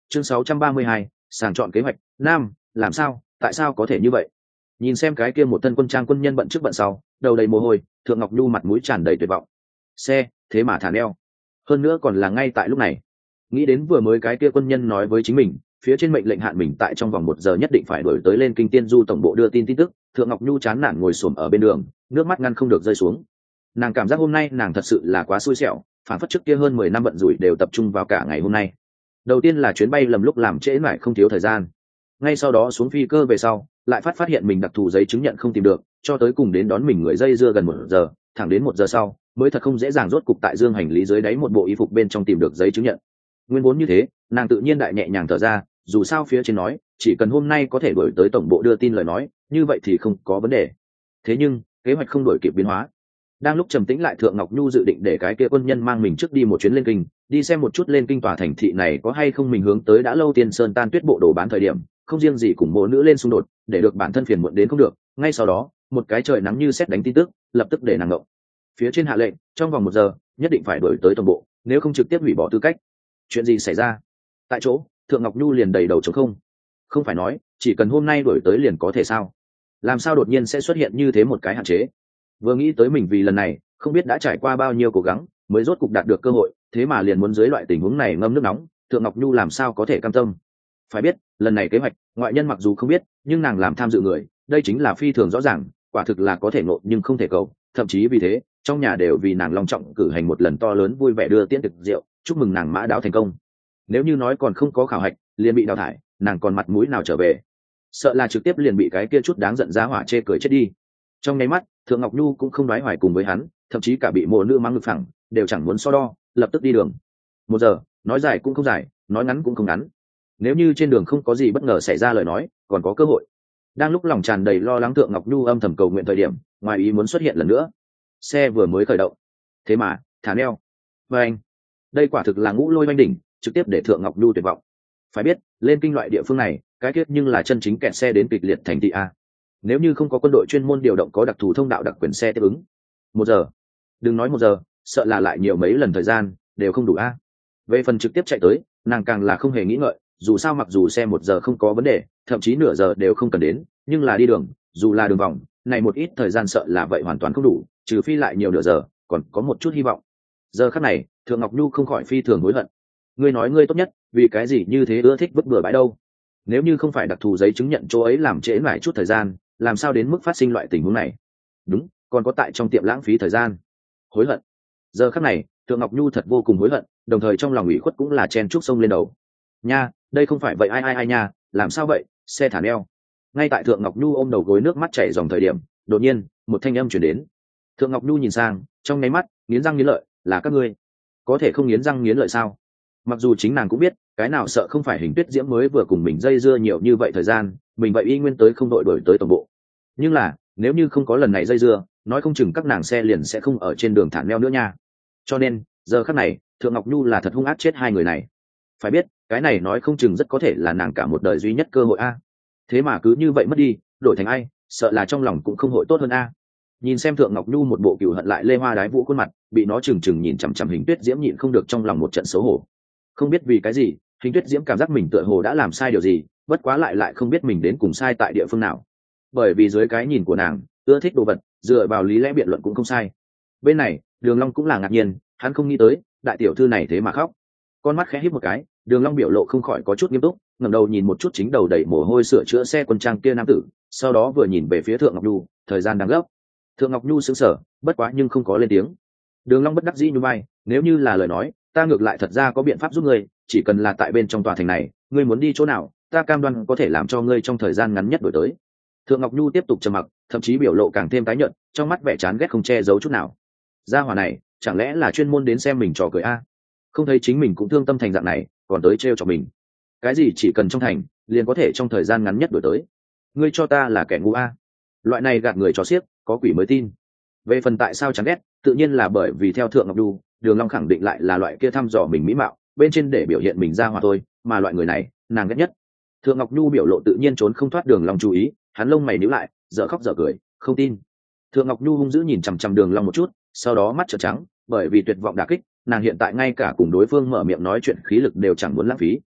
chương 632, sàng chọn kế hoạch. Nam, làm sao, tại sao có thể như vậy? Nhìn xem cái kia một thân quân trang quân nhân bận trước bận sau, đầu đầy mồ hôi, Thượng Ngọc Nhu mặt mũi tràn đầy tuyệt vọng. Xe, thế mà thả neo. Hơn nữa còn là ngay tại lúc này. Nghĩ đến vừa mới cái kia quân nhân nói với chính mình, phía trên mệnh lệnh hạn mình tại trong vòng 1 giờ nhất định phải đuổi tới lên Kinh Tiên Du tổng bộ đưa tin tức, Thượng Ngọc Nhu chán nản ngồi xổm ở bên đường, nước mắt ngăn không được rơi xuống. Nàng cảm giác hôm nay nàng thật sự là quá xui xẻo, phản phất trước kia hơn 10 năm bận rủi đều tập trung vào cả ngày hôm nay. Đầu tiên là chuyến bay lầm lúc làm trễ mãi không thiếu thời gian, ngay sau đó xuống phi cơ về sau lại phát hiện mình đặc thù giấy chứng nhận không tìm được, cho tới cùng đến đón mình người dây dưa gần 1 giờ, thẳng đến 1 giờ sau mới thật không dễ dàng rốt cục tại dương hành lý dưới đáy một bộ y phục bên trong tìm được giấy chứng nhận. Nguyên vốn như thế, nàng tự nhiên đại nhẹ nhàng thở ra, dù sao phía trên nói chỉ cần hôm nay có thể đổi tới tổng bộ đưa tin lời nói, như vậy thì không có vấn đề. Thế nhưng kế hoạch không đổi kịp biến hóa. Đang lúc trầm tĩnh lại, Thượng Ngọc Nhu dự định để cái kia quân nhân mang mình trước đi một chuyến lên Kinh, đi xem một chút lên Kinh tòa thành thị này có hay không mình hướng tới đã lâu Tiên Sơn Tan Tuyết bộ đồ bán thời điểm, không riêng gì cùng mộ nữ lên xung đột, để được bản thân phiền muộn đến không được. Ngay sau đó, một cái trời nắng như sét đánh tin tức, lập tức để nàng ngộng. Phía trên hạ lệnh, trong vòng 1 giờ, nhất định phải đổi tới tổng bộ, nếu không trực tiếp hủy bỏ tư cách. Chuyện gì xảy ra? Tại chỗ, Thượng Ngọc Nhu liền đầy đầu trống không. Không phải nói, chỉ cần hôm nay đổi tới liền có thể sao? Làm sao đột nhiên sẽ xuất hiện như thế một cái hạn chế? Vừa nghĩ tới mình vì lần này không biết đã trải qua bao nhiêu cố gắng mới rốt cục đạt được cơ hội, thế mà liền muốn dưới loại tình huống này ngâm nước nóng, Thượng Ngọc Nhu làm sao có thể cam tâm? Phải biết, lần này kế hoạch, ngoại nhân mặc dù không biết, nhưng nàng làm tham dự người, đây chính là phi thường rõ ràng, quả thực là có thể ngộ nhưng không thể cầu, thậm chí vì thế, trong nhà đều vì nàng long trọng cử hành một lần to lớn vui vẻ đưa tiễn thực rượu, chúc mừng nàng mã đáo thành công. Nếu như nói còn không có khảo hạch, liền bị đào thải, nàng còn mặt mũi nào trở về? Sợ là trực tiếp liền bị cái kia chút đáng giận giá hỏa chê cười chết đi. Trong nháy mắt, Thượng Ngọc Nhu cũng không đoái hoài cùng với hắn, thậm chí cả bị mộ nữ mắng ngực phẳng đều chẳng muốn so đo, lập tức đi đường. 1 giờ, nói dài cũng không dài, nói ngắn cũng không ngắn. Nếu như trên đường không có gì bất ngờ xảy ra lời nói, còn có cơ hội. Đang lúc lòng tràn đầy lo lắng, Thượng Ngọc Nhu âm thầm cầu nguyện thời điểm, ngoài ý muốn xuất hiện lần nữa. Xe vừa mới khởi động, thế mà thả neo. Và anh, đây quả thực là ngũ lôi oanh đỉnh, trực tiếp để Thượng Ngọc Nhu tuyệt vọng. Phải biết, lên Kinh loại địa phương này, cái kết nhưng là chân chính kẹt xe đến kịch liệt thành thị a. Nếu như không có quân đội chuyên môn điều động có đặc thù thông đạo đặc quyền xe tiếp ứng, 1 giờ, đừng nói 1 giờ, sợ là lại nhiều mấy lần thời gian đều không đủ a. Về phần trực tiếp chạy tới, nàng càng là không hề nghĩ ngợi, dù sao mặc dù xe 1 giờ không có vấn đề, thậm chí nửa giờ đều không cần đến, nhưng là đi đường, dù là đường vòng, này một ít thời gian sợ là vậy hoàn toàn không đủ, trừ phi lại nhiều nửa giờ, còn có một chút hy vọng. Giờ khắc này, Thượng Ngọc Nhu không khỏi phi thường hối hận. Ngươi nói ngươi tốt nhất, vì cái gì như thế ưa thích vứt bừa bãi đâu? Nếu như không phải đặc thù giấy chứng nhận chỗ ấy làm trễ mãi chút thời gian, làm sao đến mức phát sinh loại tình huống này? Đúng, còn có tại trong tiệm lãng phí thời gian. Hối hận. Giờ khắc này, Thượng Ngọc Nhu thật vô cùng hối hận, đồng thời trong lòng ủy khuất cũng là chen chúc sông lên đầu. Nha, đây không phải vậy ai nha, làm sao vậy? Xe thả neo. Ngay tại Thượng Ngọc Nhu ôm đầu gối nước mắt chảy dòng thời điểm, đột nhiên, một thanh âm truyền đến. Thượng Ngọc Nhu nhìn sang, trong nháy mắt, nghiến răng nghiến lợi, là các ngươi. Có thể không nghiến răng nghiến lợi sao? Mặc dù chính nàng cũng biết, cái nào sợ không phải Hình Tuyết Diễm mới vừa cùng mình dây dưa nhiều như vậy thời gian, mình vậy y nguyên tới không đội đổi tới tổng bộ. Nhưng là, nếu như không có lần này dây dưa, nói không chừng các nàng xe liền sẽ không ở trên đường thả neo nữa nha. Cho nên, giờ khắc này, Thượng Ngọc Nhu là thật hung ác chết hai người này. Phải biết, cái này nói không chừng rất có thể là nàng cả một đời duy nhất cơ hội a. Thế mà cứ như vậy mất đi, đổi thành ai, sợ là trong lòng cũng không hội tốt hơn a. Nhìn xem Thượng Ngọc Nhu một bộ cừu hận lại lê hoa đái vũ khuôn mặt, bị nó chừng chừng nhìn chằm chằm Hình Tuyết Diễm nhịn không được trong lòng một trận xấu hổ. Không biết vì cái gì, Hình Tuyết Diễm cảm giác mình tựa hồ đã làm sai điều gì, bất quá lại không biết mình đến cùng sai tại địa phương nào. Bởi vì dưới cái nhìn của nàng, ưa thích đồ vật, dựa vào lý lẽ biện luận cũng không sai. Bên này, Đường Long cũng là ngạc nhiên, hắn không nghĩ tới, đại tiểu thư này thế mà khóc. Con mắt khẽ híp một cái, Đường Long biểu lộ không khỏi có chút nghiêm túc, ngẩng đầu nhìn một chút chính đầu đầy mồ hôi sửa chữa xe quân trang kia nam tử, sau đó vừa nhìn về phía Thượng Ngọc Nhu, thời gian đang gấp. Thượng Ngọc Nhu sững sờ, bất quá nhưng không có lên tiếng. Đường Long bất đắc dĩ nhún vai, nếu như là lời nói, ta ngược lại thật ra có biện pháp giúp ngươi, chỉ cần là tại bên trong tòa thành này, ngươi muốn đi chỗ nào, ta cam đoan có thể làm cho ngươi trong thời gian ngắn nhất đổi tới. Thượng Ngọc Nhu tiếp tục trầm mặc, thậm chí biểu lộ càng thêm tái nhợt, trong mắt vẻ chán ghét không che giấu chút nào. Gia hỏa này, chẳng lẽ là chuyên môn đến xem mình trò cười a? Không thấy chính mình cũng thương tâm thành dạng này, còn tới trêu cho mình. Cái gì chỉ cần trong thành, liền có thể trong thời gian ngắn nhất đổi tới. Ngươi cho ta là kẻ ngu a? Loại này gạt người cho xiếc, có quỷ mới tin. Về phần tại sao chán ghét, tự nhiên là bởi vì theo Thượng Ngọc Nhu, Đường Long khẳng định lại là loại kia thăm dò mình mỹ mạo, bên trên để biểu hiện mình ra hòa thôi, mà loại người này, nàng ghét nhất. Thượng Ngọc Nhu biểu lộ tự nhiên trốn không thoát Đường Long chú ý, hắn lông mày nhíu lại, dở khóc dở cười, không tin. Thượng Ngọc Nhu hung dữ nhìn chằm chằm Đường Long một chút, sau đó mắt trợn trắng, bởi vì tuyệt vọng đả kích, nàng hiện tại ngay cả cùng đối phương mở miệng nói chuyện khí lực đều chẳng muốn lãng phí.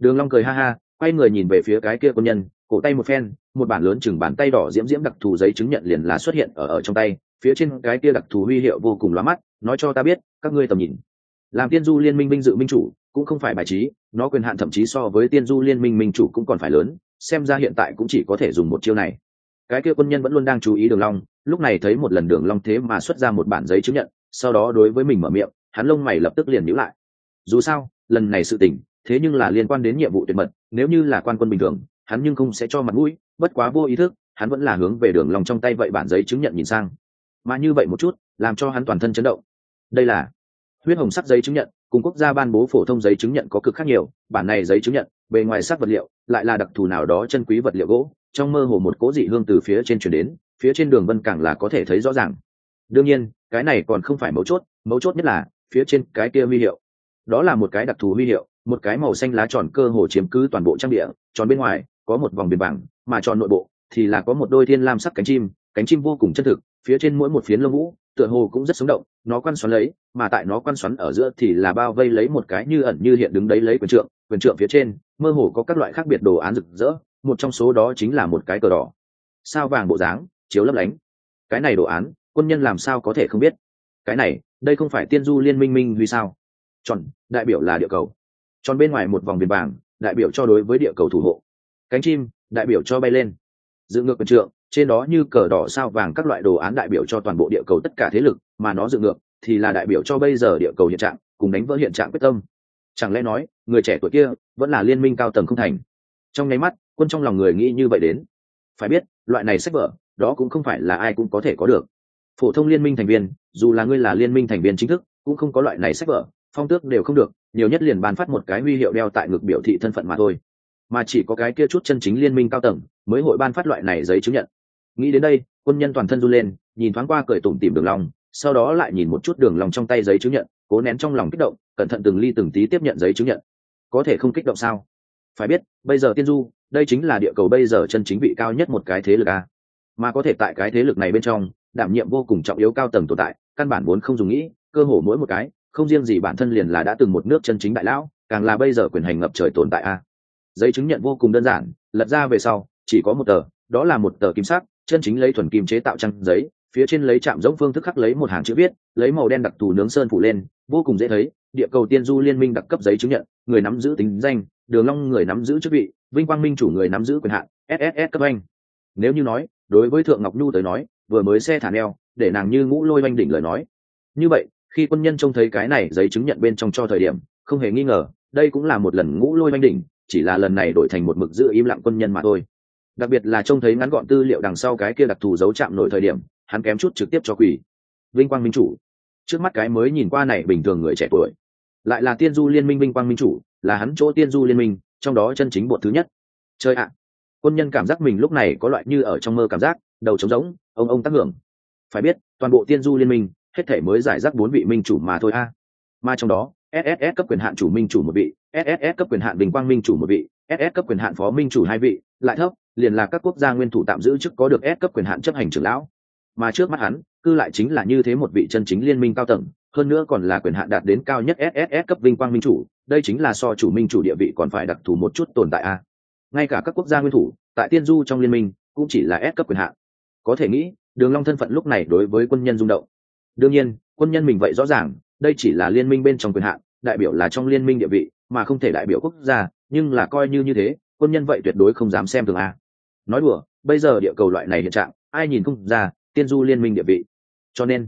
Đường Long cười ha ha, quay người nhìn về phía cái kia quân nhân, cổ tay một phen, một bản lớn chừng bàn tay đỏ diễm diễm đặc thù giấy chứng nhận liền là xuất hiện ở trong tay, phía trên cái kia đặc thù huy hiệu vô cùng lóa mắt, nói cho ta biết các ngươi tầm nhìn. Làm Tiên Du Liên minh vinh dự minh chủ cũng không phải bài trí, nó quyền hạn thậm chí so với Tiên Du Liên minh minh chủ cũng còn phải lớn, xem ra hiện tại cũng chỉ có thể dùng một chiêu này. Cái kia quân nhân vẫn luôn đang chú ý Đường Long, lúc này thấy một lần Đường Long thế mà xuất ra một bản giấy chứng nhận, sau đó đối với mình mở miệng, hắn lông mày lập tức liền nhíu lại. Dù sao, lần này sự tình, thế nhưng là liên quan đến nhiệm vụ tuyệt mật, nếu như là quan quân bình thường, hắn nhưng không sẽ cho mặt mũi, bất quá vô ý thức, hắn vẫn là hướng về Đường Long trong tay vậy bản giấy chứng nhận nhìn sang. Mà như vậy một chút, làm cho hắn toàn thân chấn động. Đây là huyết hồng sắc giấy chứng nhận, cùng quốc gia ban bố phổ thông giấy chứng nhận có cực khác nhiều, bản này giấy chứng nhận, bề ngoài sắc vật liệu, lại là đặc thù nào đó chân quý vật liệu gỗ, trong mơ hồ một cỗ dị hương từ phía trên truyền đến, phía trên đường vân càng là có thể thấy rõ ràng. Đương nhiên, cái này còn không phải mấu chốt nhất là phía trên cái kia huy hiệu. Đó là một cái đặc thù huy hiệu, một cái màu xanh lá tròn cơ hồ chiếm cứ toàn bộ trang địa, tròn bên ngoài có một vòng viền vàng, mà tròn nội bộ thì là có một đôi thiên lam sắc cánh chim vô cùng chân thực, phía trên mỗi một phiến lông vũ tựa hồ cũng rất sống động, nó quăn xoắn lấy, mà tại nó quăn xoắn ở giữa thì là bao vây lấy một cái như ẩn như hiện đứng đấy lấy quyền trượng phía trên mơ hồ có các loại khác biệt đồ án rực rỡ, một trong số đó chính là một cái cờ đỏ sao vàng bộ dáng chiếu lấp lánh. Cái này đồ án quân nhân làm sao có thể không biết? Cái này đây không phải Tiên Du Liên minh minh huy sao? Tròn đại biểu là địa cầu, tròn bên ngoài một vòng viền vàng đại biểu cho đối với địa cầu thủ hộ, cánh chim đại biểu cho bay lên, dựng ngược quyền trượng trên đó như cờ đỏ sao vàng các loại đồ án đại biểu cho toàn bộ địa cầu tất cả thế lực, mà nó dựng ngược thì là đại biểu cho bây giờ địa cầu hiện trạng cùng đánh vỡ hiện trạng quyết tâm. Chẳng lẽ nói người trẻ tuổi kia vẫn là liên minh cao tầng không thành? Trong nháy mắt quân trong lòng người nghĩ như vậy đến. Phải biết loại này sách vở đó cũng không phải là ai cũng có thể có được. Phổ thông liên minh thành viên, dù là ngươi là liên minh thành viên chính thức, cũng không có loại này sách vở, phong tước đều không được, nhiều nhất liền ban phát một cái huy hiệu đeo tại ngực biểu thị thân phận mà thôi. Mà chỉ có cái kia chút chân chính liên minh cao tầng mới hội ban phát loại này giấy chứng nhận. Nghĩ đến đây, quân nhân toàn thân run lên, nhìn thoáng qua cười tủm tỉm Đường Long, sau đó lại nhìn một chút Đường Long trong tay giấy chứng nhận, cố nén trong lòng kích động, cẩn thận từng ly từng tí tiếp nhận giấy chứng nhận. Có thể không kích động sao? Phải biết, bây giờ Tiên Du, đây chính là địa cầu bây giờ chân chính vị cao nhất một cái thế lực a. Mà có thể tại cái thế lực này bên trong, đảm nhiệm vô cùng trọng yếu cao tầng tồn tại, căn bản vốn không dùng nghĩ, cơ hồ mỗi một cái, không riêng gì bản thân liền là đã từng một nước chân chính đại lão, càng là bây giờ quyền hành ngập trời tồn tại a. Giấy chứng nhận vô cùng đơn giản, lật ra về sau, chỉ có một tờ, đó là một tờ kim sắc, chân chính lấy thuần kim chế tạo trang giấy, phía trên lấy chạm giống phương thức khắc lấy một hàng chữ viết, lấy màu đen đặc thù nướng sơn phủ lên, vô cùng dễ thấy, địa cầu Tiên Du Liên minh đặc cấp giấy chứng nhận, người nắm giữ tính danh, Đường Long người nắm giữ chức vị, Vinh Quang Minh chủ người nắm giữ quyền hạn, SSS cấp anh. Nếu như nói, đối với Thượng Ngọc Nhu tới nói, vừa mới xe thả neo, để nàng như ngũ lôi oanh đỉnh lời nói. Như vậy, khi quân nhân trông thấy cái này giấy chứng nhận bên trong cho thời điểm, không hề nghi ngờ, đây cũng là một lần ngũ lôi oanh đỉnh, chỉ là lần này đổi thành một mực giữ im lặng quân nhân mà thôi. Đặc biệt là trông thấy ngắn gọn tư liệu đằng sau cái kia đặc thù dấu chạm nổi thời điểm, hắn kém chút trực tiếp cho quỷ. Vinh Quang Minh chủ, trước mắt cái mới nhìn qua này bình thường người trẻ tuổi, lại là Tiên Du Liên minh Vinh Quang Minh chủ, là hắn chỗ Tiên Du Liên minh, trong đó chân chính bột thứ nhất. Chơi ạ! Quân nhân cảm giác mình lúc này có loại như ở trong mơ cảm giác, đầu trống rỗng, ông tác hưởng. Phải biết, toàn bộ Tiên Du Liên minh, hết thể mới giải rác 4 vị minh chủ mà thôi a. Mà trong đó, SSS cấp quyền hạn chủ minh chủ một vị, SSS cấp quyền hạn Vinh Quang Minh chủ một vị, SS cấp quyền hạn phó minh chủ 2 vị, lại thấp, liền là các quốc gia nguyên thủ tạm giữ chức có được S cấp quyền hạn chấp hành trưởng lão. Mà trước mắt hắn, cư lại chính là như thế một vị chân chính liên minh cao tầng, hơn nữa còn là quyền hạn đạt đến cao nhất SSS cấp Vinh Quang Minh chủ, đây chính là so chủ minh chủ địa vị còn phải đặc thù một chút tồn tại a. Ngay cả các quốc gia nguyên thủ, tại Tiên Du trong liên minh, cũng chỉ là S cấp quyền hạn. Có thể nghĩ, Đường Long thân phận lúc này đối với quân nhân rung động. Đương nhiên, quân nhân mình vậy rõ ràng, đây chỉ là liên minh bên trong quyền hạn, đại biểu là trong liên minh địa vị, mà không thể đại biểu quốc gia, nhưng là coi như thế, quân nhân vậy tuyệt đối không dám xem thường a. Nói đùa, bây giờ địa cầu loại này hiện trạng, ai nhìn không ra, Tiên Du liên minh địa vị. Cho nên,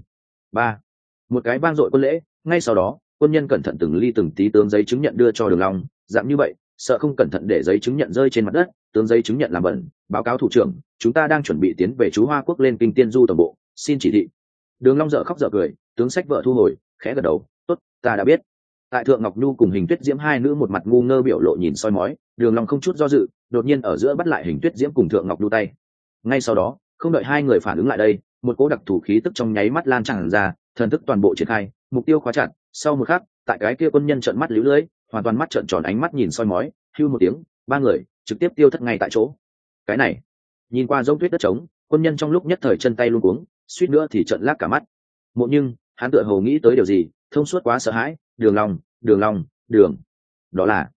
một cái vang dội quân lễ, ngay sau đó, quân nhân cẩn thận từng ly từng tí tướng giấy chứng nhận đưa cho Đường Long, dạng như vậy, sợ không cẩn thận để giấy chứng nhận rơi trên mặt đất, tướng giấy chứng nhận làm bẩn, báo cáo thủ trưởng, chúng ta đang chuẩn bị tiến về chú Hoa quốc lên kinh Tiên Du tổng bộ, xin chỉ thị. Đường Long dở khóc dở cười, tướng sách vợ thu hồi, khẽ gật đầu, tốt, ta đã biết. Tại Thượng Ngọc Nhu cùng Hình Tuyết Diễm hai nữ một mặt ngu ngơ biểu lộ nhìn soi mói, Đường Long không chút do dự, đột nhiên ở giữa bắt lại Hình Tuyết Diễm cùng Thượng Ngọc Nhu tay. Ngay sau đó, không đợi hai người phản ứng lại đây, một cỗ đặc thù khí tức trong nháy mắt lan tràn ra, thần thức toàn bộ triển khai, mục tiêu khóa chặt. Sau một khắc, tại cái kia quân nhân trợn mắt líu lưỡi, hoàn toàn mắt trợn tròn ánh mắt nhìn soi mói, hưu một tiếng, ba người trực tiếp tiêu thất ngay tại chỗ. Cái này, nhìn qua giống tuyết đất trống, quân nhân trong lúc nhất thời chân tay luống cuống, suýt nữa thì trợn lác cả mắt. Mộ Nhưng, hắn tựa hồ nghĩ tới điều gì, thông suốt quá sợ hãi, Đường Long, đó là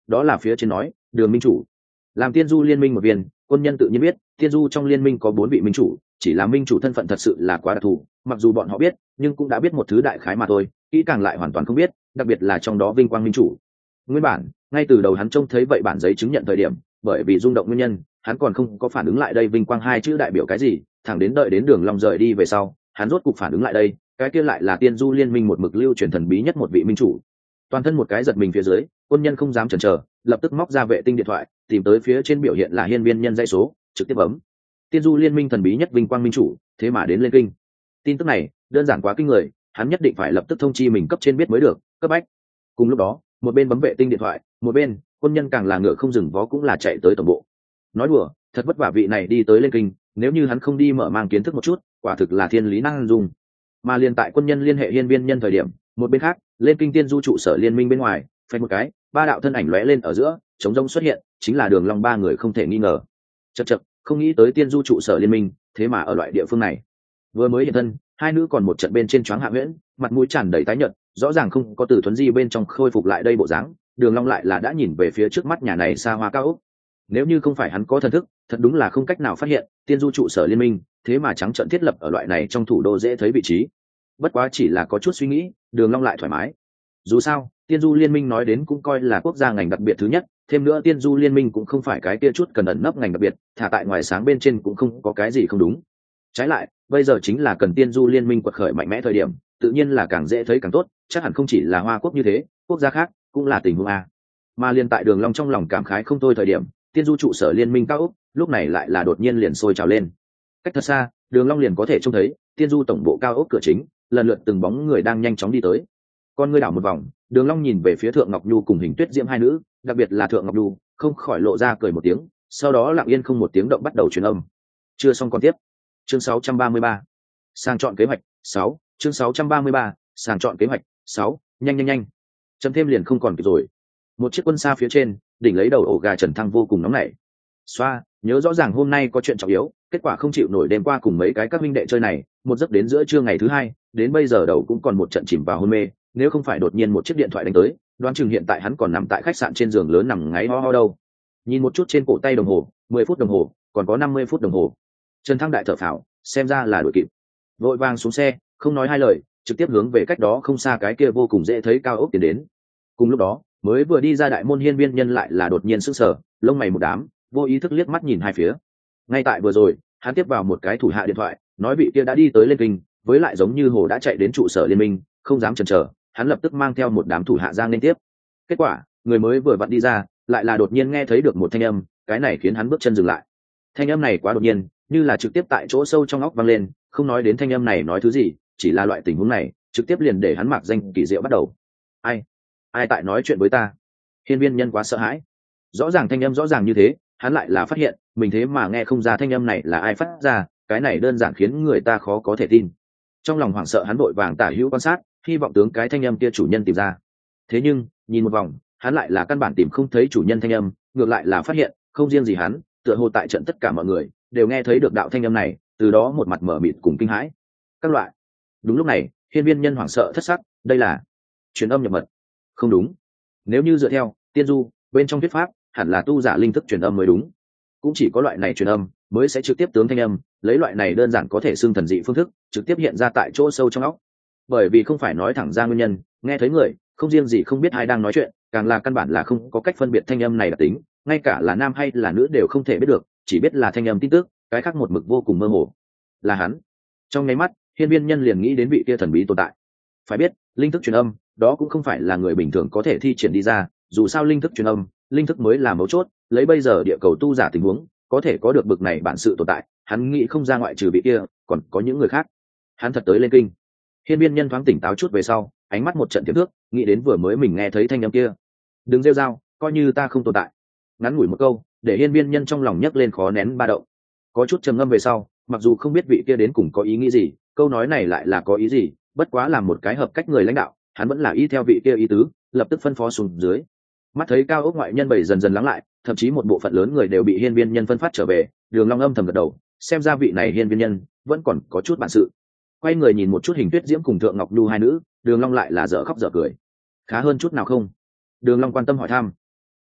đó là phía trên nói Đường minh chủ. Làm Tiên Du liên minh một viên, quân nhân tự nhiên biết Tiên Du trong liên minh có 4 vị minh chủ, chỉ là minh chủ thân phận thật sự là quá đặc thù, mặc dù bọn họ biết nhưng cũng đã biết một thứ đại khái mà thôi, kỹ càng lại hoàn toàn không biết, đặc biệt là trong đó vinh quang minh chủ. Nguyên bản ngay từ đầu hắn trông thấy vậy bản giấy chứng nhận thời điểm, bởi vì rung động nguyên nhân hắn còn không có phản ứng lại đây vinh quang hai chữ đại biểu cái gì, thẳng đến đợi đến Đường Long rời đi về sau hắn rốt cục phản ứng lại đây, cái kia lại là Tiên Du liên minh một mực lưu truyền thần bí nhất một vị minh chủ. Toàn thân một cái giật mình phía dưới, quân nhân không dám chần chờ, lập tức móc ra vệ tinh điện thoại, tìm tới phía trên biểu hiện là hiên viên nhân dãy số, trực tiếp bấm. Tiên Du liên minh thần bí nhất vinh quang minh chủ thế mà đến lên kinh. Tin tức này đơn giản quá kinh người, hắn nhất định phải lập tức thông chi mình cấp trên biết mới được, cấp bách. Cùng lúc đó một bên bấm vệ tinh điện thoại, một bên quân nhân càng là ngựa không dừng vó cũng là chạy tới tổng bộ. Nói đùa, thật vất vả vị này đi tới lên kinh, nếu như hắn không đi mở mang kiến thức một chút, quả thực là thiên lý năng dùng. Mà liền tại quân nhân liên hệ hiên viên nhân thời điểm, một bên khác lên kinh Tiên Du trụ sở liên minh bên ngoài, phanh một cái, 3 đạo thân ảnh lóe lên ở giữa, chống rông xuất hiện, chính là Đường Long 3 người không thể nghi ngờ. Chậc chậc, không nghĩ tới Tiên Du trụ sở liên minh, thế mà ở loại địa phương này. Vừa mới hiện thân, hai nữ còn một trận bên trên choáng hạ huyễn, mặt mũi tràn đầy tái nhợt, rõ ràng không có từ thuần di bên trong khôi phục lại đây bộ dáng. Đường Long lại là đã nhìn về phía trước mắt nhà này xa hoa cao ốc. Nếu như không phải hắn có thần thức, thật đúng là không cách nào phát hiện Tiên Du trụ sở liên minh thế mà trắng trợn thiết lập ở loại này trong thủ đô dễ thấy vị trí. Bất quá chỉ là có chút suy nghĩ, Đường Long lại thoải mái. Dù sao Tiên Du liên minh nói đến cũng coi là quốc gia ngành đặc biệt thứ nhất, thêm nữa Tiên Du liên minh cũng không phải cái kia chút cần ẩn nấp ngành đặc biệt, thả tại ngoài sáng bên trên cũng không có cái gì không đúng. Trái lại bây giờ chính là cần Tiên Du liên minh quật khởi mạnh mẽ thời điểm, tự nhiên là càng dễ thấy càng tốt, chắc hẳn không chỉ là Hoa Quốc như thế, quốc gia khác cũng là tình huống a. Mà liên tại Đường Long trong lòng cảm khái không thôi thời điểm, Tiên Du trụ sở liên minh cao ốc lúc này lại là đột nhiên liền sôi trào lên. Cách thật xa Đường Long liền có thể trông thấy Tiên Du tổng bộ cao ốc cửa chính, lần lượt từng bóng người đang nhanh chóng đi tới. Con ngươi đảo một vòng, Đường Long nhìn về phía Thượng Ngọc Nhu cùng Hình Tuyết Diễm hai nữ, đặc biệt là Thượng Ngọc Nhu, không khỏi lộ ra cười một tiếng, sau đó lặng yên không một tiếng động bắt đầu truyền âm. Chưa xong còn tiếp. Chương 633. Sàng chọn kế hoạch 6, chương 633, sàng chọn kế hoạch 6, nhanh nhanh nhanh. Chấm thêm liền không còn kịp rồi. Một chiếc quân xa phía trên, đỉnh lấy đầu ổ gà Trần Thăng vô cùng nóng nảy. Xoa, nhớ rõ ràng hôm nay có chuyện trọng yếu, kết quả không chịu nổi đêm qua cùng mấy cái các minh đệ chơi này, một giấc đến giữa trưa ngày thứ hai, đến bây giờ đầu cũng còn một trận chìm vào hôn mê, nếu không phải đột nhiên một chiếc điện thoại đánh tới, đoán chừng hiện tại hắn còn nằm tại khách sạn trên giường lớn nằm ngáy ho ho đâu. Nhìn một chút trên cổ tay đồng hồ, 10 phút đồng hồ, còn có 50 phút đồng hồ. Trần Thăng đại thở phào, xem ra là đuổi kịp. Vội vàng xuống xe, không nói hai lời, trực tiếp hướng về cách đó không xa cái kia vô cùng dễ thấy cao ốc tiến đến. Cùng lúc đó, mới vừa đi ra đại môn hiên viên nhân lại là đột nhiên sững sờ, lông mày một đám, vô ý thức liếc mắt nhìn hai phía. Ngay tại vừa rồi hắn tiếp vào một cái thủ hạ điện thoại, nói vị kia đã đi tới lên kinh, với lại giống như hồ đã chạy đến trụ sở liên minh, không dám chần chờ, hắn lập tức mang theo một đám thủ hạ giang lên tiếp. Kết quả người mới vừa vặn đi ra, lại là đột nhiên nghe thấy được một thanh âm, cái này khiến hắn bước chân dừng lại. Thanh âm này quá đột nhiên, như là trực tiếp tại chỗ sâu trong óc vang lên, không nói đến thanh âm này nói thứ gì, chỉ là loại tình huống này trực tiếp liền để hắn mặc danh kỳ diệu bắt đầu. Ai tại nói chuyện với ta? Hiên viên nhân quá sợ hãi, rõ ràng thanh âm rõ ràng như thế, hắn lại là phát hiện mình thế mà nghe không ra thanh âm này là ai phát ra, cái này đơn giản khiến người ta khó có thể tin. Trong lòng hoảng sợ hắn vội vàng tả hữu quan sát, hy vọng tướng cái thanh âm kia chủ nhân tìm ra. Thế nhưng nhìn một vòng, hắn lại là căn bản tìm không thấy chủ nhân thanh âm, ngược lại là phát hiện không riêng gì hắn, tựa hồ tại trận tất cả mọi người đều nghe thấy được đạo thanh âm này, từ đó một mặt mở mịt cùng kinh hãi các loại. Đúng lúc này hiên viên nhân hoảng sợ thất sắc, đây là truyền âm nhập mật. Không đúng, nếu như dựa theo Tiên Du bên trong thuyết pháp, hẳn là tu giả linh thức truyền âm mới đúng, cũng chỉ có loại này truyền âm mới sẽ trực tiếp tướng thanh âm, lấy loại này đơn giản có thể xưng thần dị phương thức trực tiếp hiện ra tại chỗ sâu trong óc. Bởi vì không phải nói thẳng ra nguyên nhân, nghe thấy người không riêng gì không biết ai đang nói chuyện, càng là căn bản là không có cách phân biệt thanh âm này đặc tính, ngay cả là nam hay là nữ đều không thể biết được, chỉ biết là thanh âm tin tức, cái khác một mực vô cùng mơ hồ. Là hắn. Trong nháy mắt hiên viên nhân liền nghĩ đến vị kia thần bí tồn tại. Phải biết linh thức truyền âm đó cũng không phải là người bình thường có thể thi triển đi ra, dù sao linh thức truyền âm, linh thức mới là mấu chốt, lấy bây giờ địa cầu tu giả tình huống, có thể có được bực này bản sự tồn tại, hắn nghĩ không ra ngoại trừ vị kia còn có những người khác. Hắn thật tới lên kinh. Hiên viên nhân thoáng tỉnh táo chút về sau, ánh mắt một trận tiềm thức, nghĩ đến vừa mới mình nghe thấy thanh âm kia. Đừng rêu rao, coi như ta không tồn tại. Ngắn ngủi một câu để hiên viên nhân trong lòng nhấc lên khó nén ba động. Có chút trầm ngâm về sau, mặc dù không biết vị kia đến cùng có ý nghĩ gì, câu nói này lại là có ý gì, bất quá là một cái hợp cách người lãnh đạo, hắn vẫn là y theo vị kia ý tứ, lập tức phân phó xuống dưới. Mắt thấy cao ốc ngoại nhân bầy dần dần lắng lại, thậm chí một bộ phận lớn người đều bị hiên viên nhân phân phát trở về, Đường Long âm thầm gật đầu, xem ra vị này hiên viên nhân vẫn còn có chút bản sự. Quay người nhìn một chút Hình Tuyết Diễm cùng Thượng Ngọc Nhu hai nữ, Đường Long lại là dở khóc dở cười. Khá hơn chút nào không? Đường Long quan tâm hỏi thăm.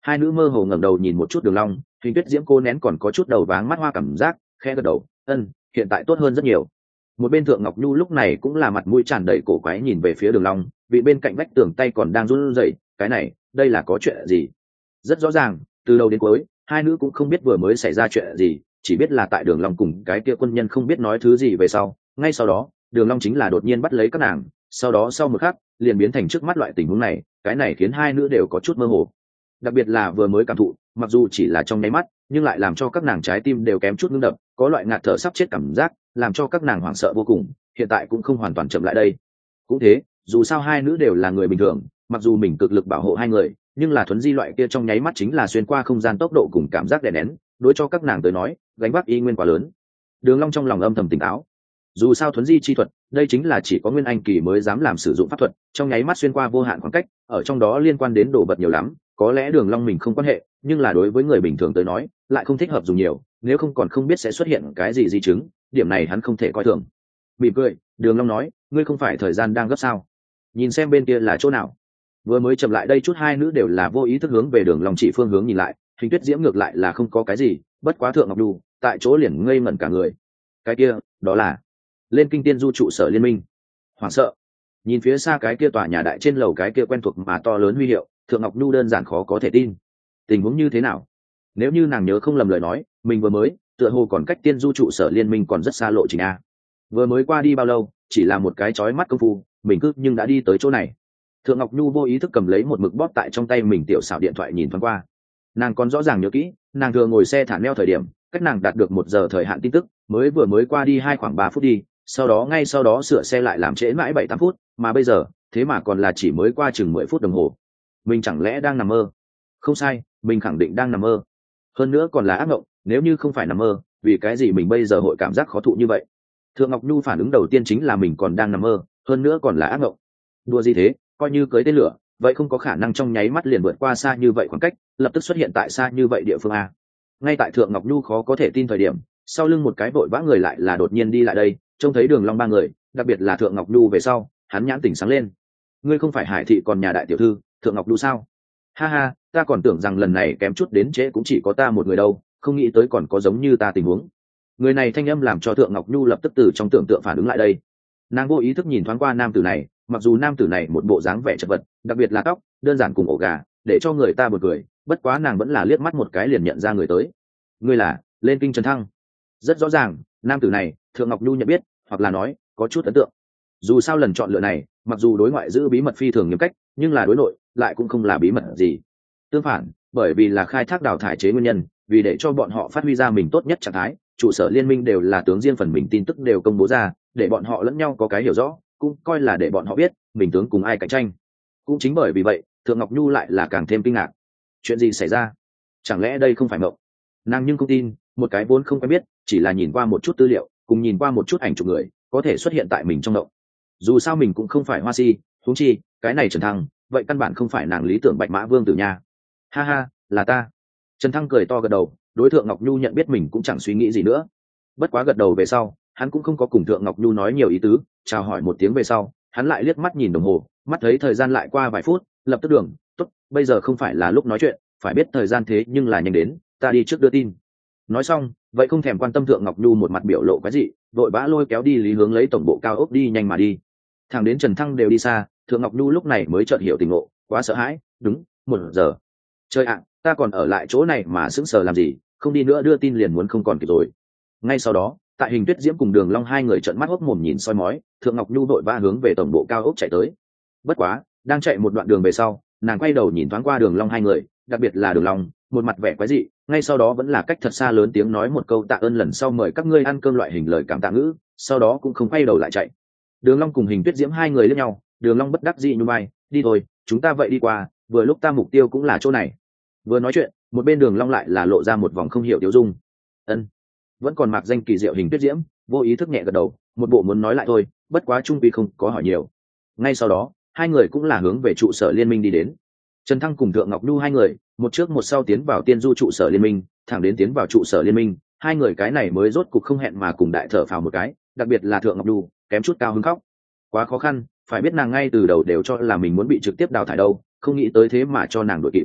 Hai nữ mơ hồ ngẩng đầu nhìn một chút Đường Long, Hình Tuyết Diễm cô nén còn có chút đầu váng mắt hoa cảm giác, khẽ gật đầu, hiện tại tốt hơn rất nhiều. Một bên Thượng Ngọc Nhu lúc này cũng là mặt mũi tràn đầy cổ quái nhìn về phía Đường Long, vị bên cạnh vách tường tay còn đang run rẩy, cái này, đây là có chuyện gì? Rất rõ ràng, từ đầu đến cuối, hai nữ cũng không biết vừa mới xảy ra chuyện gì, chỉ biết là tại Đường Long cùng cái kia quân nhân không biết nói thứ gì về sau, ngay sau đó, Đường Long chính là đột nhiên bắt lấy các nàng, sau đó sau một khắc, liền biến thành trước mắt loại tình huống này, cái này khiến hai nữ đều có chút mơ hồ. Đặc biệt là vừa mới cảm thụ, mặc dù chỉ là trong nháy mắt, nhưng lại làm cho các nàng trái tim đều kém chút ngưng đập, có loại ngạt thở sắp chết cảm giác, làm cho các nàng hoảng sợ vô cùng, hiện tại cũng không hoàn toàn chậm lại đây. Cũng thế, dù sao hai nữ đều là người bình thường, mặc dù mình cực lực bảo hộ hai người, nhưng là thuấn di loại kia trong nháy mắt chính là xuyên qua không gian tốc độ cùng cảm giác đè nén, đối cho các nàng tới nói, gánh vác y nguyên quá lớn. Đường Long trong lòng âm thầm tỉnh táo. Dù sao thuấn di chi thuật, đây chính là chỉ có nguyên anh kỳ mới dám làm sử dụng pháp thuật, trong nháy mắt xuyên qua vô hạn khoảng cách, ở trong đó liên quan đến đồ vật nhiều lắm, có lẽ Đường Long mình không quan hệ, nhưng là đối với người bình thường tới nói, lại không thích hợp dùng nhiều, nếu không còn không biết sẽ xuất hiện cái gì di chứng, điểm này hắn không thể coi thường. Mỉm cười, Đường Long nói, ngươi không phải thời gian đang gấp sao? Nhìn xem bên kia là chỗ nào. Vừa mới chậm lại đây chút hai nữ đều là vô ý thức hướng về Đường Long chỉ phương hướng nhìn lại, Hình Tuyết Diễm ngược lại là không có cái gì, bất quá Thượng Ngọc Nhu, tại chỗ liền ngây ngẩn cả người. Cái kia, đó là lên Kinh Tiên Du trụ sở liên minh. Hoảng sợ, nhìn phía xa cái kia tòa nhà đại trên lầu cái kia quen thuộc mà to lớn huy hiệu, Thượng Ngọc Nhu đơn giản khó có thể tin. Tình huống như thế nào? Nếu như nàng nhớ không lầm lời nói, mình vừa mới, tựa hồ còn cách Tiên Du trụ sở liên minh còn rất xa lộ trình a. Vừa mới qua đi bao lâu, chỉ là một cái chói mắt công phu, mình cứ nhưng đã đi tới chỗ này. Thượng Ngọc Nhu vô ý thức cầm lấy một mực bóp tại trong tay mình tiểu xảo điện thoại nhìn thoáng qua. Nàng còn rõ ràng nhớ kỹ, nàng thường ngồi xe thả neo thời điểm, cách nàng đạt được 1 giờ thời hạn tin tức, vừa mới qua đi khoảng 3 phút đi, ngay sau đó sửa xe lại làm trễ mãi 7-8 phút, mà bây giờ, thế mà còn là chỉ mới qua chừng 10 phút đồng hồ. Mình chẳng lẽ đang nằm mơ? Không sai, mình khẳng định đang nằm mơ. Hơn nữa còn là ác mộng, nếu như không phải nằm mơ, vì cái gì mình bây giờ hội cảm giác khó thụ như vậy? Thượng Ngọc Nhu phản ứng đầu tiên chính là mình còn đang nằm mơ, hơn nữa còn là ác mộng. Đùa gì thế, coi như cưới tên lửa, vậy không có khả năng trong nháy mắt liền vượt qua xa như vậy khoảng cách, lập tức xuất hiện tại xa như vậy địa phương a. Ngay tại Thượng Ngọc Nhu khó có thể tin thời điểm, sau lưng một cái vội vã người lại là đột nhiên đi lại đây, trông thấy Đường Long ba người, đặc biệt là Thượng Ngọc Nhu về sau, hắn nhãn tỉnh sáng lên. Ngươi không phải Hải thị còn nhà đại tiểu thư Thượng Ngọc Nhu sao? Ha ha, ta còn tưởng rằng lần này kém chút đến trễ cũng chỉ có ta một người đâu, không nghĩ tới còn có giống như ta tình huống. Người này thanh âm làm cho Thượng Ngọc Nhu lập tức từ trong tưởng tượng phản ứng lại đây. Nàng vô ý thức nhìn thoáng qua nam tử này, mặc dù nam tử này một bộ dáng vẻ chật vật, đặc biệt là tóc đơn giản cùng ổ gà, để cho người ta buồn cười, bất quá nàng vẫn là liếc mắt một cái liền nhận ra người tới. Ngươi là Lên Kinh Trần Thăng. Rất rõ ràng, nam tử này Thượng Ngọc Nhu nhận biết, hoặc là nói có chút ấn tượng. Dù sao lần chọn lựa này, mặc dù đối ngoại giữ bí mật phi thường nghiêm cách, nhưng là đối nội lại cũng không là bí mật gì. Tương phản, bởi vì là khai thác đào thải chế nguyên nhân, vì để cho bọn họ phát huy ra mình tốt nhất trạng thái, trụ sở liên minh đều là tướng riêng phần mình tin tức đều công bố ra, để bọn họ lẫn nhau có cái hiểu rõ, cũng coi là để bọn họ biết mình tướng cùng ai cạnh tranh. Cũng chính bởi vì vậy, Thượng Ngọc Nhu lại là càng thêm kinh ngạc. Chuyện gì xảy ra? Chẳng lẽ đây không phải mộng? Nàng nhưng không tin, một cái vốn không quen biết, chỉ là nhìn qua một chút tư liệu, cùng nhìn qua một chút ảnh chụp người, có thể xuất hiện tại mình trong mộng. Dù sao mình cũng không phải Hoa Si, huống chi, cái này Trần Thăng, vậy căn bản không phải nàng lý tưởng Bạch Mã Vương tử nha. Ha ha, là ta. Trần Thăng cười to gật đầu, đối Thượng Ngọc Nhu nhận biết mình cũng chẳng suy nghĩ gì nữa. Bất quá gật đầu về sau, hắn cũng không có cùng Thượng Ngọc Nhu nói nhiều ý tứ, chào hỏi một tiếng về sau, hắn lại liếc mắt nhìn đồng hồ, mắt thấy thời gian lại qua vài phút, lập tức đường, tốt, bây giờ không phải là lúc nói chuyện, phải biết thời gian thế nhưng là nhanh đến, ta đi trước đưa tin. Nói xong, vậy không thèm quan tâm Thượng Ngọc Nhu một mặt biểu lộ cái gì, vội vã lôi kéo đi Lý Hướng lấy tổng bộ cao ốc đi nhanh mà đi. Thẳng đến Trần Thăng đều đi xa, Thượng Ngọc Nhu lúc này mới chợt hiểu tình ngộ, quá sợ hãi, đúng, 1 giờ. Trời ạ, ta còn ở lại chỗ này mà sững sờ làm gì, không đi nữa đưa tin liền muốn không còn kịp rồi. Ngay sau đó, tại Hình Tuyết Diễm cùng Đường Long hai người trợn mắt hốc mồm nhìn soi mói, Thượng Ngọc Nhu vội vã hướng về tổng bộ cao ốc chạy tới. Bất quá, đang chạy một đoạn đường về sau, nàng quay đầu nhìn thoáng qua Đường Long hai người, đặc biệt là Đường Long, một mặt vẻ quái dị, ngay sau đó vẫn là cách thật xa lớn tiếng nói một câu tạ ơn lần sau mời các ngươi ăn cơm loại hình lời cảm tạ ngữ, sau đó cũng không quay đầu lại chạy. Đường Long cùng Hình Tuyết Diễm hai người liếc nhau, Đường Long bất đắc dĩ nhún vai, đi thôi, chúng ta vậy đi qua, vừa lúc ta mục tiêu cũng là chỗ này. Vừa nói chuyện, một bên Đường Long lại là lộ ra một vòng không hiểu tiêu dung. Ân, vẫn còn mặc danh kỳ diệu Hình Tuyết Diễm, vô ý thức nhẹ gật đầu, một bộ muốn nói lại thôi, bất quá trung quy không có hỏi nhiều. Ngay sau đó, hai người cũng là hướng về trụ sở liên minh đi đến. Trần Thăng cùng Thượng Ngọc Nhu hai người, một trước một sau tiến vào Tiên Du trụ sở liên minh, thẳng đến tiến vào trụ sở liên minh, hai người cái này mới rốt cục không hẹn mà cùng đại thở phào một cái, đặc biệt là Thượng Ngọc Nhu, kém chút cao hứng khóc. Quá khó khăn, phải biết nàng ngay từ đầu đều cho là mình muốn bị trực tiếp đào thải đâu, không nghĩ tới thế mà cho nàng đuổi kịp.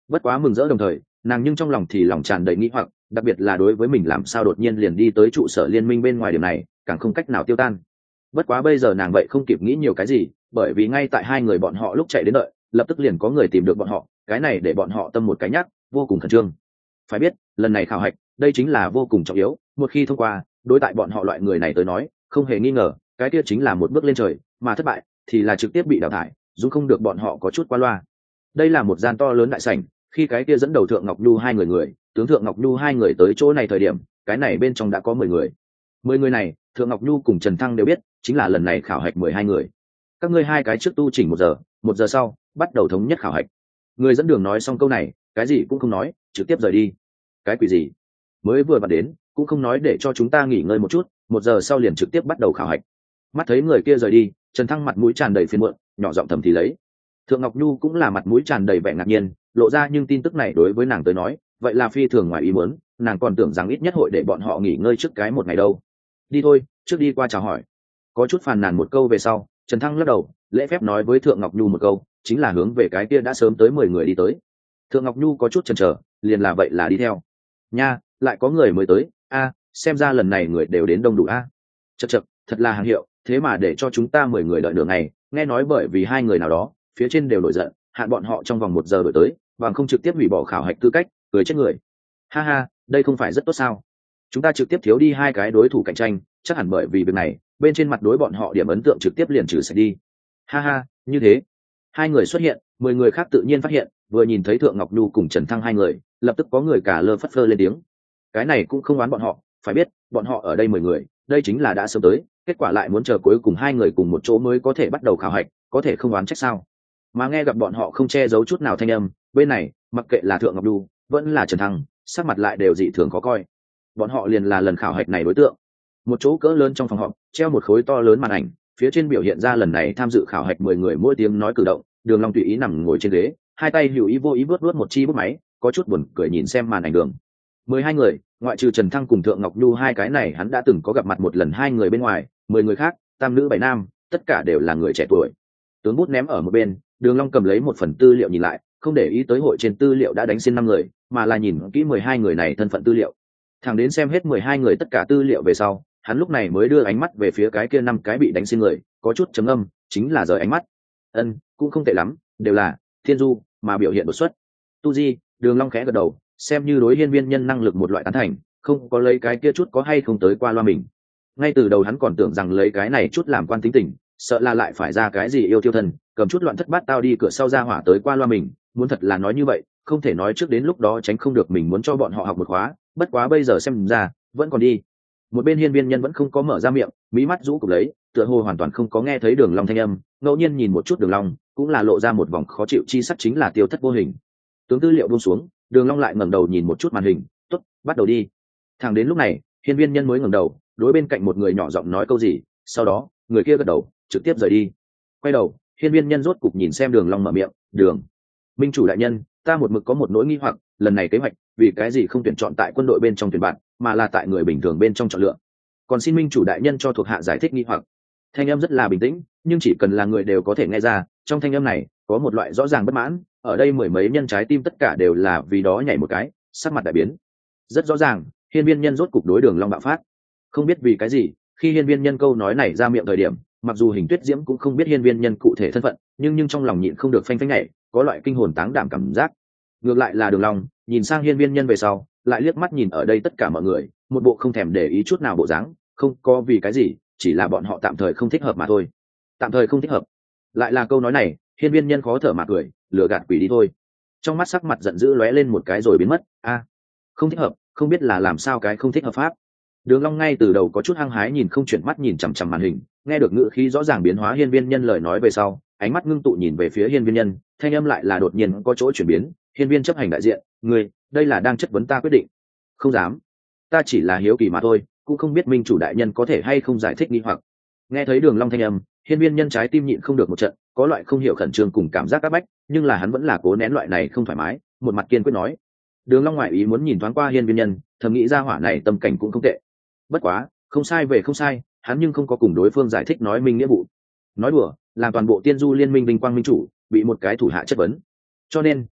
Bất quá mừng rỡ đồng thời, nàng nhưng trong lòng thì lòng tràn đầy nghi hoặc, đặc biệt là đối với mình làm sao đột nhiên liền đi tới trụ sở liên minh bên ngoài điểm này càng không cách nào tiêu tan. Bất quá bây giờ nàng vậy không kịp nghĩ nhiều cái gì, bởi vì ngay tại hai người bọn họ lúc chạy đến đợi, lập tức liền có người tìm được bọn họ, cái này để bọn họ tâm một cái nhắc, vô cùng khẩn trương. Phải biết, lần này khảo hạch, đây chính là vô cùng trọng yếu, một khi thông qua, đối tại bọn họ loại người này tới nói, không hề nghi ngờ, cái kia chính là một bước lên trời, mà thất bại thì là trực tiếp bị đào thải, dù không được bọn họ có chút qua loa. Đây là một gian to lớn đại sảnh, khi cái kia dẫn đầu Thượng Ngọc Nhu hai người, tướng Thượng Ngọc Nhu hai người tới chỗ này thời điểm, cái này bên trong đã có 10 người. 10 người này, Thượng Ngọc Nhu cùng Trần Thăng đều biết, chính là lần này khảo hạch 12 người. Các ngươi hai cái trước tu chỉnh 1 giờ sau, bắt đầu thống nhất khảo hạch. Người dẫn đường nói xong câu này, cái gì cũng không nói, trực tiếp rời đi. Cái quỷ gì? Mới vừa bắt đến, cũng không nói để cho chúng ta nghỉ ngơi một chút, 1 giờ sau liền trực tiếp bắt đầu khảo hạch. Mắt thấy người kia rời đi, Trần Thăng mặt mũi tràn đầy phiền muộn, nhỏ giọng thầm thì lấy. Thượng Ngọc Nhu cũng là mặt mũi tràn đầy vẻ ngạc nhiên, lộ ra nhưng tin tức này đối với nàng tới nói, vậy là phi thường ngoài ý muốn, nàng còn tưởng rằng ít nhất hội để bọn họ nghỉ ngơi trước cái một ngày đâu. Đi thôi, trước đi qua chào hỏi. Có chút phàn nàn một câu về sau, Trần Thăng lắc đầu, lễ phép nói với Thượng Ngọc Nhu một câu, chính là hướng về cái kia đã sớm tới 10 người đi tới. Thượng Ngọc Nhu có chút chần chờ, liền là vậy là đi theo. Nha, lại có người mới tới, a, xem ra lần này người đều đến đông đủ a. Chậc chậc, thật là hàng hiệu, thế mà để cho chúng ta 10 người đợi nửa ngày, nghe nói bởi vì hai người nào đó, phía trên đều nổi giận, hạn bọn họ trong vòng 1 giờ đổi tới, bằng không trực tiếp hủy bỏ khảo hạch tư cách, cười chết người. Ha ha, đây không phải rất tốt sao? Chúng ta trực tiếp thiếu đi hai cái đối thủ cạnh tranh, chắc hẳn bởi vì việc này, bên trên mặt đối bọn họ điểm ấn tượng trực tiếp liền trừ sạch đi. Ha ha, như thế. Hai người xuất hiện, 10 người khác tự nhiên phát hiện, vừa nhìn thấy Thượng Ngọc Nhu cùng Trần Thăng hai người, lập tức có người cả lơ phất phơ lên tiếng. Cái này cũng không oán bọn họ, phải biết, bọn họ ở đây 10 người, đây chính là đã sớm tới, kết quả lại muốn chờ cuối cùng hai người cùng một chỗ mới có thể bắt đầu khảo hạch, có thể không oán trách sao? Mà nghe gặp bọn họ không che giấu chút nào thanh âm, bên này, mặc kệ là Thượng Ngọc Nhu, vẫn là Trần Thăng, sắc mặt lại đều dị thường khó coi. Bọn họ liền là lần khảo hạch này đối tượng. Một chỗ cỡ lớn trong phòng họp, treo một khối to lớn màn ảnh, phía trên biểu hiện ra lần này tham dự khảo hạch 10 người mỗi tiếng nói cử động. Đường Long tùy ý nằm ngồi trên ghế, hai tay hữu ý vô ý vuốt một chi bút máy, có chút buồn cười nhìn xem màn ảnh đường. 12 người, ngoại trừ Trần Thăng cùng Thượng Ngọc Nhu hai cái này hắn đã từng có gặp mặt một lần hai người bên ngoài, 10 người khác, tam nữ bảy nam, tất cả đều là người trẻ tuổi. Tướng bút ném ở một bên, Đường Long cầm lấy một phần tư liệu nhìn lại, không để ý tới hội trên tư liệu đã đánh xin 5 người, mà là nhìn kỹ 12 người này thân phận tư liệu. Thẳng đến xem hết 12 người tất cả tư liệu về sau, hắn lúc này mới đưa ánh mắt về phía cái kia 5 cái bị đánh xin người, có chút trầm ngâm, chính là rời ánh mắt. Cũng không tệ lắm, đều là thiên du mà biểu hiện đột xuất. Tu Di, Đường Long khẽ gật đầu, xem như đối hiên viên nhân năng lực một loại tán thành, không có lấy cái kia chút có hay không tới qua loa mình. Ngay từ đầu hắn còn tưởng rằng lấy cái này chút làm quan tính tình, sợ là lại phải ra cái gì yêu tiêu thân, cầm chút loạn thất bát tao đi cửa sau ra hỏa tới qua loa mình, muốn thật là nói như vậy, không thể nói trước đến lúc đó tránh không được mình muốn cho bọn họ học một khóa, bất quá bây giờ xem ra, vẫn còn đi. Một bên hiên viên nhân vẫn không có mở ra miệng, mí mắt rũ cụp lấy, tựa hồ hoàn toàn không có nghe thấy Đường Long thanh âm, ngẫu nhiên nhìn một chút Đường Long, cũng là lộ ra một vòng khó chịu chi sắc, chính là tiêu thất vô hình. Tướng tư liệu buông xuống, Đường Long lại ngẩng đầu nhìn một chút màn hình, "Tốt, bắt đầu đi." Thẳng đến lúc này, hiên viên nhân mới ngẩng đầu, đối bên cạnh một người nhỏ giọng nói câu gì, sau đó, người kia gật đầu, trực tiếp rời đi. Quay đầu, hiên viên nhân rốt cục nhìn xem Đường Long mở miệng, "Đường minh chủ đại nhân, ta một mực có một nỗi nghi hoặc, lần này kế hoạch, vì cái gì không tuyển chọn tại quân đội bên trong tuyển bạn, mà là tại người bình thường bên trong chọn lựa? Còn xin minh chủ đại nhân cho thuộc hạ giải thích nghi hoặc." Thanh âm rất là bình tĩnh, nhưng chỉ cần là người đều có thể nghe ra, trong thanh âm này có một loại rõ ràng bất mãn, ở đây mười mấy nhân trái tim tất cả đều là vì đó nhảy một cái, sắc mặt đại biến. Rất rõ ràng, hiên viên nhân rốt cục đối Đường Long bạo phát. Không biết vì cái gì, khi hiên viên nhân câu nói này ra miệng thời điểm, mặc dù Hình Tuyết Diễm cũng không biết hiên viên nhân cụ thể thân phận, nhưng trong lòng nhịn không được phanh phanh nhảy, có loại kinh hồn táng đảm cảm giác. Ngược lại là Đường Long, nhìn sang hiên viên nhân về sau, lại liếc mắt nhìn ở đây tất cả mọi người, một bộ không thèm để ý chút nào bộ dáng, không có vì cái gì, chỉ là bọn họ tạm thời không thích hợp mà thôi. Tạm thời không thích hợp. Lại là câu nói này, hiên viên nhân khó thở mà cười, lừa gạt quỷ đi thôi. Trong mắt sắc mặt giận dữ lóe lên một cái rồi biến mất. Không thích hợp, không biết là làm sao cái không thích hợp pháp. Đường Long ngay từ đầu có chút hăng hái nhìn không chuyển mắt nhìn chằm chằm màn hình, nghe được ngữ khí rõ ràng biến hóa hiên viên nhân lời nói về sau, ánh mắt ngưng tụ nhìn về phía hiên viên nhân, thanh âm lại là đột nhiên có chỗ chuyển biến. Hiên viên chấp hành đại diện, ngươi, đây là đang chất vấn ta quyết định? Không dám, ta chỉ là hiếu kỳ mà thôi, cũng không biết minh chủ đại nhân có thể hay không giải thích nghi hoặc. Nghe thấy Đường Long thanh âm, hiên viên nhân trái tim nhịn không được một trận, có loại không hiểu khẩn trương cùng cảm giác áp bách, nhưng là hắn vẫn là cố nén loại này không thoải mái, một mặt kiên quyết nói. Đường Long ngoại ý muốn nhìn thoáng qua hiên viên nhân, thầm nghĩ ra hỏa này tâm cảnh cũng không tệ. Bất quá, không sai về không sai, hắn nhưng không có cùng đối phương giải thích nói minh nghĩa vụ. Nói đùa, làm toàn bộ Tiên Du Liên minh vinh quang minh chủ bị một cái thủ hạ chất vấn. Cho nên,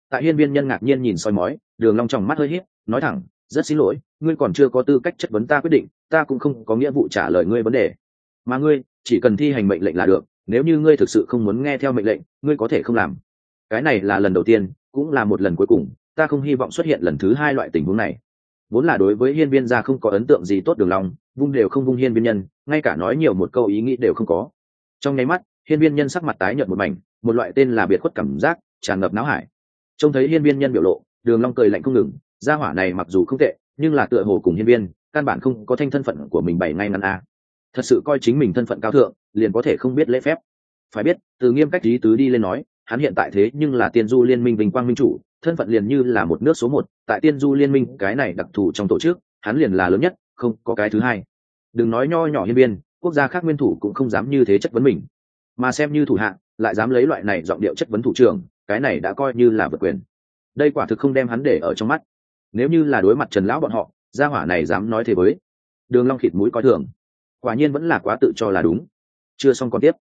Tại hiên viên nhân ngạc nhiên nhìn soi mói, Đường Long trong mắt hơi híp, nói thẳng, rất xin lỗi, ngươi còn chưa có tư cách chất vấn ta quyết định, ta cũng không có nghĩa vụ trả lời ngươi vấn đề, mà ngươi chỉ cần thi hành mệnh lệnh là được, nếu như ngươi thực sự không muốn nghe theo mệnh lệnh, ngươi có thể không làm. Cái này là lần đầu tiên, cũng là một lần cuối cùng, ta không hy vọng xuất hiện lần thứ hai loại tình huống này. Vốn là đối với hiên viên gia không có ấn tượng gì tốt Đường Long, vung đều không vung hiên viên nhân, ngay cả nói nhiều một câu ý nghĩ đều không có. Trong nháy mắt, hiên viên nhân sắc mặt tái nhợt một mảnh, một loại tên là biệt khuất cảm giác tràn ngập não hải. Trông thấy hiên viên nhân biểu lộ, Đường Long cười lạnh không ngừng, gia hỏa này mặc dù không tệ, nhưng là tựa hồ cùng hiên viên, căn bản không có thanh thân phận của mình bày ngay ngắn a. Thật sự coi chính mình thân phận cao thượng, liền có thể không biết lễ phép. Phải biết, từ nghiêm cách lý tứ đi lên nói, hắn hiện tại thế nhưng là Tiên Du Liên Minh vinh quang minh chủ, thân phận liền như là một nước số một, tại Tiên Du Liên Minh cái này đặc thù trong tổ chức, hắn liền là lớn nhất, không có cái thứ hai. Đừng nói nho nhỏ hiên viên, quốc gia khác nguyên thủ cũng không dám như thế chất vấn mình, mà xem như thủ hạ, lại dám lấy loại này giọng điệu chất vấn thủ trưởng, cái này đã coi như là vượt quyền. Đây quả thực không đem hắn để ở trong mắt. Nếu như là đối mặt Trần lão bọn họ, gia hỏa này dám nói thế với. Đường Long khịt mũi coi thường, quả nhiên vẫn là quá tự cho là đúng. Chưa xong còn tiếp.